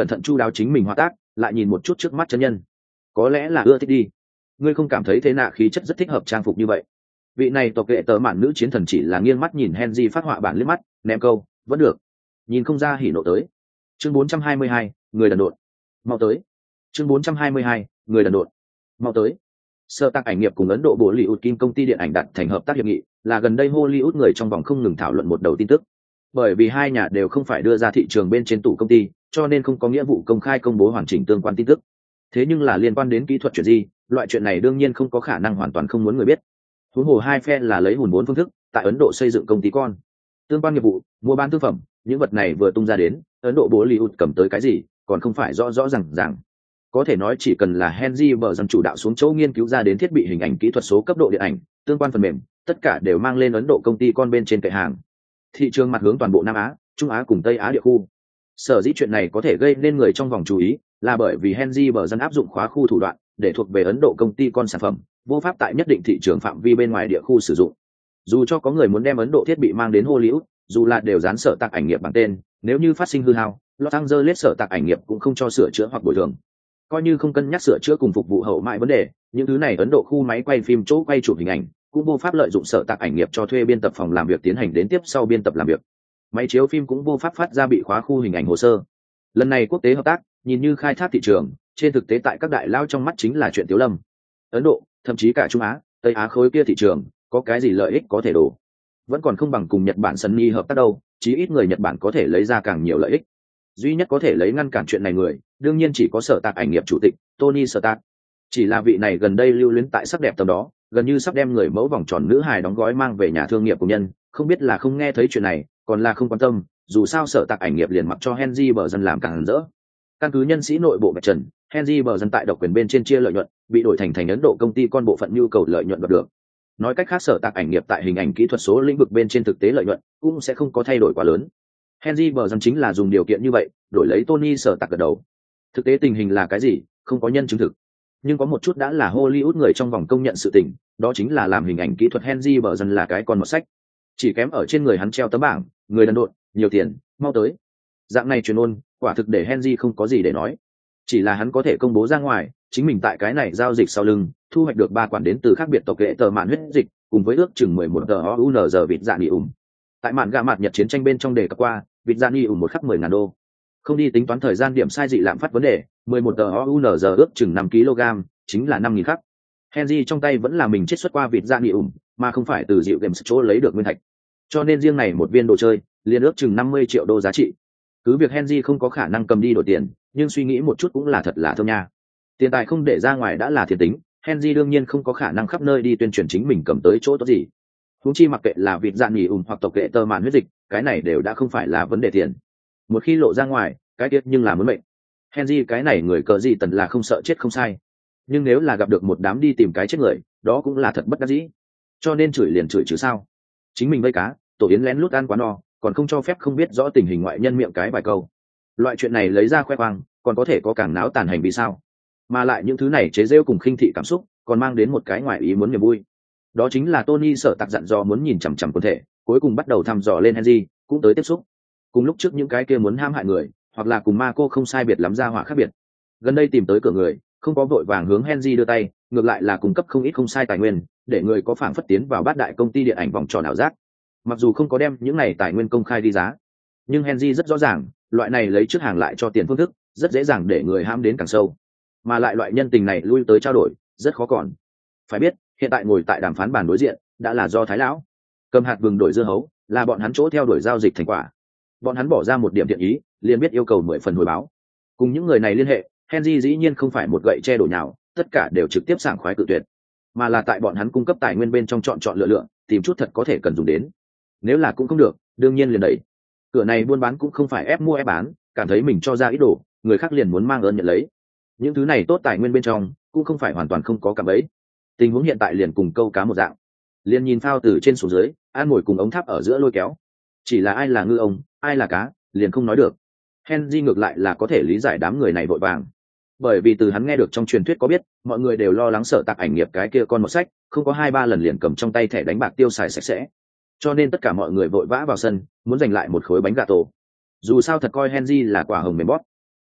cẩn thận chu đáo chính mình hóa tác, lại nhìn một chút trước mắt chân nhân. Có lẽ là ưa thích đi. Ngươi không cảm thấy thế nạ khí chất rất thích hợp trang phục như vậy? Vị này tộc kệ tờ mạn nữ chiến thần chỉ là nghiêng mắt nhìn Henry phát họa bản liếc mắt, ném câu, vẫn được. Nhìn không ra hỉ nộ tới. Chương 422, người đần độn. Mau tới. Chương 422, người đần độn. Mau tới. Sở tác ảnh nghiệp cùng Ấn Độ Bollywood Kim công ty điện ảnh đặt thành hợp tác hiệp nghị, là gần đây Hollywood người trong vòng không ngừng thảo luận một đầu tin tức. Bởi vì hai nhà đều không phải đưa ra thị trường bên trên tủ công ty, cho nên không có nghĩa vụ công khai công bố hoàn chỉnh tương quan tin tức. Thế nhưng là liên quan đến kỹ thuật chuyện gì, loại chuyện này đương nhiên không có khả năng hoàn toàn không muốn người biết. Huống hồ hai phe là lấy hùn vốn phương thức, tại Ấn Độ xây dựng công ty con. Tương quan nghiệp vụ, mua bán thương phẩm, những vật này vừa tung ra đến, Ấn Độ Bollywood cầm tới cái gì, còn không phải rõ rõ ràng. Có thể nói chỉ cần là Henry bờ dân chủ đạo xuống chỗ nghiên cứu ra đến thiết bị hình ảnh kỹ thuật số cấp độ điện ảnh, tương quan phần mềm, tất cả đều mang lên Ấn Độ công ty con bên trên kệ hàng. Thị trường mặt hướng toàn bộ Nam Á, Trung Á cùng Tây Á địa khu. Sở dĩ chuyện này có thể gây nên người trong vòng chú ý, là bởi vì Henry bờ dân áp dụng khóa khu thủ đoạn, để thuộc về Ấn Độ công ty con sản phẩm, vô pháp tại nhất định thị trường phạm vi bên ngoài địa khu sử dụng. Dù cho có người muốn đem Ấn Độ thiết bị mang đến Hollywood, dù là đều dán sở tạc ảnh nghiệp bằng tên, nếu như phát sinh hư hao, Los Angeles sở tạc ảnh nghiệp cũng không cho sửa chữa hoặc bồi thường. Coi như không cân nhắc sửa chữa cùng phục vụ hậu mãi vấn đề, những thứ này Ấn Độ khu máy quay phim chỗ quay chụp hình ảnh cũng vô pháp lợi dụng sở tạc ảnh nghiệp cho thuê biên tập phòng làm việc tiến hành đến tiếp sau biên tập làm việc. Máy chiếu phim cũng vô pháp phát ra bị khóa khu hình ảnh hồ sơ. Lần này quốc tế hợp tác, nhìn như khai thác thị trường, trên thực tế tại các đại lao trong mắt chính là chuyện tiểu lâm. Ấn Độ, thậm chí cả Trung Á, Tây Á khối kia thị trường, có cái gì lợi ích có thể đổ. Vẫn còn không bằng cùng Nhật Bản Sunny hợp tác đâu, chí ít người Nhật Bản có thể lấy ra càng nhiều lợi ích. Duy nhất có thể lấy ngăn cản chuyện này người, đương nhiên chỉ có sở tạc ảnh nghiệp chủ tịch Tony Stark. Chỉ là vị này gần đây lưu luyến tại sắc đẹp tầm đó, gần như sắp đem người mẫu vòng tròn nữ hài đóng gói mang về nhà thương nghiệp của nhân, không biết là không nghe thấy chuyện này, còn là không quan tâm, dù sao sở tạc ảnh nghiệp liền mặc cho Henry bờ dân làm càng rỡ. Căn cứ nhân sĩ nội bộ bạch trần, Henry bờ dân tại độc quyền bên trên chia lợi nhuận, bị đổi thành Ấn Độ công ty con bộ phận nhu cầu lợi nhuận đoạt được. Nói cách khác sở tạc ảnh nghiệp tại hình ảnh kỹ thuật số lĩnh vực bên trên thực tế lợi nhuận cũng sẽ không có thay đổi quá lớn. Henry bờ dân chính là dùng điều kiện như vậy đổi lấy Tony sở tạc gật đầu. Thực tế tình hình là cái gì, không có nhân chứng thực, nhưng có một chút đã là Hollywood người trong vòng công nhận sự tình, đó chính là làm hình ảnh kỹ thuật Henry bờ dân là cái con một sách, chỉ kém ở trên người hắn treo tấm bảng, người đần độn, nhiều tiền, mau tới. Dạng này truyền ôn, quả thực để Henry không có gì để nói. Chỉ là hắn có thể công bố ra ngoài, chính mình tại cái này giao dịch sau lưng, thu hoạch được 3 quản đến từ khác biệt tộc kệ tờ mạn huyết dịch, cùng với ước chừng 11 tờ OUNZ vịt dạ nỉ ủng. Tại mạn gạ mặt Nhật chiến tranh bên trong đề cập qua, vịt dạ nỉ ủng một khắc 10.000 đô. Không đi tính toán thời gian điểm sai dị lạm phát vấn đề, 11 tờ OUNZ ước chừng 5 kg, chính là 5.000 khắc. Henry trong tay vẫn là mình chiết xuất qua vịt dạ nỉ ủng, mà không phải từ dịu games chỗ lấy được nguyên thạch. Cho nên riêng này một viên đồ chơi, liền ước chừng 50 triệu đô giá trị. Cứ việc Henry không có khả năng cầm đi đổi tiền, nhưng suy nghĩ một chút cũng là thật là thơm nha. Tiền tài không để ra ngoài đã là thiệt tính, Henry đương nhiên không có khả năng khắp nơi đi tuyên truyền chính mình cầm tới chỗ tốt gì. Huống chi mặc kệ là vịt dạ nỉ ủng hoặc tộc kệ tơ mạn huyết dịch, cái này đều đã không phải là vấn đề tiền. Một khi lộ ra ngoài, cái tiết nhưng là muốn mệnh. Henry cái này người cờ gì tần là không sợ chết không sai. Nhưng nếu là gặp được một đám đi tìm cái chết người, đó cũng là thật bất đắc dĩ. Cho nên chửi liền chửi chứ sao. Chính mình vây cá, tổ yến lén lút ăn quá no, còn không cho phép không biết rõ tình hình ngoại nhân miệng cái vài câu. Loại chuyện này lấy ra khoe khoang, còn có thể có càng náo tàn hành vì sao? Mà lại những thứ này chế rêu cùng khinh thị cảm xúc, còn mang đến một cái ngoài ý muốn niềm vui. Đó chính là Tony sợ tạc dặn dò muốn nhìn chằm chằm quân thể, cuối cùng bắt đầu thăm dò lên Henry, cũng tới tiếp xúc. Cùng lúc trước những cái kia muốn hãm hại người, hoặc là cùng ma cô không sai biệt lắm ra hỏa khác biệt. Gần đây tìm tới cửa người, không có vội vàng hướng Henry đưa tay, ngược lại là cung cấp không ít không sai tài nguyên, để người có phảng phất tiến vào bát đại công ty điện ảnh vòng tròn ảo giác. Mặc dù không có đem những này tài nguyên công khai đi giá, nhưng Henry rất rõ ràng, loại này lấy trước hàng lại cho tiền phương thức, rất dễ dàng để người hãm đến càng sâu. Mà lại loại nhân tình này lui tới trao đổi, rất khó còn. Phải biết, hiện tại ngồi tại đàm phán bàn đối diện, đã là do Thái lão cầm hạt vừng đổi dưa hấu, là bọn hắn chỗ theo đuổi giao dịch thành quả. Bọn hắn bỏ ra một điểm thiện ý, liền biết yêu cầu 10 phần hồi báo. Cùng những người này liên hệ, Henry dĩ nhiên không phải một gậy che đổ nhào, tất cả đều trực tiếp sảng khoái cự tuyệt, mà là tại bọn hắn cung cấp tài nguyên bên trong chọn lựa, tìm chút thật có thể cần dùng đến. Nếu là cũng không được, đương nhiên liền đẩy. Cửa này buôn bán cũng không phải ép mua ép bán, cảm thấy mình cho ra ít đồ, người khác liền muốn mang ơn nhận lấy. Những thứ này tốt tài nguyên bên trong, cũng không phải hoàn toàn không có cả bấy. Tình huống hiện tại liền cùng câu cá một dạng, liền nhìn phao từ trên xuống dưới, an ngồi cùng ống tháp ở giữa lôi kéo. Chỉ là ai là ngư ông, ai là cá, liền không nói được. Henry ngược lại là có thể lý giải đám người này vội vàng, bởi vì từ hắn nghe được trong truyền thuyết có biết, mọi người đều lo lắng sợ tạc ảnh nghiệp cái kia con một sách, không có 2-3 lần liền cầm trong tay thẻ đánh bạc tiêu xài sạch sẽ. Cho nên tất cả mọi người vội vã vào sân, muốn giành lại một khối bánh gà tổ. Dù sao thật coi Henry là quả hồng mềm bóp.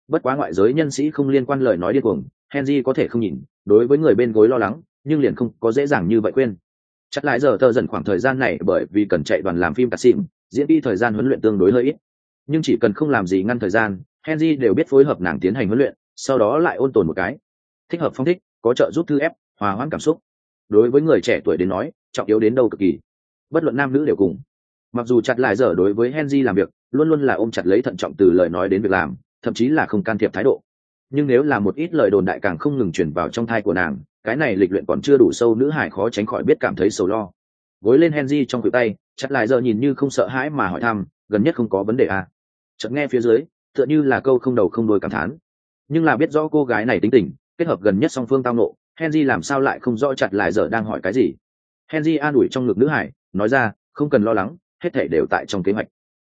Bất quá ngoại giới nhân sĩ không liên quan lời nói điên cuồng, Henry có thể không nhìn, đối với người bên gối lo lắng, nhưng liền không có dễ dàng như vậy quên. Chắc lại giờ tờ dần khoảng thời gian này bởi vì cần chạy đoàn làm phim casting, diễn đi thời gian huấn luyện tương đối hơi ít. Nhưng chỉ cần không làm gì ngăn thời gian, Henry đều biết phối hợp nàng tiến hành huấn luyện, sau đó lại ôn tồn một cái. Thích hợp phong thích, có trợ giúp thư ép, hòa hoãn cảm xúc. Đối với người trẻ tuổi đến nói, trọng yếu đến đâu cực kỳ. Bất luận nam nữ đều cùng. Mặc dù chặt lại giờ đối với Henry làm việc, luôn luôn là ôm chặt lấy thận trọng từ lời nói đến việc làm, thậm chí là không can thiệp thái độ. Nhưng nếu là một ít lời đồn đại càng không ngừng truyền vào trong thai của nàng, cái này lịch luyện còn chưa đủ sâu, nữ hải khó tránh khỏi biết cảm thấy sầu lo. Gối lên Henry trong khuỷu tay, chặt lại giờ nhìn như không sợ hãi mà hỏi thăm, gần nhất không có vấn đề à? Chợt nghe phía dưới, tựa như là câu không đầu không đuôi cảm thán. Nhưng là biết rõ cô gái này tính tình, kết hợp gần nhất song phương tao nộ, Henry làm sao lại không rõ chặt lại giờ đang hỏi cái gì. Henry an ủi trong ngực nữ hải, nói ra, không cần lo lắng, hết thảy đều tại trong kế hoạch.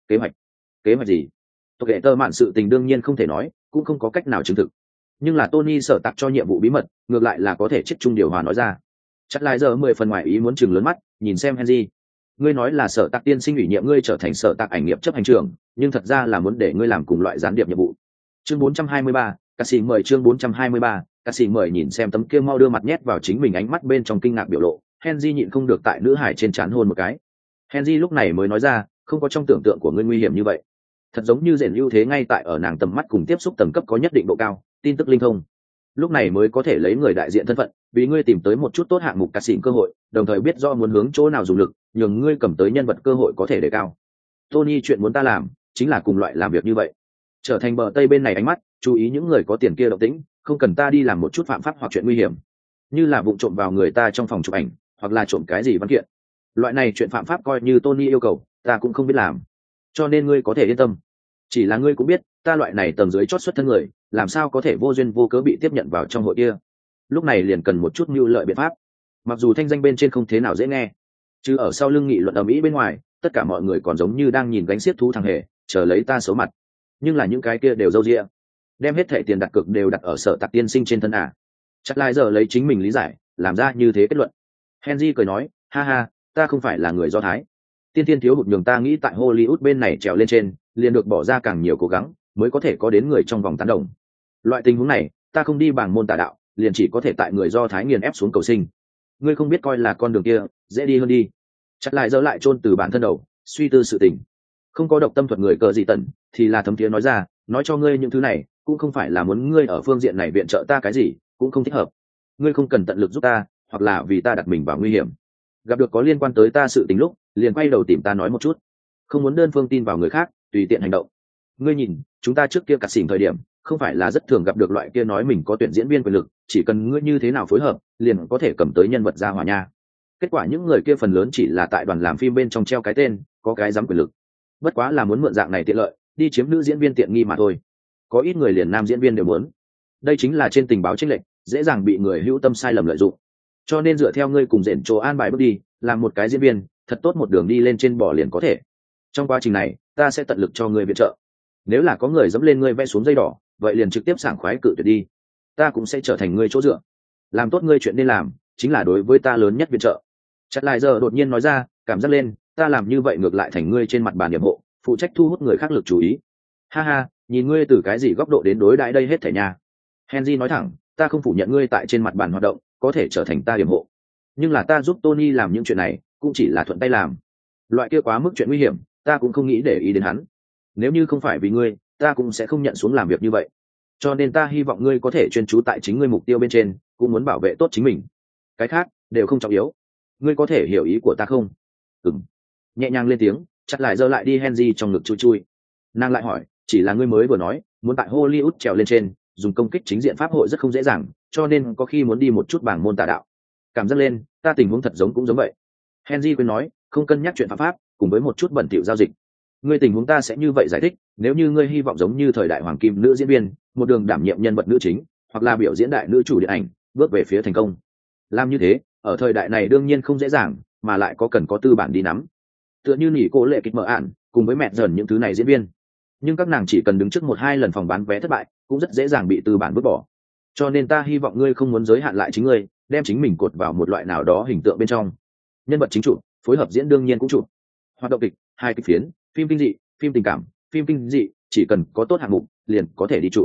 Kế hoạch gì? Tộc hệ tơ mạn sự tình đương nhiên không thể nói, cũng không có cách nào chứng thực. Nhưng là Tony sở tặc cho nhiệm vụ bí mật, ngược lại là có thể chết chung điều hòa nói ra. Chắc lại giờ 10 phần ngoài ý muốn chừng lớn mắt, nhìn xem Henry. Ngươi nói là sở tặc tiên sinh ủy nhiệm ngươi trở thành sở tặc ảnh nghiệp chấp hành trưởng, nhưng thật ra là muốn để ngươi làm cùng loại gián điệp nhiệm vụ. Chương 423, Cassie mời chương 423, Cassie mời nhìn xem tấm kia mau đưa mặt nhét vào chính mình ánh mắt bên trong kinh ngạc biểu lộ, Henry nhịn không được tại nữ hải trên trán hôn một cái. Henry lúc này mới nói ra, không có trong tưởng tượng của ngươi nguy hiểm như vậy. Thật giống như rèn ưu thế ngay tại ở nàng tầm mắt cùng tiếp xúc tầng cấp có nhất định độ cao, tin tức linh thông. Lúc này mới có thể lấy người đại diện thân phận, vì ngươi tìm tới một chút tốt hạng mục cắt xỉn cơ hội, đồng thời biết do muốn hướng chỗ nào dùng lực, nhường ngươi cầm tới nhân vật cơ hội có thể đề cao. Tony chuyện muốn ta làm, chính là cùng loại làm việc như vậy. Trở thành bờ Tây bên này ánh mắt, chú ý những người có tiền kia động tĩnh, không cần ta đi làm một chút phạm pháp hoặc chuyện nguy hiểm, như là vụng trộm vào người ta trong phòng chụp ảnh, hoặc là trộm cái gì văn kiện. Loại này chuyện phạm pháp coi như Tony yêu cầu, ta cũng không biết làm. Cho nên ngươi có thể yên tâm. Chỉ là ngươi cũng biết, ta loại này tầng dưới chót xuất thân người, làm sao có thể vô duyên vô cớ bị tiếp nhận vào trong hội kia. Lúc này liền cần một chút mưu lợi biện pháp. Mặc dù thanh danh bên trên không thế nào dễ nghe, chứ ở sau lưng nghị luận ầm ĩ bên ngoài, tất cả mọi người còn giống như đang nhìn gánh xiếc thú thằng hề, chờ lấy ta xấu mặt. Nhưng là những cái kia đều râu ria, đem hết thẻ tiền đặt cược đều đặt ở sở tặc tiên sinh trên thân à. Chắc lại giờ lấy chính mình lý giải, làm ra như thế kết luận. Henry cười nói, ha ha, ta không phải là người Do Thái. Tiên tiên thiếu hụt nhường ta nghĩ tại Hollywood bên này trèo lên trên, liền được bỏ ra càng nhiều cố gắng, mới có thể có đến người trong vòng tán đồng. Loại tình huống này, ta không đi bằng môn tà đạo, liền chỉ có thể tại người Do Thái nghiền ép xuống cầu sinh. Ngươi không biết coi là con đường kia, dễ đi hơn đi. Chắc lại dỡ lại chôn từ bản thân đầu, suy tư sự tình. Không có độc tâm thuật người cờ gì tận, thì là thấm thiế nói ra, nói cho ngươi những thứ này, cũng không phải là muốn ngươi ở phương diện này viện trợ ta cái gì, cũng không thích hợp. Ngươi không cần tận lực giúp ta, hoặc là vì ta đặt mình vào nguy hiểm. Gặp được có liên quan tới ta sự tình lúc, liền quay đầu tìm ta nói một chút. Không muốn đơn phương tin vào người khác, tùy tiện hành động. Ngươi nhìn, chúng ta trước kia cắt xỉn thời điểm, không phải là rất thường gặp được loại kia nói mình có tuyển diễn viên quyền lực, chỉ cần ngươi như thế nào phối hợp, liền có thể cầm tới nhân vật ra hỏa nha. Kết quả những người kia phần lớn chỉ là tại đoàn làm phim bên trong treo cái tên, có cái dám quyền lực. Bất quá là muốn mượn dạng này tiện lợi, đi chiếm nữ diễn viên tiện nghi mà thôi. Có ít người liền nam diễn viên đều muốn. Đây chính là trên tình báo chênh lệch, dễ dàng bị người hữu tâm sai lầm lợi dụng. Cho nên dựa theo ngươi cùng rèn chỗ an bài bước đi, làm một cái diễn viên, thật tốt một đường đi lên trên bỏ liền có thể. Trong quá trình này, ta sẽ tận lực cho ngươi viện trợ. Nếu là có người dẫm lên ngươi vẽ xuống dây đỏ, vậy liền trực tiếp sảng khoái cự tuyệt đi. Ta cũng sẽ trở thành ngươi chỗ dựa. Làm tốt ngươi chuyện nên làm, chính là đối với ta lớn nhất viện trợ. Chặt lại giờ đột nhiên nói ra, cảm giác lên, ta làm như vậy ngược lại thành ngươi trên mặt bàn điểm hộ, phụ trách thu hút người khác lực chú ý. Ha ha, nhìn ngươi từ cái gì góc độ đến đối đãi đây hết thảy nha. Henry nói thẳng, ta không phủ nhận ngươi tại trên mặt bàn hoạt động, có thể trở thành ta điểm hộ. Nhưng là ta giúp Tony làm những chuyện này, cũng chỉ là thuận tay làm. Loại kia quá mức chuyện nguy hiểm, ta cũng không nghĩ để ý đến hắn. Nếu như không phải vì ngươi, ta cũng sẽ không nhận xuống làm việc như vậy. Cho nên ta hy vọng ngươi có thể chuyên chú tại chính ngươi mục tiêu bên trên, cũng muốn bảo vệ tốt chính mình. Cái khác đều không trọng yếu. Ngươi có thể hiểu ý của ta không? Ừm. Nhẹ nhàng lên tiếng, chặt lại giơ lại đi Henry trong ngực chui chui. Nàng lại hỏi, chỉ là ngươi mới vừa nói, muốn tại Hollywood trèo lên trên, dùng công kích chính diện pháp hội rất không dễ dàng, cho nên có khi muốn đi một chút bảng môn tà đạo. Cảm giác lên, ta tình huống thật giống cũng giống vậy. Henry quên nói, không cân nhắc chuyện phạm pháp, cùng với một chút bẩn thỉu giao dịch. Ngươi tình huống ta sẽ như vậy giải thích, nếu như ngươi hy vọng giống như thời đại hoàng kim nữ diễn viên, một đường đảm nhiệm nhân vật nữ chính, hoặc là biểu diễn đại nữ chủ điện ảnh, bước về phía thành công. Làm như thế, ở thời đại này đương nhiên không dễ dàng, mà lại có cần có tư bản đi nắm. Tựa như nỉ cô lệ kịch mở ạn, cùng với mẹ dần những thứ này diễn viên. Nhưng các nàng chỉ cần đứng trước 1-2 lần phòng bán vé thất bại, cũng rất dễ dàng bị tư bản vứt bỏ. Cho nên ta hy vọng ngươi không muốn giới hạn lại chính ngươi, đem chính mình cột vào một loại nào đó hình tượng bên trong. Nhân vật chính chủ, phối hợp diễn đương nhiên cũng chủ. Hoạt động kịch, hài kịch phiến, phim kinh dị, phim tình cảm, phim kinh dị, chỉ cần có tốt hạng mục, liền có thể đi chủ.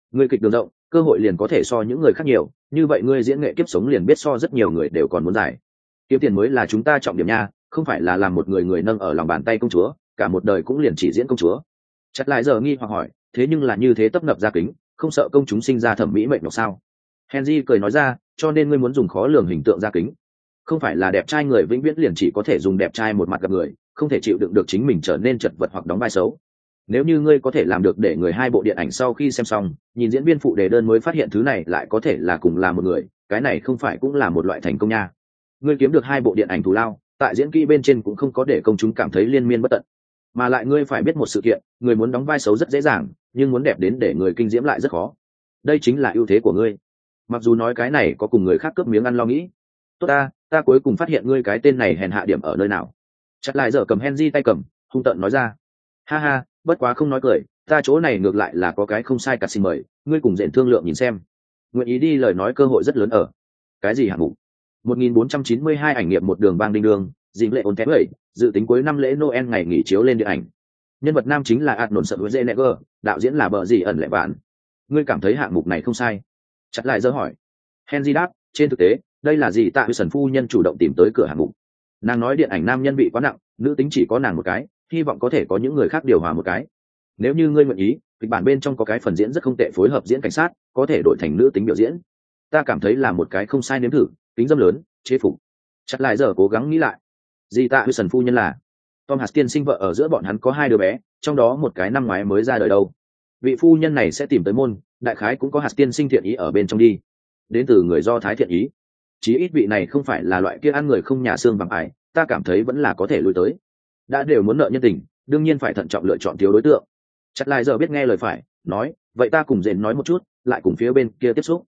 Ngươi kịch đường rộng, cơ hội liền có thể so những người khác nhiều, như vậy ngươi diễn nghệ kiếp sống liền biết so rất nhiều người đều còn muốn giải. Kiếm tiền mới là chúng ta trọng điểm nha, không phải là làm một người nâng ở lòng bàn tay công chúa, cả một đời cũng liền chỉ diễn công chúa. Chặt lại giờ nghi hoặc hỏi, thế nhưng là như thế tấp nập ra kính, không sợ công chúng sinh ra thẩm mỹ mệnh nhọc sao? Henry cười nói ra, cho nên ngươi muốn dùng khó lường hình tượng ra kính. Không phải là đẹp trai người vĩnh viễn liền chỉ có thể dùng đẹp trai một mặt gặp người, không thể chịu đựng được chính mình trở nên chật vật hoặc đóng vai xấu. Nếu như ngươi có thể làm được để người hai bộ điện ảnh sau khi xem xong, nhìn diễn viên phụ đề đơn mới phát hiện thứ này lại có thể là cùng là một người, cái này không phải cũng là một loại thành công nha. Ngươi kiếm được hai bộ điện ảnh thù lao, tại diễn kỹ bên trên cũng không có để công chúng cảm thấy liên miên bất tận. Mà lại ngươi phải biết một sự kiện, người muốn đóng vai xấu rất dễ dàng, nhưng muốn đẹp đến để người kinh diễm lại rất khó. Đây chính là ưu thế của ngươi. Mặc dù nói cái này có cùng người khác cướp miếng ăn lo nghĩ. Tốt ta cuối cùng phát hiện ngươi cái tên này hèn hạ điểm ở nơi nào. Chặt lại giờ cầm Henry tay cầm, hung tợn nói ra. Ha ha, bất quá không nói cười, ta chỗ này ngược lại là có cái không sai cả, xin mời ngươi cùng dện thương lượng nhìn xem. Nguyện ý đi lời nói cơ hội rất lớn ở. Cái gì hạng mục? 1492 ảnh nghiệp một đường bang đinh đường, dịp lệ ổn thép vậy, dự tính cuối năm lễ Noel ngày nghỉ chiếu lên điện ảnh. Nhân vật nam chính là Arnold Schwarzenegger, đạo diễn là bờ gì ẩn lệ bạn. Ngươi cảm thấy hạng mục này không sai? Chặt lại giờ hỏi. Henry đáp, trên thực tế, đây là gì tạ sần phu nhân chủ động tìm tới cửa hạng mục. Nàng nói điện ảnh nam nhân bị quá nặng, nữ tính chỉ có nàng một cái, hy vọng có thể có những người khác điều hòa một cái. Nếu như ngươi nguyện ý, kịch bản bên trong có cái phần diễn rất không tệ phối hợp diễn cảnh sát, có thể đổi thành nữ tính biểu diễn. Ta cảm thấy là một cái không sai nếm thử, tính dâm lớn, chế phục. Chặt lại giờ cố gắng nghĩ lại. Dì tạ sần phu nhân là Tom Hạt tiên sinh vợ, ở giữa bọn hắn có hai đứa bé, trong đó một cái năm ngoái mới ra đời đâu. Vị phu nhân này sẽ tìm tới môn, đại khái cũng có Hạt tiên sinh thiện ý ở bên trong đi. Đến từ người Do Thái thiện ý. Chí ít vị này không phải là loại kia ăn người không nhà xương bằng ải, ta cảm thấy vẫn là có thể lui tới. Đã đều muốn nợ nhân tình, đương nhiên phải thận trọng lựa chọn thiếu đối tượng. Chặt lại giờ biết nghe lời phải, nói, vậy ta cùng dện nói một chút, lại cùng phía bên kia tiếp xúc.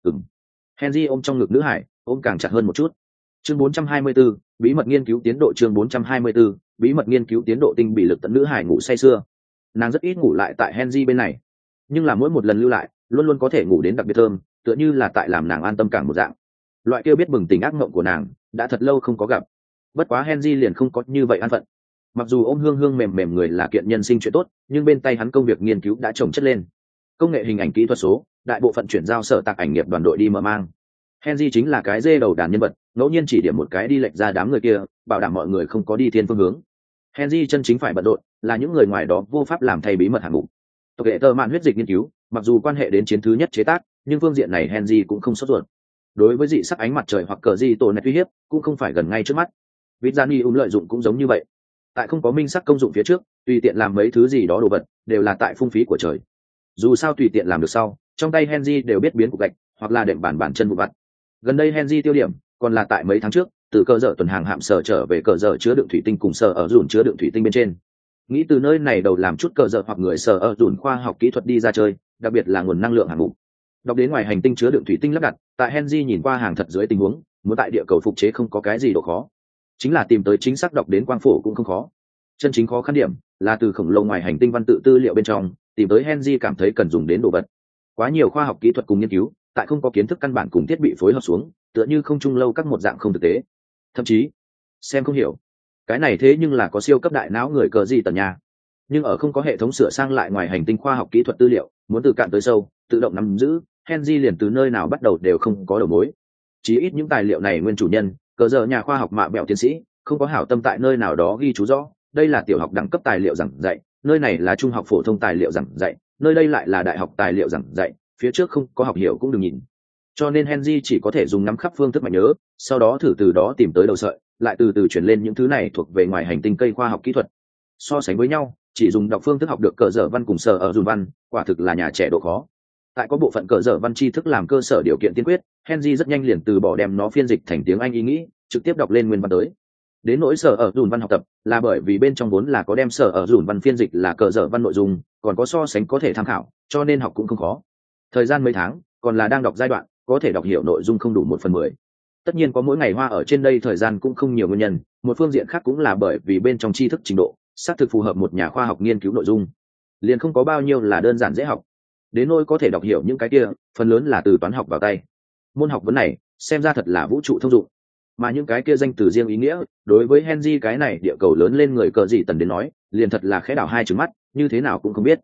Henry ôm trong ngực nữ hải, ôm càng chặt hơn một chút. Chương 424, bí mật nghiên cứu tiến độ. Chương 424, bí mật nghiên cứu tiến độ. Tinh bị lực tận nữ hải ngủ say sưa. Nàng rất ít ngủ lại tại Henry bên này, nhưng là mỗi một lần lưu lại, luôn luôn có thể ngủ đến đặc biệt thơm, tựa như là tại làm nàng an tâm càng một dạng. Loại kia biết bừng tỉnh ác mộng của nàng, đã thật lâu không có gặp. Bất quá Henry liền không có như vậy an phận. Mặc dù ôm hương hương mềm mềm người là kiện nhân sinh chuyện tốt, nhưng bên tay hắn công việc nghiên cứu đã chồng chất lên. Công nghệ hình ảnh kỹ thuật số, đại bộ phận chuyển giao sở tạc ảnh nghiệp đoàn đội đi mở mang. Henry chính là cái dê đầu đàn nhân vật, ngẫu nhiên chỉ điểm một cái đi lệch ra đám người kia, bảo đảm mọi người không có đi thiên phương hướng. Henry chân chính phải bận rộn là những người ngoài đó vô pháp làm thay bí mật hạng mục. Tộc hệ tơ mạn huyết dịch nghiên cứu, mặc dù quan hệ đến chiến thứ nhất chế tác, nhưng phương diện này Henry cũng không sốt ruột. Đối với dị sắc ánh mặt trời hoặc cờ di tổ này uy hiếp, cũng không phải gần ngay trước mắt. Vizani lợi dụng cũng giống như vậy. Tại không có minh sắc công dụng phía trước, tùy tiện làm mấy thứ gì đó đồ vật, đều là tại phung phí của trời. Dù sao tùy tiện làm được sau, trong tay Henry đều biết biến cục gạch, hoặc là đệm bàn chân vụn vặt. Gần đây Henry tiêu điểm còn là tại mấy tháng trước, từ cơ sở tuần hàng hạm sở trở về cơ sở chứa đựng thủy tinh cùng sở ở dùn chứa đựng thủy tinh bên trên. Nghĩ từ nơi này đầu làm chút cơ sở hoặc người sở ở dùn khoa học kỹ thuật đi ra chơi, đặc biệt là nguồn năng lượng hạng mục. Đọc đến ngoài hành tinh chứa đựng thủy tinh lắp đặt, tại Henry nhìn qua hàng thật dưới tình huống, muốn tại địa cầu phục chế không có cái gì độ khó, chính là tìm tới chính xác đọc đến quang phổ cũng không khó. Chân chính khó khăn điểm là từ khổng lồ ngoài hành tinh văn tự tư liệu bên trong tìm tới Henry cảm thấy cần dùng đến đồ vật. Quá nhiều khoa học kỹ thuật cùng nghiên cứu, tại không có kiến thức căn bản cùng thiết bị phối hợp xuống, tựa như không trung lâu các một dạng không thực tế, thậm chí xem không hiểu. Cái này thế nhưng là có siêu cấp đại não người cờ gì tận nhà, nhưng ở không có hệ thống sửa sang lại ngoài hành tinh khoa học kỹ thuật tư liệu, muốn từ cạn tới sâu tự động nắm giữ, Henry liền từ nơi nào bắt đầu đều không có đầu mối. Chí ít những tài liệu này nguyên chủ nhân cờ giờ nhà khoa học mạ bẹo tiến sĩ không có hảo tâm tại nơi nào đó ghi chú rõ đây là tiểu học đẳng cấp tài liệu giảng dạy, nơi này là trung học phổ thông tài liệu giảng dạy, nơi đây lại là đại học tài liệu giảng dạy, phía trước không có học hiểu cũng đừng nhìn. Cho nên Henry chỉ có thể dùng nắm khắp phương thức mạnh nhớ, sau đó thử từ đó tìm tới đầu sợi, lại từ từ chuyển lên những thứ này thuộc về ngoài hành tinh cây khoa học kỹ thuật. So sánh với nhau, chỉ dùng đọc phương thức học được cờ dở văn cùng sở ở dùn văn, quả thực là nhà trẻ độ khó. Tại có bộ phận cờ dở văn tri thức làm cơ sở điều kiện tiên quyết, Henry rất nhanh liền từ bỏ đem nó phiên dịch thành tiếng Anh ý nghĩ, trực tiếp đọc lên nguyên văn tới. Đến nỗi sở ở dùn văn học tập là bởi vì bên trong vốn là có đem sở ở dùn văn phiên dịch là cờ dở văn nội dung, còn có so sánh có thể tham khảo, cho nên học cũng không khó. Thời gian mấy tháng còn là đang đọc giai đoạn, có thể đọc hiểu nội dung không đủ 1/10. Tất nhiên có mỗi ngày hoa ở trên đây thời gian cũng không nhiều nguyên nhân, một phương diện khác cũng là bởi vì bên trong tri thức trình độ xác thực phù hợp một nhà khoa học nghiên cứu nội dung, liền không có bao nhiêu là đơn giản dễ học. Đến nỗi có thể đọc hiểu những cái kia, phần lớn là từ toán học vào tay. Môn học vấn này xem ra thật là vũ trụ thông dụng, mà những cái kia danh từ riêng ý nghĩa, đối với Henry cái này địa cầu lớn lên người cờ gì tần đến nói, liền thật là khẽ đảo hai trứng mắt, như thế nào cũng không biết.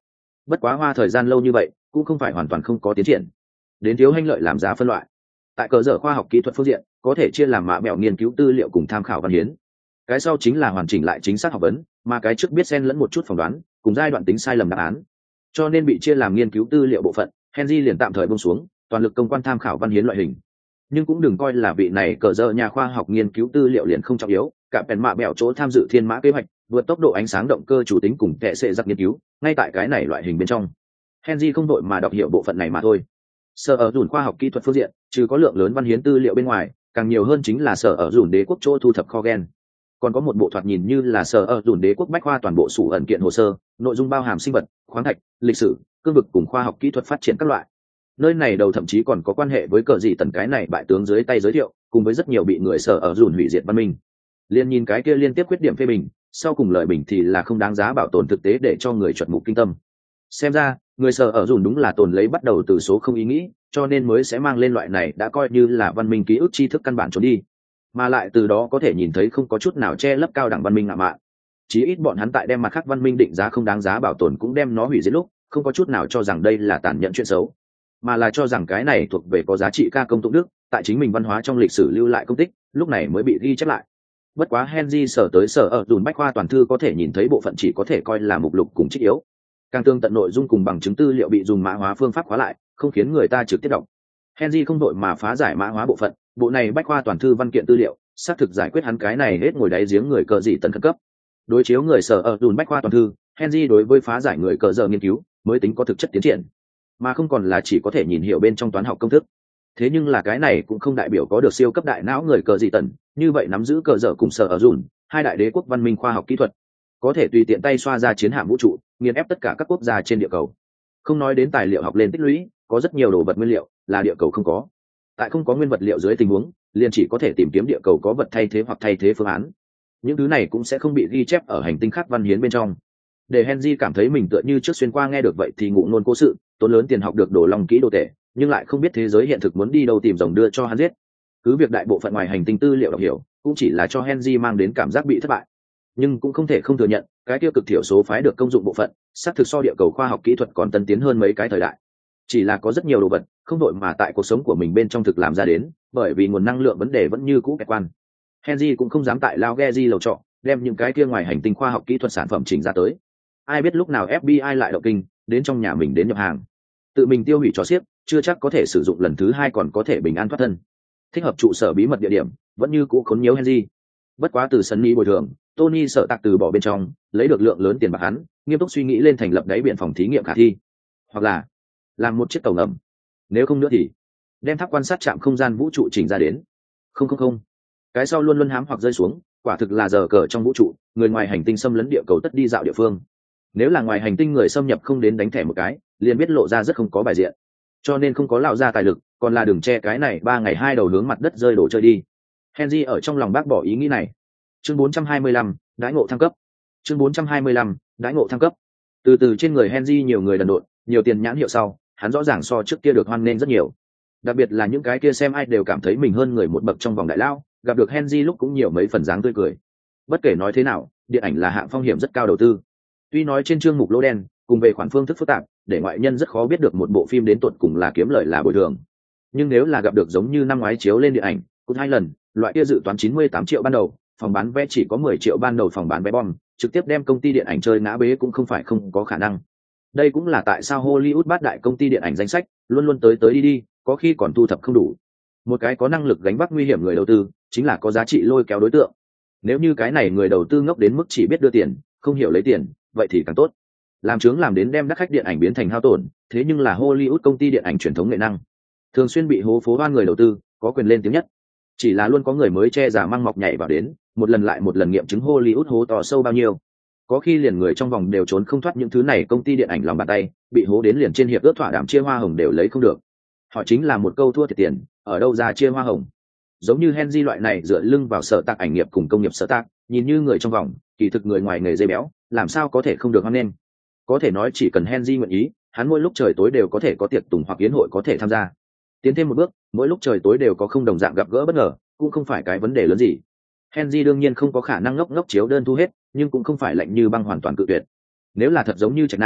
Bất quá hoa thời gian lâu như vậy cũng không phải hoàn toàn không có tiến triển. Đến thiếu hanh lợi làm giá phân loại. Tại cơ sở khoa học kỹ thuật phương diện có thể chia làm mã mẹo nghiên cứu tư liệu cùng tham khảo văn hiến. Cái sau chính là hoàn chỉnh lại chính xác học vấn, mà cái trước biết xen lẫn một chút phỏng đoán cùng giai đoạn tính sai lầm đáp án, cho nên bị chia làm nghiên cứu tư liệu bộ phận. Henry liền tạm thời buông xuống toàn lực công quan tham khảo văn hiến loại hình. Nhưng cũng đừng coi là vị này cờ dơ nhà khoa học nghiên cứu tư liệu liền không trọng yếu, cả bèn mạ bèo chỗ tham dự thiên mã kế hoạch vượt tốc độ ánh sáng động cơ chủ tính cùng kệ sệ giặc nghiên cứu ngay tại cái này loại hình bên trong. Henry không đội mà đọc hiểu bộ phận này mà thôi. Sở ở dùn khoa học kỹ thuật phương diện trừ có lượng lớn văn hiến tư liệu bên ngoài, càng nhiều hơn chính là sở ở dùn đế quốc chỗ thu thập kho gen. Còn có một bộ thoạt nhìn như là sở ở dùn đế quốc bách khoa toàn bộ sủ ẩn kiện hồ sơ, nội dung bao hàm sinh vật, khoáng thạch, lịch sử, cương vực cùng khoa học kỹ thuật phát triển các loại. Nơi này đầu thậm chí còn có quan hệ với cờ gì tần cái này bại tướng dưới tay giới thiệu, cùng với rất nhiều bị người sở ở dùn hủy diệt văn minh. Liên nhìn cái kia liên tiếp khuyết điểm phê bình, sau cùng lời bình thì là không đáng giá bảo tồn thực tế để cho người chuẩn mục kinh tâm. Xem ra người sở ở dùn đúng là tồn lấy bắt đầu từ số không ý nghĩ, cho nên mới sẽ mang lên loại này đã coi như là văn minh ký ức tri thức căn bản trốn đi, mà lại từ đó có thể nhìn thấy không có chút nào che lấp cao đẳng văn minh ngạo mạn. Chí ít bọn hắn tại đem mặt khác văn minh định giá không đáng giá bảo tồn cũng đem nó hủy diệt lúc, không có chút nào cho rằng đây là tàn nhẫn chuyện xấu, mà là cho rằng cái này thuộc về có giá trị ca công tụng đức, tại chính mình văn hóa trong lịch sử lưu lại công tích, lúc này mới bị ghi chép lại. Bất quá Henry sở tới sở ở dùn bách khoa toàn thư có thể nhìn thấy bộ phận chỉ có thể coi là mục lục cùng trích yếu, càng tương tận nội dung cùng bằng chứng tư liệu bị dùng mã hóa phương pháp khóa lại, không khiến người ta trực tiếp đọc. Henry không đội mà phá giải mã hóa bộ phận, bộ này bách khoa toàn thư văn kiện tư liệu xác thực giải quyết hắn cái này hết ngồi đáy giếng người cờ dị tần khẩn cấp. Đối chiếu người sở ở dùn bách khoa toàn thư, Henry đối với phá giải người cờ giờ nghiên cứu mới tính có thực chất tiến triển, mà không còn là chỉ có thể nhìn hiểu bên trong toán học công thức. Thế nhưng là cái này cũng không đại biểu có được siêu cấp đại não người cờ dị tần, như vậy nắm giữ cờ dở cùng sở ở dùn hai đại đế quốc văn minh khoa học kỹ thuật, có thể tùy tiện tay xoa ra chiến hạm vũ trụ, nghiền ép tất cả các quốc gia trên địa cầu. Không nói đến tài liệu học lên tích lũy, có rất nhiều đồ vật nguyên liệu là địa cầu không có. Tại không có nguyên vật liệu dưới tình huống, liền chỉ có thể tìm kiếm địa cầu có vật thay thế hoặc thay thế phương án. Những thứ này cũng sẽ không bị ghi chép ở hành tinh khác văn hiến bên trong. Để Henry cảm thấy mình tựa như trước xuyên qua nghe được vậy thì ngụ ngôn cố sự, tốn lớn tiền học được đồ long kỹ đồ tể, nhưng lại không biết thế giới hiện thực muốn đi đâu tìm rồng đưa cho hắn giết. Cứ việc đại bộ phận ngoài hành tinh tư liệu đọc hiểu, cũng chỉ là cho Henry mang đến cảm giác bị thất bại. Nhưng cũng không thể không thừa nhận, cái tiêu cực thiểu số phái được công dụng bộ phận, xác thực so địa cầu khoa học kỹ thuật còn tân tiến hơn mấy cái thời đại. Chỉ là có rất nhiều đồ vật không đội mà tại cuộc sống của mình bên trong thực làm ra đến, bởi vì nguồn năng lượng vấn đề vẫn như cũ kẹt quan. Henry cũng không dám tại Lao Geji lầu trọ đem những cái kia ngoài hành tinh khoa học kỹ thuật sản phẩm chỉnh ra tới. Ai biết lúc nào FBI lại động kinh đến trong nhà mình đến nhập hàng, tự mình tiêu hủy cho xiếc, chưa chắc có thể sử dụng lần thứ hai còn có thể bình an thoát thân. Thích hợp trụ sở bí mật địa điểm vẫn như cũ khốn nhiễu Henry. Bất quá từ Sunny bồi thường, Tony sợ tạc từ bỏ bên trong lấy được lượng lớn tiền bạc, hắn nghiêm túc suy nghĩ lên thành lập đáy biển phòng thí nghiệm khả thi, hoặc là làm một chiếc tàu ngầm, nếu không nữa thì đem tháp quan sát trạm không gian vũ trụ chỉnh ra đến. Không, cái sau luôn luôn hám hoặc rơi xuống, quả thực là giờ cờ trong vũ trụ, người ngoài hành tinh xâm lấn địa cầu tất đi dạo địa phương. Nếu là ngoài hành tinh người xâm nhập không đến đánh thẻ một cái, liền biết lộ ra rất không có bài diện. Cho nên không có lão ra tài lực, còn là đừng che cái này 3 ngày 2 đầu hướng mặt đất rơi đổ chơi đi. Henry ở trong lòng bác bỏ ý nghĩ này. Chương 425, đãi ngộ thăng cấp. Chương 425, đãi ngộ thăng cấp. Từ từ trên người Henry nhiều người đần độn, nhiều tiền nhãn hiệu sau, hắn rõ ràng so trước kia được hoan nghênh rất nhiều. Đặc biệt là những cái kia xem ai đều cảm thấy mình hơn người một bậc trong vòng đại lao, gặp được Henry lúc cũng nhiều mấy phần dáng tươi cười. Bất kể nói thế nào, điện ảnh là hạng phong hiểm rất cao đầu tư. Tuy nói trên chương mục lỗ đen, cùng về khoản phương thức phức tạp, để ngoại nhân rất khó biết được một bộ phim đến tột cùng là kiếm lời là bồi thường. Nhưng nếu là gặp được giống như năm ngoái chiếu lên điện ảnh, cũng 2 lần, loại kia dự toán 98 triệu ban đầu, phòng bán vé chỉ có 10 triệu ban đầu phòng bán vé bom, trực tiếp đem công ty điện ảnh chơi ngã bế cũng không phải không có khả năng. Đây cũng là tại sao Hollywood bát đại công ty điện ảnh danh sách luôn luôn tới đi, có khi còn thu thập không đủ. Một cái có năng lực gánh vác nguy hiểm người đầu tư, chính là có giá trị lôi kéo đối tượng. Nếu như cái này người đầu tư ngốc đến mức chỉ biết đưa tiền, không hiểu lấy tiền, vậy thì càng tốt. Làm chướng làm đến đem đắt khách điện ảnh biến thành hao tổn, thế nhưng là Hollywood công ty điện ảnh truyền thống nghệ năng, thường xuyên bị hố phố hoan người đầu tư, có quyền lên tiếng nhất. Chỉ là luôn có người mới che giả mang mọc nhảy vào đến, một lần lại một lần nghiệm chứng Hollywood hố to sâu bao nhiêu. Có khi liền người trong vòng đều trốn không thoát những thứ này công ty điện ảnh lòng bàn tay, bị hố đến liền trên hiệp ước thỏa đàm chia hoa hồng đều lấy không được. Họ chính là một câu thua thiệt tiền, ở đâu ra chia hoa hồng. Giống như Henry loại này dựa lưng vào sở tạc ảnh nghiệp cùng công nghiệp sở tạc, nhìn như người trong vòng, kỳ thực người ngoài nghề dây béo, làm sao có thể không được hoan nghênh. Có thể nói chỉ cần Henry nguyện ý, hắn mỗi lúc trời tối đều có thể có tiệc tùng hoặc yến hội có thể tham gia. Tiến thêm một bước, mỗi lúc trời tối đều có không đồng dạng gặp gỡ bất ngờ, cũng không phải cái vấn đề lớn gì. Henry đương nhiên không có khả năng ngốc chiếu đơn thu hết, nhưng cũng không phải lạnh như băng hoàn toàn cự tuyệt. Nếu là thật giống như Trạch Nam,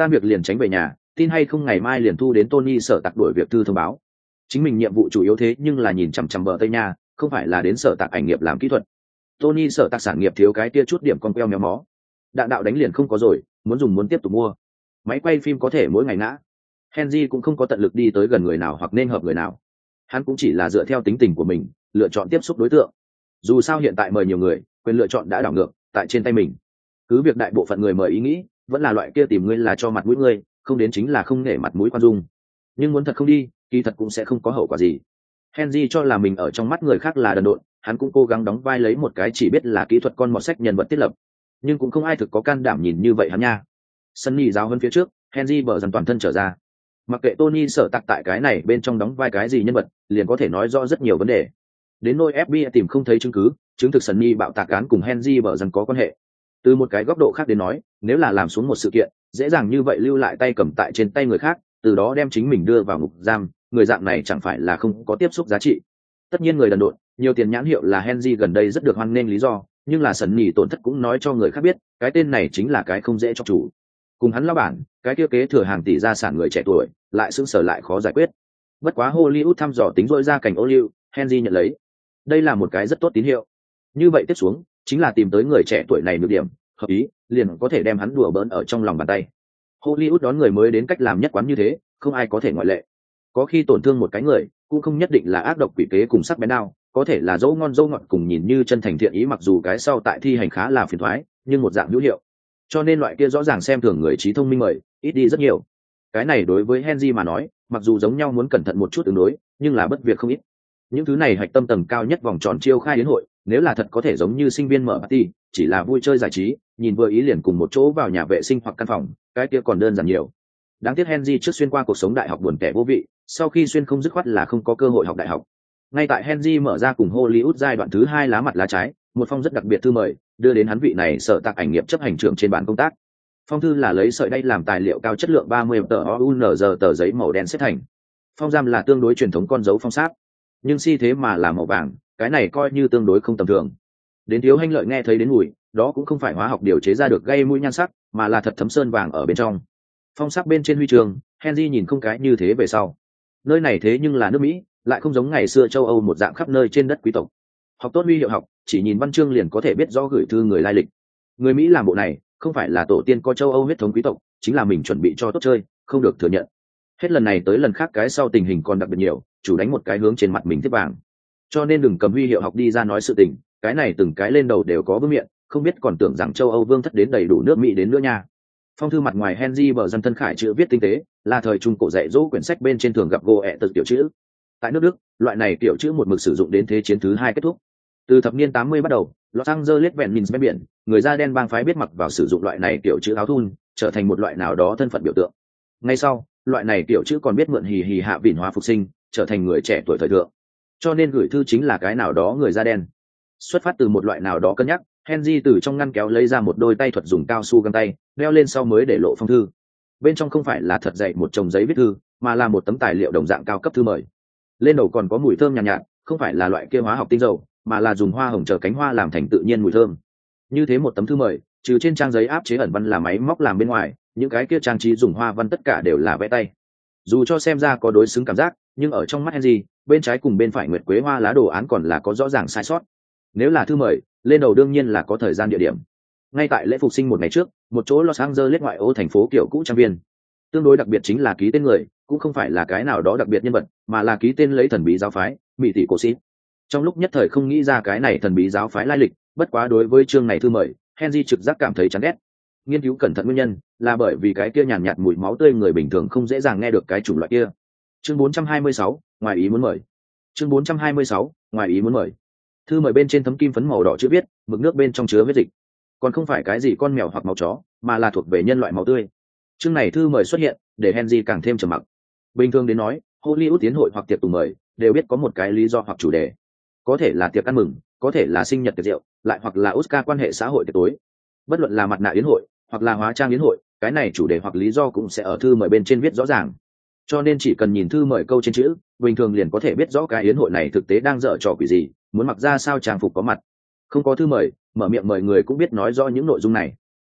tan việc liền tránh về nhà, tin hay không ngày mai liền thu đến Tony Sở Tạc đuổi việc thư thông báo. Chính mình nhiệm vụ chủ yếu thế nhưng là nhìn chằm chằm bờ Tây Nha, không phải là đến Sở Tạc ảnh nghiệp làm kỹ thuật. Tony Sở Tạc sản nghiệp thiếu cái kia chút điểm con queo méo mó. Đạn đạo đánh liền không có rồi, muốn tiếp tục mua. Máy quay phim có thể mỗi ngày ngã. Henry cũng không có tận lực đi tới gần người nào hoặc nên hợp người nào. Hắn cũng chỉ là dựa theo tính tình của mình, lựa chọn tiếp xúc đối tượng. Dù sao hiện tại mời nhiều người, quyền lựa chọn đã đảo ngược tại trên tay mình. Cứ việc đại bộ phận người mời ý nghĩ vẫn là loại kia tìm ngươi là cho mặt mũi ngươi, không đến chính là không nể mặt mũi quan dung. Nhưng muốn thật không đi, kỳ thật cũng sẽ không có hậu quả gì. Henry cho là mình ở trong mắt người khác là đần độn, hắn cũng cố gắng đóng vai lấy một cái chỉ biết là kỹ thuật con mọt sách nhân vật thiết lập, nhưng cũng không ai thực có can đảm nhìn như vậy hắn nha. Sunny giáo hơn phía trước, Henry bở dần toàn thân trở ra. Mặc kệ Tony Sở Tạc tại cái này bên trong đóng vai cái gì nhân vật, liền có thể nói rõ rất nhiều vấn đề. Đến nỗi FBI tìm không thấy chứng cứ, chứng thực Sunny bạo tạc án cùng Henry bở dần có quan hệ. Từ một cái góc độ khác đến nói, nếu là làm xuống một sự kiện, dễ dàng như vậy lưu lại tay cầm tại trên tay người khác, từ đó đem chính mình đưa vào ngục giam, người dạng này chẳng phải là không có tiếp xúc giá trị. Tất nhiên người đần độn, nhiều tiền nhãn hiệu là Henry gần đây rất được hoan nghênh lý do, nhưng là Sunny tổn thất cũng nói cho người khác biết, cái tên này chính là cái không dễ cho chủ. Cùng hắn lao bản, cái kia kế thừa hàng tỷ gia sản người trẻ tuổi, lại sững sờ lại khó giải quyết. Bất quá Hollywood thăm dò tính rỗi ra cảnh ô liu, Henry nhận lấy. Đây là một cái rất tốt tín hiệu. Như vậy tiếp xuống, chính là tìm tới người trẻ tuổi này nhược điểm, hợp ý, liền có thể đem hắn đùa bỡn ở trong lòng bàn tay. Hollywood đón người mới đến cách làm nhất quán như thế, không ai có thể ngoại lệ. Có khi tổn thương một cái người, cũng không nhất định là ác độc quỷ kế cùng sắc bén đao, có thể là dấu ngon dấu ngọt cùng nhìn như chân thành thiện ý, mặc dù cái sau tại thi hành khá là phiền toái, nhưng một dạng hữu hiệu. Cho nên loại kia rõ ràng xem thường người trí thông minh mời, ít đi rất nhiều. Cái này đối với Henry mà nói, mặc dù giống nhau muốn cẩn thận một chút ứng đối, nhưng là bất việc không ít. Những thứ này hạch tâm tầng cao nhất vòng tròn chiêu khai đến hội, nếu là thật có thể giống như sinh viên mở party, chỉ là vui chơi giải trí, nhìn vừa ý liền cùng một chỗ vào nhà vệ sinh hoặc căn phòng, cái kia còn đơn giản nhiều. Đáng tiếc Henry trước xuyên qua cuộc sống đại học buồn tẻ vô vị, sau khi xuyên không dứt khoát là không có cơ hội học đại học. Ngay tại Henry mở ra cùng Hollywood giai đoạn thứ 2 lá mặt lá trái, một phong rất đặc biệt thư mời, đưa đến hắn vị này Sở Tạc ảnh nghiệp chấp hành trưởng trên bàn công tác. Phong thư là lấy sợi đay làm tài liệu cao chất lượng 30 tờ OUNZ tờ giấy màu đen xếp thành. Phong giam là tương đối truyền thống con dấu phong sát, nhưng si thế mà là màu vàng, cái này coi như tương đối không tầm thường. Đến thiếu Hanh Lợi nghe thấy đến mùi, đó cũng không phải hóa học điều chế ra được gây mũi nhan sắc, mà là thật thấm sơn vàng ở bên trong. Phong sắc bên trên huy chương, Henry nhìn không cái như thế về sau. Nơi này thế nhưng là nước Mỹ, lại không giống ngày xưa châu Âu một dạng khắp nơi trên đất quý tộc. Học tốt huy hiệu học, chỉ nhìn văn chương liền có thể biết rõ gửi thư người lai lịch. Người Mỹ làm bộ này, không phải là tổ tiên có châu Âu huyết thống quý tộc, chính là mình chuẩn bị cho tốt chơi, không được thừa nhận. Hết lần này tới lần khác cái sau tình hình còn đặc biệt nhiều, chủ đánh một cái hướng trên mặt mình tiếp vàng. Cho nên đừng cầm huy hiệu học đi ra nói sự tình, cái này từng cái lên đầu đều có vương miệng, không biết còn tưởng rằng châu Âu vương thất đến đầy đủ nước Mỹ đến nữa nha. Phong thư mặt ngoài Henry bờ dân thân khải chữ viết tinh tế, là thời trung cổ dạy dỗ quyển sách bên trên thường gặp goe tự tiểu chữ. Tại nước Đức, loại này tiểu chữ một mực sử dụng đến thế chiến thứ 2 kết thúc. Từ thập niên 80 bắt đầu, Los Angeles vẹn nhìn ven biển, người da đen bang phái biết mặc vào sử dụng loại này tiểu chữ áo thun, trở thành một loại nào đó thân phận biểu tượng. Ngay sau, loại này tiểu chữ còn biết mượn hì hì hạ vịn hóa phục sinh, trở thành người trẻ tuổi thời thượng. Cho nên gửi thư chính là cái nào đó người da đen. Xuất phát từ một loại nào đó cân nhắc, Henry từ trong ngăn kéo lấy ra một đôi tay thuật dùng cao su găng tay, đeo lên sau mới để lộ phong thư. Bên trong không phải là thật dày một chồng giấy viết thư, mà là một tấm tài liệu đồng dạng cao cấp thư mời. Lên đầu còn có mùi thơm nhàn nhạt, không phải là loại kia hóa học tinh dầu, mà là dùng hoa hồng chờ cánh hoa làm thành tự nhiên mùi thơm. Như thế một tấm thư mời, trừ trên trang giấy áp chế ẩn văn là máy móc làm bên ngoài, những cái kia trang trí dùng hoa văn tất cả đều là vẽ tay. Dù cho xem ra có đối xứng cảm giác, nhưng ở trong mắt Henry, bên trái cùng bên phải nguyệt quế hoa lá đồ án còn là có rõ ràng sai sót. Nếu là thư mời, lên đầu đương nhiên là có thời gian địa điểm. Ngay tại lễ phục sinh một ngày trước, một chỗ Los Angeles ngoại ô thành phố kiểu cũ trang viên. Tương đối đặc biệt chính là ký tên người, cũng không phải là cái nào đó đặc biệt nhân vật, mà là ký tên lấy thần bí giáo phái, Mỹ tỷ cổ xít. Trong lúc nhất thời không nghĩ ra cái này thần bí giáo phái lai lịch, bất quá đối với chương này thư mời, Henry trực giác cảm thấy chán ghét. Nghiên cứu cẩn thận nguyên nhân là bởi vì cái kia nhàn nhạt mùi máu tươi người bình thường không dễ dàng nghe được cái chủng loại kia. Chương 426, ngoài ý muốn mời. Chương 426, ngoài ý muốn mời. Thư mời bên trên tấm kim phấn màu đỏ chữ viết, mực nước bên trong chứa huyết dịch. Còn không phải cái gì con mèo hoặc máu chó, mà là thuộc về nhân loại máu tươi. Chương này thư mời xuất hiện, để Henry càng thêm trầm mặc. Bình thường đến nói, Hollywood tiến hội hoặc tiệc tùng mời, đều biết có một cái lý do hoặc chủ đề. Có thể là tiệc ăn mừng, có thể là sinh nhật tiệc rượu, lại hoặc là Oscar quan hệ xã hội tiệc tối. Bất luận là mặt nạ yến hội, hoặc là hóa trang yến hội, cái này chủ đề hoặc lý do cũng sẽ ở thư mời bên trên viết rõ ràng. Cho nên chỉ cần nhìn thư mời câu trên chữ, bình thường liền có thể biết rõ cái yến hội này thực tế đang dở trò quỷ gì, muốn mặc ra sao trang phục có mặt. Không có thư mời, mở miệng mời người cũng biết nói rõ những nội dung này.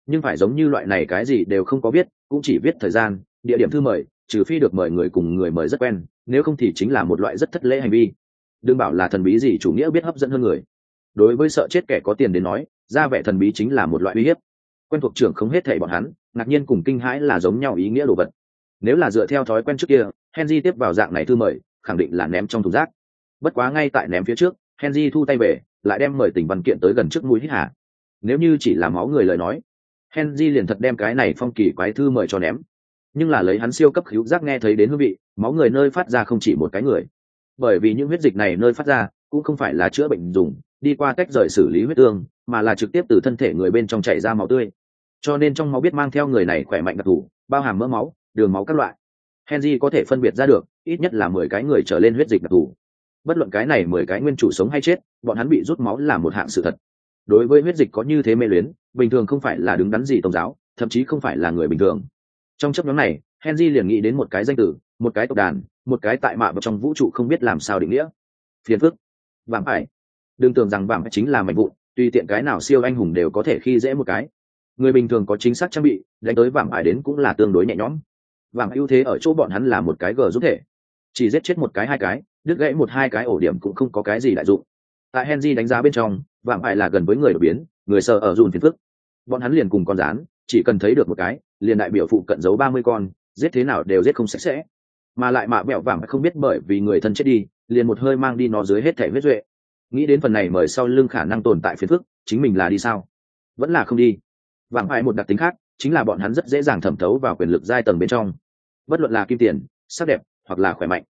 nhưng phải giống như loại này cái gì đều không có viết, cũng chỉ viết thời gian, địa điểm thư mời, trừ phi được mời người cùng người mời rất quen, nếu không thì chính là một loại rất thất lễ hành vi. Đừng bảo là thần bí gì chủ nghĩa biết hấp dẫn hơn người. Đối với sợ chết kẻ có tiền đến nói, ra vẻ thần bí chính là một loại uy hiếp. Quen thuộc trưởng không hết thảy bọn hắn, ngạc nhiên cùng kinh hãi là giống nhau ý nghĩa đồ vật. Nếu là dựa theo thói quen trước kia, Henry tiếp vào dạng này thư mời, khẳng định là ném trong thùng rác. Bất quá ngay tại ném phía trước, Henry thu tay về, lại đem mời tình văn kiện tới gần trước mũi hít hà. Nếu như chỉ là máu người lời nói, Henry liền thật đem cái này phong kỳ quái thư mời cho ném. Nhưng là lấy hắn siêu cấp khứu giác nghe thấy đến hương vị, máu người nơi phát ra không chỉ một cái người. Bởi vì những huyết dịch này nơi phát ra cũng không phải là chữa bệnh dùng, đi qua cách rời xử lý huyết tương, mà là trực tiếp từ thân thể người bên trong chảy ra máu tươi. Cho nên trong máu biết mang theo người này khỏe mạnh đặc thù, bao hàm mỡ máu, đường máu các loại. Henry có thể phân biệt ra được, ít nhất là 10 cái người trở lên huyết dịch đặc thù. Bất luận cái này 10 cái nguyên chủ sống hay chết, bọn hắn bị rút máu là một hạng sự thật. Đối với huyết dịch có như thế mê luyến, bình thường không phải là đứng đắn gì tôn giáo, thậm chí không phải là người bình thường. Trong chấp nhóm này, Henry liền nghĩ đến một cái danh từ, một cái tộc đàn, một cái tại mạ trong vũ trụ không biết làm sao định nghĩa. Phiền phức. Vạm ải. Đừng tưởng rằng vạm chính là mảnh vụn, tùy tiện cái nào siêu anh hùng đều có thể khi dễ một cái. Người bình thường có chính xác trang bị, đánh tới vạm ải đến cũng là tương đối nhẹ nhõm. Vạm ưu thế ở chỗ bọn hắn là một cái gờ giúp thể, chỉ giết chết một cái hai cái, đứt gãy một hai cái ổ điểm cũng không có cái gì đại dụng. Tại Henry đánh giá bên trong, vạm ải là gần với người đột biến, người sợ ở dùn phiền phức. Bọn hắn liền cùng con rán, chỉ cần thấy được một cái, liền đại biểu phụ cận giấu 30 con, giết thế nào đều giết không sạch sẽ. Mà lại mạ bẹo vạm không biết bởi vì người thân chết đi, liền một hơi mang đi nó dưới hết thể huyết duệ. Nghĩ đến phần này mời sau lưng khả năng tồn tại phiền phức, chính mình là đi sao? Vẫn là không đi. Vạm ải một đặc tính khác, chính là bọn hắn rất dễ dàng thẩm thấu vào quyền lực giai tầng bên trong. Bất luận là kim tiền, sắc đẹp, hoặc là khỏe mạnh.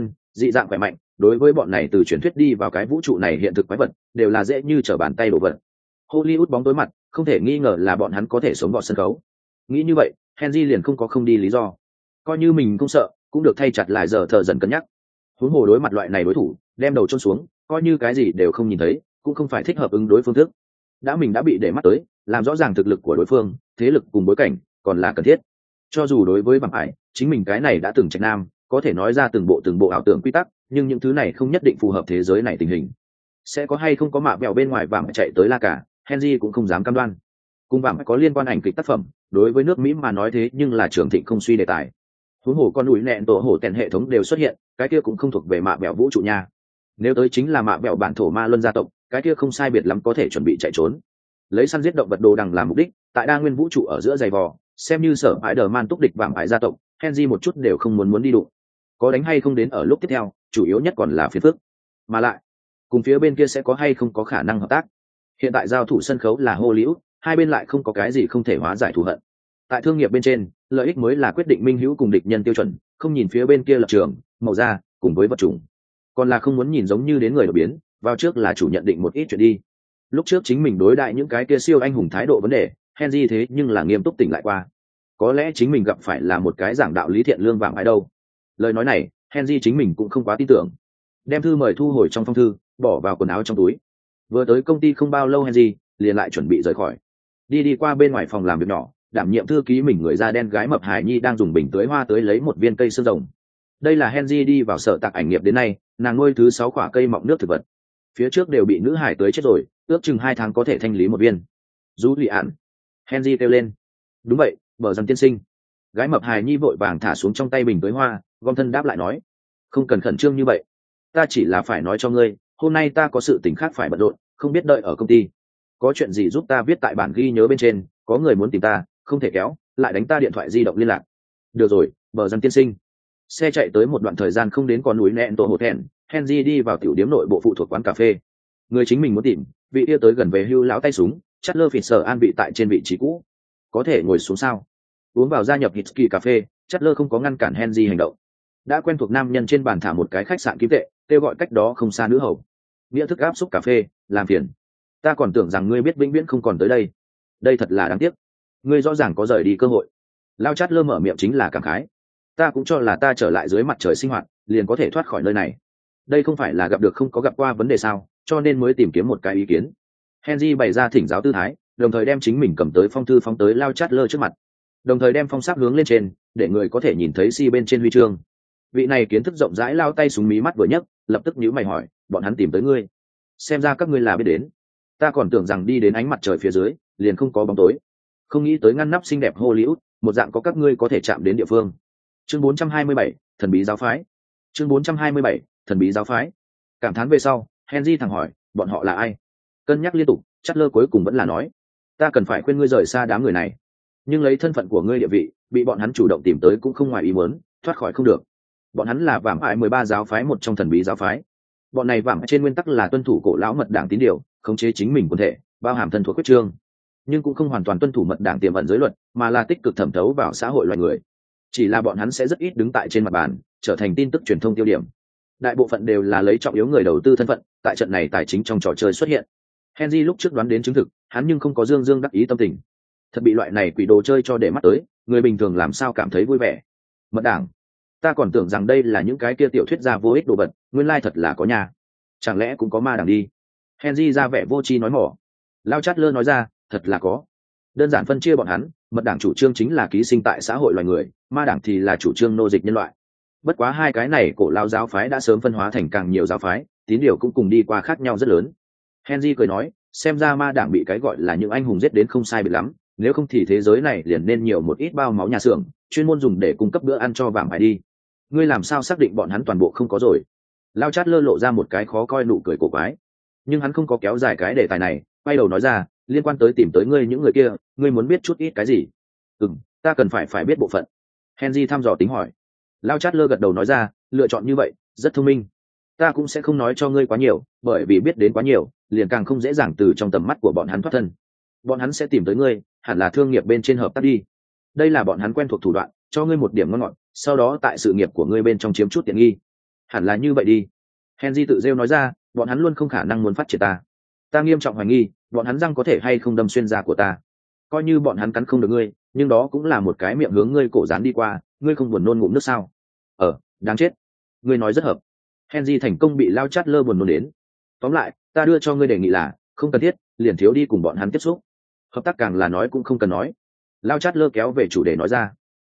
Dị dạng khỏe mạnh, đối với bọn này từ truyền thuyết đi vào cái vũ trụ này hiện thực quái vật, đều là dễ như trở bàn tay đổ vật. Hollywood bóng tối mặt, không thể nghi ngờ là bọn hắn có thể sống vào sân khấu. Nghĩ như vậy, Henry liền không có không đi lý do. Coi như mình không sợ, cũng được thay chặt lại giờ thợ dần cân nhắc. Huống hồ đối mặt loại này đối thủ, đem đầu chôn xuống, coi như cái gì đều không nhìn thấy, cũng không phải thích hợp ứng đối phương thức. Mình đã bị để mắt tới, làm rõ ràng thực lực của đối phương, thế lực cùng bối cảnh, còn là cần thiết. Cho dù đối với bằng ải, chính mình cái này đã từng trạch nam, có thể nói ra từng bộ ảo tưởng quy tắc, nhưng những thứ này không nhất định phù hợp thế giới này tình hình. Sẽ có hay không có mạ bèo bên ngoài vàng chạy tới la cả, Henry cũng không dám cam đoan. Cùng vàng có liên quan ảnh kịch tác phẩm, đối với nước Mỹ mà nói thế nhưng là trường thịnh không suy đề tài. Huống hồ con núi nẹn tổ hổ tèn hệ thống đều xuất hiện, cái kia cũng không thuộc về mạ bèo vũ trụ nha. Nếu tới chính là mạ bèo bản thổ ma luân gia tộc, cái kia không sai biệt lắm có thể chuẩn bị chạy trốn. Lấy săn giết động vật đồ đằng làm mục đích, tại đa nguyên vũ trụ ở giữa dày vò, xem như sở ái đờ man túc địch vàng ải gia tộc, Henry một chút đều không muốn đi đụng. Có đánh hay không đến ở lúc tiếp theo, chủ yếu nhất còn là phiền phức. Mà lại, cùng phía bên kia sẽ có hay không có khả năng hợp tác. Hiện tại giao thủ sân khấu là Hollywood, hai bên lại không có cái gì không thể hóa giải thù hận. Tại thương nghiệp bên trên, lợi ích mới là quyết định minh hữu cùng địch nhân tiêu chuẩn, không nhìn phía bên kia lập trường, màu da, cùng với vật chủng. Còn là không muốn nhìn giống như đến người đột biến, vào trước là chủ nhận định một ít chuyện đi. Lúc trước chính mình đối đại những cái kia siêu anh hùng thái độ vấn đề, Henry thế nhưng là nghiêm túc tỉnh lại qua. Có lẽ chính mình gặp phải là một cái giảng đạo lý thiện lương vàng ải đâu. Lời nói này, Henry chính mình cũng không quá tin tưởng. Đem thư mời thu hồi trong phong thư, bỏ vào quần áo trong túi. Vừa tới công ty không bao lâu Henry liền lại chuẩn bị rời khỏi. Đi qua bên ngoài phòng làm việc nhỏ, đảm nhiệm thư ký mình người da đen gái mập Hải Nhi đang dùng bình tưới hoa tưới lấy một viên cây xương rồng. Đây là Henry đi vào sở tạc ảnh nghiệp đến nay, nàng nuôi thứ 6 quả cây mọng nước thực vật. Phía trước đều bị nữ hải tưới chết rồi, ước chừng 2 tháng có thể thanh lý một viên. Dú lì ạn. Henry kêu lên. Đúng vậy, bờ dân tiên sinh. Gái mập Hải Nhi vội vàng thả xuống trong tay bình tưới hoa, gom thân đáp lại nói. Không cần khẩn trương như vậy. Ta chỉ là phải nói cho ngươi, hôm nay ta có sự tình khác phải bận rộn, không biết đợi ở công ty. Có chuyện gì giúp ta viết tại bản ghi nhớ bên trên, có người muốn tìm ta, không thể kéo, lại đánh ta điện thoại di động liên lạc. Được rồi, bờ dân tiên sinh. Xe chạy tới một đoạn thời gian không đến con núi nẹn tổ hồ thẹn, Henry đi vào tiểu điếm nội bộ phụ thuộc quán cà phê. Người chính mình muốn tìm, vị kia tới gần về hưu lão tay súng, Chatler Fisher an vị tại trên vị trí cũ. Có thể ngồi xuống sao? Uống vào gia nhập Hitsky cà phê, Chatler không có ngăn cản Henry hành động. Đã quen thuộc nam nhân trên bàn thả một cái khách sạn kim tệ, kêu gọi cách đó không xa nữ hầu. Nghĩa thức áp xúc cà phê, làm phiền. Ta còn tưởng rằng ngươi biết vĩnh viễn không còn tới đây. Đây thật là đáng tiếc. Ngươi rõ ràng có rời đi cơ hội. Lao Chatler mở miệng chính là cảm khái. Ta cũng cho là ta trở lại dưới mặt trời sinh hoạt, liền có thể thoát khỏi nơi này. Đây không phải là gặp được không có gặp qua vấn đề sao, cho nên mới tìm kiếm một cái ý kiến. Henry bày ra thỉnh giáo tư thái, đồng thời đem chính mình cầm tới phong thư phóng tới Lao Chatler trước mặt, đồng thời đem phong sáp hướng lên trên, để người có thể nhìn thấy si bên trên huy chương. Vị này kiến thức rộng rãi lao tay súng mí mắt vừa nhấc, lập tức nhíu mày hỏi, bọn hắn tìm tới ngươi, xem ra các ngươi là biết đến. Ta còn tưởng rằng đi đến ánh mặt trời phía dưới liền không có bóng tối. không nghĩ tới ngăn nắp xinh đẹp Hollywood, một dạng có các ngươi có thể chạm đến địa phương. Chương 427, thần bí giáo phái. Chương 427, thần bí giáo phái. Cảm thán về sau, Henry thẳng hỏi, bọn họ là ai? Cân nhắc liên tục, Chatler cuối cùng vẫn là nói, ta cần phải khuyên ngươi rời xa đám người này, nhưng lấy thân phận của ngươi địa vị, bị bọn hắn chủ động tìm tới cũng không ngoài ý muốn, thoát khỏi không được. Bọn hắn là vạm ải 13 giáo phái, một trong thần bí giáo phái. Bọn này vạm trên nguyên tắc là tuân thủ cổ lão mật đảng tín điều, khống chế chính mình quần thể, bao hàm thân thuộc quyết trương, nhưng cũng không hoàn toàn tuân thủ mật đảng tiềm ẩn giới luật, mà là tích cực thẩm thấu vào xã hội loài người. Chỉ là bọn hắn sẽ rất ít đứng tại trên mặt bàn, trở thành tin tức truyền thông tiêu điểm. Đại bộ phận đều là lấy trọng yếu người đầu tư thân phận, tại trận này tài chính trong trò chơi xuất hiện. Henry lúc trước đoán đến chứng thực, hắn nhưng không có dương dương đắc ý tâm tình. Thật bị loại này quỷ đồ chơi cho để mắt tới, người bình thường làm sao cảm thấy vui vẻ. Mật đảng, ta còn tưởng rằng đây là những cái kia tiểu thuyết gia vô ích đồ vật, nguyên lai thật là có nhà. Chẳng lẽ cũng có ma đảng đi? Henry ra vẻ vô tri nói mỏ. Lao Chatler nói ra, thật là có. Đơn giản phân chia bọn hắn, mật đảng chủ trương chính là ký sinh tại xã hội loài người, ma đảng thì là chủ trương nô dịch nhân loại. Bất quá hai cái này cổ lao giáo phái đã sớm phân hóa thành càng nhiều giáo phái, tín điều cũng cùng đi qua khác nhau rất lớn. Henry cười nói, xem ra ma đảng bị cái gọi là những anh hùng giết đến không sai biệt lắm, nếu không thì thế giới này liền nên nhiều một ít bao máu nhà xưởng, chuyên môn dùng để cung cấp bữa ăn cho vàng phải đi. Ngươi làm sao xác định bọn hắn toàn bộ không có rồi? Lao Chatler lộ ra một cái khó coi nụ cười cổ quái, nhưng hắn không có kéo dài cái đề tài này, quay đầu nói ra, liên quan tới tìm tới ngươi những người kia, ngươi muốn biết chút ít cái gì? Ta cần phải biết bộ phận. Henry thăm dò tính hỏi. Lao Chatler gật đầu nói ra, lựa chọn như vậy rất thông minh. Ta cũng sẽ không nói cho ngươi quá nhiều, bởi vì biết đến quá nhiều liền càng không dễ dàng từ trong tầm mắt của bọn hắn thoát thân. Bọn hắn sẽ tìm tới ngươi, hẳn là thương nghiệp bên trên hợp tác đi. Đây là bọn hắn quen thuộc thủ đoạn, cho ngươi một điểm ngon ngọt, sau đó tại sự nghiệp của ngươi bên trong chiếm chút tiện nghi. Hẳn là như vậy đi. Henry tự rêu nói ra, bọn hắn luôn không khả năng muốn phát triển ta. Ta nghiêm trọng hoài nghi, bọn hắn răng có thể hay không đâm xuyên da của ta. Coi như bọn hắn cắn không được ngươi, nhưng đó cũng là một cái miệng hướng ngươi cổ dán đi qua, ngươi không buồn nôn ngụm nước sao? Đáng chết. Ngươi nói rất hợp. Henry thành công bị Lao Chatler buồn nôn đến. Tóm lại, ta đưa cho ngươi đề nghị là, không cần thiết, liền thiếu đi cùng bọn hắn tiếp xúc. Hợp tác càng là nói cũng không cần nói. Lao Chatler kéo về chủ đề nói ra.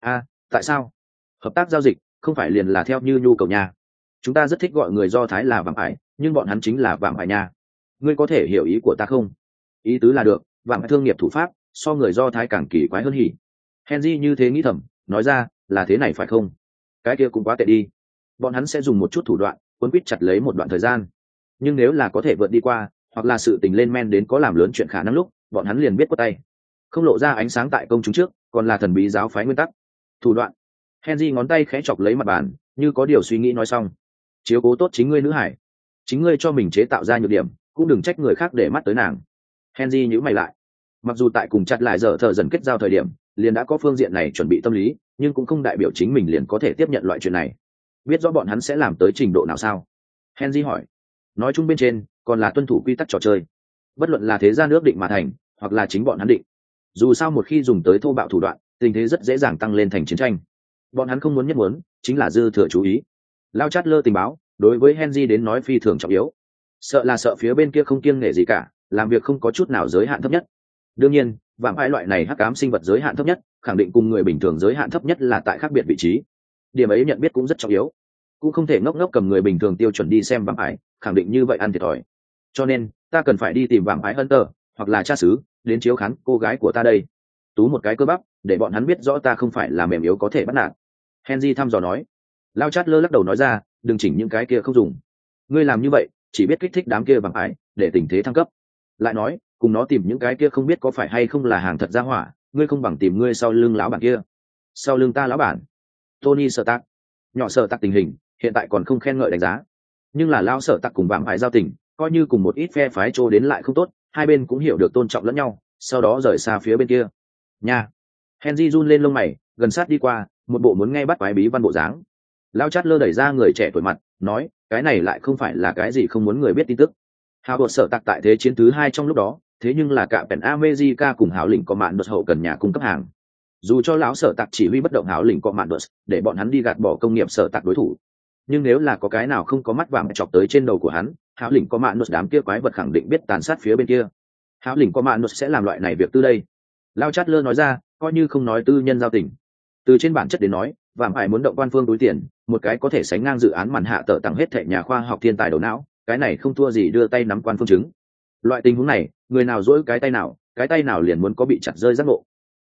Tại sao? Hợp tác giao dịch, không phải liền là theo như nhu cầu nhà. Chúng ta rất thích gọi người Do Thái là vạm ải, nhưng bọn hắn chính là vạm ải nhà. Ngươi có thể hiểu ý của ta không? Ý tứ là được, vạm ải thương nghiệp thủ pháp, so người Do Thái càng kỳ quái hơn hỉ. Henry như thế nghĩ thầm, nói ra, là thế này phải không? Cái kia cũng quá tệ đi. Bọn hắn sẽ dùng một chút thủ đoạn, cuốn quýt chặt lấy một đoạn thời gian. Nhưng nếu là có thể vượt đi qua, hoặc là sự tình lên men đến có làm lớn chuyện khả năng lúc, bọn hắn liền biết quất tay. Không lộ ra ánh sáng tại công chúng trước, còn là thần bí giáo phái nguyên tắc. Thủ đoạn. Henry ngón tay khẽ chọc lấy mặt bàn, như có điều suy nghĩ nói xong. Chiếu cố tốt chính ngươi nữ hải. Chính ngươi cho mình chế tạo ra nhược điểm, cũng đừng trách người khác để mắt tới nàng. Henry nhíu mày lại. Mặc dù tại cùng chặt lại giờ thợ dần kết giao thời điểm, liền đã có phương diện này chuẩn bị tâm lý, nhưng cũng không đại biểu chính mình liền có thể tiếp nhận loại chuyện này. Biết rõ bọn hắn sẽ làm tới trình độ nào sao? Henry hỏi. Nói chung bên trên, còn là tuân thủ quy tắc trò chơi. Bất luận là thế gia nước định mà thành, hoặc là chính bọn hắn định. Dù sao một khi dùng tới thô bạo thủ đoạn, tình thế rất dễ dàng tăng lên thành chiến tranh. Bọn hắn không muốn nhất muốn, chính là dư thừa chú ý. Lao Chatler tình báo, đối với Henry đến nói phi thường trọng yếu. Sợ phía bên kia không kiêng nể gì cả, làm việc không có chút nào giới hạn thấp nhất. Đương nhiên, vạm ải loại này hắc ám sinh vật giới hạn thấp nhất, khẳng định cùng người bình thường giới hạn thấp nhất là tại khác biệt vị trí. Điểm ấy nhận biết cũng rất trọng yếu. Cũng không thể ngốc ngốc cầm người bình thường tiêu chuẩn đi xem vạm ải, khẳng định như vậy ăn thiệt thòi. Cho nên, ta cần phải đi tìm vạm ải Hunter, hoặc là cha xứ, đến chiếu khán cô gái của ta đây. Tú một cái cơ bắp, để bọn hắn biết rõ ta không phải là mềm yếu có thể bắt nạt. Henry thăm dò nói. Lao Chatler lắc đầu nói ra, đừng chỉnh những cái kia không dùng. Ngươi làm như vậy, chỉ biết kích thích đám kia vạm ải, để tình thế thăng cấp. Lại nói, cùng nó tìm những cái kia không biết có phải hay không là hàng thật ra hỏa, ngươi không bằng tìm ngươi sau lưng lão bản kia. Sau lưng ta lão bản? Tony Stark. Nhỏ Stark tình hình, hiện tại còn không khen ngợi đánh giá. Nhưng là lao Stark cùng vạm ải giao tình, coi như cùng một ít phe phái trô đến lại không tốt, hai bên cũng hiểu được tôn trọng lẫn nhau, sau đó rời xa phía bên kia. Nha. Henry run lên lông mày, gần sát đi qua, một bộ muốn nghe bắt quái bí văn bộ dáng. Lao Chatler đẩy ra người trẻ tuổi mặt, nói, cái này lại không phải là cái gì không muốn người biết tin tức. Hào bột sở tạc tại thế chiến thứ 2 trong lúc đó, thế nhưng là cả Pen America cùng Hảo lĩnh có mạn đột hậu cần nhà cung cấp hàng. Dù cho lão sở tạc chỉ huy bất động Hảo lĩnh có mạn đột, để bọn hắn đi gạt bỏ công nghiệp sở tạc đối thủ. Nhưng nếu là có cái nào không có mắt vàng chọc tới trên đầu của hắn, Hảo lĩnh có mạn đột đám kia quái vật khẳng định biết tàn sát phía bên kia. Hảo lĩnh có mạn đột sẽ làm loại này việc tư đây. Lao Chatler nói ra, coi như không nói tư nhân giao tình. Từ trên bản chất đến nói, vàng phải muốn động quan phương túi tiền, một cái có thể sánh ngang dự án màn hạ tợ tặng hết thệ nhà khoa học thiên tài đầu não, cái này không thua gì đưa tay nắm quan phương chứng. Loại tình huống này, người nào dỗi cái tay nào liền muốn có bị chặt rơi giác ngộ.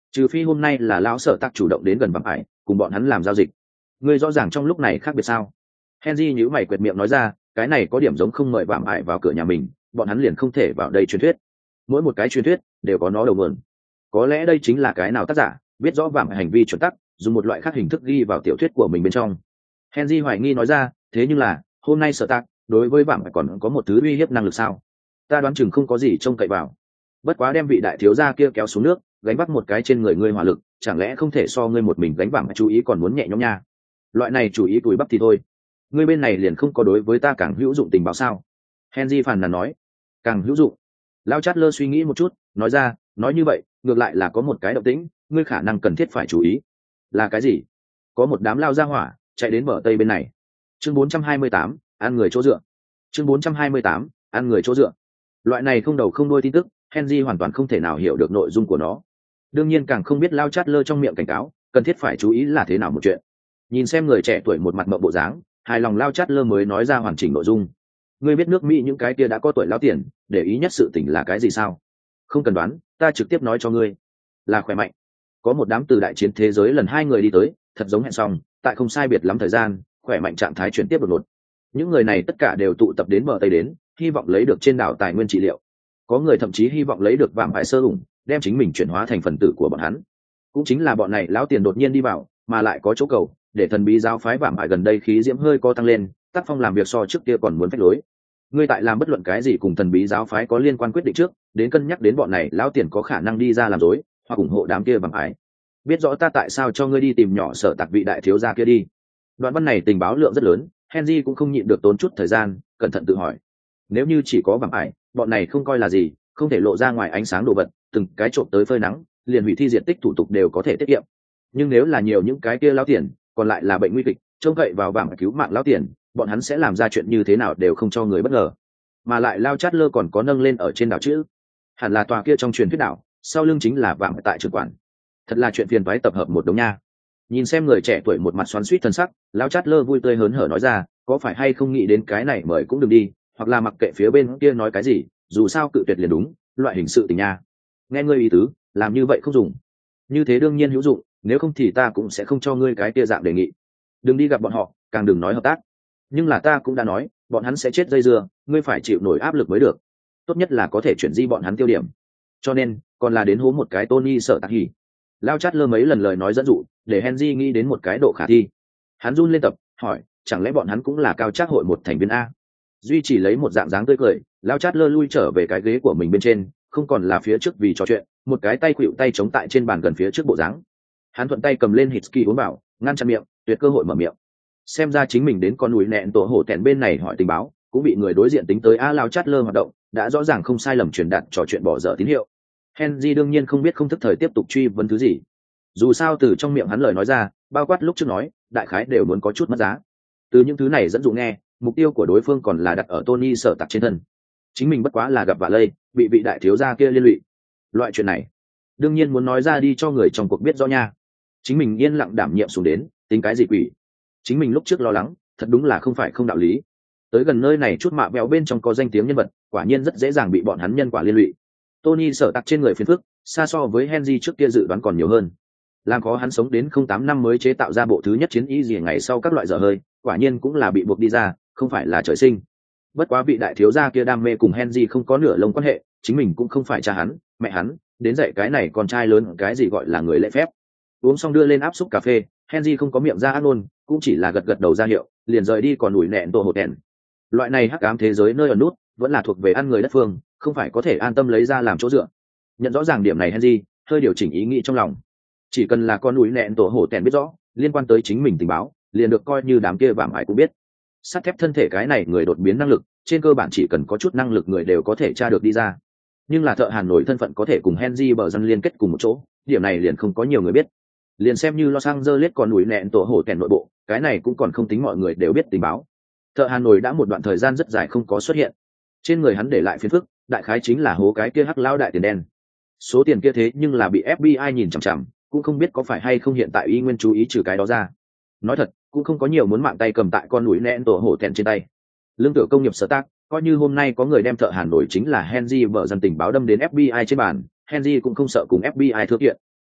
trừ phi hôm nay là lão sở tạc chủ động đến gần vạm ải cùng bọn hắn làm giao dịch. Ngươi rõ ràng trong lúc này khác biệt sao? Henry nhíu mày quệt miệng nói ra, cái này có điểm giống không mời vạm ải vào cửa nhà mình, bọn hắn liền không thể vào đây truyền thuyết. Mỗi một cái truyền thuyết đều có nó đầu nguồn. Có lẽ đây chính là cái nào tác giả biết rõ vạm hành vi chuẩn tắc, dùng một loại khác hình thức ghi vào tiểu thuyết của mình bên trong. Henry hoài nghi nói ra, thế nhưng là hôm nay sở tạc đối với vạm còn có một thứ uy hiếp năng lực sao? Ta đoán chừng không có gì trông cậy vào. Bất quá đem vị đại thiếu gia kia kéo xuống nước, gánh vác một cái trên người ngươi hỏa lực, chẳng lẽ không thể so ngươi một mình gánh vác mà chú ý còn muốn nhẹ nhõm nha? Loại này chú ý túi bắp thì thôi. Ngươi bên này liền không có đối với ta càng hữu dụng tình báo sao? Henry phàn nàn nói. Càng hữu dụng? Lao Chát Lơ suy nghĩ một chút, nói ra, nói như vậy, ngược lại là có một cái động tĩnh, ngươi khả năng cần thiết phải chú ý. Là cái gì? Có một đám lao ra hỏa chạy đến bờ tây bên này. Chương 428, ăn người chỗ dựa. Chương 428, ăn người chỗ dựa. Loại này không đầu không đuôi tin tức, Henry hoàn toàn không thể nào hiểu được nội dung của nó. Đương nhiên càng không biết Lao Chát Lơ trong miệng cảnh cáo, cần thiết phải chú ý là thế nào một chuyện. Nhìn xem người trẻ tuổi một mặt mộng bộ dáng, hài lòng Lao Chát Lơ mới nói ra hoàn chỉnh nội dung. Ngươi biết nước Mỹ những cái kia đã có tuổi lão tiền, để ý nhất sự tình là cái gì sao? Không cần đoán, ta trực tiếp nói cho ngươi. Là khỏe mạnh. Có một đám từ đại chiến thế giới lần 2 người đi tới, thật giống hẹn xong, tại không sai biệt lắm thời gian, khỏe mạnh trạng thái chuyển tiếp đột ngột. Những người này tất cả đều tụ tập đến bờ tây đến, hy vọng lấy được trên đảo tài nguyên trị liệu. Có người thậm chí hy vọng lấy được vạm ải sơ hùng, đem chính mình chuyển hóa thành phần tử của bọn hắn. Cũng chính là bọn này lão tiền đột nhiên đi vào, mà lại có chỗ cầu, để thần bí giáo phái vạm ải gần đây khí diễm hơi co tăng lên, tác phong làm việc so trước kia còn muốn phách lối. Ngươi tại làm bất luận cái gì cùng thần bí giáo phái có liên quan quyết định trước, đến cân nhắc đến bọn này lão tiền có khả năng đi ra làm dối, hoặc ủng hộ đám kia vạm ải. Biết rõ ta tại sao cho ngươi đi tìm nhỏ sở tạc vị đại thiếu gia kia đi. Đoạn văn này tình báo lượng rất lớn, Henry cũng không nhịn được tốn chút thời gian, cẩn thận tự hỏi. Nếu như chỉ có vạm ải, bọn này không coi là gì, không thể lộ ra ngoài ánh sáng đồ vật, từng cái trộm tới phơi nắng, liền hủy thi diệt tích thủ tục đều có thể tiết kiệm. Nhưng nếu là nhiều những cái kia lão tiền, còn lại là bệnh nguy kịch, trông cậy vào vạm cứu mạng lão tiền, bọn hắn sẽ làm ra chuyện như thế nào đều không cho người bất ngờ. Mà lại Lao Chát Lơ còn có nâng lên ở trên đảo chữ, hẳn là tòa kia trong truyền thuyết đảo, sau lưng chính là vạm tại trường quản. Thật là chuyện phiền toái tập hợp một đống nha. Nhìn xem người trẻ tuổi một mặt xoắn xuýt thân sắc, Lao Chát Lơ vui tươi hớn hở nói ra, có phải hay không nghĩ đến cái này mời cũng đừng đi, hoặc là mặc kệ phía bên kia nói cái gì, dù sao cự tuyệt liền đúng, loại hình sự tình nha. Nghe ngươi ý tứ, làm như vậy không dùng. Như thế đương nhiên hữu dụng, nếu không thì ta cũng sẽ không cho ngươi cái kia dạng đề nghị. Đừng đi gặp bọn họ, càng đừng nói hợp tác. Nhưng là ta cũng đã nói, bọn hắn sẽ chết dây dưa, ngươi phải chịu nổi áp lực mới được. Tốt nhất là có thể chuyển di bọn hắn tiêu điểm. Cho nên, còn là đến hố một cái Tony sợ tạc hỉ. Lao Chát Lơ mấy lần lời nói dẫn dụ, để Henry nghĩ đến một cái độ khả thi. Hắn run lên tập, hỏi, chẳng lẽ bọn hắn cũng là cao trác hội một thành viên a? Duy chỉ lấy một dạng dáng tươi cười, Lao Chát Lơ lui trở về cái ghế của mình bên trên, không còn là phía trước vì trò chuyện, một cái tay khuỵu tay chống tại trên bàn gần phía trước bộ dáng. Hắn thuận tay cầm lên Hitsky uống bảo, ngăn chặn miệng, tuyệt cơ hội mở miệng. Xem ra chính mình đến con núi nẹn tổ hổ tèn bên này hỏi tình báo, cũng bị người đối diện tính tới Lao Chát Lơ hoạt động, đã rõ ràng không sai lầm truyền đạt trò chuyện bỏ dở tín hiệu. Henry đương nhiên không biết không thức thời tiếp tục truy vấn thứ gì. Dù sao từ trong miệng hắn lời nói ra, bao quát lúc trước nói, đại khái đều muốn có chút mất giá. Từ những thứ này dẫn dụ nghe, mục tiêu của đối phương còn là đặt ở Tony sở tạc trên thân. Chính mình bất quá là gặp vạ lây, bị vị đại thiếu gia kia liên lụy. Loại chuyện này, đương nhiên muốn nói ra đi cho người trong cuộc biết rõ nha. Chính mình yên lặng đảm nhiệm xuống đến, tính cái gì quỷ? Chính mình lúc trước lo lắng, thật đúng là không phải không đạo lý. Tới gần nơi này chút mạ béo bên trong có danh tiếng nhân vật, quả nhiên rất dễ dàng bị bọn hắn nhân quả liên lụy. Tony sở tạc trên người phiền phức, xa so với Henry trước kia dự đoán còn nhiều hơn. Làm khó hắn sống đến 08 năm mới chế tạo ra bộ thứ nhất chiến y gì ngày sau các loại dở hơi, quả nhiên cũng là bị buộc đi ra, không phải là trời sinh. Bất quá vị đại thiếu gia kia đam mê cùng Henry không có nửa lông quan hệ, chính mình cũng không phải cha hắn, mẹ hắn, đến dạy cái này con trai lớn cái gì gọi là người lễ phép. Uống xong đưa lên áp xúc cà phê, Henry không có miệng ra ác luôn, cũng chỉ là gật gật đầu ra hiệu, liền rời đi còn đuổi nẹn tổ hột đèn. Loại này hắc ám thế giới nơi ở nút, vẫn là thuộc về ăn người đất phương, không phải có thể an tâm lấy ra làm chỗ dựa. Nhận rõ ràng điểm này Henry hơi điều chỉnh ý nghĩ trong lòng. Chỉ cần là con núi nẹn tổ hổ tèn biết rõ liên quan tới chính mình tình báo, liền được coi như đám kia vạm ải cũng biết. Sắt thép thân thể cái này người đột biến năng lực, trên cơ bản chỉ cần có chút năng lực người đều có thể tra được đi ra. Nhưng là thợ hàn nổi thân phận có thể cùng Henry bờ dân liên kết cùng một chỗ, điểm này liền không có nhiều người biết. Liền xem như Los Angeles con núi nẹn tổ hổ tèn nội bộ, cái này cũng còn không tính mọi người đều biết tình báo. Thợ hàn nổi đã một đoạn thời gian rất dài không có xuất hiện. Trên người hắn để lại phiền phức, đại khái chính là hố cái kia hắc lão đại tiền đen. Số tiền kia thế nhưng là bị FBI nhìn chằm chằm, cũng không biết có phải hay không hiện tại y nguyên chú ý trừ cái đó ra. Nói thật, cũng không có nhiều muốn mạng tay cầm tại con núi nẹn tổ hổ tèn trên tay. Lương tựa công nghiệp sở tác, coi như hôm nay có người đem thợ hàn nổi chính là Henry vợ dân tình báo đâm đến FBI trên bàn, Henry cũng không sợ cùng FBI thưa kiện.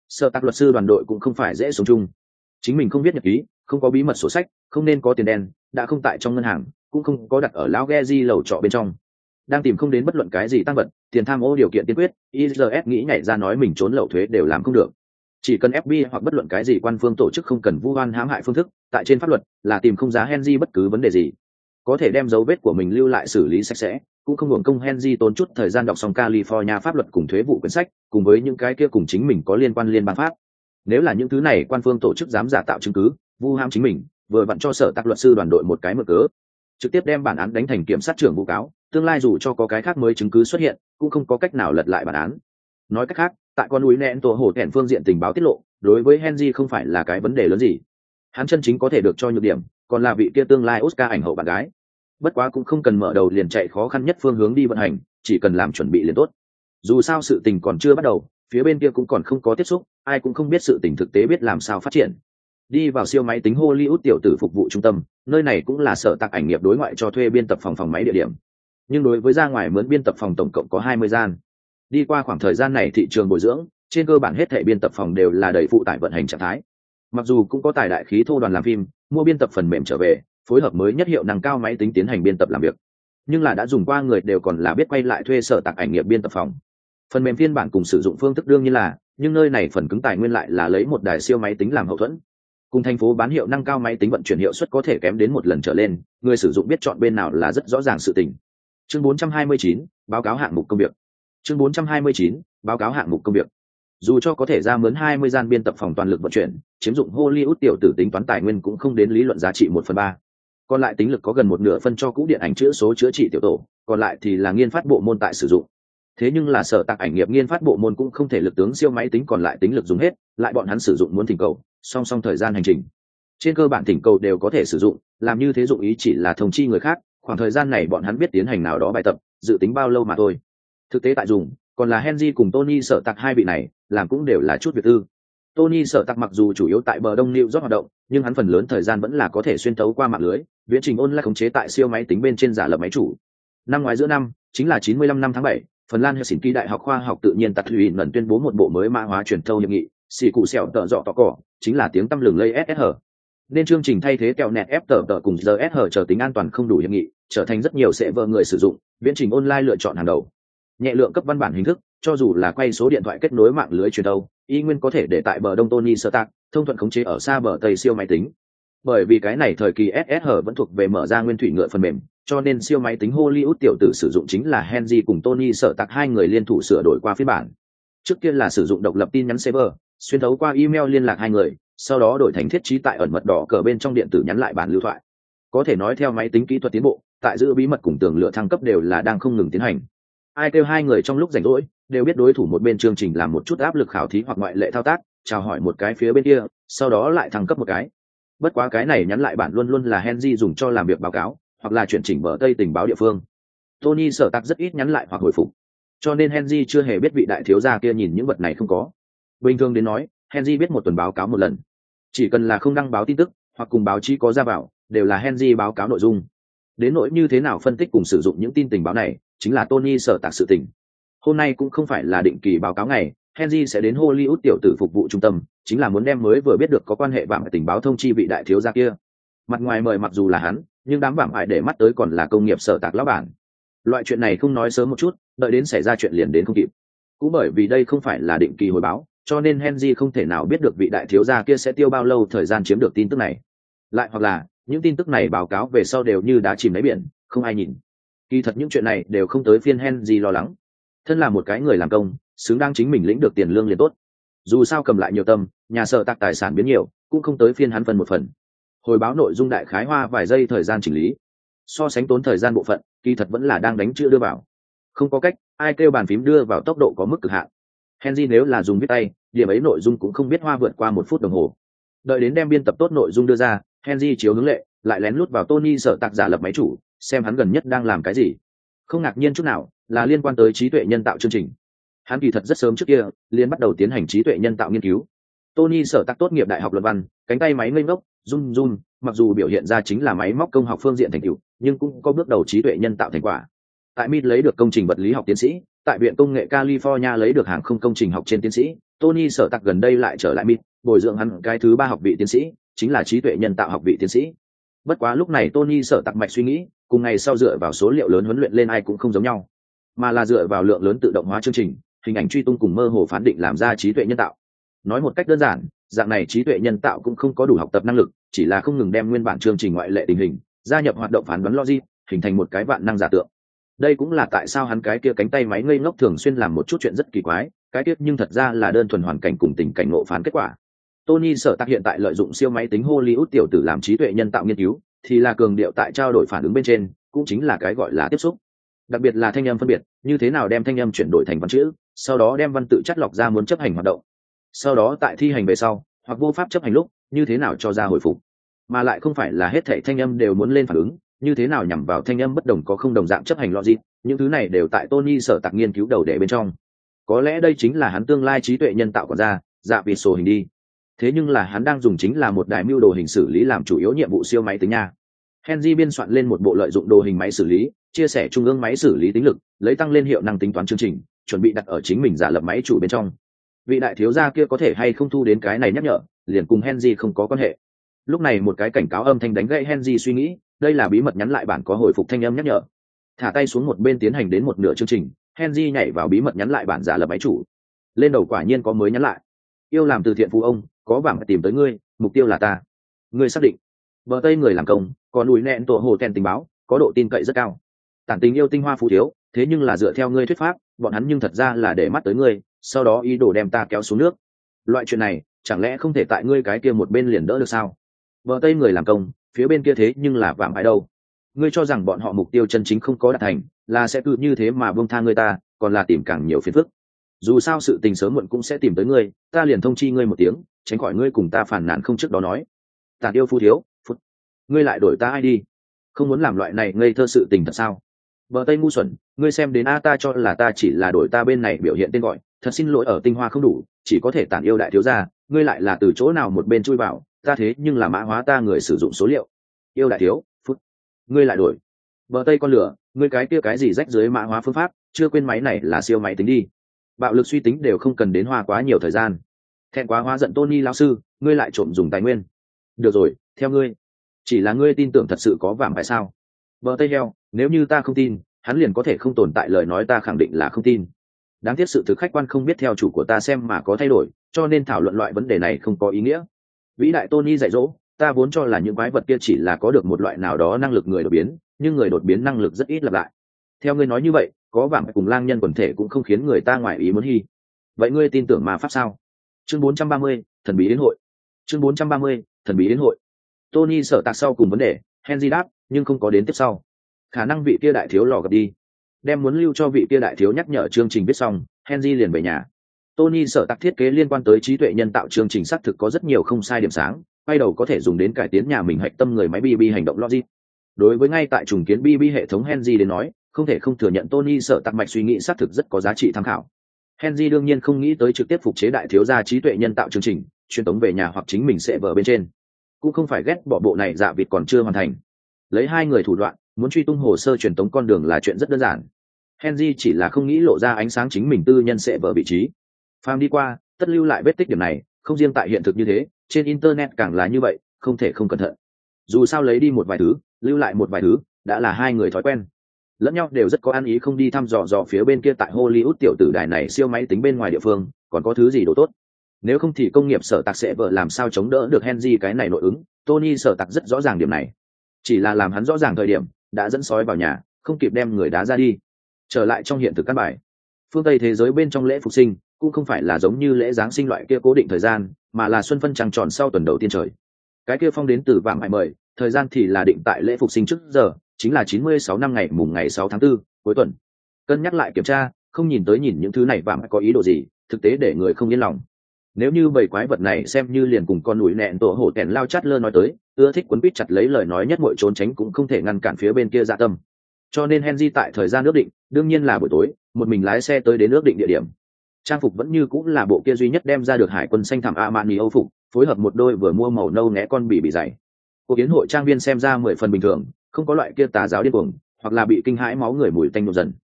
Sở tạc luật sư đoàn đội cũng không phải dễ sống chung. Chính mình không viết nhật ký, không có bí mật sổ sách, không nên có tiền đen, đã không tại trong ngân hàng, cũng không có đặt ở lão Geji lầu trọ bên trong. Đang tìm không đến bất luận cái gì tăng vật, tiền tham ô điều kiện tiên quyết, IRS nghĩ nhảy ra nói mình trốn lậu thuế đều làm không được. Chỉ cần FBI hoặc bất luận cái gì quan phương tổ chức không cần vu oan hãm hại phương thức, tại trên pháp luật là tìm không giá Henry bất cứ vấn đề gì. Có thể đem dấu vết của mình lưu lại xử lý sạch sẽ, cũng không hưởng công Henry tốn chút thời gian đọc xong California pháp luật cùng thuế vụ quyển sách, cùng với những cái kia cùng chính mình có liên quan liên bang pháp. Nếu là những thứ này quan phương tổ chức dám giả tạo chứng cứ, vu ham chính mình, vừa vặn cho sở tạc luật sư đoàn đội một cái mở cớ, trực tiếp đem bản án đánh thành kiểm sát trưởng vụ cáo, tương lai dù cho có cái khác mới chứng cứ xuất hiện, cũng không có cách nào lật lại bản án. Nói cách khác, tại con núi nẹn tổ hổ thẹn phương diện tình báo tiết lộ, đối với Henry không phải là cái vấn đề lớn gì. Hắn chân chính có thể được cho nhược điểm, còn là vị kia tương lai Oscar ảnh hậu bạn gái. Bất quá cũng không cần mở đầu liền chạy khó khăn nhất phương hướng đi vận hành, chỉ cần làm chuẩn bị liền tốt. Dù sao sự tình còn chưa bắt đầu, phía bên kia cũng còn không có tiếp xúc, ai cũng không biết sự tình thực tế biết làm sao phát triển. Đi vào siêu máy tính Hollywood tiểu tử phục vụ trung tâm, nơi này cũng là sở tạc ảnh nghiệp đối ngoại cho thuê biên tập phòng máy địa điểm. Nhưng đối với ra ngoài mướn biên tập phòng tổng cộng có 20 gian. Đi qua khoảng thời gian này thị trường bồi dưỡng, trên cơ bản hết thảy biên tập phòng đều là đầy phụ tải vận hành trạng thái. Mặc dù cũng có tài đại khí thô đoàn làm phim, mua biên tập phần mềm trở về, phối hợp mới nhất hiệu năng cao máy tính tiến hành biên tập làm việc. Nhưng là đã dùng qua người đều còn là biết quay lại thuê sở tạc ảnh nghiệp biên tập phòng. Phần mềm phiên bản cùng sử dụng phương thức đương nhiên là, nhưng nơi này phần cứng tài nguyên lại là lấy một đài siêu máy tính làm hậu thuẫn. Cùng thành phố bán hiệu năng cao máy tính vận chuyển hiệu suất có thể kém đến một lần trở lên, người sử dụng biết chọn bên nào là rất rõ ràng sự tình. Chương 429, báo cáo hạng mục công việc. Chương 429, báo cáo hạng mục công việc. Dù cho có thể ra mướn 20 gian biên tập phòng toàn lực vận chuyển, chiếm dụng Hollywood tiểu tử tính toán tài nguyên cũng không đến lý luận giá trị 1/3. Còn lại tính lực có gần một nửa phân cho cũ điện ảnh chữa số chữa trị tiểu tổ, còn lại thì là nghiên phát bộ môn tại sử dụng. Thế nhưng là sở tạc ảnh nghiệp nghiên phát bộ môn cũng không thể lực tướng siêu máy tính còn lại tính lực dùng hết, lại bọn hắn sử dụng muốn thỉnh cầu, song song thời gian hành trình. Trên cơ bản thỉnh cầu đều có thể sử dụng, làm như thế dụng ý chỉ là thông chi người khác, khoảng thời gian này bọn hắn biết tiến hành nào đó bài tập, dự tính bao lâu mà thôi. Thực tế tại dùng, còn là Henry cùng Tony sở tạc hai vị này, làm cũng đều là chút việc tư. Tony sở tạc mặc dù chủ yếu tại bờ đông New York hoạt động, nhưng hắn phần lớn thời gian vẫn là có thể xuyên thấu qua mạng lưới, viễn trình online khống chế tại siêu máy tính bên trên giả lập máy chủ. Năm ngoái giữa năm, chính là 95 năm tháng 7, Phần Lan Helsinki Đại học Khoa học Tự nhiên Tạc Thủy lần tuyên bố một bộ mới mã hóa truyền thâu hiệp nghị, xì cụ xẻo tợ dọ tọ cỏ, chính là tiếng tăm lừng lây SSH. Nên chương trình thay thế kẹo nẹt ép tờ cùng GSH chờ tính an toàn không đủ hiệp nghị, trở thành rất nhiều sẽ vợ người sử dụng, viễn trình online lựa chọn hàng đầu. Nhẹ lượng cấp văn bản hình thức, cho dù là quay số điện thoại kết nối mạng lưới truyền thâu, y nguyên có thể để tại bờ đông Tony sở tạc, thông thuận khống chế ở xa bờ tây siêu máy tính. Bởi vì cái này thời kỳ SSH vẫn thuộc về mở ra nguyên thủy ngựa phần mềm, cho nên siêu máy tính Hollywood tiểu tử sử dụng chính là Henry cùng Tony sở tạc hai người liên thủ sửa đổi qua phiên bản. Trước kia là sử dụng độc lập tin nhắn server, xuyên thấu qua email liên lạc hai người, sau đó đổi thành thiết trí tại ẩn mật đỏ cờ bên trong điện tử nhắn lại bản lưu thoại. Có thể nói theo máy tính kỹ thuật tiến bộ, tại giữ bí mật cùng tường lửa thăng cấp đều là đang không ngừng tiến hành. Ai kêu hai người trong lúc rảnh rỗi đều biết đối thủ một bên chương trình làm một chút áp lực khảo thí hoặc ngoại lệ thao tác, chào hỏi một cái phía bên kia, sau đó lại thăng cấp một cái. Bất quá cái này nhắn lại bản luôn luôn là Henry dùng cho làm việc báo cáo, hoặc là chuyển chỉnh bờ tây tình báo địa phương. Tony sở tạc rất ít nhắn lại hoặc hồi phục, cho nên Henry chưa hề biết vị đại thiếu gia kia nhìn những vật này không có. Bình thường đến nói, Henry biết một tuần báo cáo một lần, chỉ cần là không đăng báo tin tức hoặc cùng báo chí có ra vào, đều là Henry báo cáo nội dung. Đến nỗi như thế nào phân tích cùng sử dụng những tin tình báo này, chính là Tony sở tạc sự tình. Hôm nay cũng không phải là định kỳ báo cáo ngày, Henry sẽ đến Hollywood tiểu tử phục vụ trung tâm, chính là muốn đem mới vừa biết được có quan hệ vạm tình báo thông chi vị đại thiếu gia kia. Mặt ngoài mời mặc dù là hắn, nhưng đám vạm ải để mắt tới còn là công nghiệp sở tạc lão bản. Loại chuyện này không nói sớm một chút, đợi đến xảy ra chuyện liền đến không kịp. Cũng bởi vì đây không phải là định kỳ hồi báo, cho nên Henry không thể nào biết được vị đại thiếu gia kia sẽ tiêu bao lâu thời gian chiếm được tin tức này. Lại hoặc là, những tin tức này báo cáo về sau đều như đá chìm đáy biển, không ai nhìn. Kỳ thật những chuyện này đều không tới phiên Henry lo lắng. Thân là một cái người làm công, xứng đáng chính mình lĩnh được tiền lương liền tốt. Dù sao cầm lại nhiều tâm, nhà sở tạc tài sản biến nhiều, cũng không tới phiên hắn phân một phần. Hồi báo nội dung đại khái hoa vài giây thời gian chỉnh lý. So sánh tốn thời gian bộ phận, kỳ thật vẫn là đang đánh chữ đưa vào. Không có cách, ai kêu bàn phím đưa vào tốc độ có mức cực hạn. Henry nếu là dùng viết tay, điểm ấy nội dung cũng không biết hoa vượt qua 1 phút đồng hồ. Đợi đến đem biên tập tốt nội dung đưa ra, Henry chiếu hướng lệ, lại lén lút vào Tony sở tạc giả lập máy chủ, xem hắn gần nhất đang làm cái gì. Không ngạc nhiên chút nào, là liên quan tới trí tuệ nhân tạo chương trình. Hắn kỳ thật rất sớm trước kia, liền bắt đầu tiến hành trí tuệ nhân tạo nghiên cứu. Tony sở tạc tốt nghiệp đại học luật văn, cánh tay máy ngây ngốc, run, mặc dù biểu hiện ra chính là máy móc công học phương diện thành tựu, nhưng cũng có bước đầu trí tuệ nhân tạo thành quả. Tại MIT lấy được công trình vật lý học tiến sĩ, tại viện công nghệ California lấy được hàng không công trình học trên tiến sĩ. Tony Sở Tạc gần đây lại trở lại MIT, bồi dưỡng hắn cái thứ 3 học vị tiến sĩ, chính là trí tuệ nhân tạo học vị tiến sĩ. Bất quá lúc này Tony Sở Tạc mạch suy nghĩ, cùng ngày sau dựa vào số liệu lớn huấn luyện lên ai cũng không giống nhau, mà là dựa vào lượng lớn tự động hóa chương trình, hình ảnh truy tung cùng mơ hồ phán định làm ra trí tuệ nhân tạo. Nói một cách đơn giản, dạng này trí tuệ nhân tạo cũng không có đủ học tập năng lực, chỉ là không ngừng đem nguyên bản chương trình ngoại lệ tình hình gia nhập hoạt động phán đoán logic, hình thành một cái vạn năng giả tượng. Đây cũng là tại sao hắn cái kia cánh tay máy ngây ngốc thường xuyên làm một chút chuyện rất kỳ quái, cái kia nhưng thật ra là đơn thuần hoàn cảnh cùng tình cảnh ngộ phán kết quả. Tony Sở Tạc hiện tại lợi dụng siêu máy tính Hollywood tiểu tử làm trí tuệ nhân tạo nghiên cứu, thì là cường điệu tại trao đổi phản ứng bên trên, cũng chính là cái gọi là tiếp xúc. Đặc biệt là thanh âm phân biệt, như thế nào đem thanh âm chuyển đổi thành văn chữ, sau đó đem văn tự chắt lọc ra muốn chấp hành hoạt động. Sau đó tại thi hành về sau, hoặc vô pháp chấp hành lúc, như thế nào cho ra hồi phục. Mà lại không phải là hết thảy thanh âm đều muốn lên phản ứng, như thế nào nhằm vào thanh âm bất đồng có không đồng dạng chấp hành logic, những thứ này đều tại Tony Sở Tạc nghiên cứu đầu để bên trong. Có lẽ đây chính là hắn tương lai trí tuệ nhân tạo của ra, dạ vị sổ hình đi. Thế nhưng là hắn đang dùng chính là một đài mưu đồ hình xử lý làm chủ yếu nhiệm vụ siêu máy tính nha. Henry biên soạn lên một bộ lợi dụng đồ hình máy xử lý, chia sẻ trung ương máy xử lý tính lực, lấy tăng lên hiệu năng tính toán chương trình, chuẩn bị đặt ở chính mình giả lập máy chủ bên trong. Vị đại thiếu gia kia có thể hay không thu đến cái này nhắc nhở, liền cùng Henry không có quan hệ. Lúc này một cái cảnh cáo âm thanh đánh gãy Henry suy nghĩ, đây là bí mật nhắn lại bản có hồi phục thanh âm nhắc nhở. Thả tay xuống một bên tiến hành đến một nửa chương trình, Henry nhảy vào bí mật nhắn lại bản giả lập máy chủ. Lên đầu quả nhiên có mới nhắn lại. Yêu làm từ thiện phú ông, có vàng tìm tới ngươi, mục tiêu là ta. Ngươi xác định. Bờ Tây người làm công, còn đùi nẹn tổ hồ tèn tình báo, có độ tin cậy rất cao. Tản tình yêu tinh hoa phú thiếu, thế nhưng là dựa theo ngươi thuyết pháp, bọn hắn nhưng thật ra là để mắt tới ngươi, sau đó ý đồ đem ta kéo xuống nước. Loại chuyện này, chẳng lẽ không thể tại ngươi cái kia một bên liền đỡ được sao? Bờ Tây người làm công, phía bên kia thế nhưng là vạm ải đâu. Ngươi cho rằng bọn họ mục tiêu chân chính không có đạt thành, là sẽ cứ như thế mà buông tha ngươi ta, còn là tìm càng nhiều phiền phức. Dù sao sự tình sớm muộn cũng sẽ tìm tới ngươi, ta liền thông chi ngươi một tiếng, tránh khỏi ngươi cùng ta phản nàn không trước đó nói. Tản yêu phu thiếu, phút. Ngươi lại đổi ta ai đi? Không muốn làm loại này ngây thơ sự tình thật sao? Bờ Tây ngu xuẩn, ngươi xem đến ta cho là ta chỉ là đổi ta bên này biểu hiện tên gọi, thật xin lỗi ở tinh hoa không đủ, chỉ có thể tản yêu đại thiếu gia, ngươi lại là từ chỗ nào một bên chui vào, ta thế nhưng là mã hóa ta người sử dụng số liệu. Yêu đại thiếu, phút. Ngươi lại đổi. Bờ Tây con lửa, ngươi cái kia cái gì rách dưới mã hóa phương pháp, chưa quên máy này là siêu máy tính đi. Bạo lực suy tính đều không cần đến hoa quá nhiều thời gian. Thẹn quá hóa giận Tony lão sư, ngươi lại trộm dùng tài nguyên. Được rồi, theo ngươi. Chỉ là ngươi tin tưởng thật sự có vàng phải sao? Bờ Tây heo, nếu như ta không tin, hắn liền có thể không tồn tại, lời nói ta khẳng định là không tin. Đáng tiếc sự thực khách quan không biết theo chủ của ta xem mà có thay đổi, cho nên thảo luận loại vấn đề này không có ý nghĩa. Vĩ đại Tony dạy dỗ, ta vốn cho là những quái vật kia chỉ là có được một loại nào đó năng lực người đột biến, nhưng người đột biến năng lực rất ít lặp lại. Theo ngươi nói như vậy, có vàng cùng lang nhân quần thể cũng không khiến người ta ngoài ý muốn hy. Vậy ngươi tin tưởng ma pháp sao? Chương 430, thần bí đến hội. Chương 430, thần bí đến hội. Tony Sở Tạc sau cùng vấn đề, Henry đáp, nhưng không có đến tiếp sau. Khả năng vị kia đại thiếu lò gặp đi. Đem muốn lưu cho vị kia đại thiếu nhắc nhở chương trình viết xong, Henry liền về nhà. Tony Sở Tạc thiết kế liên quan tới trí tuệ nhân tạo chương trình xác thực có rất nhiều không sai điểm sáng, quay đầu có thể dùng đến cải tiến nhà mình hạch tâm người máy BB hành động logic. Đối với ngay tại trùng kiến BB hệ thống Henry đến nói, không thể không thừa nhận Tony Sở Tạc mạch suy nghĩ xác thực rất có giá trị tham khảo. Henry đương nhiên không nghĩ tới trực tiếp phục chế đại thiếu gia trí tuệ nhân tạo chương trình, truyền tống về nhà hoặc chính mình sẽ vở bên trên. Cũng không phải ghét bỏ bộ này dạ vịt còn chưa hoàn thành. Lấy hai người thủ đoạn, muốn truy tung hồ sơ truyền tống con đường là chuyện rất đơn giản. Henry chỉ là không nghĩ lộ ra ánh sáng chính mình tư nhân sẽ vở vị trí. Phàm đi qua, tất lưu lại vết tích điểm này, không riêng tại hiện thực như thế, trên internet càng là như vậy, không thể không cẩn thận. Dù sao lấy đi một vài thứ, lưu lại một vài thứ, đã là hai người thói quen. Lẫn nhau đều rất có ăn ý, không đi thăm dò phía bên kia tại Hollywood tiểu tử đài này siêu máy tính bên ngoài địa phương, còn có thứ gì đồ tốt. Nếu không thì công nghiệp Sở Tạc sẽ vợ làm sao chống đỡ được Henry cái này nội ứng, Tony Sở Tạc rất rõ ràng điểm này. Chỉ là làm hắn rõ ràng thời điểm, đã dẫn sói vào nhà, không kịp đem người đá ra đi. Trở lại trong hiện thực căn bài. Phương Tây thế giới bên trong lễ phục sinh, cũng không phải là giống như lễ Giáng sinh loại kia cố định thời gian, mà là xuân phân trăng tròn sau tuần đầu tiên trời. Cái kia phong đến từ vàng mại mời, thời gian thì là định tại lễ phục sinh trước giờ, chính là 96 năm ngày mùng ngày 6 tháng 4, cuối tuần. Cân nhắc lại kiểm tra, không nhìn tới nhìn những thứ này vàng có ý đồ gì, thực tế để người không yên lòng. Nếu như bầy quái vật này xem như liền cùng con núi nẹn tổ hổ tèn lao chát lơ nói tới, ưa thích quấn quýt chặt lấy lời nói nhất muội trốn tránh cũng không thể ngăn cản phía bên kia dạ tâm. Cho nên Henry tại thời gian ước định, đương nhiên là buổi tối, một mình lái xe tới đến ước định địa điểm. Trang phục vẫn như cũng là bộ kia duy nhất đem ra được hải quân xanh thảm Armani Âu phục, phối hợp một đôi vừa mua màu nâu né con bị dày. Cuộc kiến hội trang viên xem ra 10 phần bình thường, không có loại kia tà giáo điên cuồng, hoặc là bị kinh hãi máu người mùi tanh nổ dần.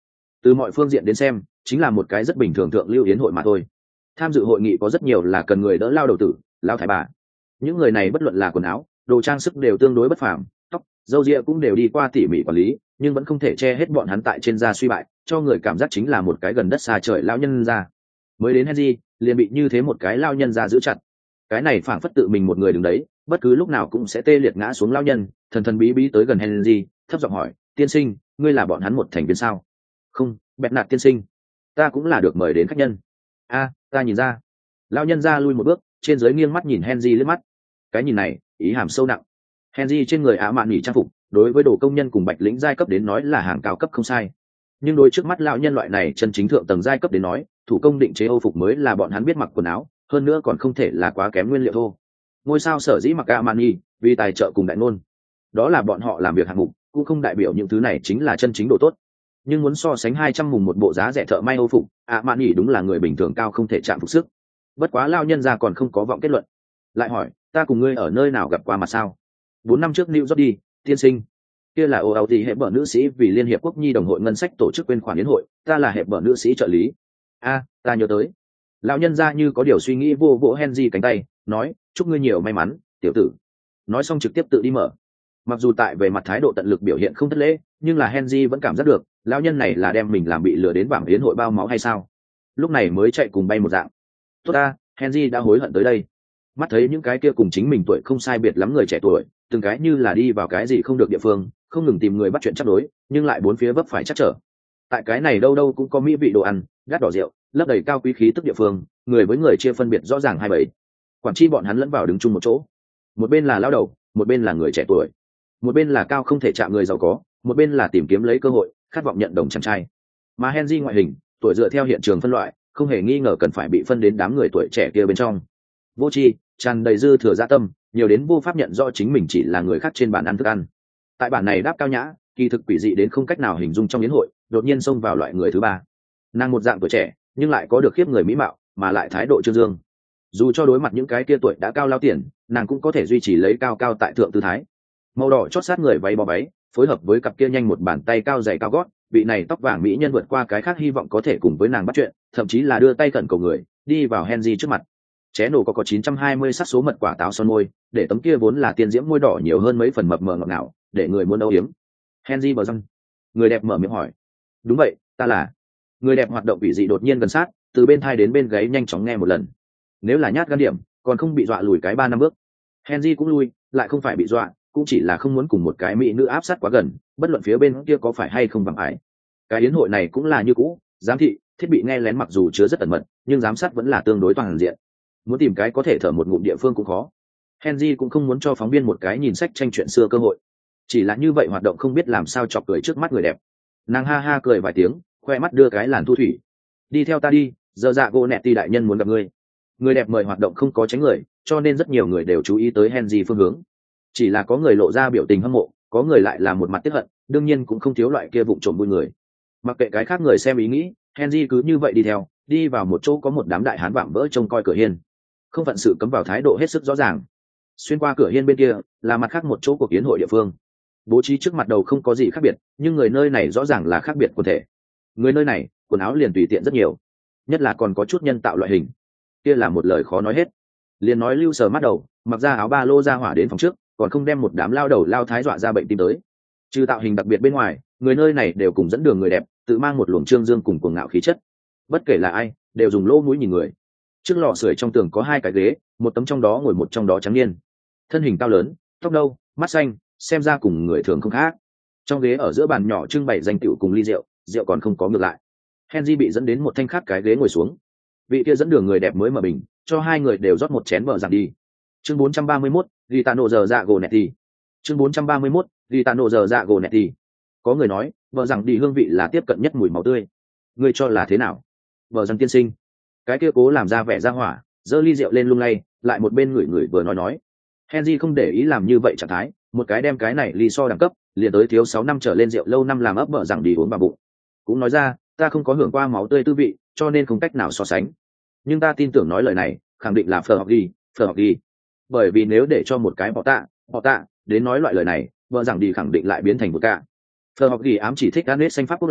Từ mọi phương diện đến xem chính là một cái rất bình thường thượng lưu yến hội mà thôi. Tham dự hội nghị có rất nhiều là cần người đỡ lao đầu tử, lao thái bà. Những người này bất luận là quần áo, đồ trang sức đều tương đối bất phàm, tóc râu ria cũng đều đi qua tỉ mỉ quản lý, nhưng vẫn không thể che hết bọn hắn tại trên da suy bại, cho người cảm giác chính là một cái gần đất xa trời lao nhân ra. Mới đến Henry liền bị như thế một cái lao nhân ra giữ chặt. Cái này phảng phất tự mình một người đứng đấy, bất cứ lúc nào cũng sẽ tê liệt ngã xuống lao nhân, thần thần bí bí tới gần Henry, thấp giọng hỏi, tiên sinh, ngươi là bọn hắn một thành viên sao? Không, bẹt nạt tiên sinh, ta cũng là được mời đến khách nhân. A, ta nhìn ra. Lao nhân ra lui một bước, trên dưới nghiêng mắt nhìn Henry liếc mắt. Cái nhìn này ý hàm sâu nặng. Henry trên người ả mạn nghỉ trang phục đối với đồ công nhân cùng bạch lĩnh giai cấp đến nói là hàng cao cấp không sai, nhưng đối trước mắt lão nhân loại này chân chính thượng tầng giai cấp đến nói, thủ công định chế âu phục mới là bọn hắn biết mặc quần áo, hơn nữa còn không thể là quá kém nguyên liệu thô. Ngôi sao sở dĩ mặc ả mạn nghỉ vì tài trợ cùng đại ngôn, đó là bọn họ làm việc hạng mục, cũng không đại biểu những thứ này chính là chân chính độ tốt. Nhưng muốn so sánh 200 mùng một bộ giá rẻ thợ may âu phục, ả mạn nghỉ đúng là người bình thường cao không thể chạm phục sức. Bất quá lao nhân ra còn không có vọng kết luận, lại hỏi, ta cùng ngươi ở nơi nào gặp qua mà sao? 4 năm trước New York đi, tiên sinh. Kia là OLT hệ bờ nữ sĩ vì Liên hiệp quốc nhi đồng hội ngân sách tổ chức quyên khoản yến hội, ta là hệ bờ nữ sĩ trợ lý. A, ta nhớ tới. Lão nhân ra như có điều suy nghĩ vô vỗ Henry cánh tay, nói, chúc ngươi nhiều may mắn, tiểu tử. Nói xong trực tiếp tự đi mở. Mặc dù tại về mặt thái độ tận lực biểu hiện không thất lễ, nhưng là Henry vẫn cảm giác được, lão nhân này là đem mình làm bị lừa đến bảng yến hội bao máu hay sao? Lúc này mới chạy cùng bay một dạng. Tốt ta, Henry đã hối hận tới đây. Mắt thấy những cái kia cùng chính mình tuổi không sai biệt lắm người trẻ tuổi, từng cái như là đi vào cái gì không được địa phương, không ngừng tìm người bắt chuyện chắc đối, nhưng lại bốn phía vấp phải chắc trở. Tại cái này đâu đâu cũng có mỹ vị đồ ăn, gác đỏ rượu, lấp đầy cao quý khí tức địa phương, người với người chia phân biệt rõ ràng hai bầy. Quản tri bọn hắn lẫn vào đứng chung một chỗ. Một bên là lao đầu, một bên là người trẻ tuổi. Một bên là cao không thể chạm người giàu có, một bên là tìm kiếm lấy cơ hội, khát vọng nhận đồng chàng trai. Mà Henry ngoại hình, tuổi dựa theo hiện trường phân loại, không hề nghi ngờ cần phải bị phân đến đám người tuổi trẻ kia bên trong. Vô tri, tràn đầy dư thừa dạ tâm, nhiều đến vô pháp nhận rõ chính mình chỉ là người khác trên bàn ăn thức ăn. Tại bản này đáp cao nhã, kỳ thực quỷ dị đến không cách nào hình dung trong yến hội, đột nhiên xông vào loại người thứ ba. Nàng một dạng tuổi trẻ, nhưng lại có được khiếp người mỹ mạo, mà lại thái độ trương dương. Dù cho đối mặt những cái kia tuổi đã cao lao tiền, nàng cũng có thể duy trì lấy cao cao tại thượng tư thái. Màu đỏ chót sát người váy bó váy, phối hợp với cặp kia nhanh một bàn tay cao dày cao gót, vị này tóc vàng mỹ nhân vượt qua cái khác hy vọng có thể cùng với nàng bắt chuyện, thậm chí là đưa tay cẩn cầu người, đi vào Henry trước mặt. Ché nổ có 920 sắc số mật quả táo son môi, để tấm kia vốn là tiên diễm môi đỏ nhiều hơn mấy phần mập mờ ngọt ngào, để người muốn âu yếm. Henry bờ răng. Người đẹp mở miệng hỏi. Đúng vậy, ta là. Người đẹp hoạt động quỷ dị đột nhiên gần sát, từ bên thai đến bên gáy nhanh chóng nghe một lần. Nếu là nhát gan điểm, còn không bị dọa lùi cái 3 năm bước. Henry cũng lui, lại không phải bị dọa, cũng chỉ là không muốn cùng một cái mỹ nữ áp sát quá gần, bất luận phía bên kia có phải hay không bằng ái. Cái yến hội này cũng là như cũ, giám thị, thiết bị nghe lén mặc dù chứa rất ẩn mật, nhưng giám sát vẫn là tương đối toàn diện. Muốn tìm cái có thể thở một ngụm địa phương cũng khó. Henry cũng không muốn cho phóng viên một cái nhìn sách tranh chuyện xưa cơ hội, chỉ là như vậy hoạt động không biết làm sao chọc cười trước mắt người đẹp. Nàng ha ha cười vài tiếng, khoe mắt đưa cái làn thu thủy. Đi theo ta đi, giờ dạ gỗ nẹt ti đại nhân muốn gặp ngươi. Người đẹp mời hoạt động không có tránh người, cho nên rất nhiều người đều chú ý tới Henry phương hướng. Chỉ là có người lộ ra biểu tình hâm mộ, có người lại là một mặt tiếc hận, đương nhiên cũng không thiếu loại kia vụng trộm vui người. Mặc kệ cái khác người xem ý nghĩ, Henry cứ như vậy đi theo, đi vào một chỗ có một đám đại hán vạm vỡ trông coi cửa hiên. Không phận sự cấm vào thái độ hết sức rõ ràng. Xuyên qua cửa hiên bên kia là mặt khác một chỗ cuộc yến hội địa phương. Bố trí trước mặt đầu không có gì khác biệt, nhưng người nơi này rõ ràng là khác biệt quần thể. Người nơi này quần áo liền tùy tiện rất nhiều, nhất là còn có chút nhân tạo loại hình. Kia là một lời khó nói hết. Liền nói lưu sờ mắt đầu, mặc ra áo ba lô ra hỏa đến phòng trước, còn không đem một đám lao đầu lao thái dọa ra bệnh tim tới. Trừ tạo hình đặc biệt bên ngoài, người nơi này đều cùng dẫn đường người đẹp, tự mang một luồng trương dương cùng cuồng ngạo khí chất. Bất kể là ai, đều dùng lỗ mũi nhìn người. Trước lò sưởi trong tường có 2 cái ghế, một tấm trong đó ngồi một trong đó trắng niên, thân hình cao lớn, tóc nâu, mắt xanh, xem ra cùng người thường không khác. Trong ghế ở giữa bàn nhỏ trưng bày danh tiểu cùng ly rượu, rượu còn không có ngược lại. Henry bị dẫn đến một thanh khác cái ghế ngồi xuống. Vị kia dẫn đường người đẹp mới mở bình, cho 2 người đều rót một chén bờ rằng đi. Chương 431, Gitano giờ dạ gỗ netti. Chương 431, Gitano giờ dạ gỗ netti. Có người nói, bờ rằng đi hương vị là tiếp cận nhất mùi máu tươi. Ngươi cho là thế nào? Bờ rằng tiên sinh. Cái kia cố làm ra vẻ ra hỏa, giơ ly rượu lên lung lay, lại một bên người vừa nói. Henry không để ý làm như vậy trạng thái, một cái đem cái này ly so đẳng cấp, liền tới thiếu 6 năm trở lên rượu lâu năm làm ấp bờ rằng đi uống vào bụng. Cũng nói ra, ta không có hưởng qua máu tươi tư vị, cho nên không cách nào so sánh. Nhưng ta tin tưởng nói lời này, khẳng định là phở học đi. Bởi vì nếu để cho một cái bỏ tạ đến nói loại lời này, vợ rằng đi khẳng định lại biến thành một cả. Phở học đi ám chỉ thích ăn nết xanh pháp quốc lão,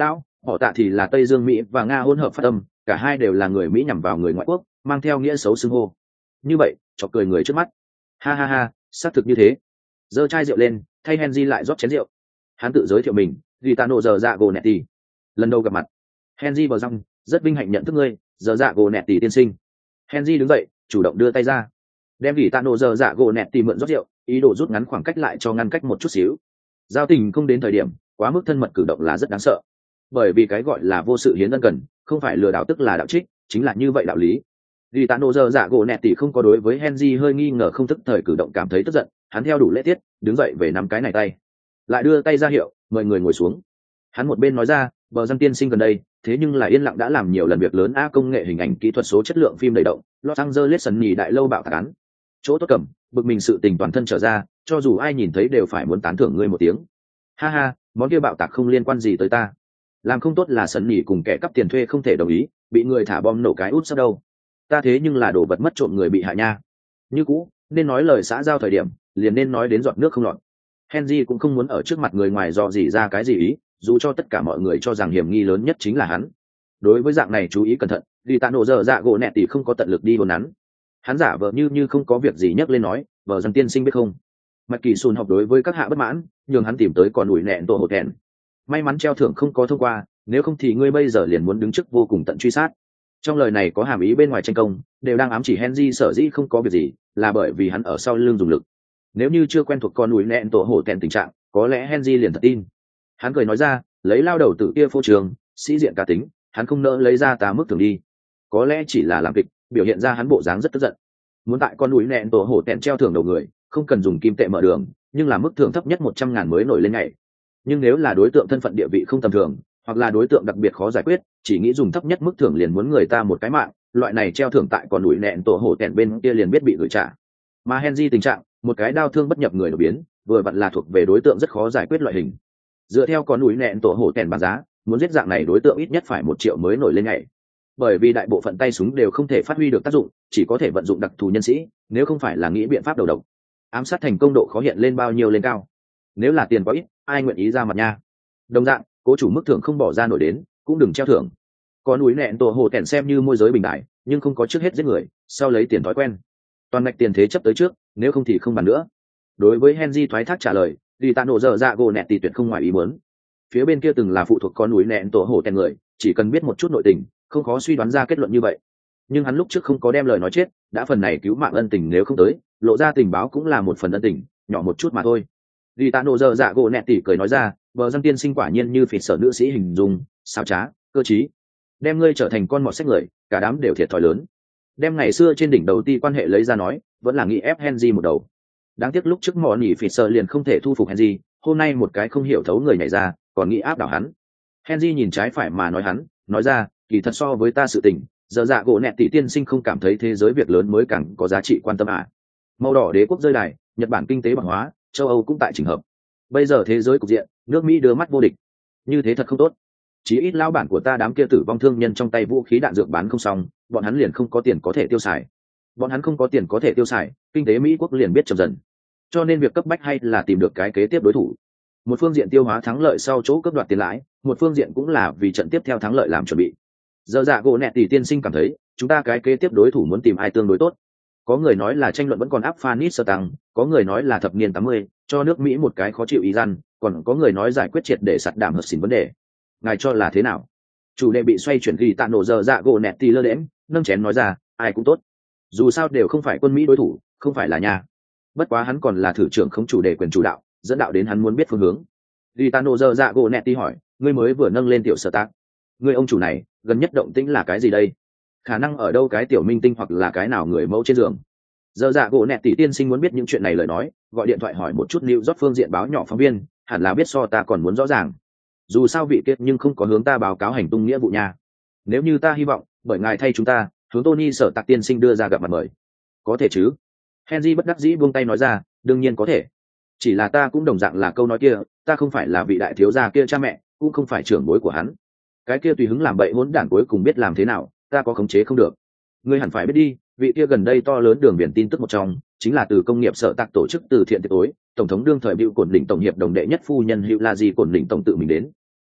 họ tạ thì là Tây Dương Mỹ và Nga hỗn hợp phát âm, cả hai đều là người Mỹ nhằm vào người ngoại quốc, mang theo nghĩa xấu xưng hô. Như vậy chọc cười người trước mắt. Ha ha ha, xác thực như thế. Giơ chai rượu lên, thay Henry lại rót chén rượu. Hắn tự giới thiệu mình, Gitano giờ dạ gồ netti. Lần đầu gặp mặt, Henry bờ răng, rất vinh hạnh nhận thức ngươi, giờ dạ gồ netti tiên sinh. Henry đứng dậy, chủ động đưa tay ra, đem Gitano giờ dạ gồ netti mượn rót rượu, ý đồ rút ngắn khoảng cách lại cho ngăn cách một chút xíu. Giao tình không đến thời điểm, quá mức thân mật cử động là rất đáng sợ. Bởi vì cái gọi là vô sự hiến ân cần, không phải lừa đảo tức là đạo trích, chính là như vậy đạo lý. Gitano giờ dạ gỗ netti không có đối với Henry hơi nghi ngờ không thức thời cử động cảm thấy tức giận, hắn theo đủ lễ tiết, đứng dậy về nắm cái này tay, lại đưa tay ra hiệu, mời người ngồi xuống. Hắn một bên nói ra, bờ răng tiên sinh gần đây, thế nhưng là yên lặng đã làm nhiều lần việc lớn công nghệ hình ảnh kỹ thuật số chất lượng phim đầy động, Los Angeles sân nhì đại lâu bạo tạc án. Chỗ tốt cầm, bực mình sự tình toàn thân trở ra, cho dù ai nhìn thấy đều phải muốn tán thưởng ngươi một tiếng. Ha ha, món kia bạo tạc không liên quan gì tới ta. Làm không tốt là sân nhì cùng kẻ cắp tiền thuê không thể đồng ý, bị người thả bom nổ cái út sắp đâu. Ta thế nhưng là đồ vật mất trộm người bị hại nha. Như cũ, nên nói lời xã giao thời điểm, liền nên nói đến giọt nước không lọt. Henry cũng không muốn ở trước mặt người ngoài dò dỉ ra cái gì ý, dù cho tất cả mọi người cho rằng hiểm nghi lớn nhất chính là hắn. Đối với dạng này chú ý cẩn thận, Gitano giờ dạ gỗ netti không có tận lực đi hồn nắn. Hắn giả vờ như không có việc gì nhắc lên nói, vợ rằng tiên sinh biết không, Mạch Kỳ Sùn học đối với các hạ bất mãn, nhường hắn tìm tới còn ủi nẹn tổ hột thẹn. May mắn treo thưởng không có thông qua, nếu không thì ngươi bây giờ liền muốn đứng trước vô cùng tận truy sát. Trong lời này có hàm ý bên ngoài tranh công, đều đang ám chỉ Henry sở dĩ không có việc gì, là bởi vì hắn ở sau lưng dùng lực. Nếu như chưa quen thuộc con ủi nẹn tổ hột thẹn tình trạng, có lẽ Henry liền thật tin. Hắn cười nói ra, lấy lao đầu tử kia phô trường, sĩ diện cá tính, hắn không nỡ lấy ra tá mức thường đi. Có lẽ chỉ là làm kịch, biểu hiện ra hắn bộ dáng rất tức giận. Muốn tại con núi nẹn tổ hổ tẹn treo thưởng đầu người, không cần dùng kim tệ mở đường, nhưng là mức thưởng thấp nhất 100.000 mới nổi lên ngày. Nhưng nếu là đối tượng thân phận địa vị không tầm thường, hoặc là đối tượng đặc biệt khó giải quyết, chỉ nghĩ dùng thấp nhất mức thưởng liền muốn người ta một cái mạng, loại này treo thưởng tại con núi nẹn tổ hổ tẹn bên kia liền biết bị gửi trả. Mà Henry tình trạng, một cái đau thương bất nhập người đột biến, vừa vặn là thuộc về đối tượng rất khó giải quyết loại hình. Dựa theo con núi nẹn tổ hổ tẹn bán giá, muốn giết dạng này đối tượng ít nhất phải 1 triệu mới nổi lên ngày. Bởi vì đại bộ phận tay súng đều không thể phát huy được tác dụng, chỉ có thể vận dụng đặc thù nhân sĩ, nếu không phải là nghĩ biện pháp đầu độc, ám sát thành công độ khó hiện lên bao nhiêu lên cao. Nếu là tiền quá ít, ai nguyện ý ra mặt nha. Đồng dạng, cố chủ mức thưởng không bỏ ra nổi đến, cũng đừng treo thưởng. Có núi nẹn tổ hồ tèn xem như môi giới bình đại, nhưng không có trước hết giết người, sau lấy tiền thói quen. Toàn ngạch tiền thế chấp tới trước, nếu không thì không bàn nữa. Đối với Henry thoái thác trả lời, đi tạ nổ dở dạ gỗ nẹt thì tuyệt không ngoài ý muốn. Phía bên kia từng là phụ thuộc con núi nẹn tổ hồ tèn người, chỉ cần biết một chút nội tình, không khó suy đoán ra kết luận như vậy. Nhưng hắn lúc trước không có đem lời nói chết, đã phần này cứu mạng ân tình nếu không tới, lộ ra tình báo cũng là một phần ân tình, nhỏ một chút mà thôi. Đi tạ nổ dở dạ gỗ nẹt tỉ cười nói ra, vợ dân tiên sinh quả nhiên như phỉ sở nữ sĩ hình dung, xảo trá, cơ trí, đem ngươi trở thành con mọt sách người, cả đám đều thiệt thòi lớn. Đem ngày xưa trên đỉnh đầu ti quan hệ lấy ra nói, vẫn là nghĩ ép Henry một đầu. Đáng tiếc lúc trước mò nỉ phỉ sở liền không thể thu phục Henry, hôm nay một cái không hiểu thấu người nhảy ra, còn nghĩ áp đảo hắn. Henry nhìn trái phải mà nói hắn, nói ra, kỳ thật so với ta sự tình, giờ dạ gỗ nẹt tỷ tiên sinh không cảm thấy thế giới việc lớn mới càng có giá trị quan tâm à. Màu đỏ đế quốc rơi đài, Nhật Bản kinh tế bảng hóa, châu Âu cũng tại chỉnh hợp. Bây giờ thế giới cục diện, nước Mỹ đưa mắt vô địch. Như thế thật không tốt. Chí ít lão bản của ta đám kia tử vong thương nhân trong tay vũ khí đạn dược bán không xong, bọn hắn liền không có tiền có thể tiêu xài. Bọn hắn không có tiền có thể tiêu xài, kinh tế Mỹ quốc liền biết chậm dần. Cho nên việc cấp bách hay là tìm được cái kế tiếp đối thủ. Một phương diện tiêu hóa thắng lợi sau chỗ cướp đoạt tiền lãi, một phương diện cũng là vì trận tiếp theo thắng lợi làm chuẩn bị. Giờ dạ gỗ nẹt tỷ tiên sinh cảm thấy chúng ta cái kế tiếp đối thủ muốn tìm ai tương đối tốt. Có người nói là tranh luận vẫn còn áp Phanis sơ tăng, có người nói là thập niên 80, cho nước Mỹ một cái khó chịu Iran, còn có người nói giải quyết triệt để sạt đảm hợp xỉn vấn đề. Ngài cho là thế nào? Chủ đề bị xoay chuyển ghi tạ nổ giờ dạ gỗ nẹt tỷ lơ đễnh, nâng chén nói ra, ai cũng tốt. Dù sao đều không phải quân Mỹ đối thủ, không phải là nhà. Bất quá hắn còn là thử trưởng không chủ đề quyền chủ đạo, dẫn đạo đến hắn muốn biết phương hướng. Ghi tạ nổ giờ dạ gỗ nẹt tỷ hỏi, ngươi mới vừa nâng lên tiểu sở tác, ngươi ông chủ này gần nhất động tĩnh là cái gì đây? Khả năng ở đâu cái tiểu minh tinh hoặc là cái nào người mẫu trên giường. Giờ dạ gỗ nẹt tỷ tiên sinh muốn biết những chuyện này lời nói, gọi điện thoại hỏi một chút New York phương diện báo nhỏ phóng viên, hẳn là biết so ta còn muốn rõ ràng. Dù sao vị kết nhưng không có hướng ta báo cáo hành tung nghĩa vụ nha. Nếu như ta hy vọng, bởi ngài thay chúng ta, hướng Tony sở tạc tiên sinh đưa ra gặp mặt mời. Có thể chứ? Henry bất đắc dĩ buông tay nói ra, đương nhiên có thể. Chỉ là ta cũng đồng dạng là câu nói kia, ta không phải là vị đại thiếu gia kia cha mẹ, cũng không phải trưởng bối của hắn. Cái kia tùy hứng làm bậy hỗn đản cuối cùng biết làm thế nào, ta có khống chế không được. Ngươi hẳn phải biết đi, vị kia gần đây to lớn đường biển tin tức một trong, chính là từ công nghiệp sở tạc tổ chức từ thiện tiệc tối, tổng thống đương thời Bill Cổn đỉnh tổng hiệp đồng đệ nhất phu nhân Hữu La Di Cổn đỉnh tổng tự mình đến.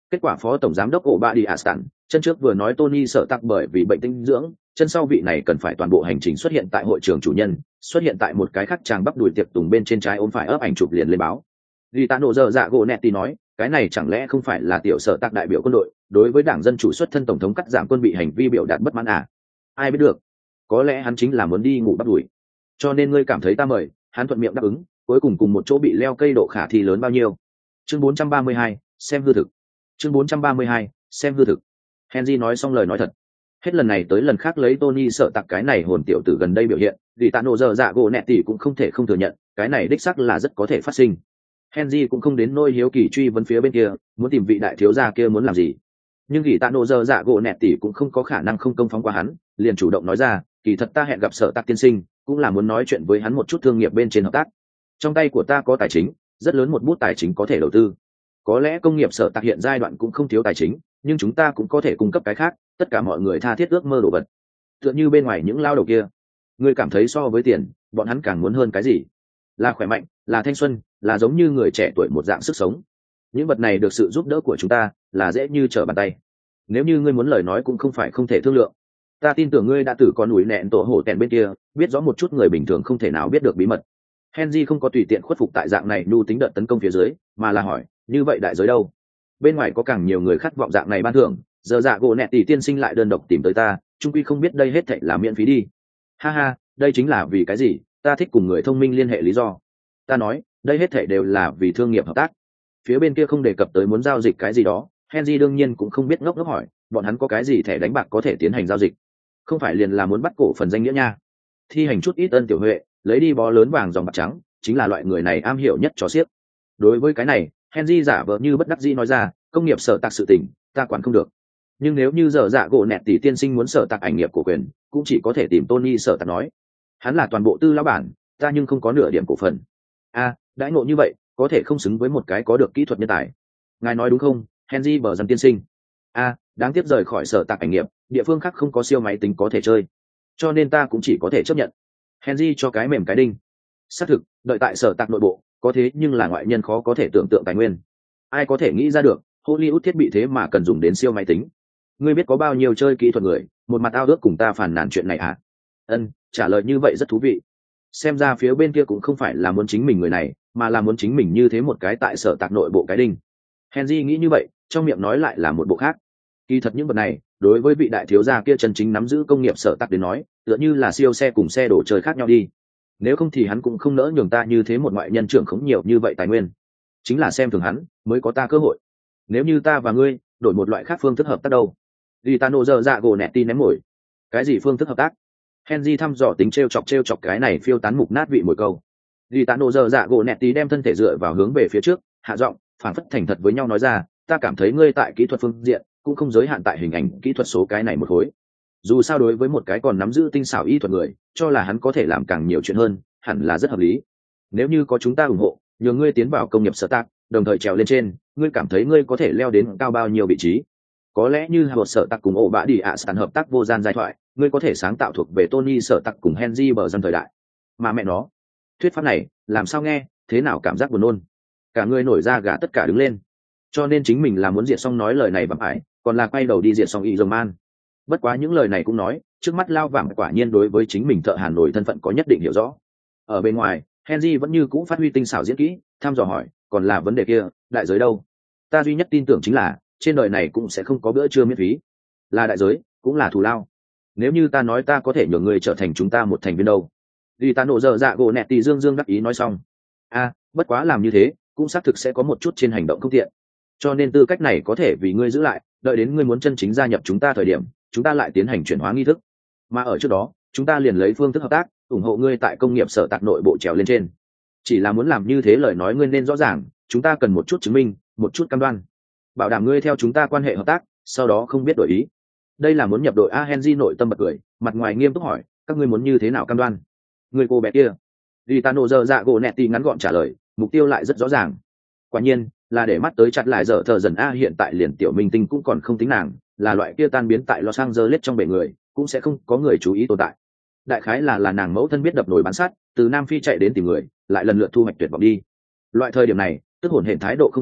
Kết quả phó tổng giám đốc ổ bạ đi Aston, chân trước vừa nói Tony sợ tắc bởi vì bệnh tinh dưỡng, chân sau vị này cần phải toàn bộ hành trình xuất hiện tại hội trường chủ nhân, xuất hiện tại một cái khác chàng bắp đùi tiệc tùng bên trên trái ôm phải ấp ảnh chụp liền lên báo. Vì ta nổ giờ dạ gỗ Netti nói, cái này chẳng lẽ không phải là tiểu sở tạc đại biểu quân đội, đối với đảng dân chủ xuất thân tổng thống cắt giảm quân bị hành vi biểu đạt bất mãn à? Ai biết được, có lẽ hắn chính là muốn đi ngủ bắp đùi. Cho nên ngươi cảm thấy ta mời, hắn thuận miệng đáp ứng, cuối cùng cùng một chỗ bị leo cây độ khả thi lớn bao nhiêu. Chương 432, xem hư thực. Chương 432, xem hư thực. Henry nói xong lời nói thật. Hết lần này tới lần khác lấy Tony sợ tặc cái này hồn tiểu tử gần đây biểu hiện, vì tạ nổ giờ dạ gỗ nẹt tỷ cũng không thể không thừa nhận, cái này đích xác là rất có thể phát sinh. Henry cũng không đến nôi hiếu kỳ truy vấn phía bên kia, muốn tìm vị đại thiếu gia kia muốn làm gì. Nhưng vì tạ nổ giờ dạ gỗ nẹt tỷ cũng không có khả năng không công phóng qua hắn, liền chủ động nói ra, kỳ thật ta hẹn gặp sợ tặc tiên sinh, cũng là muốn nói chuyện với hắn một chút thương nghiệp bên trên hợp tác. Trong tay của ta có tài chính, rất lớn một bút tài chính có thể đầu tư. Có lẽ công nghiệp sở tạc hiện giai đoạn cũng không thiếu tài chính, nhưng chúng ta cũng có thể cung cấp cái khác, tất cả mọi người tha thiết ước mơ đồ vật. Tựa như bên ngoài những lao đầu kia, ngươi cảm thấy so với tiền, bọn hắn càng muốn hơn cái gì? Là khỏe mạnh, là thanh xuân, là giống như người trẻ tuổi một dạng sức sống. Những vật này được sự giúp đỡ của chúng ta, là dễ như trở bàn tay. Nếu như ngươi muốn lời nói cũng không phải không thể thương lượng. Ta tin tưởng ngươi đã từ con núi nẹn tổ hổ tèn bên kia, biết rõ một chút người bình thường không thể nào biết được bí mật. Henry không có tùy tiện khuất phục tại dạng này nhu tính đợt tấn công phía dưới, mà là hỏi, như vậy đại giới đâu? Bên ngoài có càng nhiều người khát vọng dạng này ban thưởng, giờ dạ gỗ nẹt tỷ tiên sinh lại đơn độc tìm tới ta, trung quy không biết đây hết thảy là miễn phí đi. Ha ha, đây chính là vì cái gì ta thích cùng người thông minh liên hệ lý do. Ta nói, đây hết thảy đều là vì thương nghiệp hợp tác. Phía bên kia không đề cập tới muốn giao dịch cái gì đó, Henry đương nhiên cũng không biết ngốc ngốc hỏi, bọn hắn có cái gì thẻ đánh bạc có thể tiến hành giao dịch? Không phải liền là muốn bắt cổ phần danh nghĩa nha. Thi hành chút ít ân tiểu huệ, lấy đi bó lớn vàng dòng bạc trắng, chính là loại người này am hiểu nhất cho xiếc. Đối với cái này, Henry giả vờ như bất đắc dĩ nói ra, công nghiệp sở tạc sự tình, ta quản không được. Nhưng nếu như giờ dạ gỗ nẹt tỷ tiên sinh muốn sở tạc ảnh nghiệp của quyền, cũng chỉ có thể tìm Tony sở tạc nói. Hắn là toàn bộ tư lão bản, ta nhưng không có nửa điểm cổ phần. A, đãi ngộ như vậy, có thể không xứng với một cái có được kỹ thuật nhân tài. Ngài nói đúng không, Henry bờ dần tiên sinh? A, đáng tiếc rời khỏi sở tạc ảnh nghiệp, địa phương khác không có siêu máy tính có thể chơi. Cho nên ta cũng chỉ có thể chấp nhận. Henry cho cái mềm cái đinh. Xác thực, đợi tại sở tạc nội bộ, có thế nhưng là ngoại nhân khó có thể tưởng tượng tài nguyên. Ai có thể nghĩ ra được, Hollywood thiết bị thế mà cần dùng đến siêu máy tính. Ngươi biết có bao nhiêu chơi kỹ thuật người, một mặt ao ước cùng ta phàn nàn chuyện này à? Ân, trả lời như vậy rất thú vị. Xem ra phía bên kia cũng không phải là muốn chính mình người này, mà là muốn chính mình như thế một cái tại sở tạc nội bộ cái đinh. Henry nghĩ như vậy, trong miệng nói lại là một bộ khác. Kỳ thật những vật này, đối với vị đại thiếu gia kia chân chính nắm giữ công nghiệp sở tạc đến nói, tựa như là siêu xe cùng xe đồ chơi khác nhau đi. Nếu không thì hắn cũng không nỡ nhường ta như thế một ngoại nhân trưởng khống nhiều như vậy tài nguyên. Chính là xem thường hắn, mới có ta cơ hội. Nếu như ta và ngươi đổi một loại khác phương thức hợp tác đâu? Vì ta nổ giờ dạ gỗ nẹt tin ném mồi. Cái gì phương thức hợp tác? Henry thăm dò tính trêu chọc cái này phiêu tán mục nát vị mồi câu. Vì ta nổ giờ dạ gỗ nẹt tí đem thân thể dựa vào hướng về phía trước, hạ giọng, phảng phất thành thật với nhau nói ra, ta cảm thấy ngươi tại kỹ thuật phương diện cũng không giới hạn tại hình ảnh kỹ thuật số cái này một khối. Dù sao đối với một cái còn nắm giữ tinh xảo y thuật người, cho là hắn có thể làm càng nhiều chuyện hơn, hẳn là rất hợp lý. Nếu như có chúng ta ủng hộ, nhờ ngươi tiến vào công nghiệp sở tạc, đồng thời trèo lên trên, ngươi cảm thấy ngươi có thể leo đến cao bao nhiêu vị trí? Có lẽ như Howard sở tạc cùng ổ bạ đi ạ sàn hợp tác vô gian giai thoại, ngươi có thể sáng tạo thuộc về Tony sở tạc cùng Henry bờ dân thời đại. Mà mẹ nó, thuyết pháp này, làm sao nghe, thế nào cảm giác buồn nôn. Cả người nổi da gà tất cả đứng lên. Cho nên chính mình là muốn diệt xong nói lời này bằng ải, còn là quay đầu đi diệt xong y dòng man. Bất quá những lời này cũng nói, trước mắt lao vàng quả nhiên đối với chính mình thợ hàn nổi thân phận có nhất định hiểu rõ. Ở bên ngoài, Henry vẫn như cũ phát huy tinh xảo diễn kỹ, thăm dò hỏi, còn là vấn đề kia, đại giới đâu? Ta duy nhất tin tưởng chính là, trên đời này cũng sẽ không có bữa trưa miễn phí. Là đại giới, cũng là thù lao. Nếu như ta nói ta có thể nhường người trở thành chúng ta một thành viên đâu? Vì ta nổ giờ dạ gỗ nẹt tỷ dương đắc ý nói xong. A, bất quá làm như thế, cũng xác thực sẽ có một chút trên hành động không tiện. Cho nên tư cách này có thể vì ngươi giữ lại, đợi đến ngươi muốn chân chính gia nhập chúng ta thời điểm, chúng ta lại tiến hành chuyển hóa nghi thức. Mà ở trước đó, chúng ta liền lấy phương thức hợp tác, ủng hộ ngươi tại công nghiệp sở tạc nội bộ trèo lên trên. Chỉ là muốn làm như thế lời nói ngươi nên rõ ràng, chúng ta cần một chút chứng minh, một chút cam đoan. Bảo đảm ngươi theo chúng ta quan hệ hợp tác, sau đó không biết đổi ý. Đây là muốn nhập đội A. Henry nội tâm bật cười, mặt ngoài nghiêm túc hỏi, các ngươi muốn như thế nào cam đoan? Người cô bé kia. Ritano giờ dạ gỗ nẹt tì ngắn gọn trả lời, mục tiêu lại rất rõ ràng. Quả nhiên, là để mắt tới chặt lại dở thờ dần A hiện tại liền tiểu minh tinh cũng còn không tính nàng, là loại kia tan biến tại Los Angeles trong bể người, cũng sẽ không có người chú ý tồn tại. Đại khái là nàng mẫu thân biết đập nồi bán sắt, từ Nam Phi chạy đến tìm người, lại lần lượt thu hoạch tuyệt vọng đi. Loại thời điểm này, tức hồn hển thái độ không dùng,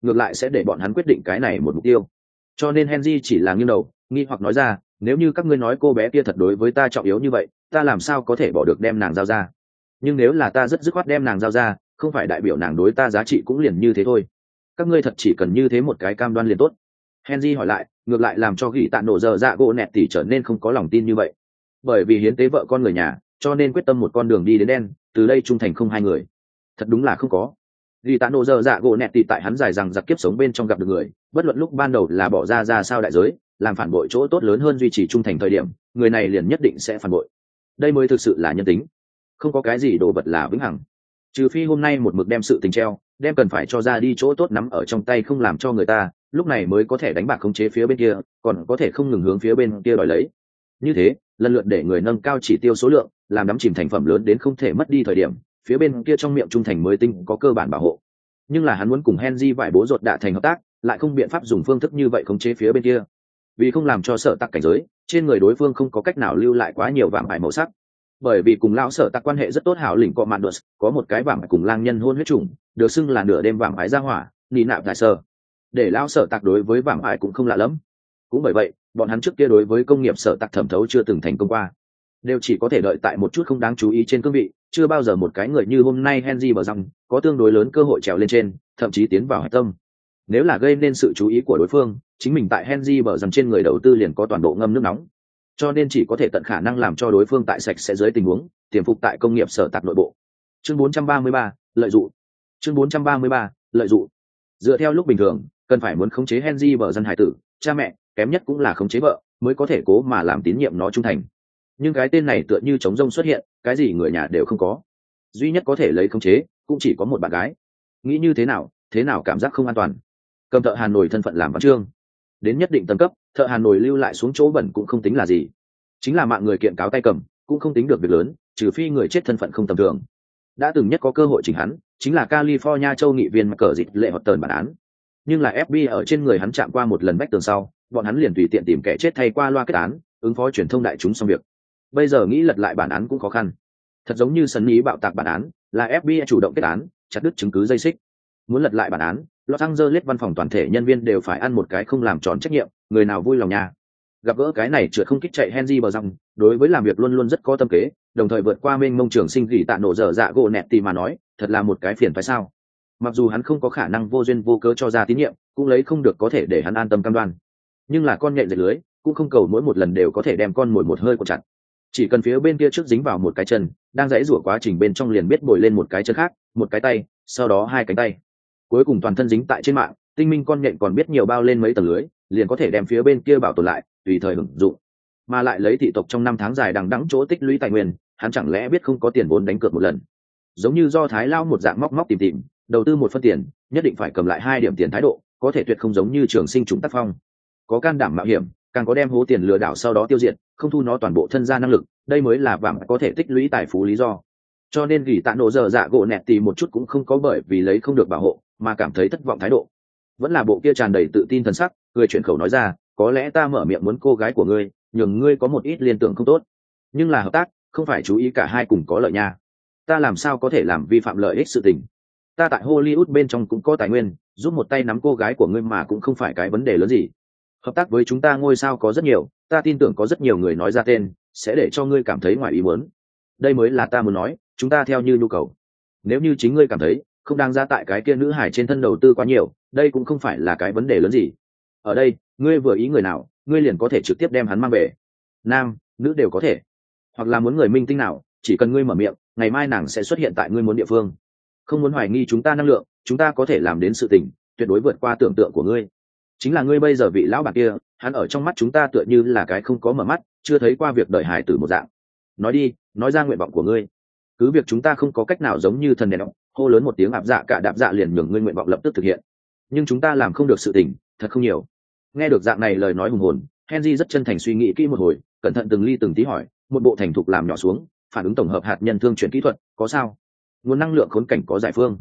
ngược lại sẽ để bọn hắn quyết định cái này một mục tiêu. Cho nên Henry chỉ là nghiêng đầu nghi hoặc nói ra, nếu như các ngươi nói cô bé kia thật đối với ta trọng yếu như vậy, ta làm sao có thể bỏ được đem nàng giao ra. Nhưng nếu là ta rất dứt khoát đem nàng giao ra, không phải đại biểu nàng đối ta giá trị cũng liền như thế thôi. Các ngươi thật chỉ cần như thế một cái cam đoan liền tốt. Henry hỏi lại, ngược lại làm cho Gỉ Tạ Nổ Giờ Dạ Gỗ Nẹt tỷ trở nên không có lòng tin như vậy. Bởi vì hiến tế vợ con người nhà, cho nên quyết tâm một con đường đi đến đen, từ đây trung thành không hai người. Thật đúng là không có. Gỉ Tạ Nổ Giờ Dạ Gỗ Nẹt tỷ tại hắn dài rằng giặc kiếp sống bên trong gặp được người, bất luận lúc ban đầu là bỏ ra sao đại giới, làm phản bội chỗ tốt lớn hơn duy trì trung thành thời điểm, người này liền nhất định sẽ phản bội. Đây mới thực sự là nhân tính. Không có cái gì đồ vật là vĩnh hằng. Trừ phi hôm nay một mực đem sự tình treo, đem cần phải cho ra đi chỗ tốt nắm ở trong tay không làm cho người ta, lúc này mới có thể đánh bạc khống chế phía bên kia, còn có thể không ngừng hướng phía bên kia đòi lấy. Như thế, lần lượt để người nâng cao chỉ tiêu số lượng, làm đắm chìm thành phẩm lớn đến không thể mất đi thời điểm, phía bên kia trong miệng trung thành mới tinh có cơ bản bảo hộ. Nhưng là hắn muốn cùng Henry vải bố ruột đạ thành hợp tác, lại không biện pháp dùng phương thức như vậy khống chế phía bên kia. Vì không làm cho Sở Tặc cảnh giới, trên người đối phương không có cách nào lưu lại quá nhiều vạm ải màu sắc. Bởi vì cùng lão Sở Tặc quan hệ rất tốt, hảo lĩnh cọ mạn đột, có một cái vạm ải cùng lang nhân hôn huyết trùng, được xưng là nửa đêm vạm ải ra hỏa, nị nạp đại sơ. Để lão Sở Tặc đối với vạm ải cũng không lạ lắm. Cũng bởi vậy, bọn hắn trước kia đối với công nghiệp Sở Tặc thẩm thấu chưa từng thành công qua, đều chỉ có thể đợi tại một chút không đáng chú ý trên cương vị, chưa bao giờ một cái người như hôm nay Henry bờ răng có tương đối lớn cơ hội trèo lên trên, thậm chí tiến vào hạch tâm. Nếu là gây nên sự chú ý của đối phương, chính mình tại Henry bờ răng trên người đầu tư liền có toàn bộ ngâm nước nóng, cho nên chỉ có thể tận khả năng làm cho đối phương tại sạch sẽ dưới tình huống tiềm phục tại công nghiệp Sở Tặc nội bộ. Chương 433, lợi dụng. Chương 433, lợi dụng. Dựa theo lúc bình thường, cần phải muốn khống chế Henry bờ dân hải tử, cha mẹ kém nhất cũng là khống chế vợ, mới có thể cố mà làm tín nhiệm nó trung thành. Nhưng cái tên này tựa như trống rông xuất hiện, cái gì người nhà đều không có, duy nhất có thể lấy khống chế cũng chỉ có một bạn gái. Nghĩ như thế nào cảm giác không an toàn. Cầm thợ Hà Nội thân phận làm văn chương, đến nhất định tầng cấp, thợ Hà Nội lưu lại xuống chỗ bẩn cũng không tính là gì, chính là mạng người kiện cáo tay cầm cũng không tính được việc lớn, trừ phi người chết thân phận không tầm thường. Đã từng nhất có cơ hội chỉnh hắn chính là California châu nghị viên cờ dịch lệ hoặc tờn bản án, nhưng là FBI ở trên người hắn chạm qua một lần vách tường sau, bọn hắn liền tùy tiện tìm kẻ chết thay qua loa kết án, ứng phó truyền thông đại chúng xong việc. Bây giờ nghĩ lật lại bản án cũng khó khăn. Thật giống như sân ý bạo tạc bản án, là FBI chủ động kết án, chặt đứt chứng cứ dây xích. Muốn lật lại bản án, Los Angeles văn phòng toàn thể nhân viên đều phải ăn một cái không làm tròn trách nhiệm, người nào vui lòng nha. Gặp gỡ cái này trượt không kích chạy Henry bờ răng, đối với làm việc luôn luôn rất có tâm kế, đồng thời vượt qua mênh mông trường sinh Gỉ Tạ Nổ Giờ Dạ Gỗ Nẹt tì mà nói, thật là một cái phiền phải sao. Mặc dù hắn không có khả năng vô duyên vô cớ cho ra tín nhiệm, cũng lấy không được có thể để hắn an tâm cam đoan. Nhưng là con nhện dệt lưới, cũng không cầu mỗi một lần đều có thể đem con mồi một hơi cột chặt. Chỉ cần phía bên kia trước dính vào một cái chân, đang dãy rủa quá trình bên trong liền biết bồi lên một cái chân khác, một cái tay, sau đó hai cánh tay, cuối cùng toàn thân dính tại trên mạng. Tinh minh con nhện còn biết nhiều bao lên mấy tầng lưới, liền có thể đem phía bên kia bảo tồn lại, tùy thời hưởng dụng. Mà lại lấy thị tộc trong năm tháng dài đằng đẵng chỗ tích lũy tài nguyên, hắn chẳng lẽ biết không có tiền vốn đánh cược một lần. Giống như do Thái Lao một dạng móc móc tìm, đầu tư một phân tiền, nhất định phải cầm lại 2 điểm tiền thái độ, có thể tuyệt không giống như trường sinh chúng tác phong. Có can đảm mạo hiểm, càng có đem hố tiền lừa đảo sau đó tiêu diệt, không thu nó toàn bộ thân gia năng lực, đây mới là vàng có thể tích lũy tài phú lý do. Cho nên Gỉ Tạ Nổ Giờ Dạ Gỗ Nẹt tì một chút cũng không có bởi vì lấy không được bảo hộ mà cảm thấy thất vọng thái độ, vẫn là bộ kia tràn đầy tự tin thần sắc, người chuyển khẩu nói ra, có lẽ ta mở miệng muốn cô gái của ngươi, nhường ngươi có một ít liên tưởng không tốt, nhưng là hợp tác, không phải chú ý cả hai cùng có lợi nha. Ta làm sao có thể làm vi phạm lợi ích sự tình? Ta tại Hollywood bên trong cũng có tài nguyên, giúp một tay nắm cô gái của ngươi mà cũng không phải cái vấn đề lớn gì. Hợp tác với chúng ta ngôi sao có rất nhiều, ta tin tưởng có rất nhiều người nói ra tên, sẽ để cho ngươi cảm thấy ngoài ý muốn. Đây mới là ta muốn nói, chúng ta theo như nhu cầu. Nếu như chính ngươi cảm thấy không đáng giá tại cái kia nữ hải trên thân đầu tư quá nhiều, đây cũng không phải là cái vấn đề lớn gì. Ở đây, ngươi vừa ý người nào, ngươi liền có thể trực tiếp đem hắn mang về. Nam, nữ đều có thể. Hoặc là muốn người minh tinh nào, chỉ cần ngươi mở miệng, ngày mai nàng sẽ xuất hiện tại ngươi muốn địa phương. Không muốn hoài nghi chúng ta năng lượng, chúng ta có thể làm đến sự tình, tuyệt đối vượt qua tưởng tượng của ngươi. Chính là ngươi bây giờ vị lão bản kia, hắn ở trong mắt chúng ta tựa như là cái không có mở mắt, chưa thấy qua việc đời hải tử một dạng. Nói đi, nói ra nguyện vọng của ngươi. Cứ việc chúng ta không có cách nào giống như thần đèn động, hô lớn một tiếng ạp dạ cả đạp dạ liền nhường ngươi nguyện vọng lập tức thực hiện. Nhưng chúng ta làm không được sự tình, thật không nhiều. Nghe được dạng này lời nói hùng hồn, Henry rất chân thành suy nghĩ kỹ một hồi, cẩn thận từng ly từng tí hỏi, một bộ thành thục làm nhỏ xuống, phản ứng tổng hợp hạt nhân thương chuyển kỹ thuật, có sao? Nguồn năng lượng khốn cảnh có giải phương?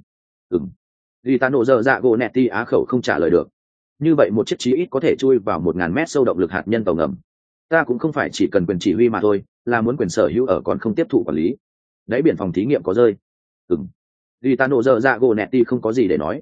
Gỉ Tạ Nổ Giờ Dạ Gỗ Nẹt tì á khẩu không trả lời được. Như vậy một chiếc chí ít có thể chui vào 1000 mét sâu động lực hạt nhân tàu ngầm. Ta cũng không phải chỉ cần quyền chỉ huy mà thôi, là muốn quyền sở hữu ở còn không tiếp thụ quản lý. Đáy biển phòng thí nghiệm có rơi. Gỉ Tạ Nổ Giờ Dạ Gỗ Nẹt tì không có gì để nói.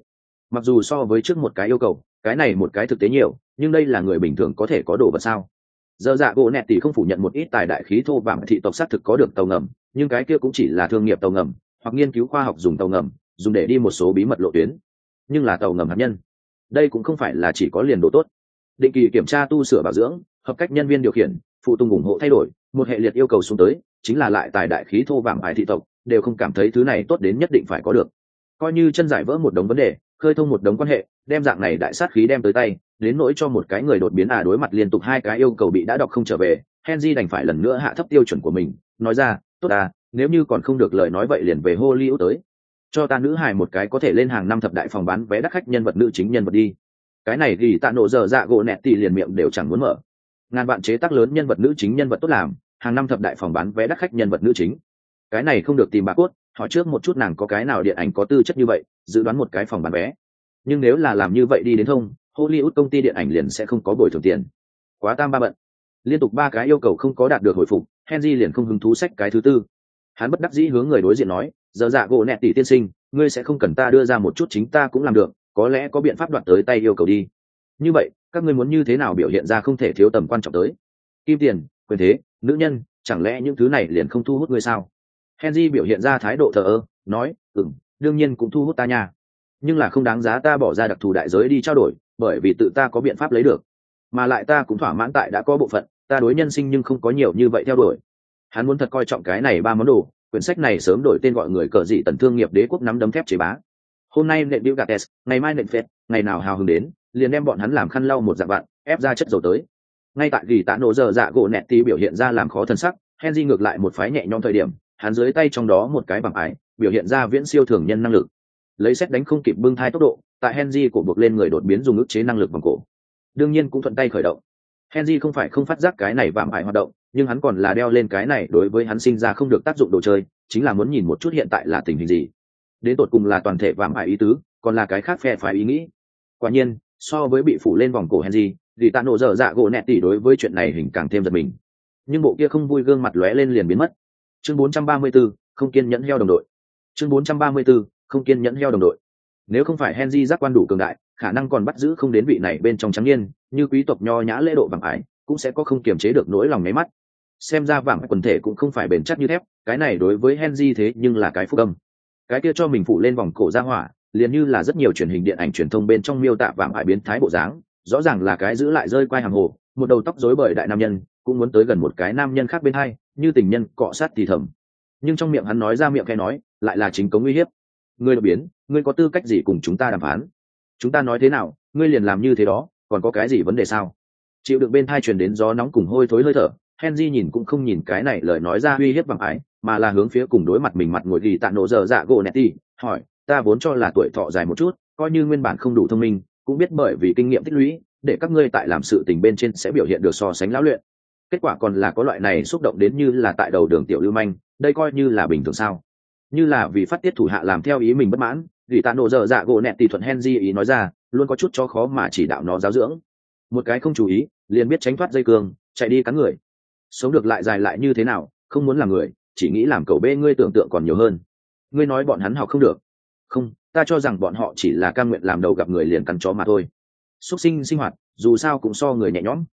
mặc dù so với trước một cái yêu cầu cái này một cái thực tế nhiều, nhưng đây là người bình thường có thể có đồ vật sao? Giờ dạ gỗ nẹt tỷ không phủ nhận một ít tài đại khí thô vàng thị tộc xác thực có được tàu ngầm, nhưng cái kia cũng chỉ là thương nghiệp tàu ngầm hoặc nghiên cứu khoa học dùng tàu ngầm, dùng để đi một số bí mật lộ tuyến. Nhưng là tàu ngầm hạt nhân, đây cũng không phải là chỉ có liền đồ tốt. Định kỳ kiểm tra tu sửa bảo dưỡng, hợp cách nhân viên điều khiển, phụ tùng ủng hộ thay đổi, một hệ liệt yêu cầu xuống tới, chính là lại tài đại khí thô vàng ải thị tộc đều không cảm thấy thứ này tốt đến nhất định phải có được. Coi như chân giải vỡ một đống vấn đề, khơi thông một đống quan hệ, đem dạng này đại sát khí đem tới tay, đến nỗi cho một cái người đột biến đối mặt liên tục hai cái yêu cầu bị đã đọc không trở về, Henry đành phải lần nữa hạ thấp tiêu chuẩn của mình, nói ra, tốt nếu như còn không được lời nói vậy liền về Hollywood tới. Cho ta nữ hài một cái có thể lên hàng năm thập đại phòng bán vé đắt khách nhân vật nữ chính nhân vật đi. Cái này thì tạ nổ giờ dạ gỗ nẹt thì liền miệng đều chẳng muốn mở. Ngàn vạn chế tác lớn nhân vật nữ chính nhân vật tốt làm, hàng năm thập đại phòng bán vé đắt khách nhân vật nữ chính. Cái này không được tìm bà cốt, hỏi trước một chút nàng có cái nào điện ảnh có tư chất như vậy, dự đoán một cái phòng bán vé. Nhưng nếu là làm như vậy đi đến thông, Hollywood công ty điện ảnh liền sẽ không có bồi thường tiền. Quá tam ba bận. Liên tục ba cái yêu cầu không có đạt được hồi phục, Henry liền không hứng thú sách cái thứ tư. Hắn bất đắc dĩ hướng người đối diện nói, giờ dạ gỗ nẹt tỷ tiên sinh, ngươi sẽ không cần ta đưa ra một chút chính ta cũng làm được, có lẽ có biện pháp đoạt tới tay yêu cầu đi. Như vậy các ngươi muốn như thế nào biểu hiện ra không thể thiếu tầm quan trọng tới? Kim tiền, quyền thế, nữ nhân, chẳng lẽ những thứ này liền không thu hút ngươi sao? Henry biểu hiện ra thái độ thờ ơ, nói, đương nhiên cũng thu hút ta nha, nhưng là không đáng giá ta bỏ ra đặc thù đại giới đi trao đổi, bởi vì tự ta có biện pháp lấy được, mà lại ta cũng thỏa mãn tại đã có bộ phận, ta đối nhân sinh nhưng không có nhiều như vậy theo đuổi. Hắn muốn thật coi trọng cái này ba món đồ, quyển sách này sớm đổi tên gọi người cờ dị tần thương nghiệp đế quốc nắm đấm thép chế bá. Hôm nay nện Bill Gates, ngày mai nện Fed, ngày nào hào hứng đến, liền đem bọn hắn làm khăn lau một dạng bạn, ép ra chất dầu tới. Ngay tại gỉ tạ nổ giờ dạ gỗ nẹt tí biểu hiện ra làm khó thân sắc, Henry ngược lại một phái nhẹ nhõm thời điểm, hắn dưới tay trong đó một cái bằng ái, biểu hiện ra viễn siêu thường nhân năng lực. Lấy xét đánh không kịp bưng thai tốc độ, tại Henry cổ buộc lên người đột biến dùng ức chế năng lực bằng cổ. Đương nhiên cũng thuận tay khởi động. Henry không phải không phát giác cái này vạm ải hoạt động, nhưng hắn còn là đeo lên cái này đối với hắn sinh ra không được tác dụng đồ chơi, chính là muốn nhìn một chút hiện tại là tình hình gì. Đến tột cùng là toàn thể vạm ải ý tứ, còn là cái khác phe phái ý nghĩ. Quả nhiên, so với bị phủ lên vòng cổ Henry, thì tạ nổ dở dạ gỗ nẹt tỉ đối với chuyện này hình càng thêm giật mình. Nhưng bộ kia không vui gương mặt lóe lên liền biến mất. Chương 434, không kiên nhẫn heo đồng đội. Chương 434, không kiên nhẫn heo đồng đội. Nếu không phải Henry giác quan đủ cường đại, khả năng còn bắt giữ không đến vị này bên trong trắng niên, như quý tộc nho nhã lễ độ vàng ải, cũng sẽ có không kiềm chế được nỗi lòng nháy mắt. Xem ra vàng quần thể cũng không phải bền chắc như thép, cái này đối với Henry thế nhưng là cái phúc âm. Cái kia cho mình phủ lên vòng cổ ra hỏa, liền như là rất nhiều truyền hình điện ảnh truyền thông bên trong miêu tả vàng ải biến thái bộ dáng, rõ ràng là cái giữ lại rơi quai hàng hồ, một đầu tóc rối bời đại nam nhân, cũng muốn tới gần một cái nam nhân khác bên hai, như tình nhân cọ sát thì thầm. Nhưng trong miệng hắn nói ra miệng khai nói, lại là chính cống uy hiếp. Ngươi đột biến, ngươi có tư cách gì cùng chúng ta đàm phán? Chúng ta nói thế nào, ngươi liền làm như thế đó, còn có cái gì vấn đề sao? Chịu được bên thai truyền đến gió nóng cùng hôi thối hơi thở, Henry nhìn cũng không nhìn cái này lời nói ra uy hiếp bằng ái, mà là hướng phía cùng đối mặt mình mặt ngồi ghi tạ nổ giờ dạ gỗ Nettie, hỏi, ta vốn cho là tuổi thọ dài một chút, coi như nguyên bản không đủ thông minh, cũng biết bởi vì kinh nghiệm tích lũy, để các ngươi tại làm sự tình bên trên sẽ biểu hiện được so sánh lão luyện. Kết quả còn là có loại này xúc động đến như là tại đầu đường tiểu lưu manh, đây coi như là bình thường sao? Như là vì phát tiết thủ hạ làm theo ý mình bất mãn, gỉ tạ nổ giờ dạ gỗ Nettie thuận Henry ý nói ra, luôn có chút cho khó mà chỉ đạo nó giáo dưỡng. Một cái không chú ý, liền biết tránh thoát dây cương, chạy đi cắn người. Sống được lại dài lại như thế nào, không muốn làm người, chỉ nghĩ làm cầu bê, ngươi tưởng tượng còn nhiều hơn. Ngươi nói bọn hắn học không được? Không, ta cho rằng bọn họ chỉ là cam nguyện làm đầu gặp người liền cắn chó mà thôi. Xuất sinh sinh hoạt, dù sao cũng so người nhẹ nhõm.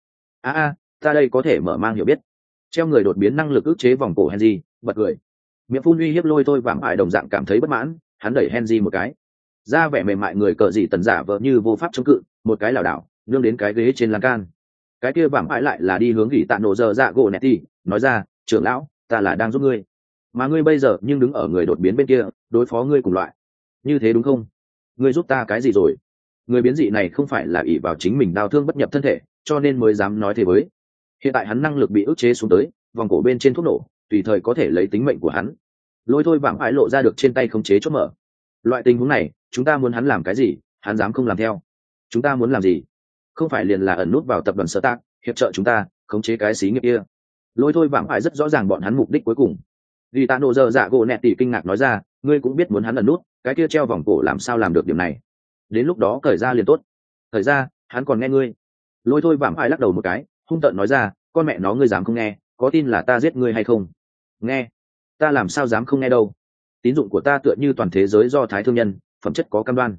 Ta đây có thể mở mang hiểu biết. Treo người đột biến năng lực ức chế vòng cổ Henry, bật cười. Miệng phun uy hiếp lôi thôi vàng ải đồng dạng cảm thấy bất mãn, hắn đẩy Henry một cái. Ra vẻ mềm mại người cờ dị tần giả vợ như vô pháp chống cự, một cái lảo đảo, nương đến cái ghế trên lan can. Cái kia vàng ải lại là đi hướng gỉ tạ nổ giờ dạ gỗ Nettie, nói ra, trưởng lão, ta là đang giúp ngươi, mà ngươi bây giờ nhưng đứng ở người đột biến bên kia, đối phó ngươi cùng loại, như thế đúng không? Ngươi giúp ta cái gì rồi? Người biến dị này không phải là ỷ vào chính mình đau thương bất nhập thân thể, cho nên mới dám nói thế với. Hiện tại hắn năng lực bị ức chế xuống tới, vòng cổ bên trên thuốc nổ, tùy thời có thể lấy tính mệnh của hắn. Lôi thôi vàng ải lộ ra được trên tay khống chế chốt mở. Loại tình huống này, chúng ta muốn hắn làm cái gì, hắn dám không làm theo. Chúng ta muốn làm gì? Không phải liền là ẩn nút vào tập đoàn Sở Tác, hiệp trợ chúng ta khống chế cái xí nghiệp kia. Lôi thôi vàng ải rất rõ ràng bọn hắn mục đích cuối cùng. Ghi tạ nổ giờ dạ gỗ Nettie kinh ngạc nói ra, ngươi cũng biết muốn hắn ẩn nút, cái kia treo vòng cổ làm sao làm được điểm này? Đến lúc đó cởi ra liền tốt. Cởi ra, hắn còn nghe ngươi. Lôi thôi vàng ải lắc đầu một cái, hung tợn nói ra, con mẹ nó ngươi dám không nghe, có tin là ta giết ngươi hay không? Nghe, ta làm sao dám không nghe đâu. Tín dụng của ta tựa như toàn thế giới do thái thương nhân, phẩm chất có cam đoan.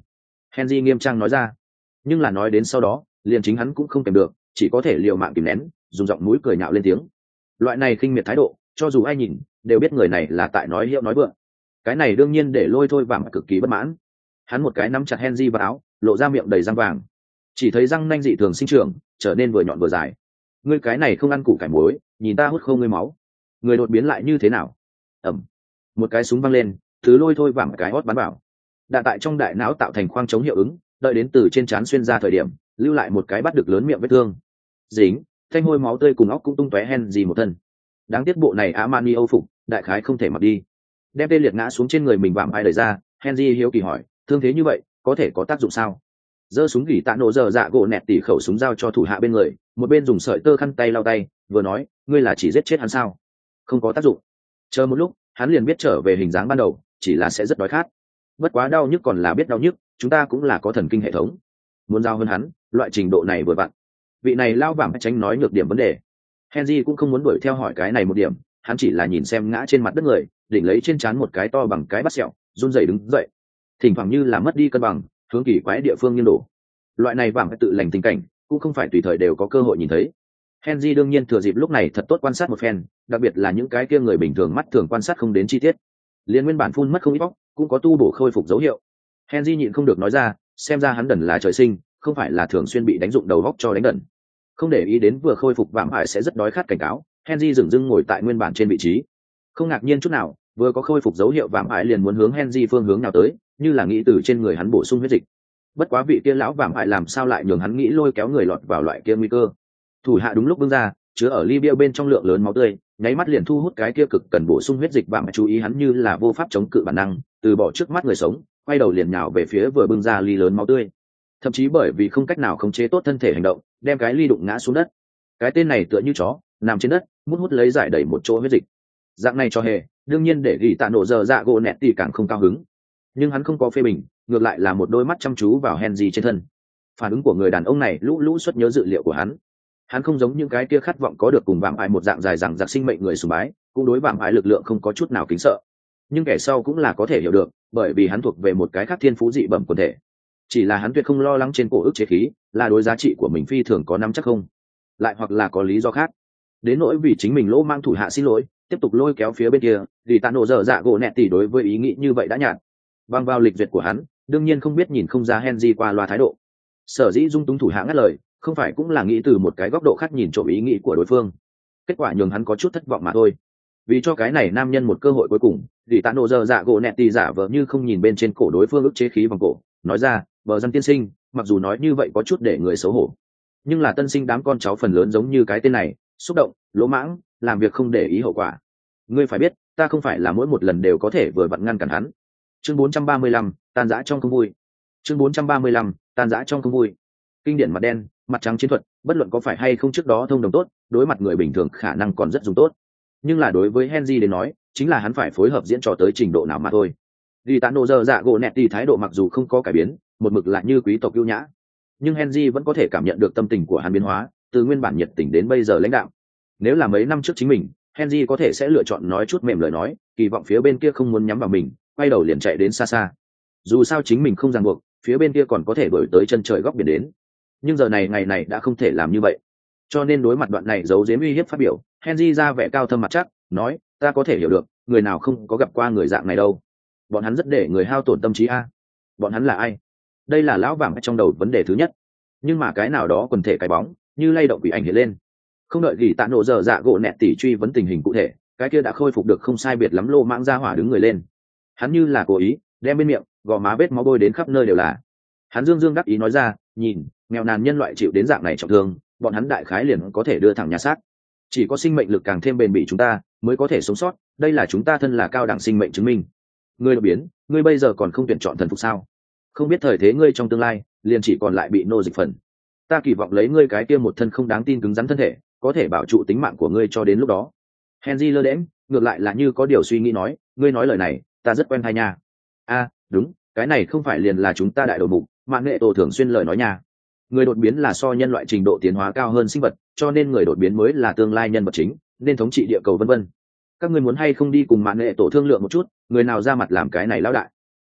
Henry nghiêm trang nói ra. Nhưng là nói đến sau đó liền chính hắn cũng không kèm được, chỉ có thể liều mạng kìm nén, dùng giọng mũi cười nhạo lên tiếng. Loại này khinh miệt thái độ, cho dù ai nhìn đều biết người này là tại nói hiệu nói vượng. Cái này đương nhiên để Lôi Thôi Vàng cực kỳ bất mãn. Hắn một cái nắm chặt Henry vào áo, lộ ra miệng đầy răng vàng, chỉ thấy răng nanh dị thường sinh trưởng, trở nên vừa nhọn vừa dài. Ngươi cái này không ăn củ cải muối, nhìn ta hút không ngươi máu. Người đột biến lại như thế nào? Ẩm. Một cái súng văng lên, thứ Lôi Thôi Vàng cái hót bắn vào. Đạn tại trong đại não tạo thành khoang chống hiệu ứng, đợi đến từ trên trán xuyên ra thời điểm, lưu lại một cái bắt được lớn miệng vết thương. Dính, thanh hôi máu tươi cùng óc cũng tung tóe Henry một thân. Đáng tiếc bộ này Armani Âu phục, đại khái không thể mặc đi. Đem tê liệt ngã xuống trên người mình vạm ai đẩy ra, Henry hiếu kỳ hỏi, thương thế như vậy có thể có tác dụng sao? Giơ súng gỉ tạ nổ giờ dạ gỗ nẹt tỉ khẩu súng giao cho thủ hạ bên người, một bên dùng sợi tơ khăn tay lau tay, vừa nói, ngươi là chỉ giết chết hắn sao? Không có tác dụng. Chờ một lúc, hắn liền biết trở về hình dáng ban đầu, chỉ là sẽ rất đói khát. Bất quá đau nhức còn là biết đau nhức, chúng ta cũng là có thần kinh hệ thống. Muốn giao hơn hắn, loại trình độ này vừa vặn. Vị này lao vạm tránh nói nhược điểm vấn đề. Henry cũng không muốn đuổi theo hỏi cái này một điểm, hắn chỉ là nhìn xem ngã trên mặt đất người, đỉnh lấy trên trán một cái to bằng cái bát sẹo, run rẩy đứng dậy, thỉnh thoảng như là mất đi cân bằng, hướng kỳ quái địa phương nghiêng đổ. Loại này vàng tự lành tình cảnh cũng không phải tùy thời đều có cơ hội nhìn thấy. Henry đương nhiên thừa dịp lúc này thật tốt quan sát một phen, đặc biệt là những cái kia người bình thường mắt thường quan sát không đến chi tiết. Liên nguyên bản phun mất không ít bóc, cũng có tu bổ khôi phục dấu hiệu. Henry nhịn không được nói ra, xem ra hắn đần là trời sinh, không phải là thường xuyên bị đánh dụng đầu góc cho đánh đần. Không để ý đến vừa khôi phục vạm ải sẽ rất đói khát cảnh cáo, Henry dừng dưng ngồi tại nguyên bản trên vị trí. Không ngạc nhiên chút nào, vừa có khôi phục dấu hiệu vạm ải liền muốn hướng Henry phương hướng nào tới, như là nghĩ từ trên người hắn bổ sung huyết dịch. Bất quá vị kia lão vạm ải làm sao lại nhường hắn nghĩ lôi kéo người lọt vào loại kia nguy cơ. Thủ hạ đúng lúc bưng ra, chứa ở ly bia bên trong lượng lớn máu tươi, nháy mắt liền thu hút cái kia cực cần bổ sung huyết dịch vạm ải chú ý hắn như là vô pháp chống cự bản năng, từ bỏ trước mắt người sống, quay đầu liền nhào về phía vừa bưng ra ly lớn máu tươi. Thậm chí bởi vì không cách nào khống chế tốt thân thể hành động, đem cái ly đụng ngã xuống đất. Cái tên này tựa như chó nằm trên đất, mút hút lấy giải đầy một chỗ huyết dịch. Dạng này cho hề, đương nhiên để gỉ tạ nổ giờ dạ gỗ nẹt thì càng không cao hứng. Nhưng hắn không có phê bình, ngược lại là một đôi mắt chăm chú vào Henry trên thân. Phản ứng của người đàn ông này lũ lũ xuất nhớ dự liệu của hắn. Hắn không giống những cái kia khát vọng có được cùng vạm ải một dạng dài dằng dặc sinh mệnh người sùng bái, cũng đối vạm ải lực lượng không có chút nào kính sợ. Nhưng kẻ sau cũng là có thể hiểu được, bởi vì hắn thuộc về một cái khác thiên phú dị bẩm quần thể. Chỉ là hắn tuyệt không lo lắng trên cổ ức chế khí, là đối giá trị của mình phi thường có nắm chắc không, lại hoặc là có lý do khác. Đến nỗi vì chính mình lỗ mang thủ hạ xin lỗi, tiếp tục lôi kéo phía bên kia, vì tạ nổ dở dạ gỗ nẹt tỉ đối với ý nghĩ như vậy đã nhạt. Bằng vào lịch duyệt của hắn, đương nhiên không biết nhìn không ra Henry qua loa thái độ. Sở dĩ dung túng thủ hạ ngắt lời, không phải cũng là nghĩ từ một cái góc độ khác nhìn trộm ý nghĩ của đối phương. Kết quả nhường hắn có chút thất vọng mà thôi. Vì cho cái này nam nhân một cơ hội cuối cùng, vì tạ nổ dở dạ gỗ nẹt tỉ giả vờ như không nhìn bên trên cổ đối phương ức chế khí vòng cổ, nói ra, bờ dân tiên sinh, mặc dù nói như vậy có chút để người xấu hổ, nhưng là tân sinh đám con cháu phần lớn giống như cái tên này, xúc động, lỗ mãng, làm việc không để ý hậu quả. Ngươi phải biết, ta không phải là mỗi một lần đều có thể vừa vặn ngăn cản hắn. Chương 435, tan rã trong không vui. Chương 435, tan rã trong không vui. Kinh điển mặt đen, mặt trắng chiến thuật, bất luận có phải hay không trước đó thông đồng tốt, đối mặt người bình thường khả năng còn rất dùng tốt. Nhưng là đối với Henry đến nói, chính là hắn phải phối hợp diễn trò tới trình độ nào mà thôi. Vì tạ nổ giờ dạ gỗ nẹt thì thái độ mặc dù không có cải biến, một mực lại như quý tộc ưu nhã, nhưng Henry vẫn có thể cảm nhận được tâm tình của hắn biến hóa, từ nguyên bản nhiệt tình đến bây giờ lãnh đạo. Nếu là mấy năm trước chính mình, Henry có thể sẽ lựa chọn nói chút mềm lời nói, kỳ vọng phía bên kia không muốn nhắm vào mình, quay đầu liền chạy đến xa xa. Dù sao chính mình không ràng buộc, phía bên kia còn có thể đổi tới chân trời góc biển đến. Nhưng giờ này ngày này đã không thể làm như vậy. Cho nên đối mặt đoạn này giấu giếm uy hiếp phát biểu, Henry ra vẻ cao thâm mặt chắc, nói, ta có thể hiểu được, người nào không có gặp qua người dạng này đâu. Bọn hắn rất để người hao tổn tâm trí a. Bọn hắn là ai? Đây là lão vàng trong đầu vấn đề thứ nhất. Nhưng mà cái nào đó quần thể cái bóng, như lay động quỷ ảnh hiện lên. Không đợi gỉ tạ nổ dở dạ gỗ nẹt tỉ truy vấn tình hình cụ thể, cái kia đã khôi phục được không sai biệt lắm lô mãng ra hỏa đứng người lên. Hắn như là cố ý, đem bên miệng, gò má vết máu bôi đến khắp nơi đều là. Hắn dương dương đắc ý nói ra, nhìn, nghèo nàn nhân loại chịu đến dạng này trọng thương, bọn hắn đại khái liền có thể đưa thẳng nhà xác. Chỉ có sinh mệnh lực càng thêm bền bỉ chúng ta, mới có thể sống sót, đây là chúng ta thân là cao đẳng sinh mệnh chứng minh. Ngươi đột biến, ngươi bây giờ còn không tuyển chọn thần phục sao? Không biết thời thế ngươi trong tương lai, liền chỉ còn lại bị nô dịch phần. Ta kỳ vọng lấy ngươi cái kia một thân không đáng tin cứng rắn thân thể, có thể bảo trụ tính mạng của ngươi cho đến lúc đó. Henry lơ đễnh, ngược lại là như có điều suy nghĩ nói, ngươi nói lời này, ta rất quen tai nha. A, đúng, cái này không phải liền là chúng ta đại đầu mục, mạng nghệ tổ thường xuyên lời nói nha. Người đột biến là so nhân loại trình độ tiến hóa cao hơn sinh vật, cho nên người đột biến mới là tương lai nhân vật chính, nên thống trị địa cầu vân vân. Các ngươi muốn hay không đi cùng mạng nghệ tổ thương lượng một chút, người nào ra mặt làm cái này lão đại?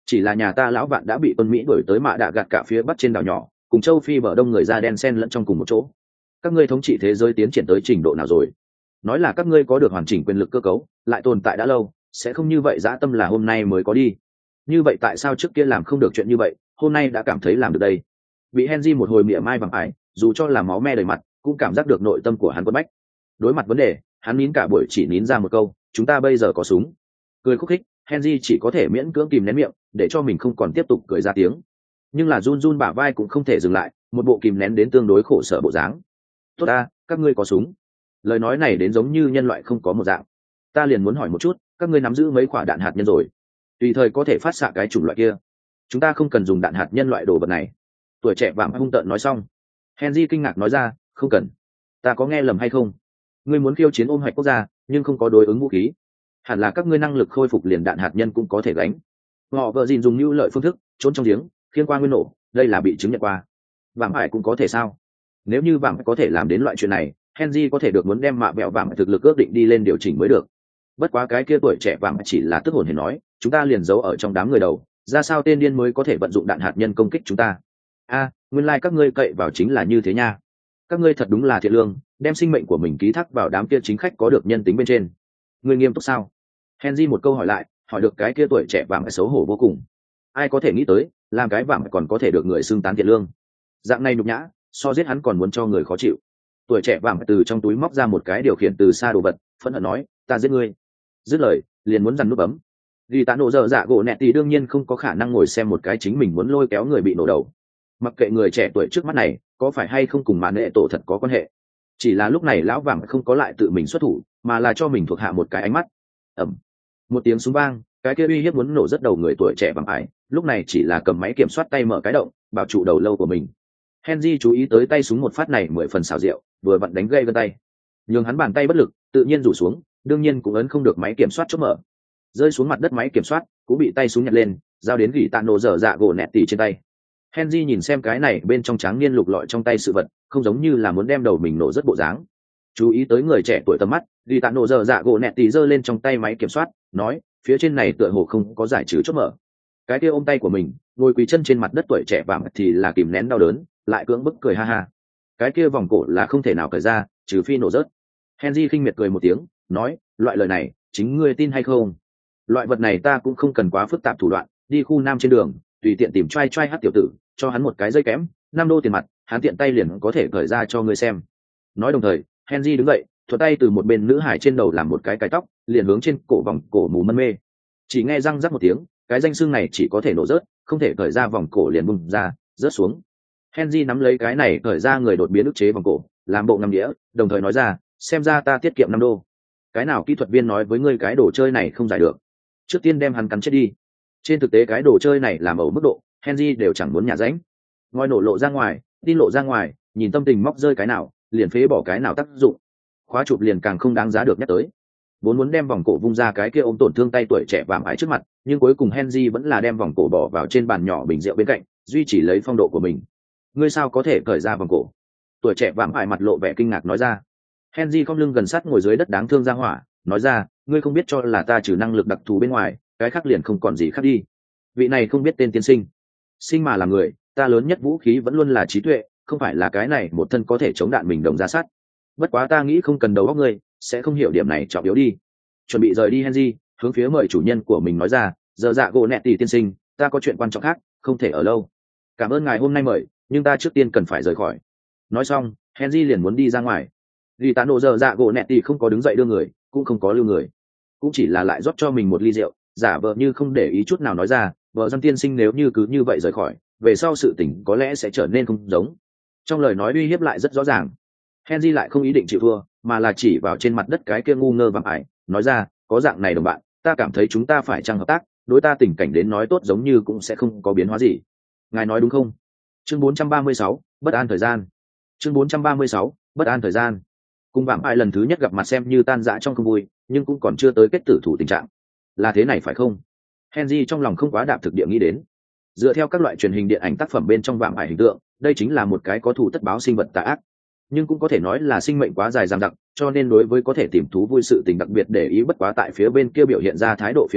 chỉ là nhà ta lão vạn đã bị quân Mỹ đuổi tới mạ đạ gạt cả phía bắc trên đảo nhỏ, cùng châu Phi bờ đông người da đen xen lẫn trong cùng một chỗ. Các ngươi thống trị thế giới tiến triển tới trình độ nào rồi? Nói là các ngươi có được hoàn chỉnh quyền lực cơ cấu, lại tồn tại đã lâu, sẽ không như vậy dã tâm là hôm nay mới có đi. Như vậy tại sao trước kia làm không được chuyện như vậy, hôm nay đã cảm thấy làm được đây? Bị Henry một hồi mỉa mai bằng ải, dù cho là máu me đầy mặt, cũng cảm giác được nội tâm của hắn quấn bách. Đối mặt vấn đề, hắn nín cả buổi chỉ nín ra một câu, chúng ta bây giờ có súng. Cười khúc khích, Henry chỉ có thể miễn cưỡng kìm nén miệng, để cho mình không còn tiếp tục cười ra tiếng. Nhưng là run run bả vai cũng không thể dừng lại, một bộ kìm nén đến tương đối khổ sở bộ dáng. Tốt ta, các ngươi có súng. Lời nói này đến giống như nhân loại không có một dạng. Ta liền muốn hỏi một chút, các ngươi nắm giữ mấy quả đạn hạt nhân rồi? Tùy thời có thể phát xạ cái chủng loại kia. Chúng ta không cần dùng đạn hạt nhân loại đồ vật này. Tuổi trẻ vạm hung tợn nói xong. Henry kinh ngạc nói ra, không cần. Ta có nghe lầm hay không? Ngươi muốn khiêu chiến ôm hoạch quốc gia, nhưng không có đối ứng vũ khí. Hẳn là các ngươi năng lực khôi phục liền đạn hạt nhân cũng có thể gánh. Họ vợ dìn dùng như lợi phương thức, trốn trong giếng, khiên qua nguyên nổ, đây là bị chứng nhận qua. Vạm ải cũng có thể sao? Nếu như vạm có thể làm đến loại chuyện này, Henry có thể được muốn đem mạ bẹo vạm thực lực ước định đi lên điều chỉnh mới được. Bất quá cái kia tuổi trẻ vạm chỉ là tức hồn hển nói, chúng ta liền giấu ở trong đám người đầu, ra sao tên điên mới có thể vận dụng đạn hạt nhân công kích chúng ta? Nguyên lai các ngươi cậy vào chính là như thế nha. Các ngươi thật đúng là thiện lương, đem sinh mệnh của mình ký thác vào đám kia chính khách có được nhân tính bên trên. Ngươi nghiêm túc sao? Henry một câu hỏi lại, hỏi được cái kia tuổi trẻ vạm xấu hổ vô cùng. Ai có thể nghĩ tới, làm cái vạm còn có thể được người xưng tán thiện lương? Dạng này nhục nhã, so giết hắn còn muốn cho người khó chịu. Tuổi trẻ vạm từ trong túi móc ra một cái điều khiển từ xa đồ vật, phẫn hận nói, ta giết ngươi. Dứt lời, liền muốn dằn nút bấm. Vì tạ nổ dở dạ gỗ nẹt thì đương nhiên không có khả năng ngồi xem một cái chính mình muốn lôi kéo người bị nổ đầu. Mặc kệ người trẻ tuổi trước mắt này có phải hay không cùng màn nệ tổ thật có quan hệ, chỉ là lúc này lão vàng không có lại tự mình xuất thủ, mà là cho mình thuộc hạ một cái ánh mắt. Ẩm, một tiếng súng vang, cái kia uy hiếp muốn nổ rất đầu người tuổi trẻ bằng ải, lúc này chỉ là cầm máy kiểm soát tay mở cái động, bảo trụ đầu lâu của mình. Henry chú ý tới tay súng một phát này 10 phần xảo diệu, vừa vặn đánh gây gân tay, nhưng hắn bàn tay bất lực, tự nhiên rủ xuống, đương nhiên cũng ấn không được máy kiểm soát chốt mở. Rơi xuống mặt đất máy kiểm soát cũng bị tay súng nhặt lên, giao đến gỉ tạ nổ dở dạ gỗ nẹt tỉ trên tay. Henry nhìn xem cái này bên trong tráng niên lục lọi trong tay sự vật, không giống như là muốn đem đầu mình nổ rất bộ dáng. Chú ý tới người trẻ tuổi tầm mắt, gỉ tạ nổ dở dạ gỗ nẹt tỉ giơ lên trong tay máy kiểm soát, nói, phía trên này tựa hồ không có giải trừ chốt mở. Cái kia ôm tay của mình, ngồi quỳ chân trên mặt đất tuổi trẻ vàng thì là kìm nén đau đớn, lại cưỡng bức cười ha ha. Cái kia vòng cổ là không thể nào cởi ra, trừ phi nổ rớt. Henry khinh miệt cười một tiếng, nói, loại lời này, chính ngươi tin hay không? Loại vật này ta cũng không cần quá phức tạp thủ đoạn, đi khu nam trên đường, tùy tiện tìm trai trai hát tiểu tử, cho hắn một cái dây kém, $5 tiền mặt, hắn tiện tay liền có thể cởi ra cho ngươi xem. Nói đồng thời, Henry đứng dậy, thuận tay từ một bên nữ hải trên đầu làm một cái tóc, liền hướng trên cổ vòng cổ mù mân mê. Chỉ nghe răng rắc một tiếng, cái danh xương này chỉ có thể nổ rớt, không thể cởi ra vòng cổ liền bung ra, rớt xuống. Henry nắm lấy cái này cởi ra người đột biến ức chế vòng cổ, làm bộ ngắm đĩa, đồng thời nói ra, xem ra ta tiết kiệm $5. Cái nào kỹ thuật viên nói với ngươi cái đồ chơi này không giải được? Trước tiên đem hắn cắn chết đi. Trên thực tế cái đồ chơi này làm ở mức độ, Henry đều chẳng muốn nhả ránh. Ngòi nổ lộ ra ngoài, tin lộ ra ngoài, nhìn tâm tình móc rơi cái nào, liền phế bỏ cái nào tác dụng. Khóa chụp liền càng không đáng giá được nhắc tới. Vốn muốn đem vòng cổ vung ra cái kia ôm tổn thương tay tuổi trẻ vạm ải trước mặt, nhưng cuối cùng Henry vẫn là đem vòng cổ bỏ vào trên bàn nhỏ bình rượu bên cạnh, duy trì lấy phong độ của mình. Ngươi sao có thể cởi ra vòng cổ? Tuổi trẻ vạm ải mặt lộ vẻ kinh ngạc nói ra. Henry không lưng gần sát ngồi dưới đất đáng thương ra hỏa, nói ra, ngươi không biết cho là ta trừ năng lực đặc thù bên ngoài, cái khác liền không còn gì khác đi. Vị này không biết tên tiên sinh. Sinh mà là người, ta lớn nhất vũ khí vẫn luôn là trí tuệ, không phải là cái này một thân có thể chống đạn mình đồng ra sát. Bất quá ta nghĩ không cần đầu óc ngươi, sẽ không hiểu điểm này trọng yếu đi. Chuẩn bị rời đi Henry, hướng phía mời chủ nhân của mình nói ra, giờ dạ gỗ nẹt tỷ tiên sinh, ta có chuyện quan trọng khác, không thể ở lâu. Cảm ơn ngài hôm nay mời, nhưng ta trước tiên cần phải rời khỏi. Nói xong, Henry liền muốn đi ra ngoài. Vì tán độ giờ dạ gỗ nẹt tỷ không có đứng dậy đưa người, cũng không có lưu người, cũng chỉ là lại rót cho mình một ly rượu, giả vờ như không để ý chút nào nói ra, vợ dân tiên sinh nếu như cứ như vậy rời khỏi, về sau sự tình có lẽ sẽ trở nên không giống. Trong lời nói uy hiếp lại rất rõ ràng. Henry lại không ý định chịu thua, mà là chỉ vào trên mặt đất cái kia ngu ngơ vạm ải, nói ra, có dạng này đồng bạn, ta cảm thấy chúng ta phải chăng hợp tác, đối ta tình cảnh đến nói tốt giống như cũng sẽ không có biến hóa gì. Ngài nói đúng không? Chương 436, bất an thời gian. Chương 436, bất an thời gian. Cùng vạm ải lần thứ nhất gặp mặt xem như tan rã trong không vui, nhưng cũng còn chưa tới kết tử thủ tình trạng. Là thế này phải không? Henry trong lòng không quá đạp thực địa nghĩ đến. Dựa theo các loại truyền hình điện ảnh tác phẩm bên trong vạm ải hình tượng, đây chính là một cái có thù tất báo sinh vật tà ác, nhưng cũng có thể nói là sinh mệnh quá dài dằng dặc, cho nên đối với có thể tìm thú vui sự tình đặc biệt để ý, bất quá tại phía bên kia biểu hiện ra thái độ phía trước,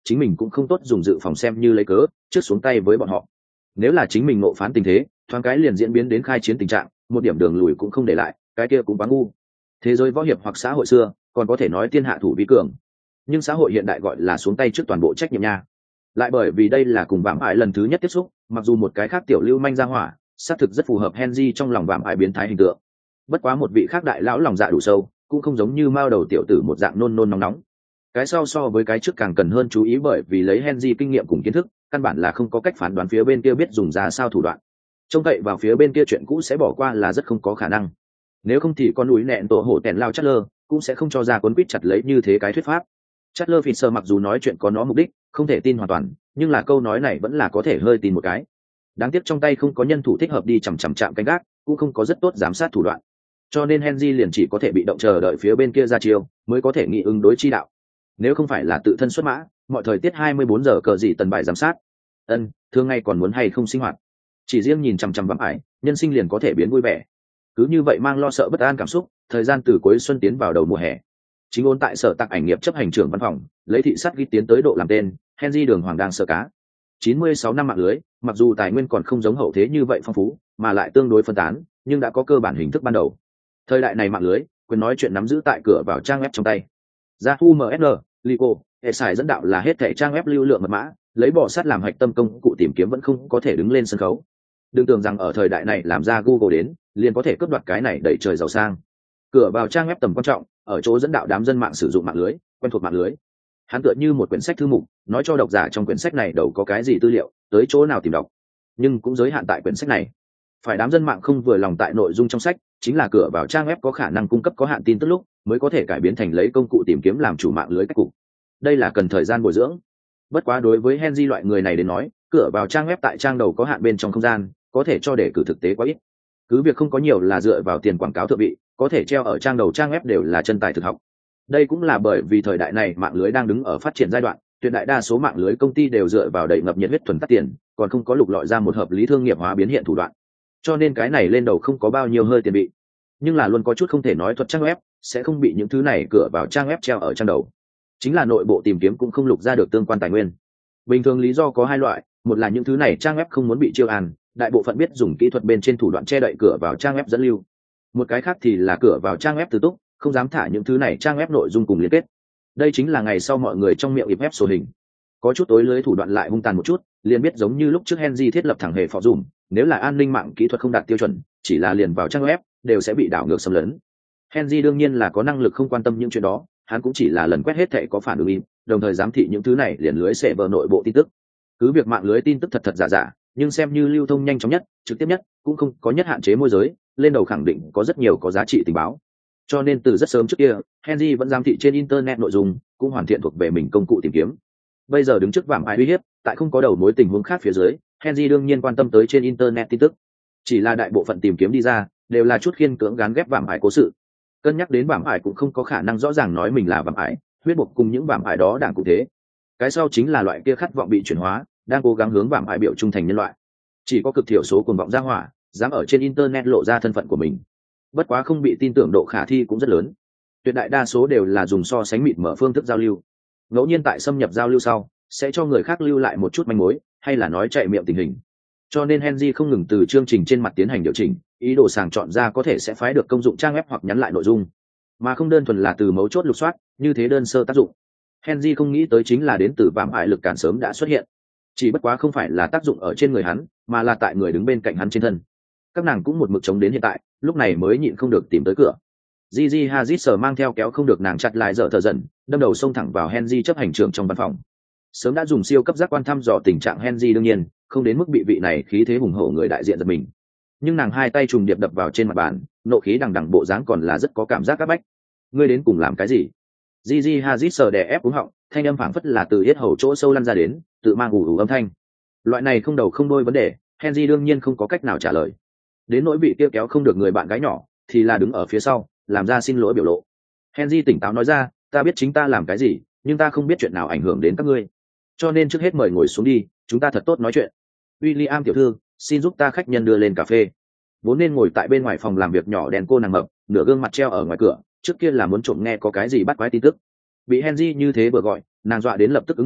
chính mình cũng không tốt dùng dự phòng xem như lấy cớ trước xuống tay với bọn họ. Nếu là chính mình ngộ phán tình thế, thoáng cái liền diễn biến đến khai chiến tình trạng, một điểm đường lùi cũng không để lại, cái kia cũng quá ngu. Thế giới võ hiệp hoặc xã hội xưa còn có thể nói tiên hạ thủ vi cường, nhưng xã hội hiện đại gọi là xuống tay trước toàn bộ trách nhiệm nha. Lại bởi vì đây là cùng vạm ải lần thứ nhất tiếp xúc, mặc dù một cái khác tiểu lưu manh ra hỏa xác thực rất phù hợp Henry trong lòng vạm ải biến thái hình tượng, bất quá một vị khác đại lão lòng dạ đủ sâu, cũng không giống như mao đầu tiểu tử một dạng nôn nôn nóng nóng. Cái sau so với cái trước càng cần hơn chú ý, bởi vì lấy Henry kinh nghiệm cùng kiến thức, căn bản là không có cách phán đoán phía bên kia biết dùng ra sao thủ đoạn. Trông cậy vào phía bên kia chuyện cũ sẽ bỏ qua là rất không có khả năng. Nếu không thì con núi nẹn tổ hổ tèn lao Chatler cũng sẽ không cho ra cuốn quýt chặt lấy như thế cái thuyết pháp. Chatler Fisher mặc dù nói chuyện có nó mục đích, không thể tin hoàn toàn, nhưng là câu nói này vẫn là có thể hơi tin một cái. Đáng tiếc trong tay không có nhân thủ thích hợp đi chằm chằm canh gác, cũng không có rất tốt giám sát thủ đoạn. Cho nên Henry liền chỉ có thể bị động chờ đợi phía bên kia ra chiêu, mới có thể nghĩ ứng đối chi đạo. Nếu không phải là tự thân xuất mã, mọi thời tiết 24 giờ cờ gì tần bài giám sát. Thường ngày còn muốn hay không sinh hoạt. Chỉ riêng nhìn chằm chằm vạm ải, nhân sinh liền có thể biến vui vẻ. Cứ như vậy mang lo sợ bất an cảm xúc, thời gian từ cuối xuân tiến vào đầu mùa hè. Chính ôn tại sở tạc ảnh nghiệp chấp hành trưởng văn phòng, lấy thị sát ghi tiến tới độ làm tên, Henry Đường Hoàng đang sơ cá. 96 năm mạng lưới, mặc dù tài nguyên còn không giống hậu thế như vậy phong phú, mà lại tương đối phân tán, nhưng đã có cơ bản hình thức ban đầu. Thời đại này mạng lưới, quyền nói chuyện nắm giữ tại cửa vào trang web trong tay. Yahoo MSN, Lico, hệ xài dẫn đạo là hết thảy trang web lưu lượng mật mã, lấy bò sát làm hạch tâm công cụ tìm kiếm vẫn không có thể đứng lên sân khấu. Đừng tưởng rằng ở thời đại này làm ra Google đến, liền có thể cướp đoạt cái này đẩy trời giàu sang. Cửa vào trang web tầm quan trọng, ở chỗ dẫn đạo đám dân mạng sử dụng mạng lưới, quen thuộc mạng lưới. Hắn tựa như một quyển sách thư mục, nói cho độc giả trong quyển sách này đầu có cái gì tư liệu, tới chỗ nào tìm đọc. Nhưng cũng giới hạn tại quyển sách này. Phải đám dân mạng không vừa lòng tại nội dung trong sách, chính là cửa vào trang web có khả năng cung cấp có hạn tin tức lúc, mới có thể cải biến thành lấy công cụ tìm kiếm làm chủ mạng lưới cách cục. Đây là cần thời gian bồi dưỡng. Bất quá đối với Henry loại người này đến nói, cửa vào trang web tại trang đầu có hạn bên trong không gian, có thể cho để cử thực tế quá ít. Cứ việc không có nhiều là dựa vào tiền quảng cáo thượng vị, có thể treo ở trang đầu trang web đều là chân tài thực học. Đây cũng là bởi vì thời đại này mạng lưới đang đứng ở phát triển giai đoạn, tuyệt đại đa số mạng lưới công ty đều dựa vào đầy ngập nhiệt huyết thuần tắt tiền, còn không có lục lọi ra một hợp lý thương nghiệp hóa biến hiện thủ đoạn. Cho nên cái này lên đầu không có bao nhiêu hơi tiền bị, nhưng là luôn có chút không thể nói thuật trang web sẽ không bị những thứ này cửa vào trang web treo ở trang đầu. Chính là nội bộ tìm kiếm cũng không lục ra được tương quan tài nguyên. Bình thường lý do có hai loại, một là những thứ này trang web không muốn bị chiêu an, đại bộ phận biết dùng kỹ thuật bên trên thủ đoạn che đậy cửa vào trang web dẫn lưu. Một cái khác thì là cửa vào trang web tự túc, không dám thả những thứ này trang web nội dung cùng liên kết. Đây chính là ngày sau mọi người trong miệng ịp ép sổ hình. Có chút tối lưới thủ đoạn lại hung tàn một chút, liền biết giống như lúc trước Henry thiết lập thẳng hề phò dùm, nếu là an ninh mạng kỹ thuật không đạt tiêu chuẩn, chỉ là liền vào trang web đều sẽ bị đảo ngược xâm lấn. Henry đương nhiên là có năng lực không quan tâm những chuyện đó, hắn cũng chỉ là lần quét hết thảy có phản ứng im, đồng thời giám thị những thứ này liền lưới sẽ bờ nội bộ tin tức. Cứ việc mạng lưới tin tức thật thật giả giả, nhưng xem như lưu thông nhanh chóng nhất, trực tiếp nhất, cũng không có nhất hạn chế môi giới, lên đầu khẳng định có rất nhiều có giá trị tình báo. Cho nên từ rất sớm trước kia, Henry vẫn giám thị trên internet nội dung, cũng hoàn thiện thuộc về mình công cụ tìm kiếm. Bây giờ đứng trước vạm ải uy hiếp, tại không có đầu mối tình huống khác phía dưới, Henry đương nhiên quan tâm tới trên internet tin tức. Chỉ là đại bộ phận tìm kiếm đi ra, đều là chút khiên cưỡng gán ghép vạm ải cố sự. Cân nhắc đến vạm ải cũng không có khả năng rõ ràng nói mình là vạm ải, huyết buộc cùng những vạm ải đó đảng cụ thế. Cái sau chính là loại kia khát vọng bị chuyển hóa, đang cố gắng hướng vạm ải biểu trung thành nhân loại. Chỉ có cực thiểu số cuồng vọng ra hỏa, dám ở trên internet lộ ra thân phận của mình. Bất quá không bị tin tưởng độ khả thi cũng rất lớn. Tuyệt đại đa số đều là dùng so sánh mịt mở phương thức giao lưu. Ngẫu nhiên tại xâm nhập giao lưu sau, sẽ cho người khác lưu lại một chút manh mối, hay là nói chạy miệng tình hình. Cho nên Henry không ngừng từ chương trình trên mặt tiến hành điều chỉnh, ý đồ sàng chọn ra có thể sẽ phái được công dụng trang web hoặc nhắn lại nội dung, mà không đơn thuần là từ mấu chốt lục soát, như thế đơn sơ tác dụng. Henry không nghĩ tới chính là đến từ vạm ải lực cản sớm đã xuất hiện, chỉ bất quá không phải là tác dụng ở trên người hắn, mà là tại người đứng bên cạnh hắn trên thân. Các nàng cũng một mực chống đến hiện tại, lúc này mới nhịn không được tìm tới cửa. Gigi Hadid mang theo kéo không được nàng chặt lại dở thở dần, đâm đầu xông thẳng vào Henry chấp hành trưởng trong văn phòng. Sớm đã dùng siêu cấp giác quan thăm dò tình trạng Henry, đương nhiên không đến mức bị vị này khí thế hùng hổ người đại diện giật mình, nhưng nàng hai tay trùng điệp đập vào trên mặt bàn, nộ khí đằng đằng bộ dáng còn là rất có cảm giác áp bách. Ngươi đến cùng làm cái gì? Gigi Hadid đè ép cúng họng, thanh âm phảng phất là từ yết hầu chỗ sâu lăn ra đến, tự mang ủ ủ âm thanh. Loại này không đầu không đuôi vấn đề, Henry đương nhiên không có cách nào trả lời. Đến nỗi vị kia kéo không được người bạn gái nhỏ, thì là đứng ở phía sau, làm ra xin lỗi biểu lộ. Henry tỉnh táo nói ra, ta biết chính ta làm cái gì, nhưng ta không biết chuyện nào ảnh hưởng đến các ngươi. Cho nên trước hết mời ngồi xuống đi, chúng ta thật tốt nói chuyện. William tiểu thư, xin giúp ta khách nhân đưa lên cà phê. Vốn nên ngồi tại bên ngoài phòng làm việc nhỏ đèn cô nàng mập, nửa gương mặt treo ở ngoài cửa, trước kia là muốn trộm nghe có cái gì bắt quái tin tức. Bị Henry như thế vừa gọi, nàng dọa đến lập tức ứng hảo,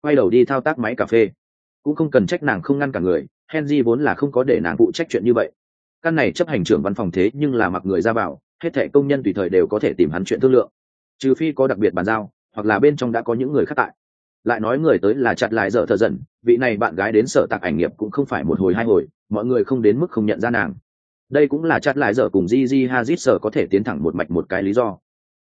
quay đầu đi thao tác máy cà phê. Cũng không cần trách nàng không ngăn cả người, Henry vốn là không có để nàng phụ trách chuyện như vậy. Căn này chấp hành trưởng văn phòng thế nhưng là mặc người ra vào, hết thảy công nhân tùy thời đều có thể tìm hắn chuyện thương lượng, trừ phi có đặc biệt bàn giao, hoặc là bên trong đã có những người khác tại. Lại nói người tới là chặt lại dở thợ dần, vị này bạn gái đến sở tạc ảnh nghiệp cũng không phải một hồi hai hồi, mọi người không đến mức không nhận ra nàng. Đây cũng là chặt lại dở cùng Gigi Hadid sở có thể tiến thẳng một mạch một cái lý do.